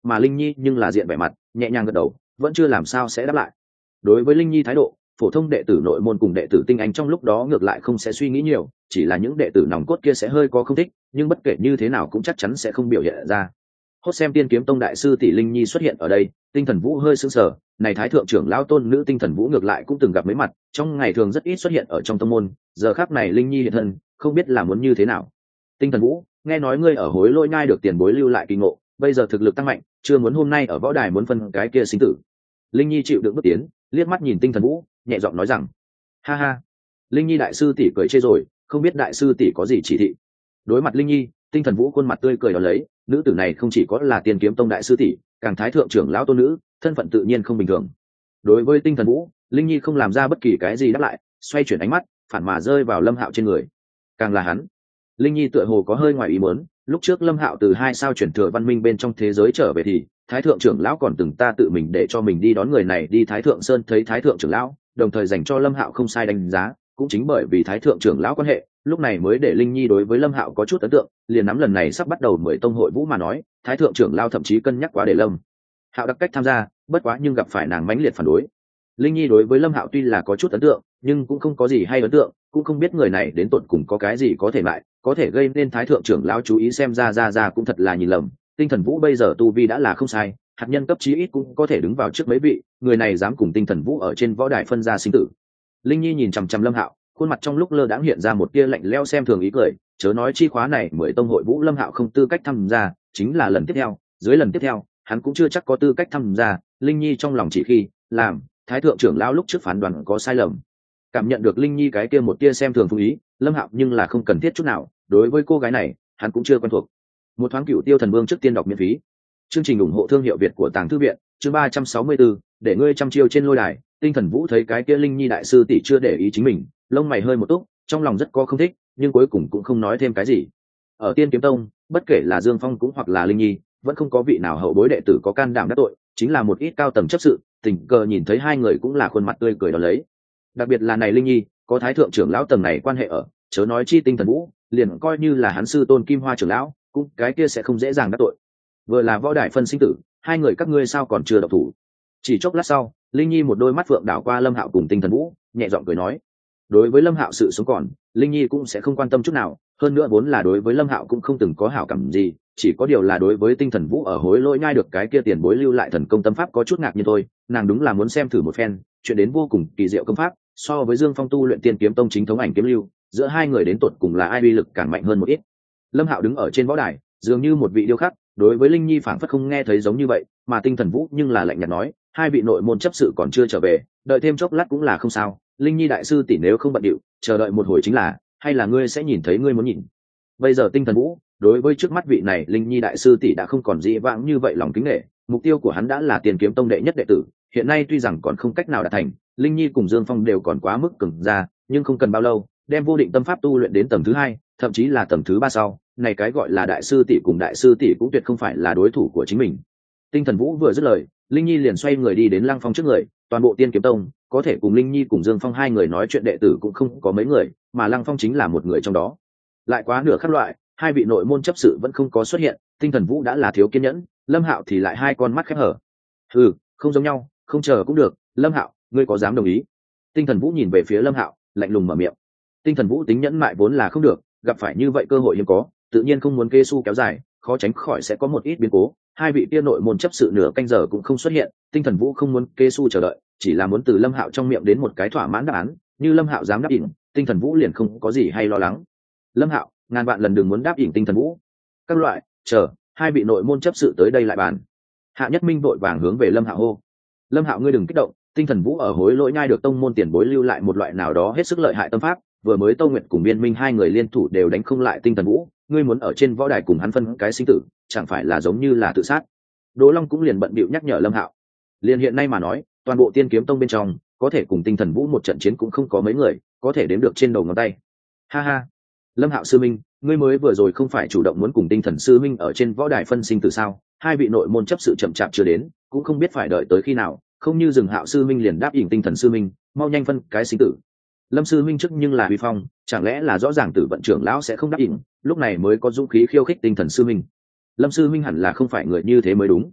mà linh nhi nhưng là diện vẻ mặt nhẹ nhàng gật đầu, vẫn chưa làm sao sẽ đáp lại. Đối với linh nhi thái độ, phổ thông đệ tử nội môn cùng đệ tử tinh anh trong lúc đó ngược lại không sẽ suy nghĩ nhiều, chỉ là những đệ tử nòng cốt kia sẽ hơi có không thích, nhưng bất kể như thế nào cũng chắc chắn sẽ không biểu hiện ra. Hốt xem Tiên Kiếm Tông đại sư tỷ Linh Nhi xuất hiện ở đây, Tinh Thần Vũ hơi sững sờ, này thái thượng trưởng lão tôn nữ Tinh Thần Vũ ngược lại cũng từng gặp mấy mặt, trong ngày thường rất ít xuất hiện ở trong tông môn, giờ khắc này Linh Nhi hiện thân, không biết là muốn như thế nào. Tinh Thần Vũ, nghe nói ngươi ở Hối Lôi Nhai được tiền bối lưu lại kỳ ngộ, bây giờ thực lực tăng mạnh, chưa muốn hôm nay ở võ đài muốn phân cái kia sinh tử. Linh Nhi chịu đựng bước tiến, liếc mắt nhìn Tinh Thần Vũ, nhẹ giọng nói rằng: "Ha ha." Linh Nhi đại sư tỷ cười chê rồi, không biết đại sư tỷ có gì chỉ thị. Đối mặt Linh Nhi, Tinh Thần Vũ khuôn mặt tươi cười đó lấy, nữ tử này không chỉ có là Tiên Kiếm Tông đại sư tỷ, càng thái thượng trưởng lão tôn nữ, thân phận tự nhiên không bình thường. Đối với Tinh Thần Vũ, Linh Nhi không làm ra bất kỳ cái gì đáp lại, xoay chuyển ánh mắt, phản mà rơi vào Lâm Hạo trên người. Càng là hắn, Linh Nhi tựa hồ có hơi ngoài ý muốn, lúc trước Lâm Hạo từ hai sao chuyển thừa văn minh bên trong thế giới trở về thì thái thượng trưởng lão còn từng ta tự mình để cho mình đi đón người này đi Thái Thượng Sơn thấy thái thượng trưởng lão, đồng thời dành cho Lâm Hạo không sai đánh giá, cũng chính bởi vì thái thượng trưởng lão quan hệ, lúc này mới để Linh Nhi đối với Lâm Hạo có chút ấn tượng, liền nắm lần này sắp bắt đầu mười tông hội vũ mà nói, thái thượng trưởng lão thậm chí cân nhắc quá để Lâm Hạo đặc cách tham gia, bất quá nhưng gặp phải nàng mãnh liệt phản đối. Linh Nhi đối với Lâm Hạo tuy là có chút ấn tượng, nhưng cũng không có gì hay ấn tượng, cũng không biết người này đến tột cùng có cái gì có thể lại, có thể gây nên thái thượng trưởng lão chú ý, xem ra ra ra cũng thật là nhìn lầm. Tinh Thần Vũ bây giờ tu vi đã là không sai, hạt nhân cấp chí ít cũng có thể đứng vào trước mấy vị, người này dám cùng Tinh Thần Vũ ở trên võ đài phân ra sinh tử. Linh Nhi nhìn chằm chằm Lâm Hạo, khuôn mặt trong lúc lơ đãng hiện ra một tia lạnh lẽo xem thường ý cười, chớ nói chi khóa này mười tông hội vũ Lâm Hạo không tư cách tham gia, chính là lần tiếp theo, dưới lần tiếp theo, hắn cũng chưa chắc có tư cách tham gia. Linh Nhi trong lòng chỉ khi làm thái thượng trưởng lão lúc trước phán đoán có sai lầm. Cảm nhận được Linh Nhi cái kia một tia xem thường phung ý, Lâm Hạo nhưng là không cần thiết chút nào, đối với cô gái này, hắn cũng chưa quen thuộc. Một thoáng Cửu Tiêu Thần Vương trước tiên đọc miễn phí. Chương trình ủng hộ thương hiệu Việt của Tàng Thư viện, chương ba trăm sáu mươi tư, để ngươi trăm chiêu trên lôi đài. Tinh Thần Vũ thấy cái kia Linh Nhi đại sư tỷ chưa để ý chính mình, lông mày hơi một túc, trong lòng rất có không thích, nhưng cuối cùng cũng không nói thêm cái gì. Ở Tiên Kiếm Tông, bất kể là Dương Phong cũng hoặc là Linh Nhi, vẫn không có vị nào hậu bối đệ tử có can đảm đắc tội, chính là một ít cao tầng chấp sự, tình cờ nhìn thấy hai người cũng là khuôn mặt tươi cười đó lấy. Đặc biệt là này Linh Nhi, có thái thượng trưởng lão tầng này quan hệ ở, chớ nói chi Tinh Thần Vũ, liền coi như là hắn sư tôn Kim Hoa trưởng lão, cũng cái kia sẽ không dễ dàng đắc tội. Vừa là võ đài phân sinh tử, hai người các ngươi sao còn chưa động thủ? Chỉ chốc lát sau, Linh Nhi một đôi mắt phượng đảo qua Lâm Hạo cùng Tinh Thần Vũ, nhẹ giọng cười nói. Đối với Lâm Hạo sự sống còn, Linh Nhi cũng sẽ không quan tâm chút nào, hơn nữa vốn là đối với Lâm Hạo cũng không từng có hảo cảm gì, chỉ có điều là đối với Tinh Thần Vũ ở Hối Lôi Nhai được cái kia tiền bối lưu lại thần công tâm pháp có chút ngạc nhiên thôi, nàng đúng là muốn xem thử một phen, chuyện đến vô cùng kỳ diệu công pháp, so với Dương Phong tu luyện Tiên Kiếm Tông chính thống ảnh kiếm lưu, giữa hai người đến tột cùng là ai uy lực càng mạnh hơn một ít. Lâm Hạo đứng ở trên võ đài, dường như một vị điêu khắc, đối với Linh Nhi phảng phất không nghe thấy giống như vậy, mà Tinh Thần Vũ nhưng là lạnh nhạt nói, hai vị nội môn chấp sự còn chưa trở về, đợi thêm chốc lát cũng là không sao. Linh Nhi đại sư tỷ nếu không bận điệu, chờ đợi một hồi chính là, hay là ngươi sẽ nhìn thấy ngươi muốn nhìn. Bây giờ Tinh Thần Vũ, đối với trước mắt vị này Linh Nhi đại sư tỷ đã không còn dĩ vãng như vậy lòng kính nể, mục tiêu của hắn đã là Tiên Kiếm Tông đệ nhất đệ tử, hiện nay tuy rằng còn không cách nào đạt thành, Linh Nhi cùng Dương Phong đều còn quá mức cứng ra, nhưng không cần bao lâu, đem vô định tâm pháp tu luyện đến tầng thứ hai, thậm chí là tầng thứ ba sau, này cái gọi là đại sư tỷ cùng đại sư tỷ cũng tuyệt không phải là đối thủ của chính mình. Tinh Thần Vũ vừa dứt lời, Linh Nhi liền xoay người đi đến Lăng Phong trước người, toàn bộ Tiên Kiếm Tông, có thể cùng Linh Nhi cùng Dương Phong hai người nói chuyện đệ tử cũng không có mấy người, mà Lăng Phong chính là một người trong đó. Lại quá nửa khắc loại, hai vị nội môn chấp sự vẫn không có xuất hiện, Tinh Thần Vũ đã là thiếu kiên nhẫn, Lâm Hạo thì lại hai con mắt khép hở. Ừ, không giống nhau, không chờ cũng được, Lâm Hạo, ngươi có dám đồng ý? Tinh Thần Vũ nhìn về phía Lâm Hạo, lạnh lùng mở miệng. Tinh Thần Vũ tính nhẫn mại vốn là không được, gặp phải như vậy cơ hội hiếm có, tự nhiên không muốn kê su kéo dài, khó tránh khỏi sẽ có một ít biến cố. Hai vị kia nội môn chấp sự nửa canh giờ cũng không xuất hiện, Tinh Thần Vũ không muốn kê su chờ đợi, chỉ là muốn từ Lâm Hạo trong miệng đến một cái thỏa mãn đáp án, như Lâm Hạo dám đáp ứng, Tinh Thần Vũ liền không có gì hay lo lắng. Lâm Hạo, ngàn vạn lần đừng muốn đáp ứng Tinh Thần Vũ. Các loại, chờ, hai vị nội môn chấp sự tới đây lại bàn. Hạ Nhất Minh vội vàng hướng về Lâm Hạo hô. Lâm Hạo ngươi đừng kích động, Tinh Thần Vũ ở Hối Lỗi Nhai được tông môn tiền bối lưu lại một loại nào đó hết sức lợi hại tâm pháp, vừa mới Tô Nguyệt cùng Biên Minh hai người liên thủ đều đánh không lại Tinh Thần Vũ, ngươi muốn ở trên võ đài cùng hắn phân cái sinh tử, chẳng phải là giống như là tự sát. Đỗ Long cũng liền bận bịu nhắc nhở Lâm Hạo. Liên hiện nay mà nói, toàn bộ Tiên Kiếm Tông bên trong, có thể cùng Tinh Thần Vũ một trận chiến cũng không có mấy người, có thể đếm được trên đầu ngón tay. Ha ha, Lâm Hạo sư minh, ngươi mới vừa rồi không phải chủ động muốn cùng Tinh Thần sư minh ở trên võ đài phân sinh tử sao? Hai vị nội môn chấp sự chậm chạp chưa đến, cũng không biết phải đợi tới khi nào, không như dừng Hạo sư minh liền đáp ứng Tinh Thần sư minh, mau nhanh phân cái sinh tử. Lâm sư minh trước nhưng là uy phong, chẳng lẽ là rõ ràng Tử Vận trưởng lão sẽ không đáp ứng, lúc này mới có dũng khí khiêu khích Tinh Thần sư minh. Lâm sư minh hẳn là không phải người như thế mới đúng.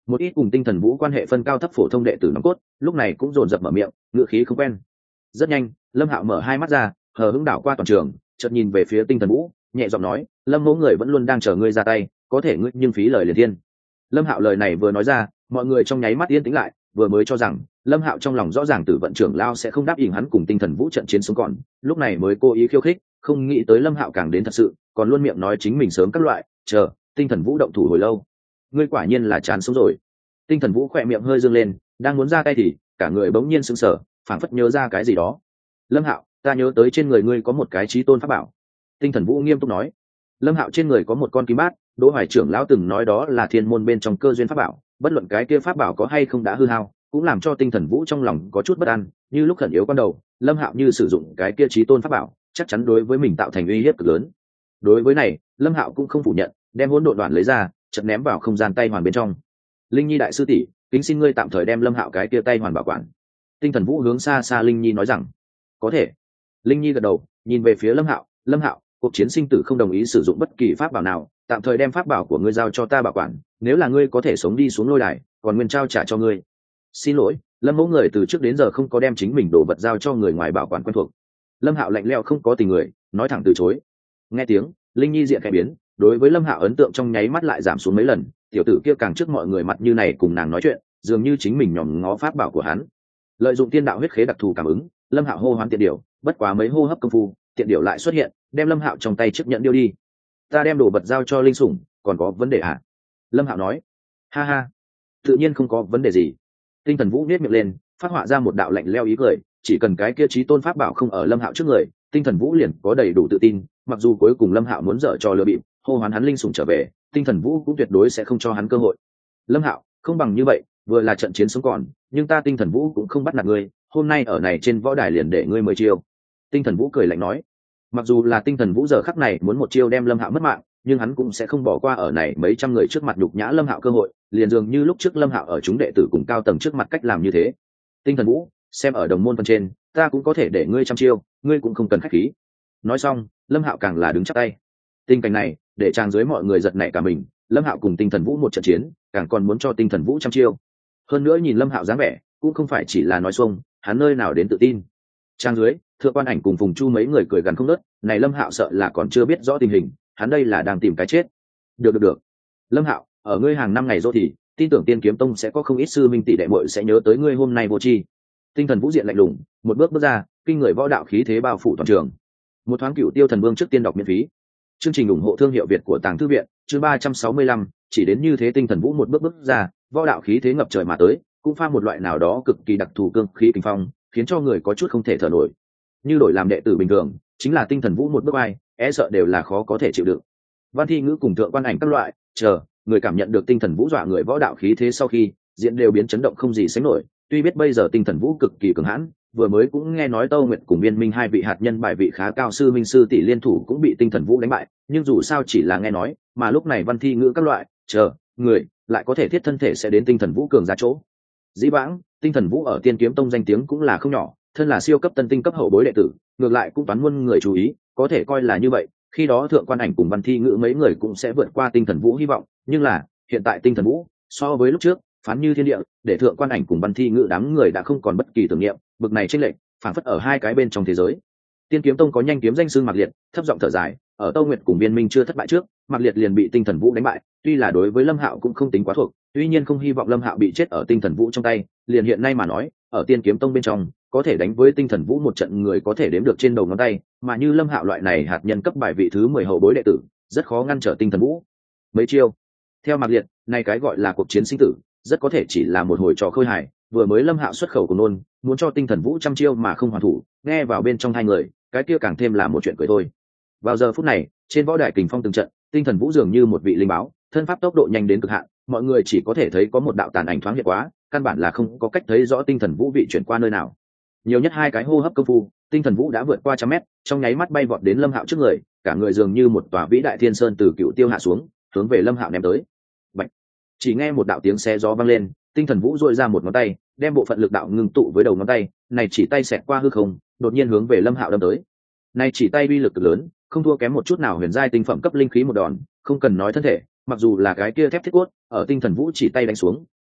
Một ít cùng tinh thần vũ quan hệ phân cao thấp phổ thông đệ tử nòng cốt lúc này cũng dồn dập mở miệng, ngựa khí không quen. Rất nhanh, Lâm Hạo mở hai mắt ra, hờ hững đảo qua toàn trường, chợt nhìn về phía tinh thần vũ, nhẹ giọng nói, Lâm mẫu người vẫn luôn đang chờ ngươi ra tay, có thể ngươi nhưng phí lời liền thiên. Lâm Hạo lời này vừa nói ra, mọi người trong nháy mắt yên tĩnh lại, vừa mới cho rằng Lâm Hạo trong lòng rõ ràng Tử Vận trưởng lao sẽ không đáp ứng hắn cùng tinh thần vũ trận chiến sống còn, lúc này mới cố ý khiêu khích, không nghĩ tới Lâm Hạo càng đến thật sự, còn luôn miệng nói chính mình sớm các loại, chờ, tinh thần vũ động thủ hồi lâu. Ngươi quả nhiên là chán sống rồi. Tinh thần vũ khỏe miệng hơi dương lên, đang muốn ra tay thì cả người bỗng nhiên sững sờ, phảng phất nhớ ra cái gì đó. Lâm Hạo, ta nhớ tới trên người ngươi có một cái chí tôn pháp bảo. Tinh thần vũ nghiêm túc nói. Lâm Hạo trên người có một con kim bát, Đỗ Hoài trưởng lão từng nói đó là thiên môn bên trong cơ duyên pháp bảo, bất luận cái kia pháp bảo có hay không đã hư hao, cũng làm cho tinh thần vũ trong lòng có chút bất an, như lúc khẩn yếu quan đầu, Lâm Hạo như sử dụng cái kia chí tôn pháp bảo, chắc chắn đối với mình tạo thành uy hiếp cực lớn. Đối với này, Lâm Hạo cũng không phủ nhận, đem hỗn độn đoạn lấy ra, chợt ném vào không gian tay hoàn bên trong. Linh Nhi đại sư tỷ, kính xin ngươi tạm thời đem Lâm Hạo cái kia tay hoàn bảo quản. Tinh thần vũ hướng xa xa Linh Nhi nói rằng, có thể. Linh Nhi gật đầu, nhìn về phía Lâm Hạo, Lâm Hạo, cuộc chiến sinh tử không đồng ý sử dụng bất kỳ pháp bảo nào, tạm thời đem pháp bảo của ngươi giao cho ta bảo quản, nếu là ngươi có thể sống đi xuống lôi đài, còn nguyên trao trả cho ngươi. Xin lỗi, Lâm mẫu người từ trước đến giờ không có đem chính mình đồ vật giao cho người ngoài bảo quản quen thuộc. Lâm Hạo lạnh lẽo không có tình người, nói thẳng từ chối. Nghe tiếng, Linh Nhi diện khẽ biến, đối với Lâm Hạo ấn tượng trong nháy mắt lại giảm xuống mấy lần, tiểu tử kia càng trước mọi người mặt như này cùng nàng nói chuyện, dường như chính mình nhòm ngó pháp bảo của hắn. Lợi dụng tiên đạo huyết khế đặc thù cảm ứng, Lâm Hạo hô hoán tiện điểu, bất quá mấy hô hấp công phu, tiện điểu lại xuất hiện, đem Lâm Hạo trong tay chiếc nhẫn điêu đi. Ta đem đồ vật giao cho linh sủng, còn có vấn đề à? Lâm Hạo nói. Ha ha, tự nhiên không có vấn đề gì. Tinh thần vũ nhếch miệng lên, phát họa ra một đạo lạnh lẽo ý cười, chỉ cần cái kia chí tôn pháp bảo không ở Lâm Hạo trước người, tinh thần vũ liền có đầy đủ tự tin, mặc dù cuối cùng Lâm Hạo muốn dở trò lừa bịp, hô hoán hắn linh sủng trở về, tinh thần vũ cũng tuyệt đối sẽ không cho hắn cơ hội. Lâm Hạo, không bằng như vậy, vừa là trận chiến sống còn, nhưng ta tinh thần vũ cũng không bắt nạt ngươi, hôm nay ở này trên võ đài liền để ngươi mời chiêu. Tinh thần vũ cười lạnh nói. Mặc dù là tinh thần vũ giờ khắc này muốn một chiêu đem Lâm Hạo mất mạng, nhưng hắn cũng sẽ không bỏ qua ở này mấy trăm người trước mặt nhục nhã Lâm Hạo cơ hội, liền dường như lúc trước Lâm Hạo ở chúng đệ tử cùng cao tầng trước mặt cách làm như thế. Tinh thần vũ, xem ở đồng môn phần trên, ta cũng có thể để ngươi trăm chiêu, ngươi cũng không cần khách khí. Nói xong, Lâm Hạo càng là đứng chắp tay. Tình cảnh này, để trang dưới mọi người giật nảy cả mình, Lâm Hạo cùng tinh thần vũ một trận chiến, càng còn muốn cho tinh thần vũ trăm chiêu. Hơn nữa nhìn Lâm Hạo dáng vẻ, cũng không phải chỉ là nói xuông, hắn nơi nào đến tự tin. Trang dưới, Thượng Quan Ảnh cùng Phùng Chu mấy người cười gần không nớt, này Lâm Hạo sợ là còn chưa biết rõ tình hình, hắn đây là đang tìm cái chết. Được được được. Lâm Hạo, ở ngươi hàng năm ngày dỗ thì, tin tưởng Tiên Kiếm Tông sẽ có không ít sư minh tỷ đệ muội sẽ nhớ tới ngươi hôm nay vô tri. Tinh thần vũ diện lạnh lùng, một bước bước ra, kinh người võ đạo khí thế bao phủ toàn trường. Một thoáng Cửu Tiêu Thần Vương trước tiên đọc miễn phí. Chương trình ủng hộ thương hiệu Việt của Tàng Thư viện, chương ba trăm sáu mươi lăm, chỉ đến như thế tinh thần vũ một bước bước ra, võ đạo khí thế ngập trời mà tới, cũng pha một loại nào đó cực kỳ đặc thù cương khí kinh phong, khiến cho người có chút không thể thở nổi. Như đổi làm đệ tử bình thường, chính là tinh thần vũ một bước ai, e sợ đều là khó có thể chịu đựng. Văn Thi Ngữ cùng Thượng Quan Ảnh các loại, chờ, người cảm nhận được tinh thần vũ dọa người võ đạo khí thế sau khi, diện đều biến chấn động không gì sánh nổi, tuy biết bây giờ tinh thần vũ cực kỳ cường hãn, vừa mới cũng nghe nói Tâu Nguyệt cùng Viên Minh hai vị hạt nhân bài vị khá cao sư minh sư tỷ liên thủ cũng bị tinh thần vũ đánh bại, nhưng dù sao chỉ là nghe nói, mà lúc này Văn Thi Ngữ các loại, chờ, người lại có thể thiết thân thể sẽ đến tinh thần vũ cường ra chỗ. Dĩ vãng, tinh thần vũ ở Tiên Kiếm Tông danh tiếng cũng là không nhỏ, thân là siêu cấp tân tinh cấp hậu bối đệ tử, ngược lại cũng toán muôn người chú ý, có thể coi là như vậy, khi đó Thượng Quan Ảnh cùng Văn Thi Ngữ mấy người cũng sẽ vượt qua tinh thần vũ hy vọng, nhưng là, hiện tại tinh thần vũ, so với lúc trước, phán như thiên địa, để Thượng Quan Ảnh cùng Văn Thi Ngữ đám người đã không còn bất kỳ tưởng niệm, bực này chênh lệch, phảng phất ở hai cái bên trong thế giới. Tiên Kiếm Tông có nhanh kiếm danh xưng Mạc Liệt, thấp giọng thở dài, ở Tâu Nguyệt cùng Viên Minh chưa thất bại trước, Mạc Liệt liền bị tinh thần vũ đánh bại, tuy là đối với Lâm Hạo cũng không tính quá thuộc, tuy nhiên không hy vọng Lâm Hạo bị chết ở tinh thần vũ trong tay, liền hiện nay mà nói, ở Tiên Kiếm Tông bên trong, có thể đánh với tinh thần vũ một trận người có thể đếm được trên đầu ngón tay, mà như Lâm Hạo loại này hạt nhân cấp bài vị thứ mười hậu bối đệ tử, rất khó ngăn trở tinh thần vũ. Mấy chiêu. Theo Mạc Liệt, này cái gọi là cuộc chiến sinh tử, rất có thể chỉ là một hồi trò khơi hài, vừa mới Lâm Hạo xuất khẩu của nôn, muốn cho tinh thần vũ trăm chiêu mà không hoàn thủ, nghe vào bên trong hai người, cái kia càng thêm là một chuyện cười thôi. Vào giờ phút này, trên võ đài kình phong từng trận, tinh thần vũ dường như một vị linh báo, thân pháp tốc độ nhanh đến cực hạn, mọi người chỉ có thể thấy có một đạo tàn ảnh thoáng hiện quá, căn bản là không có cách thấy rõ tinh thần vũ vị chuyển qua nơi nào. Nhiều nhất hai cái hô hấp công phu, tinh thần vũ đã vượt qua trăm mét, trong nháy mắt bay vọt đến Lâm Hạo trước người, cả người dường như một tòa vĩ đại thiên sơn từ cựu tiêu hạ xuống, hướng về Lâm Hạo ném tới. Bạch! Chỉ nghe một đạo tiếng xé gió vang lên, tinh thần vũ duỗi ra một ngón tay, đem bộ phận lực đạo ngưng tụ với đầu ngón tay, này chỉ tay xẹt qua hư không, đột nhiên hướng về Lâm Hạo đâm tới. Này chỉ tay uy lực cực lớn, không thua kém một chút nào huyền giai tinh phẩm cấp linh khí một đòn, không cần nói thân thể, mặc dù là cái kia thép thiết cốt, ở tinh thần vũ chỉ tay đánh xuống,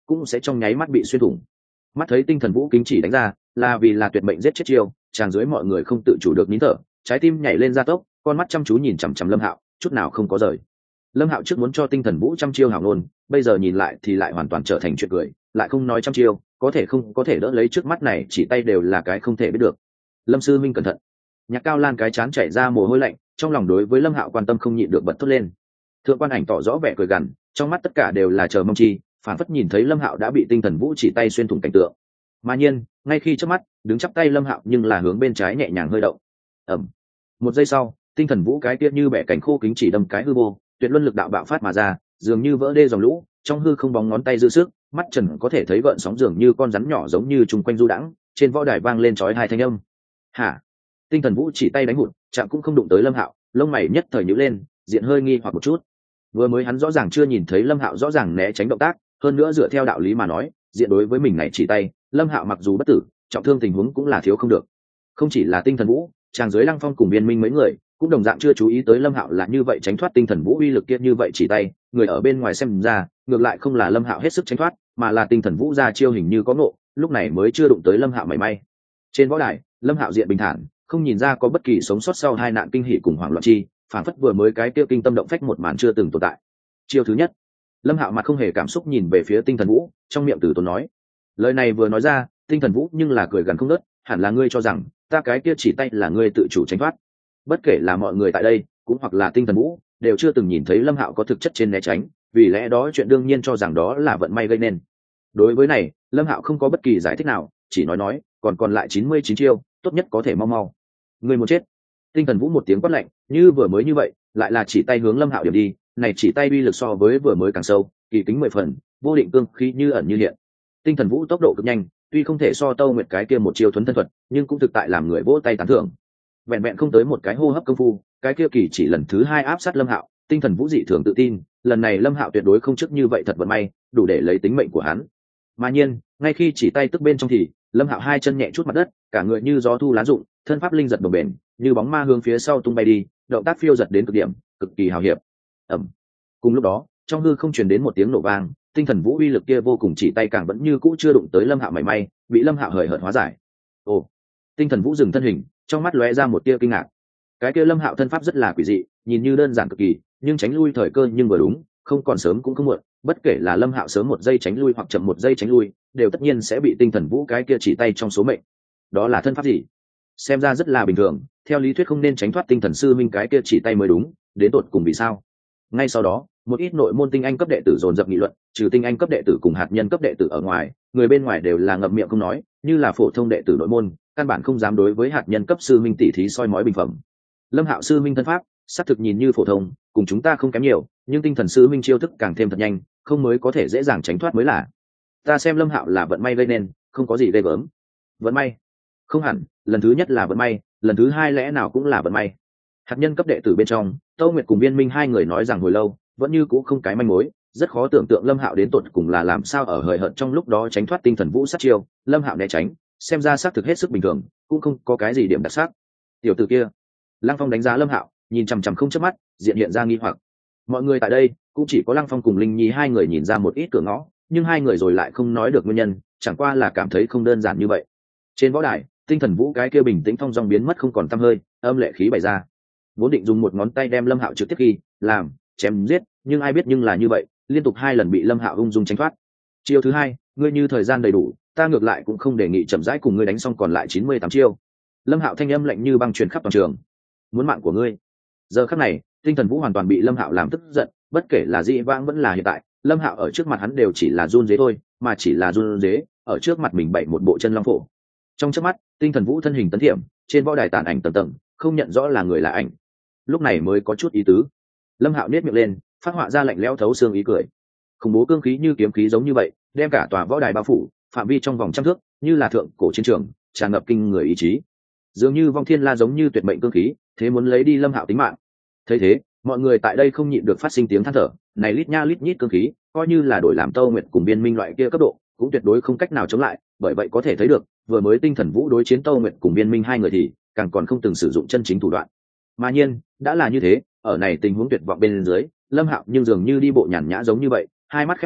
cũng sẽ trong nháy mắt bị xuyên thủng. Mắt thấy tinh thần vũ kính chỉ đánh ra là vì là tuyệt mệnh giết chết chiêu, chàng dưới mọi người không tự chủ được nín thở, trái tim nhảy lên gia tốc, con mắt chăm chú nhìn chằm chằm Lâm Hạo, chút nào không có rời. Lâm Hạo trước muốn cho tinh thần vũ trăm chiêu hảo nôn, bây giờ nhìn lại thì lại hoàn toàn trở thành chuyện cười, lại không nói trăm chiêu, có thể không có thể đỡ lấy trước mắt này chỉ tay đều là cái không thể biết được. Lâm sư minh cẩn thận. Nhạc Cao Lan cái chán chảy ra mồ hôi lạnh, trong lòng đối với Lâm Hạo quan tâm không nhịn được bật thốt lên. Thượng quan ảnh tỏ rõ vẻ cười gằn, trong mắt tất cả đều là chờ mong chi, phản phất nhìn thấy Lâm Hạo đã bị tinh thần vũ chỉ tay xuyên thủng cảnh tượng. Mà nhiên, ngay khi trước mắt, đứng chắp tay Lâm Hạo nhưng là hướng bên trái nhẹ nhàng hơi động. Ầm. Một giây sau, tinh thần vũ cái tiết như bẻ cảnh khô kính chỉ đâm cái hư vô, tuyệt luân lực đạo bạo phát mà ra, dường như vỡ đê dòng lũ, trong hư không bóng ngón tay dư sức, mắt trần có thể thấy gợn sóng dường như con rắn nhỏ giống như trùng quanh du đãng, trên võ đài vang lên chói hai thanh âm. Hả? Tinh thần vũ chỉ tay đánh hụt, chạm cũng không đụng tới Lâm Hạo, lông mày nhất thời nhíu lên, diện hơi nghi hoặc một chút. Vừa mới hắn rõ ràng chưa nhìn thấy Lâm Hạo rõ ràng né tránh động tác, hơn nữa dựa theo đạo lý mà nói, diện đối với mình này chỉ tay, Lâm Hạo mặc dù bất tử, trọng thương tình huống cũng là thiếu không được. Không chỉ là tinh thần vũ, chàng dưới Lăng Phong cùng Biên Minh mấy người cũng đồng dạng chưa chú ý tới Lâm Hạo là như vậy tránh thoát tinh thần vũ uy lực kia như vậy chỉ tay, người ở bên ngoài xem ra, ngược lại không là Lâm Hạo hết sức tránh thoát, mà là tinh thần vũ ra chiêu hình như có ngộ, lúc này mới chưa đụng tới Lâm Hạo mảy may. Trên võ đài, Lâm Hạo diện bình thản, không nhìn ra có bất kỳ sống sót sau hai nạn kinh hỉ cùng hoảng loạn chi, phản phất vừa mới cái kia kinh tâm động phách một màn chưa từng tồn tại. Chiêu thứ nhất, Lâm Hạo mặt không hề cảm xúc nhìn về phía tinh thần vũ, trong miệng từ tốn nói. Lời này vừa nói ra, tinh thần vũ nhưng là cười gần không ngớt, hẳn là ngươi cho rằng ta cái kia chỉ tay là ngươi tự chủ tránh thoát. Bất kể là mọi người tại đây cũng hoặc là tinh thần vũ đều chưa từng nhìn thấy Lâm Hạo có thực chất trên né tránh, vì lẽ đó chuyện đương nhiên cho rằng đó là vận may gây nên. Đối với này, Lâm Hạo không có bất kỳ giải thích nào, chỉ nói nói còn còn lại chín mươi chín chiêu, tốt nhất có thể mau mau. Ngươi muốn chết. Tinh thần vũ một tiếng quát lạnh, như vừa mới như vậy, lại là chỉ tay hướng Lâm Hạo điểm đi, này chỉ tay uy lực so với vừa mới càng sâu, kỳ kính mười phần, vô định cương khí như ẩn như hiện. Tinh thần vũ tốc độ cực nhanh, tuy không thể so Tâu Nguyệt cái kia một chiêu thuấn thân thuật, nhưng cũng thực tại làm người vỗ tay tán thưởng. Vẹn vẹn không tới một cái hô hấp công phu, cái kia kỳ chỉ lần thứ hai áp sát Lâm Hạo, tinh thần vũ dị thường tự tin, lần này Lâm Hạo tuyệt đối không trước như vậy thật vận may, đủ để lấy tính mệnh của hắn. Mà nhiên, ngay khi chỉ tay tức bên trong thì, Lâm Hạo hai chân nhẹ chút mặt đất, cả người như gió thu lá rụng, thân pháp linh giật đồng bền, như bóng ma hướng phía sau tung bay đi, động tác phiêu giật đến cực điểm, cực kỳ hào hiệp. Ầm. Cùng lúc đó, trong hư không truyền đến một tiếng nổ vang, tinh thần vũ uy lực kia vô cùng chỉ tay càng vẫn như cũ chưa đụng tới Lâm Hạo mảy may, bị Lâm Hạo hời hợt hóa giải. Ồ. Tinh thần vũ dừng thân hình, trong mắt lóe ra một tia kinh ngạc. Cái kia Lâm Hạo thân pháp rất là quỷ dị, nhìn như đơn giản cực kỳ, nhưng tránh lui thời cơ nhưng vừa đúng, không còn sớm cũng không muộn, bất kể là Lâm Hạo sớm một giây tránh lui hoặc chậm một giây tránh lui, đều tất nhiên sẽ bị tinh thần vũ cái kia chỉ tay trong số mệnh. Đó là thân pháp gì? Xem ra rất là bình thường, theo lý thuyết không nên tránh thoát tinh thần sư minh cái kia chỉ tay mới đúng, đến tột cùng vì sao? Ngay sau đó, một ít nội môn tinh anh cấp đệ tử dồn dập nghị luận, trừ tinh anh cấp đệ tử cùng hạt nhân cấp đệ tử ở ngoài, người bên ngoài đều là ngậm miệng không nói, như là phổ thông đệ tử nội môn, căn bản không dám đối với hạt nhân cấp sư minh tỷ thí soi mói bình phẩm. Lâm Hạo sư minh thân pháp, xác thực nhìn như phổ thông, cùng chúng ta không kém nhiều, nhưng tinh thần sư minh chiêu thức càng thêm thật nhanh, không mới có thể dễ dàng tránh thoát mới là. Ta xem Lâm Hạo là vận may gây nên, không có gì ghê gớm. Vận may? Không hẳn, lần thứ nhất là vận may, lần thứ hai lẽ nào cũng là vận may. Hạt nhân cấp đệ tử bên trong, Tâu Nguyệt cùng Viên Minh hai người nói rằng hồi lâu, vẫn như cũng không cái manh mối, rất khó tưởng tượng Lâm Hạo đến tột cùng là làm sao ở hời hợt trong lúc đó tránh thoát tinh thần vũ sát chiêu, Lâm Hạo né tránh, xem ra xác thực hết sức bình thường, cũng không có cái gì điểm đặc sắc. Tiểu tử kia, Lăng Phong đánh giá Lâm Hạo, nhìn chằm chằm không chớp mắt, diện hiện ra nghi hoặc. Mọi người tại đây cũng chỉ có Lăng Phong cùng Linh Nhi hai người nhìn ra một ít cửa ngõ, nhưng hai người rồi lại không nói được nguyên nhân, chẳng qua là cảm thấy không đơn giản như vậy. Trên võ đài, tinh thần vũ cái kia bình tĩnh phong dong biến mất không còn tăm hơi, âm lệ khí bày ra. Vốn định dùng một ngón tay đem Lâm Hạo trực tiếp ghi, làm, chém giết, nhưng ai biết nhưng là như vậy, liên tục hai lần bị Lâm Hạo ung dung tránh thoát. Chiêu thứ hai, ngươi như thời gian đầy đủ, ta ngược lại cũng không đề nghị chậm rãi cùng ngươi đánh xong còn lại chín mươi tám chiêu. Lâm Hạo thanh âm lạnh như băng truyền khắp toàn trường. Muốn mạng của ngươi. Giờ khắc này, tinh thần vũ hoàn toàn bị Lâm Hạo làm tức giận, bất kể là dị vãng vẫn là hiện tại, Lâm Hạo ở trước mặt hắn đều chỉ là run rế thôi, mà chỉ là run rế, ở trước mặt mình bày một bộ chân long phổ. Trong chớp mắt, tinh thần vũ thân hình tấn thiểm, trên võ đài tàn ảnh tầng tầng, không nhận rõ là người là ảnh. Lúc này mới có chút ý tứ. Lâm Hạo nhếch miệng lên, phát họa ra lạnh lẽo thấu xương ý cười. Khủng bố cương khí như kiếm khí giống như vậy, đem cả tòa võ đài bao phủ, phạm vi trong vòng trăm thước, như là thượng cổ chiến trường, tràn ngập kinh người ý chí. Dường như vong thiên la giống như tuyệt mệnh cương khí, thế muốn lấy đi Lâm Hạo tính mạng. Thấy thế, mọi người tại đây không nhịn được phát sinh tiếng than thở, này lít nha lít nhít cương khí, coi như là đổi làm Tâu Nguyệt cùng Biên Minh loại kia cấp độ, cũng tuyệt đối không cách nào chống lại, bởi vậy có thể thấy được, vừa mới tinh thần vũ đối chiến Tâu Nguyệt cùng Biên Minh hai người thì càng còn không từng sử dụng chân chính thủ đoạn. Mà nhiên, đã là như thế, ở này tình huống tuyệt vọng bên dưới, Lâm Hạo nhưng dường như đi bộ nhàn nhã giống như vậy, hai mắt khép hở,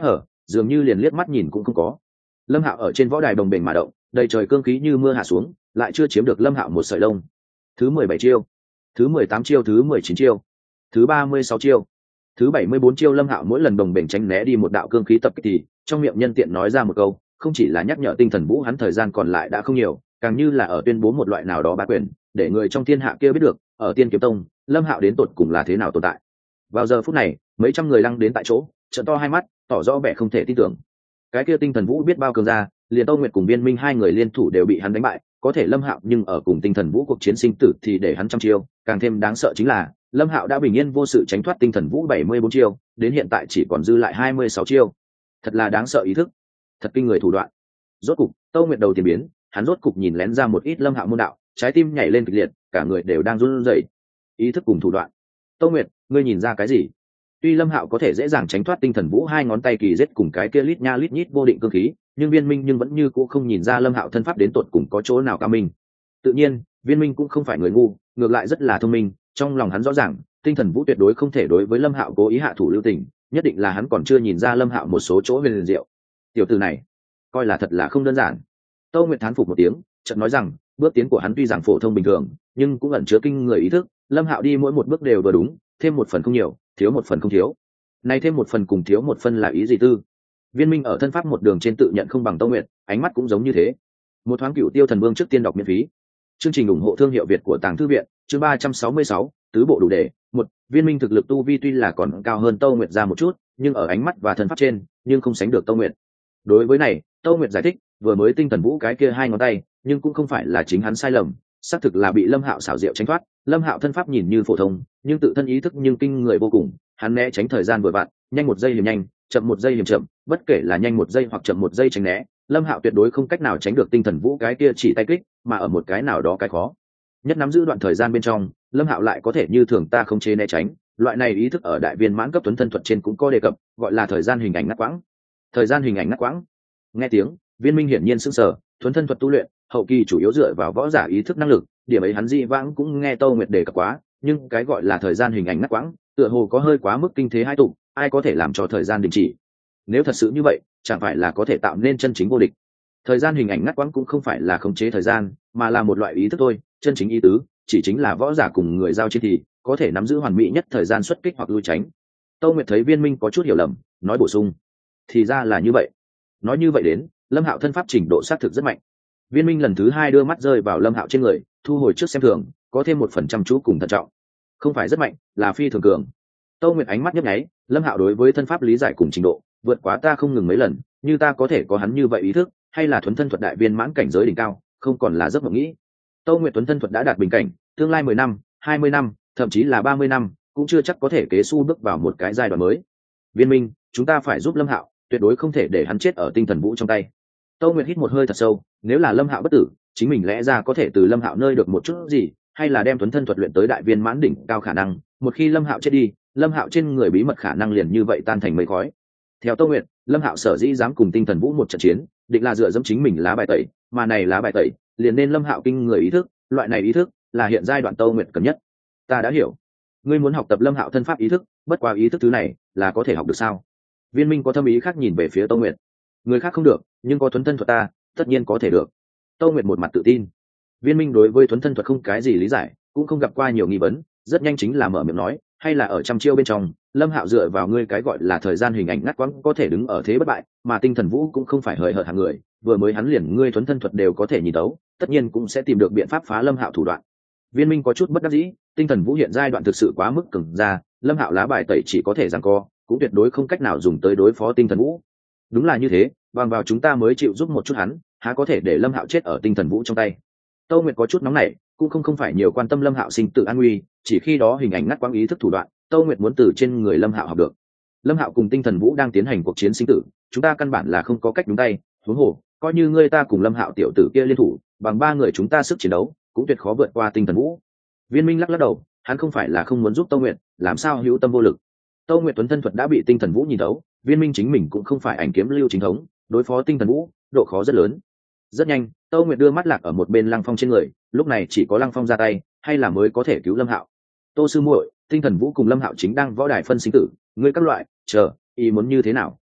dường như liền liếc mắt nhìn cũng không có. Lâm Hạo ở trên võ đài đồng bền mà động, đầy trời cương khí như mưa hạ xuống, lại chưa chiếm được Lâm Hạo một sợi lông. Thứ mười bảy chiêu, thứ mười tám chiêu, thứ mười chín chiêu, thứ ba mươi sáu chiêu, thứ bảy mươi bốn chiêu, Lâm Hạo mỗi lần đồng bền tránh né đi một đạo cương khí tập kích thì trong miệng nhân tiện nói ra một câu, không chỉ là nhắc nhở Tinh Thần Vũ hắn thời gian còn lại đã không nhiều, càng như là ở tuyên bố một loại nào đó bá quyền, để người trong thiên hạ kia biết được, ở Tiên Kiếm Tông, Lâm Hạo đến tột cùng là thế nào tồn tại. Vào giờ phút này, mấy trăm người lăng đến tại chỗ, trợn to hai mắt, tỏ rõ vẻ không thể tin tưởng. Cái kia Tinh Thần Vũ biết bao cường ra, liền Tô Nguyệt cùng Viên Minh hai người liên thủ đều bị hắn đánh bại, có thể Lâm Hạo nhưng ở cùng Tinh Thần Vũ cuộc chiến sinh tử thì để hắn trăm chiêu, càng thêm đáng sợ chính là Lâm Hạo đã bình yên vô sự tránh thoát Tinh Thần Vũ bảy mươi bốn chiêu, đến hiện tại chỉ còn dư lại hai mươi sáu chiêu. Thật là đáng sợ ý thức, thật kinh người thủ đoạn. Rốt cục, Tô Nguyệt đầu tiên biến, hắn rốt cục nhìn lén ra một ít Lâm Hạo môn đạo, trái tim nhảy lên kịch liệt, cả người đều đang run rẩy. Ý thức cùng thủ đoạn. Tô Nguyệt, ngươi nhìn ra cái gì? Tuy Lâm Hạo có thể dễ dàng tránh thoát Tinh Thần Vũ hai ngón tay kỳ giết cùng cái kia lít nha lít nhít vô định cương khí, nhưng Viên Minh nhưng vẫn như cũ không nhìn ra Lâm Hạo thân pháp đến tột cùng có chỗ nào cao minh. Tự nhiên, Viên Minh cũng không phải người ngu, ngược lại rất là thông minh, trong lòng hắn rõ ràng, Tinh Thần Vũ tuyệt đối không thể đối với Lâm Hạo cố ý hạ thủ lưu tình, nhất định là hắn còn chưa nhìn ra Lâm Hạo một số chỗ huyền diệu. Tiểu tử này, coi là thật là không đơn giản. Tô Nguyệt thán phục một tiếng, chợt nói rằng, bước tiến của hắn tuy rằng phổ thông bình thường, nhưng cũng ẩn chứa kinh người ý thức, Lâm Hạo đi mỗi một bước đều vừa đúng, thêm một phần không nhiều, thiếu một phần không thiếu. Này thêm một phần cùng thiếu một phần là ý gì tư? Viên Minh ở thân pháp một đường trên tự nhận không bằng Tô Nguyệt, ánh mắt cũng giống như thế. Một thoáng Cửu Tiêu Thần Vương trước tiên đọc miễn phí. Chương trình ủng hộ thương hiệu Việt của Tàng Thư viện, chương ba trăm sáu mươi sáu, tứ bộ đủ để. Một, Viên Minh thực lực tu vi tuy là còn cao hơn Tô Nguyệt ra một chút, nhưng ở ánh mắt và thân pháp trên, nhưng không sánh được Tô Nguyệt. Đối với này, Tô Nguyệt giải thích, vừa mới Tinh Thần Vũ cái kia hai ngón tay, nhưng cũng không phải là chính hắn sai lầm, xác thực là bị Lâm Hạo xảo diệu tránh thoát. Lâm Hạo thân pháp nhìn như phổ thông, nhưng tự thân ý thức nhưng kinh người vô cùng, hắn né tránh thời gian vừa vặn, nhanh một giây liềm nhanh, chậm một giây liềm chậm, bất kể là nhanh một giây hoặc chậm một giây tránh né, Lâm Hạo tuyệt đối không cách nào tránh được Tinh Thần Vũ cái kia chỉ tay kích, mà ở một cái nào đó cái khó nhất nắm giữ đoạn thời gian bên trong, Lâm Hạo lại có thể như thường ta không chế né tránh, loại này ý thức ở đại viên mãn cấp tuấn thân thuật trên cũng có đề cập, gọi là thời gian hình ảnh ngắt quãng. Thời gian hình ảnh ngắt quãng. Nghe tiếng, Viên Minh hiển nhiên sững sờ, tuấn thân thuật tu luyện, hậu kỳ chủ yếu dựa vào võ giả ý thức năng lực, điểm ấy hắn dị vãng cũng nghe Tô Nguyệt đề cập quá, nhưng cái gọi là thời gian hình ảnh ngắt quãng, tựa hồ có hơi quá mức kinh thế hai tụ, ai có thể làm cho thời gian đình chỉ? Nếu thật sự như vậy, chẳng phải là có thể tạo nên chân chính vô địch? Thời gian hình ảnh ngắt quãng cũng không phải là khống chế thời gian, mà là một loại ý thức thôi, chân chính ý tứ chỉ chính là võ giả cùng người giao chiến thì có thể nắm giữ hoàn mỹ nhất thời gian xuất kích hoặc lui tránh. Tô Nguyệt thấy Viên Minh có chút hiểu lầm, nói bổ sung, thì ra là như vậy. Nói như vậy đến, Lâm Hạo thân pháp trình độ xác thực rất mạnh. Viên Minh lần thứ hai đưa mắt rơi vào Lâm Hạo trên người, thu hồi trước xem thường, có thêm một phần trăm chú cùng thận trọng. Không phải rất mạnh, là phi thường cường. Tô Nguyệt ánh mắt nhấp nháy, Lâm Hạo đối với thân pháp lý giải cùng trình độ vượt quá ta không ngừng mấy lần, như ta có thể có hắn như vậy ý thức, hay là thuần thân thuật đại viên mãn cảnh giới đỉnh cao, không còn là giấc mộng nghĩ. Tô Nguyệt tuấn thân thuật đã đạt bình cảnh, tương lai mười năm, hai mươi năm, thậm chí là ba mươi năm, cũng chưa chắc có thể kế xu bước vào một cái giai đoạn mới. Viên Minh, chúng ta phải giúp Lâm Hạo, tuyệt đối không thể để hắn chết ở Tinh Thần Vũ trong tay. Tô Nguyệt hít một hơi thật sâu, nếu là Lâm Hạo bất tử, chính mình lẽ ra có thể từ Lâm Hạo nơi được một chút gì, hay là đem tuấn thân thuật luyện tới đại viên mãn đỉnh cao khả năng, một khi Lâm Hạo chết đi, Lâm Hạo trên người bí mật khả năng liền như vậy tan thành mây khói. Theo Tô Nguyệt, Lâm Hạo sở dĩ dám cùng Tinh Thần Vũ một trận chiến, định là dựa dẫm chính mình lá bài tẩy, mà này lá bài tẩy, liền nên Lâm Hạo kinh người ý thức, loại này ý thức là hiện giai đoạn Tô Nguyệt cần nhất. Ta đã hiểu, ngươi muốn học tập Lâm Hạo thân pháp ý thức, bất quá ý thức thứ này là có thể học được sao? Viên Minh có thâm ý khác nhìn về phía Tô Nguyệt. Người khác không được, nhưng có thuần thân thuật ta, tất nhiên có thể được. Tô Nguyệt một mặt tự tin. Viên Minh đối với thuần thân thuật không cái gì lý giải, cũng không gặp qua nhiều nghi vấn, rất nhanh chính là mở miệng nói, hay là ở trăm chiêu bên trong, Lâm Hạo dựa vào ngươi cái gọi là thời gian hình ảnh ngắt quãng có thể đứng ở thế bất bại, mà Tinh Thần Vũ cũng không phải hời hợt hạng người, vừa mới hắn liền ngươi thuần thân thuật đều có thể nhìn tấu, tất nhiên cũng sẽ tìm được biện pháp phá Lâm Hạo thủ đoạn. Viên Minh có chút bất đắc dĩ, Tinh Thần Vũ hiện giai đoạn thực sự quá mức cứng ra, Lâm Hạo lá bài tẩy chỉ có thể giằng co, cũng tuyệt đối không cách nào dùng tới đối phó Tinh Thần Vũ. Đúng là như thế, bằng vào chúng ta mới chịu giúp một chút hắn, há có thể để Lâm Hạo chết ở Tinh Thần Vũ trong tay. Tô Nguyệt có chút nóng nảy, cũng không không phải nhiều quan tâm Lâm Hạo sinh tử an nguy, chỉ khi đó hình ảnh ngắt quãng ý thức thủ đoạn, Tô Nguyệt muốn từ trên người Lâm Hạo học được. Lâm Hạo cùng Tinh Thần Vũ đang tiến hành cuộc chiến sinh tử, chúng ta căn bản là không có cách đúng tay, huống hồ, coi như ngươi ta cùng Lâm Hạo tiểu tử kia liên thủ, bằng ba người chúng ta sức chiến đấu, cũng tuyệt khó vượt qua Tinh Thần Vũ. Viên Minh lắc lắc đầu, hắn không phải là không muốn giúp Tô Nguyệt, làm sao hữu tâm vô lực. Tô Nguyệt tuấn thân thuật đã bị Tinh Thần Vũ nhìn thấu, Viên Minh chính mình cũng không phải ảnh kiếm lưu chính thống, đối phó Tinh Thần Vũ, độ khó rất lớn. Rất nhanh, Tô Nguyệt đưa mắt lạc ở một bên Lăng Phong trên người, lúc này chỉ có Lăng Phong ra tay, hay là mới có thể cứu Lâm Hạo. Tô sư muội, Tinh Thần Vũ cùng Lâm Hạo chính đang võ đài phân sinh tử, ngươi các loại, chờ, ý muốn như thế nào?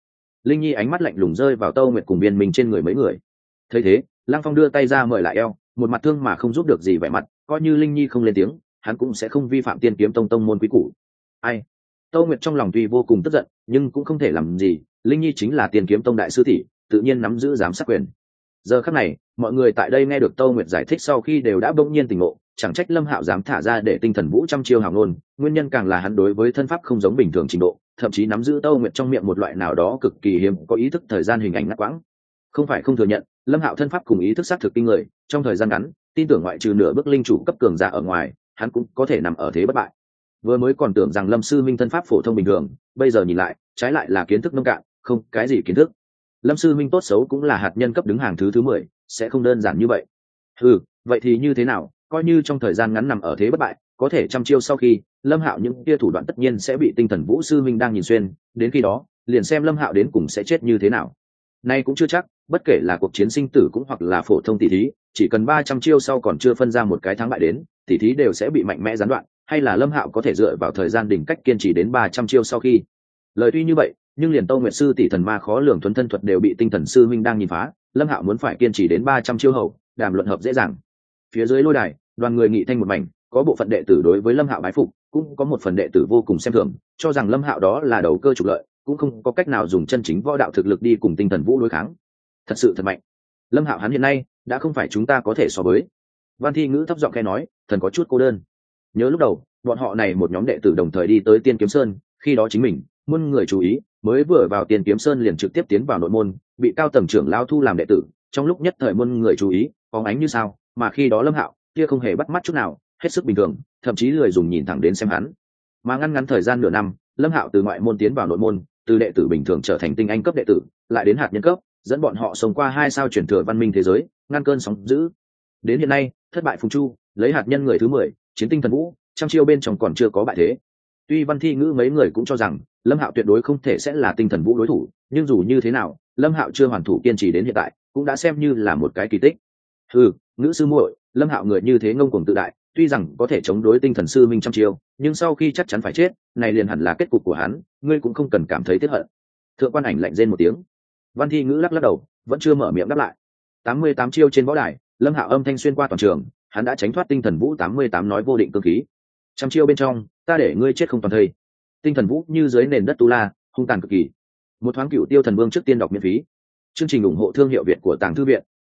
Linh nhi ánh mắt lạnh lùng rơi vào Tâu Nguyệt cùng Biên Minh trên người mấy người. Thấy thế, Lăng Phong đưa tay ra mời lại eo, một mặt thương mà không giúp được gì vẻ mặt, coi như Linh nhi không lên tiếng, hắn cũng sẽ không vi phạm Tiên Kiếm Tông tông môn quý củ. Ai? Tâu Nguyệt trong lòng tuy vô cùng tức giận, nhưng cũng không thể làm gì, Linh nhi chính là Tiên Kiếm Tông đại sư tỷ, tự nhiên nắm giữ giám sát quyền. Giờ khắc này, mọi người tại đây nghe được Tâu Nguyệt giải thích sau khi đều đã bỗng nhiên tỉnh ngộ, chẳng trách Lâm Hạo dám thả ra để tinh thần vũ trăm chiêu hào ngôn, nguyên nhân càng là hắn đối với thân pháp không giống bình thường trình độ, thậm chí nắm giữ Tâu Nguyệt trong miệng một loại nào đó cực kỳ hiếm có ý thức thời gian hình ảnh ngắt quãng. Không phải không thừa nhận, Lâm Hạo thân pháp cùng ý thức xác thực kinh người, trong thời gian ngắn, tin tưởng ngoại trừ nửa bước linh chủ cấp cường giả ở ngoài, hắn cũng có thể nằm ở thế bất bại. Vừa mới còn tưởng rằng Lâm sư minh thân pháp phổ thông bình thường, bây giờ nhìn lại, trái lại là kiến thức nông cạn, không cái gì kiến thức. Lâm sư minh tốt xấu cũng là hạt nhân cấp đứng hàng thứ thứ mười, sẽ không đơn giản như vậy. Ừ, vậy thì như thế nào, coi như trong thời gian ngắn nằm ở thế bất bại, có thể trăm chiêu sau khi, Lâm Hạo những kia thủ đoạn tất nhiên sẽ bị tinh thần vũ sư minh đang nhìn xuyên, đến khi đó, liền xem Lâm Hạo đến cùng sẽ chết như thế nào. Nay cũng chưa chắc, bất kể là cuộc chiến sinh tử cũng hoặc là phổ thông tỷ thí, chỉ cần ba trăm chiêu sau còn chưa phân ra một cái thắng bại đến, tỷ thí đều sẽ bị mạnh mẽ gián đoạn, hay là Lâm Hạo có thể dựa vào thời gian đỉnh cách kiên trì đến ba trăm chiêu sau khi. Lời tuy như vậy, nhưng liền Tâu Nguyệt sư tỷ thần ma khó lường thuần thân thuật đều bị tinh thần sư minh đang nhìn phá, Lâm Hạo muốn phải kiên trì đến ba trăm chiêu hậu, đàm luận hợp dễ dàng. Phía dưới lôi đài, đoàn người nghị thanh một mảnh, có bộ phận đệ tử đối với Lâm Hạo bái phục, cũng có một phần đệ tử vô cùng xem thường, cho rằng Lâm Hạo đó là đầu cơ trục lợi, cũng không có cách nào dùng chân chính võ đạo thực lực đi cùng tinh thần vũ đối kháng. Thật sự thật mạnh. Lâm Hạo hắn hiện nay đã không phải chúng ta có thể so với. Văn Thi Ngữ thấp giọng khẽ nói, thần có chút cô đơn. Nhớ lúc đầu, bọn họ này một nhóm đệ tử đồng thời đi tới Tiên Kiếm Sơn, khi đó chính mình, muôn người chú ý, mới vừa vào Tiên Kiếm Sơn liền trực tiếp tiến vào nội môn, bị cao tầng trưởng lao thu làm đệ tử, trong lúc nhất thời muôn người chú ý, phóng ánh như sao, mà khi đó Lâm Hạo, kia không hề bắt mắt chút nào, hết sức bình thường, thậm chí lười dùng nhìn thẳng đến xem hắn. Mà ngăn ngắn thời gian nửa năm, Lâm Hạo từ ngoại môn tiến vào nội môn, từ đệ tử bình thường trở thành tinh anh cấp đệ tử, lại đến hạt nhân cấp, dẫn bọn họ sống qua hai sao chuyển thừa văn minh thế giới, ngăn cơn sóng dữ. Đến hiện nay, thất bại Phùng Chu, lấy hạt nhân người thứ mười, chiến tinh thần vũ, trăm chiêu bên trong còn chưa có bại thế. Tuy Văn Thi Ngữ mấy người cũng cho rằng Lâm Hạo tuyệt đối không thể sẽ là tinh thần vũ đối thủ, nhưng dù như thế nào, Lâm Hạo chưa hoàn thủ kiên trì đến hiện tại, cũng đã xem như là một cái kỳ tích. Ừ, Ngữ sư muội, Lâm Hạo người như thế ngông cuồng tự đại, tuy rằng có thể chống đối tinh thần sư minh trăm chiêu, nhưng sau khi chắc chắn phải chết, này liền hẳn là kết cục của hắn, ngươi cũng không cần cảm thấy tiếc hận. Thượng quan ảnh lạnh rên một tiếng. Văn Thi Ngữ lắc lắc đầu, vẫn chưa mở miệng đáp lại. tám mươi tám chiêu trên võ đài, Lâm Hạo âm thanh xuyên qua toàn trường, hắn đã tránh thoát tinh thần vũ tám mươi tám nói vô định cương khí. Trăm chiêu bên trong, ta để ngươi chết không toàn thây. Tinh thần vũ như dưới nền đất tu la, hung tàn cực kỳ. Một thoáng Cửu Tiêu thần vương trước tiên đọc miễn phí. Chương trình ủng hộ thương hiệu Việt của Tàng Thư viện,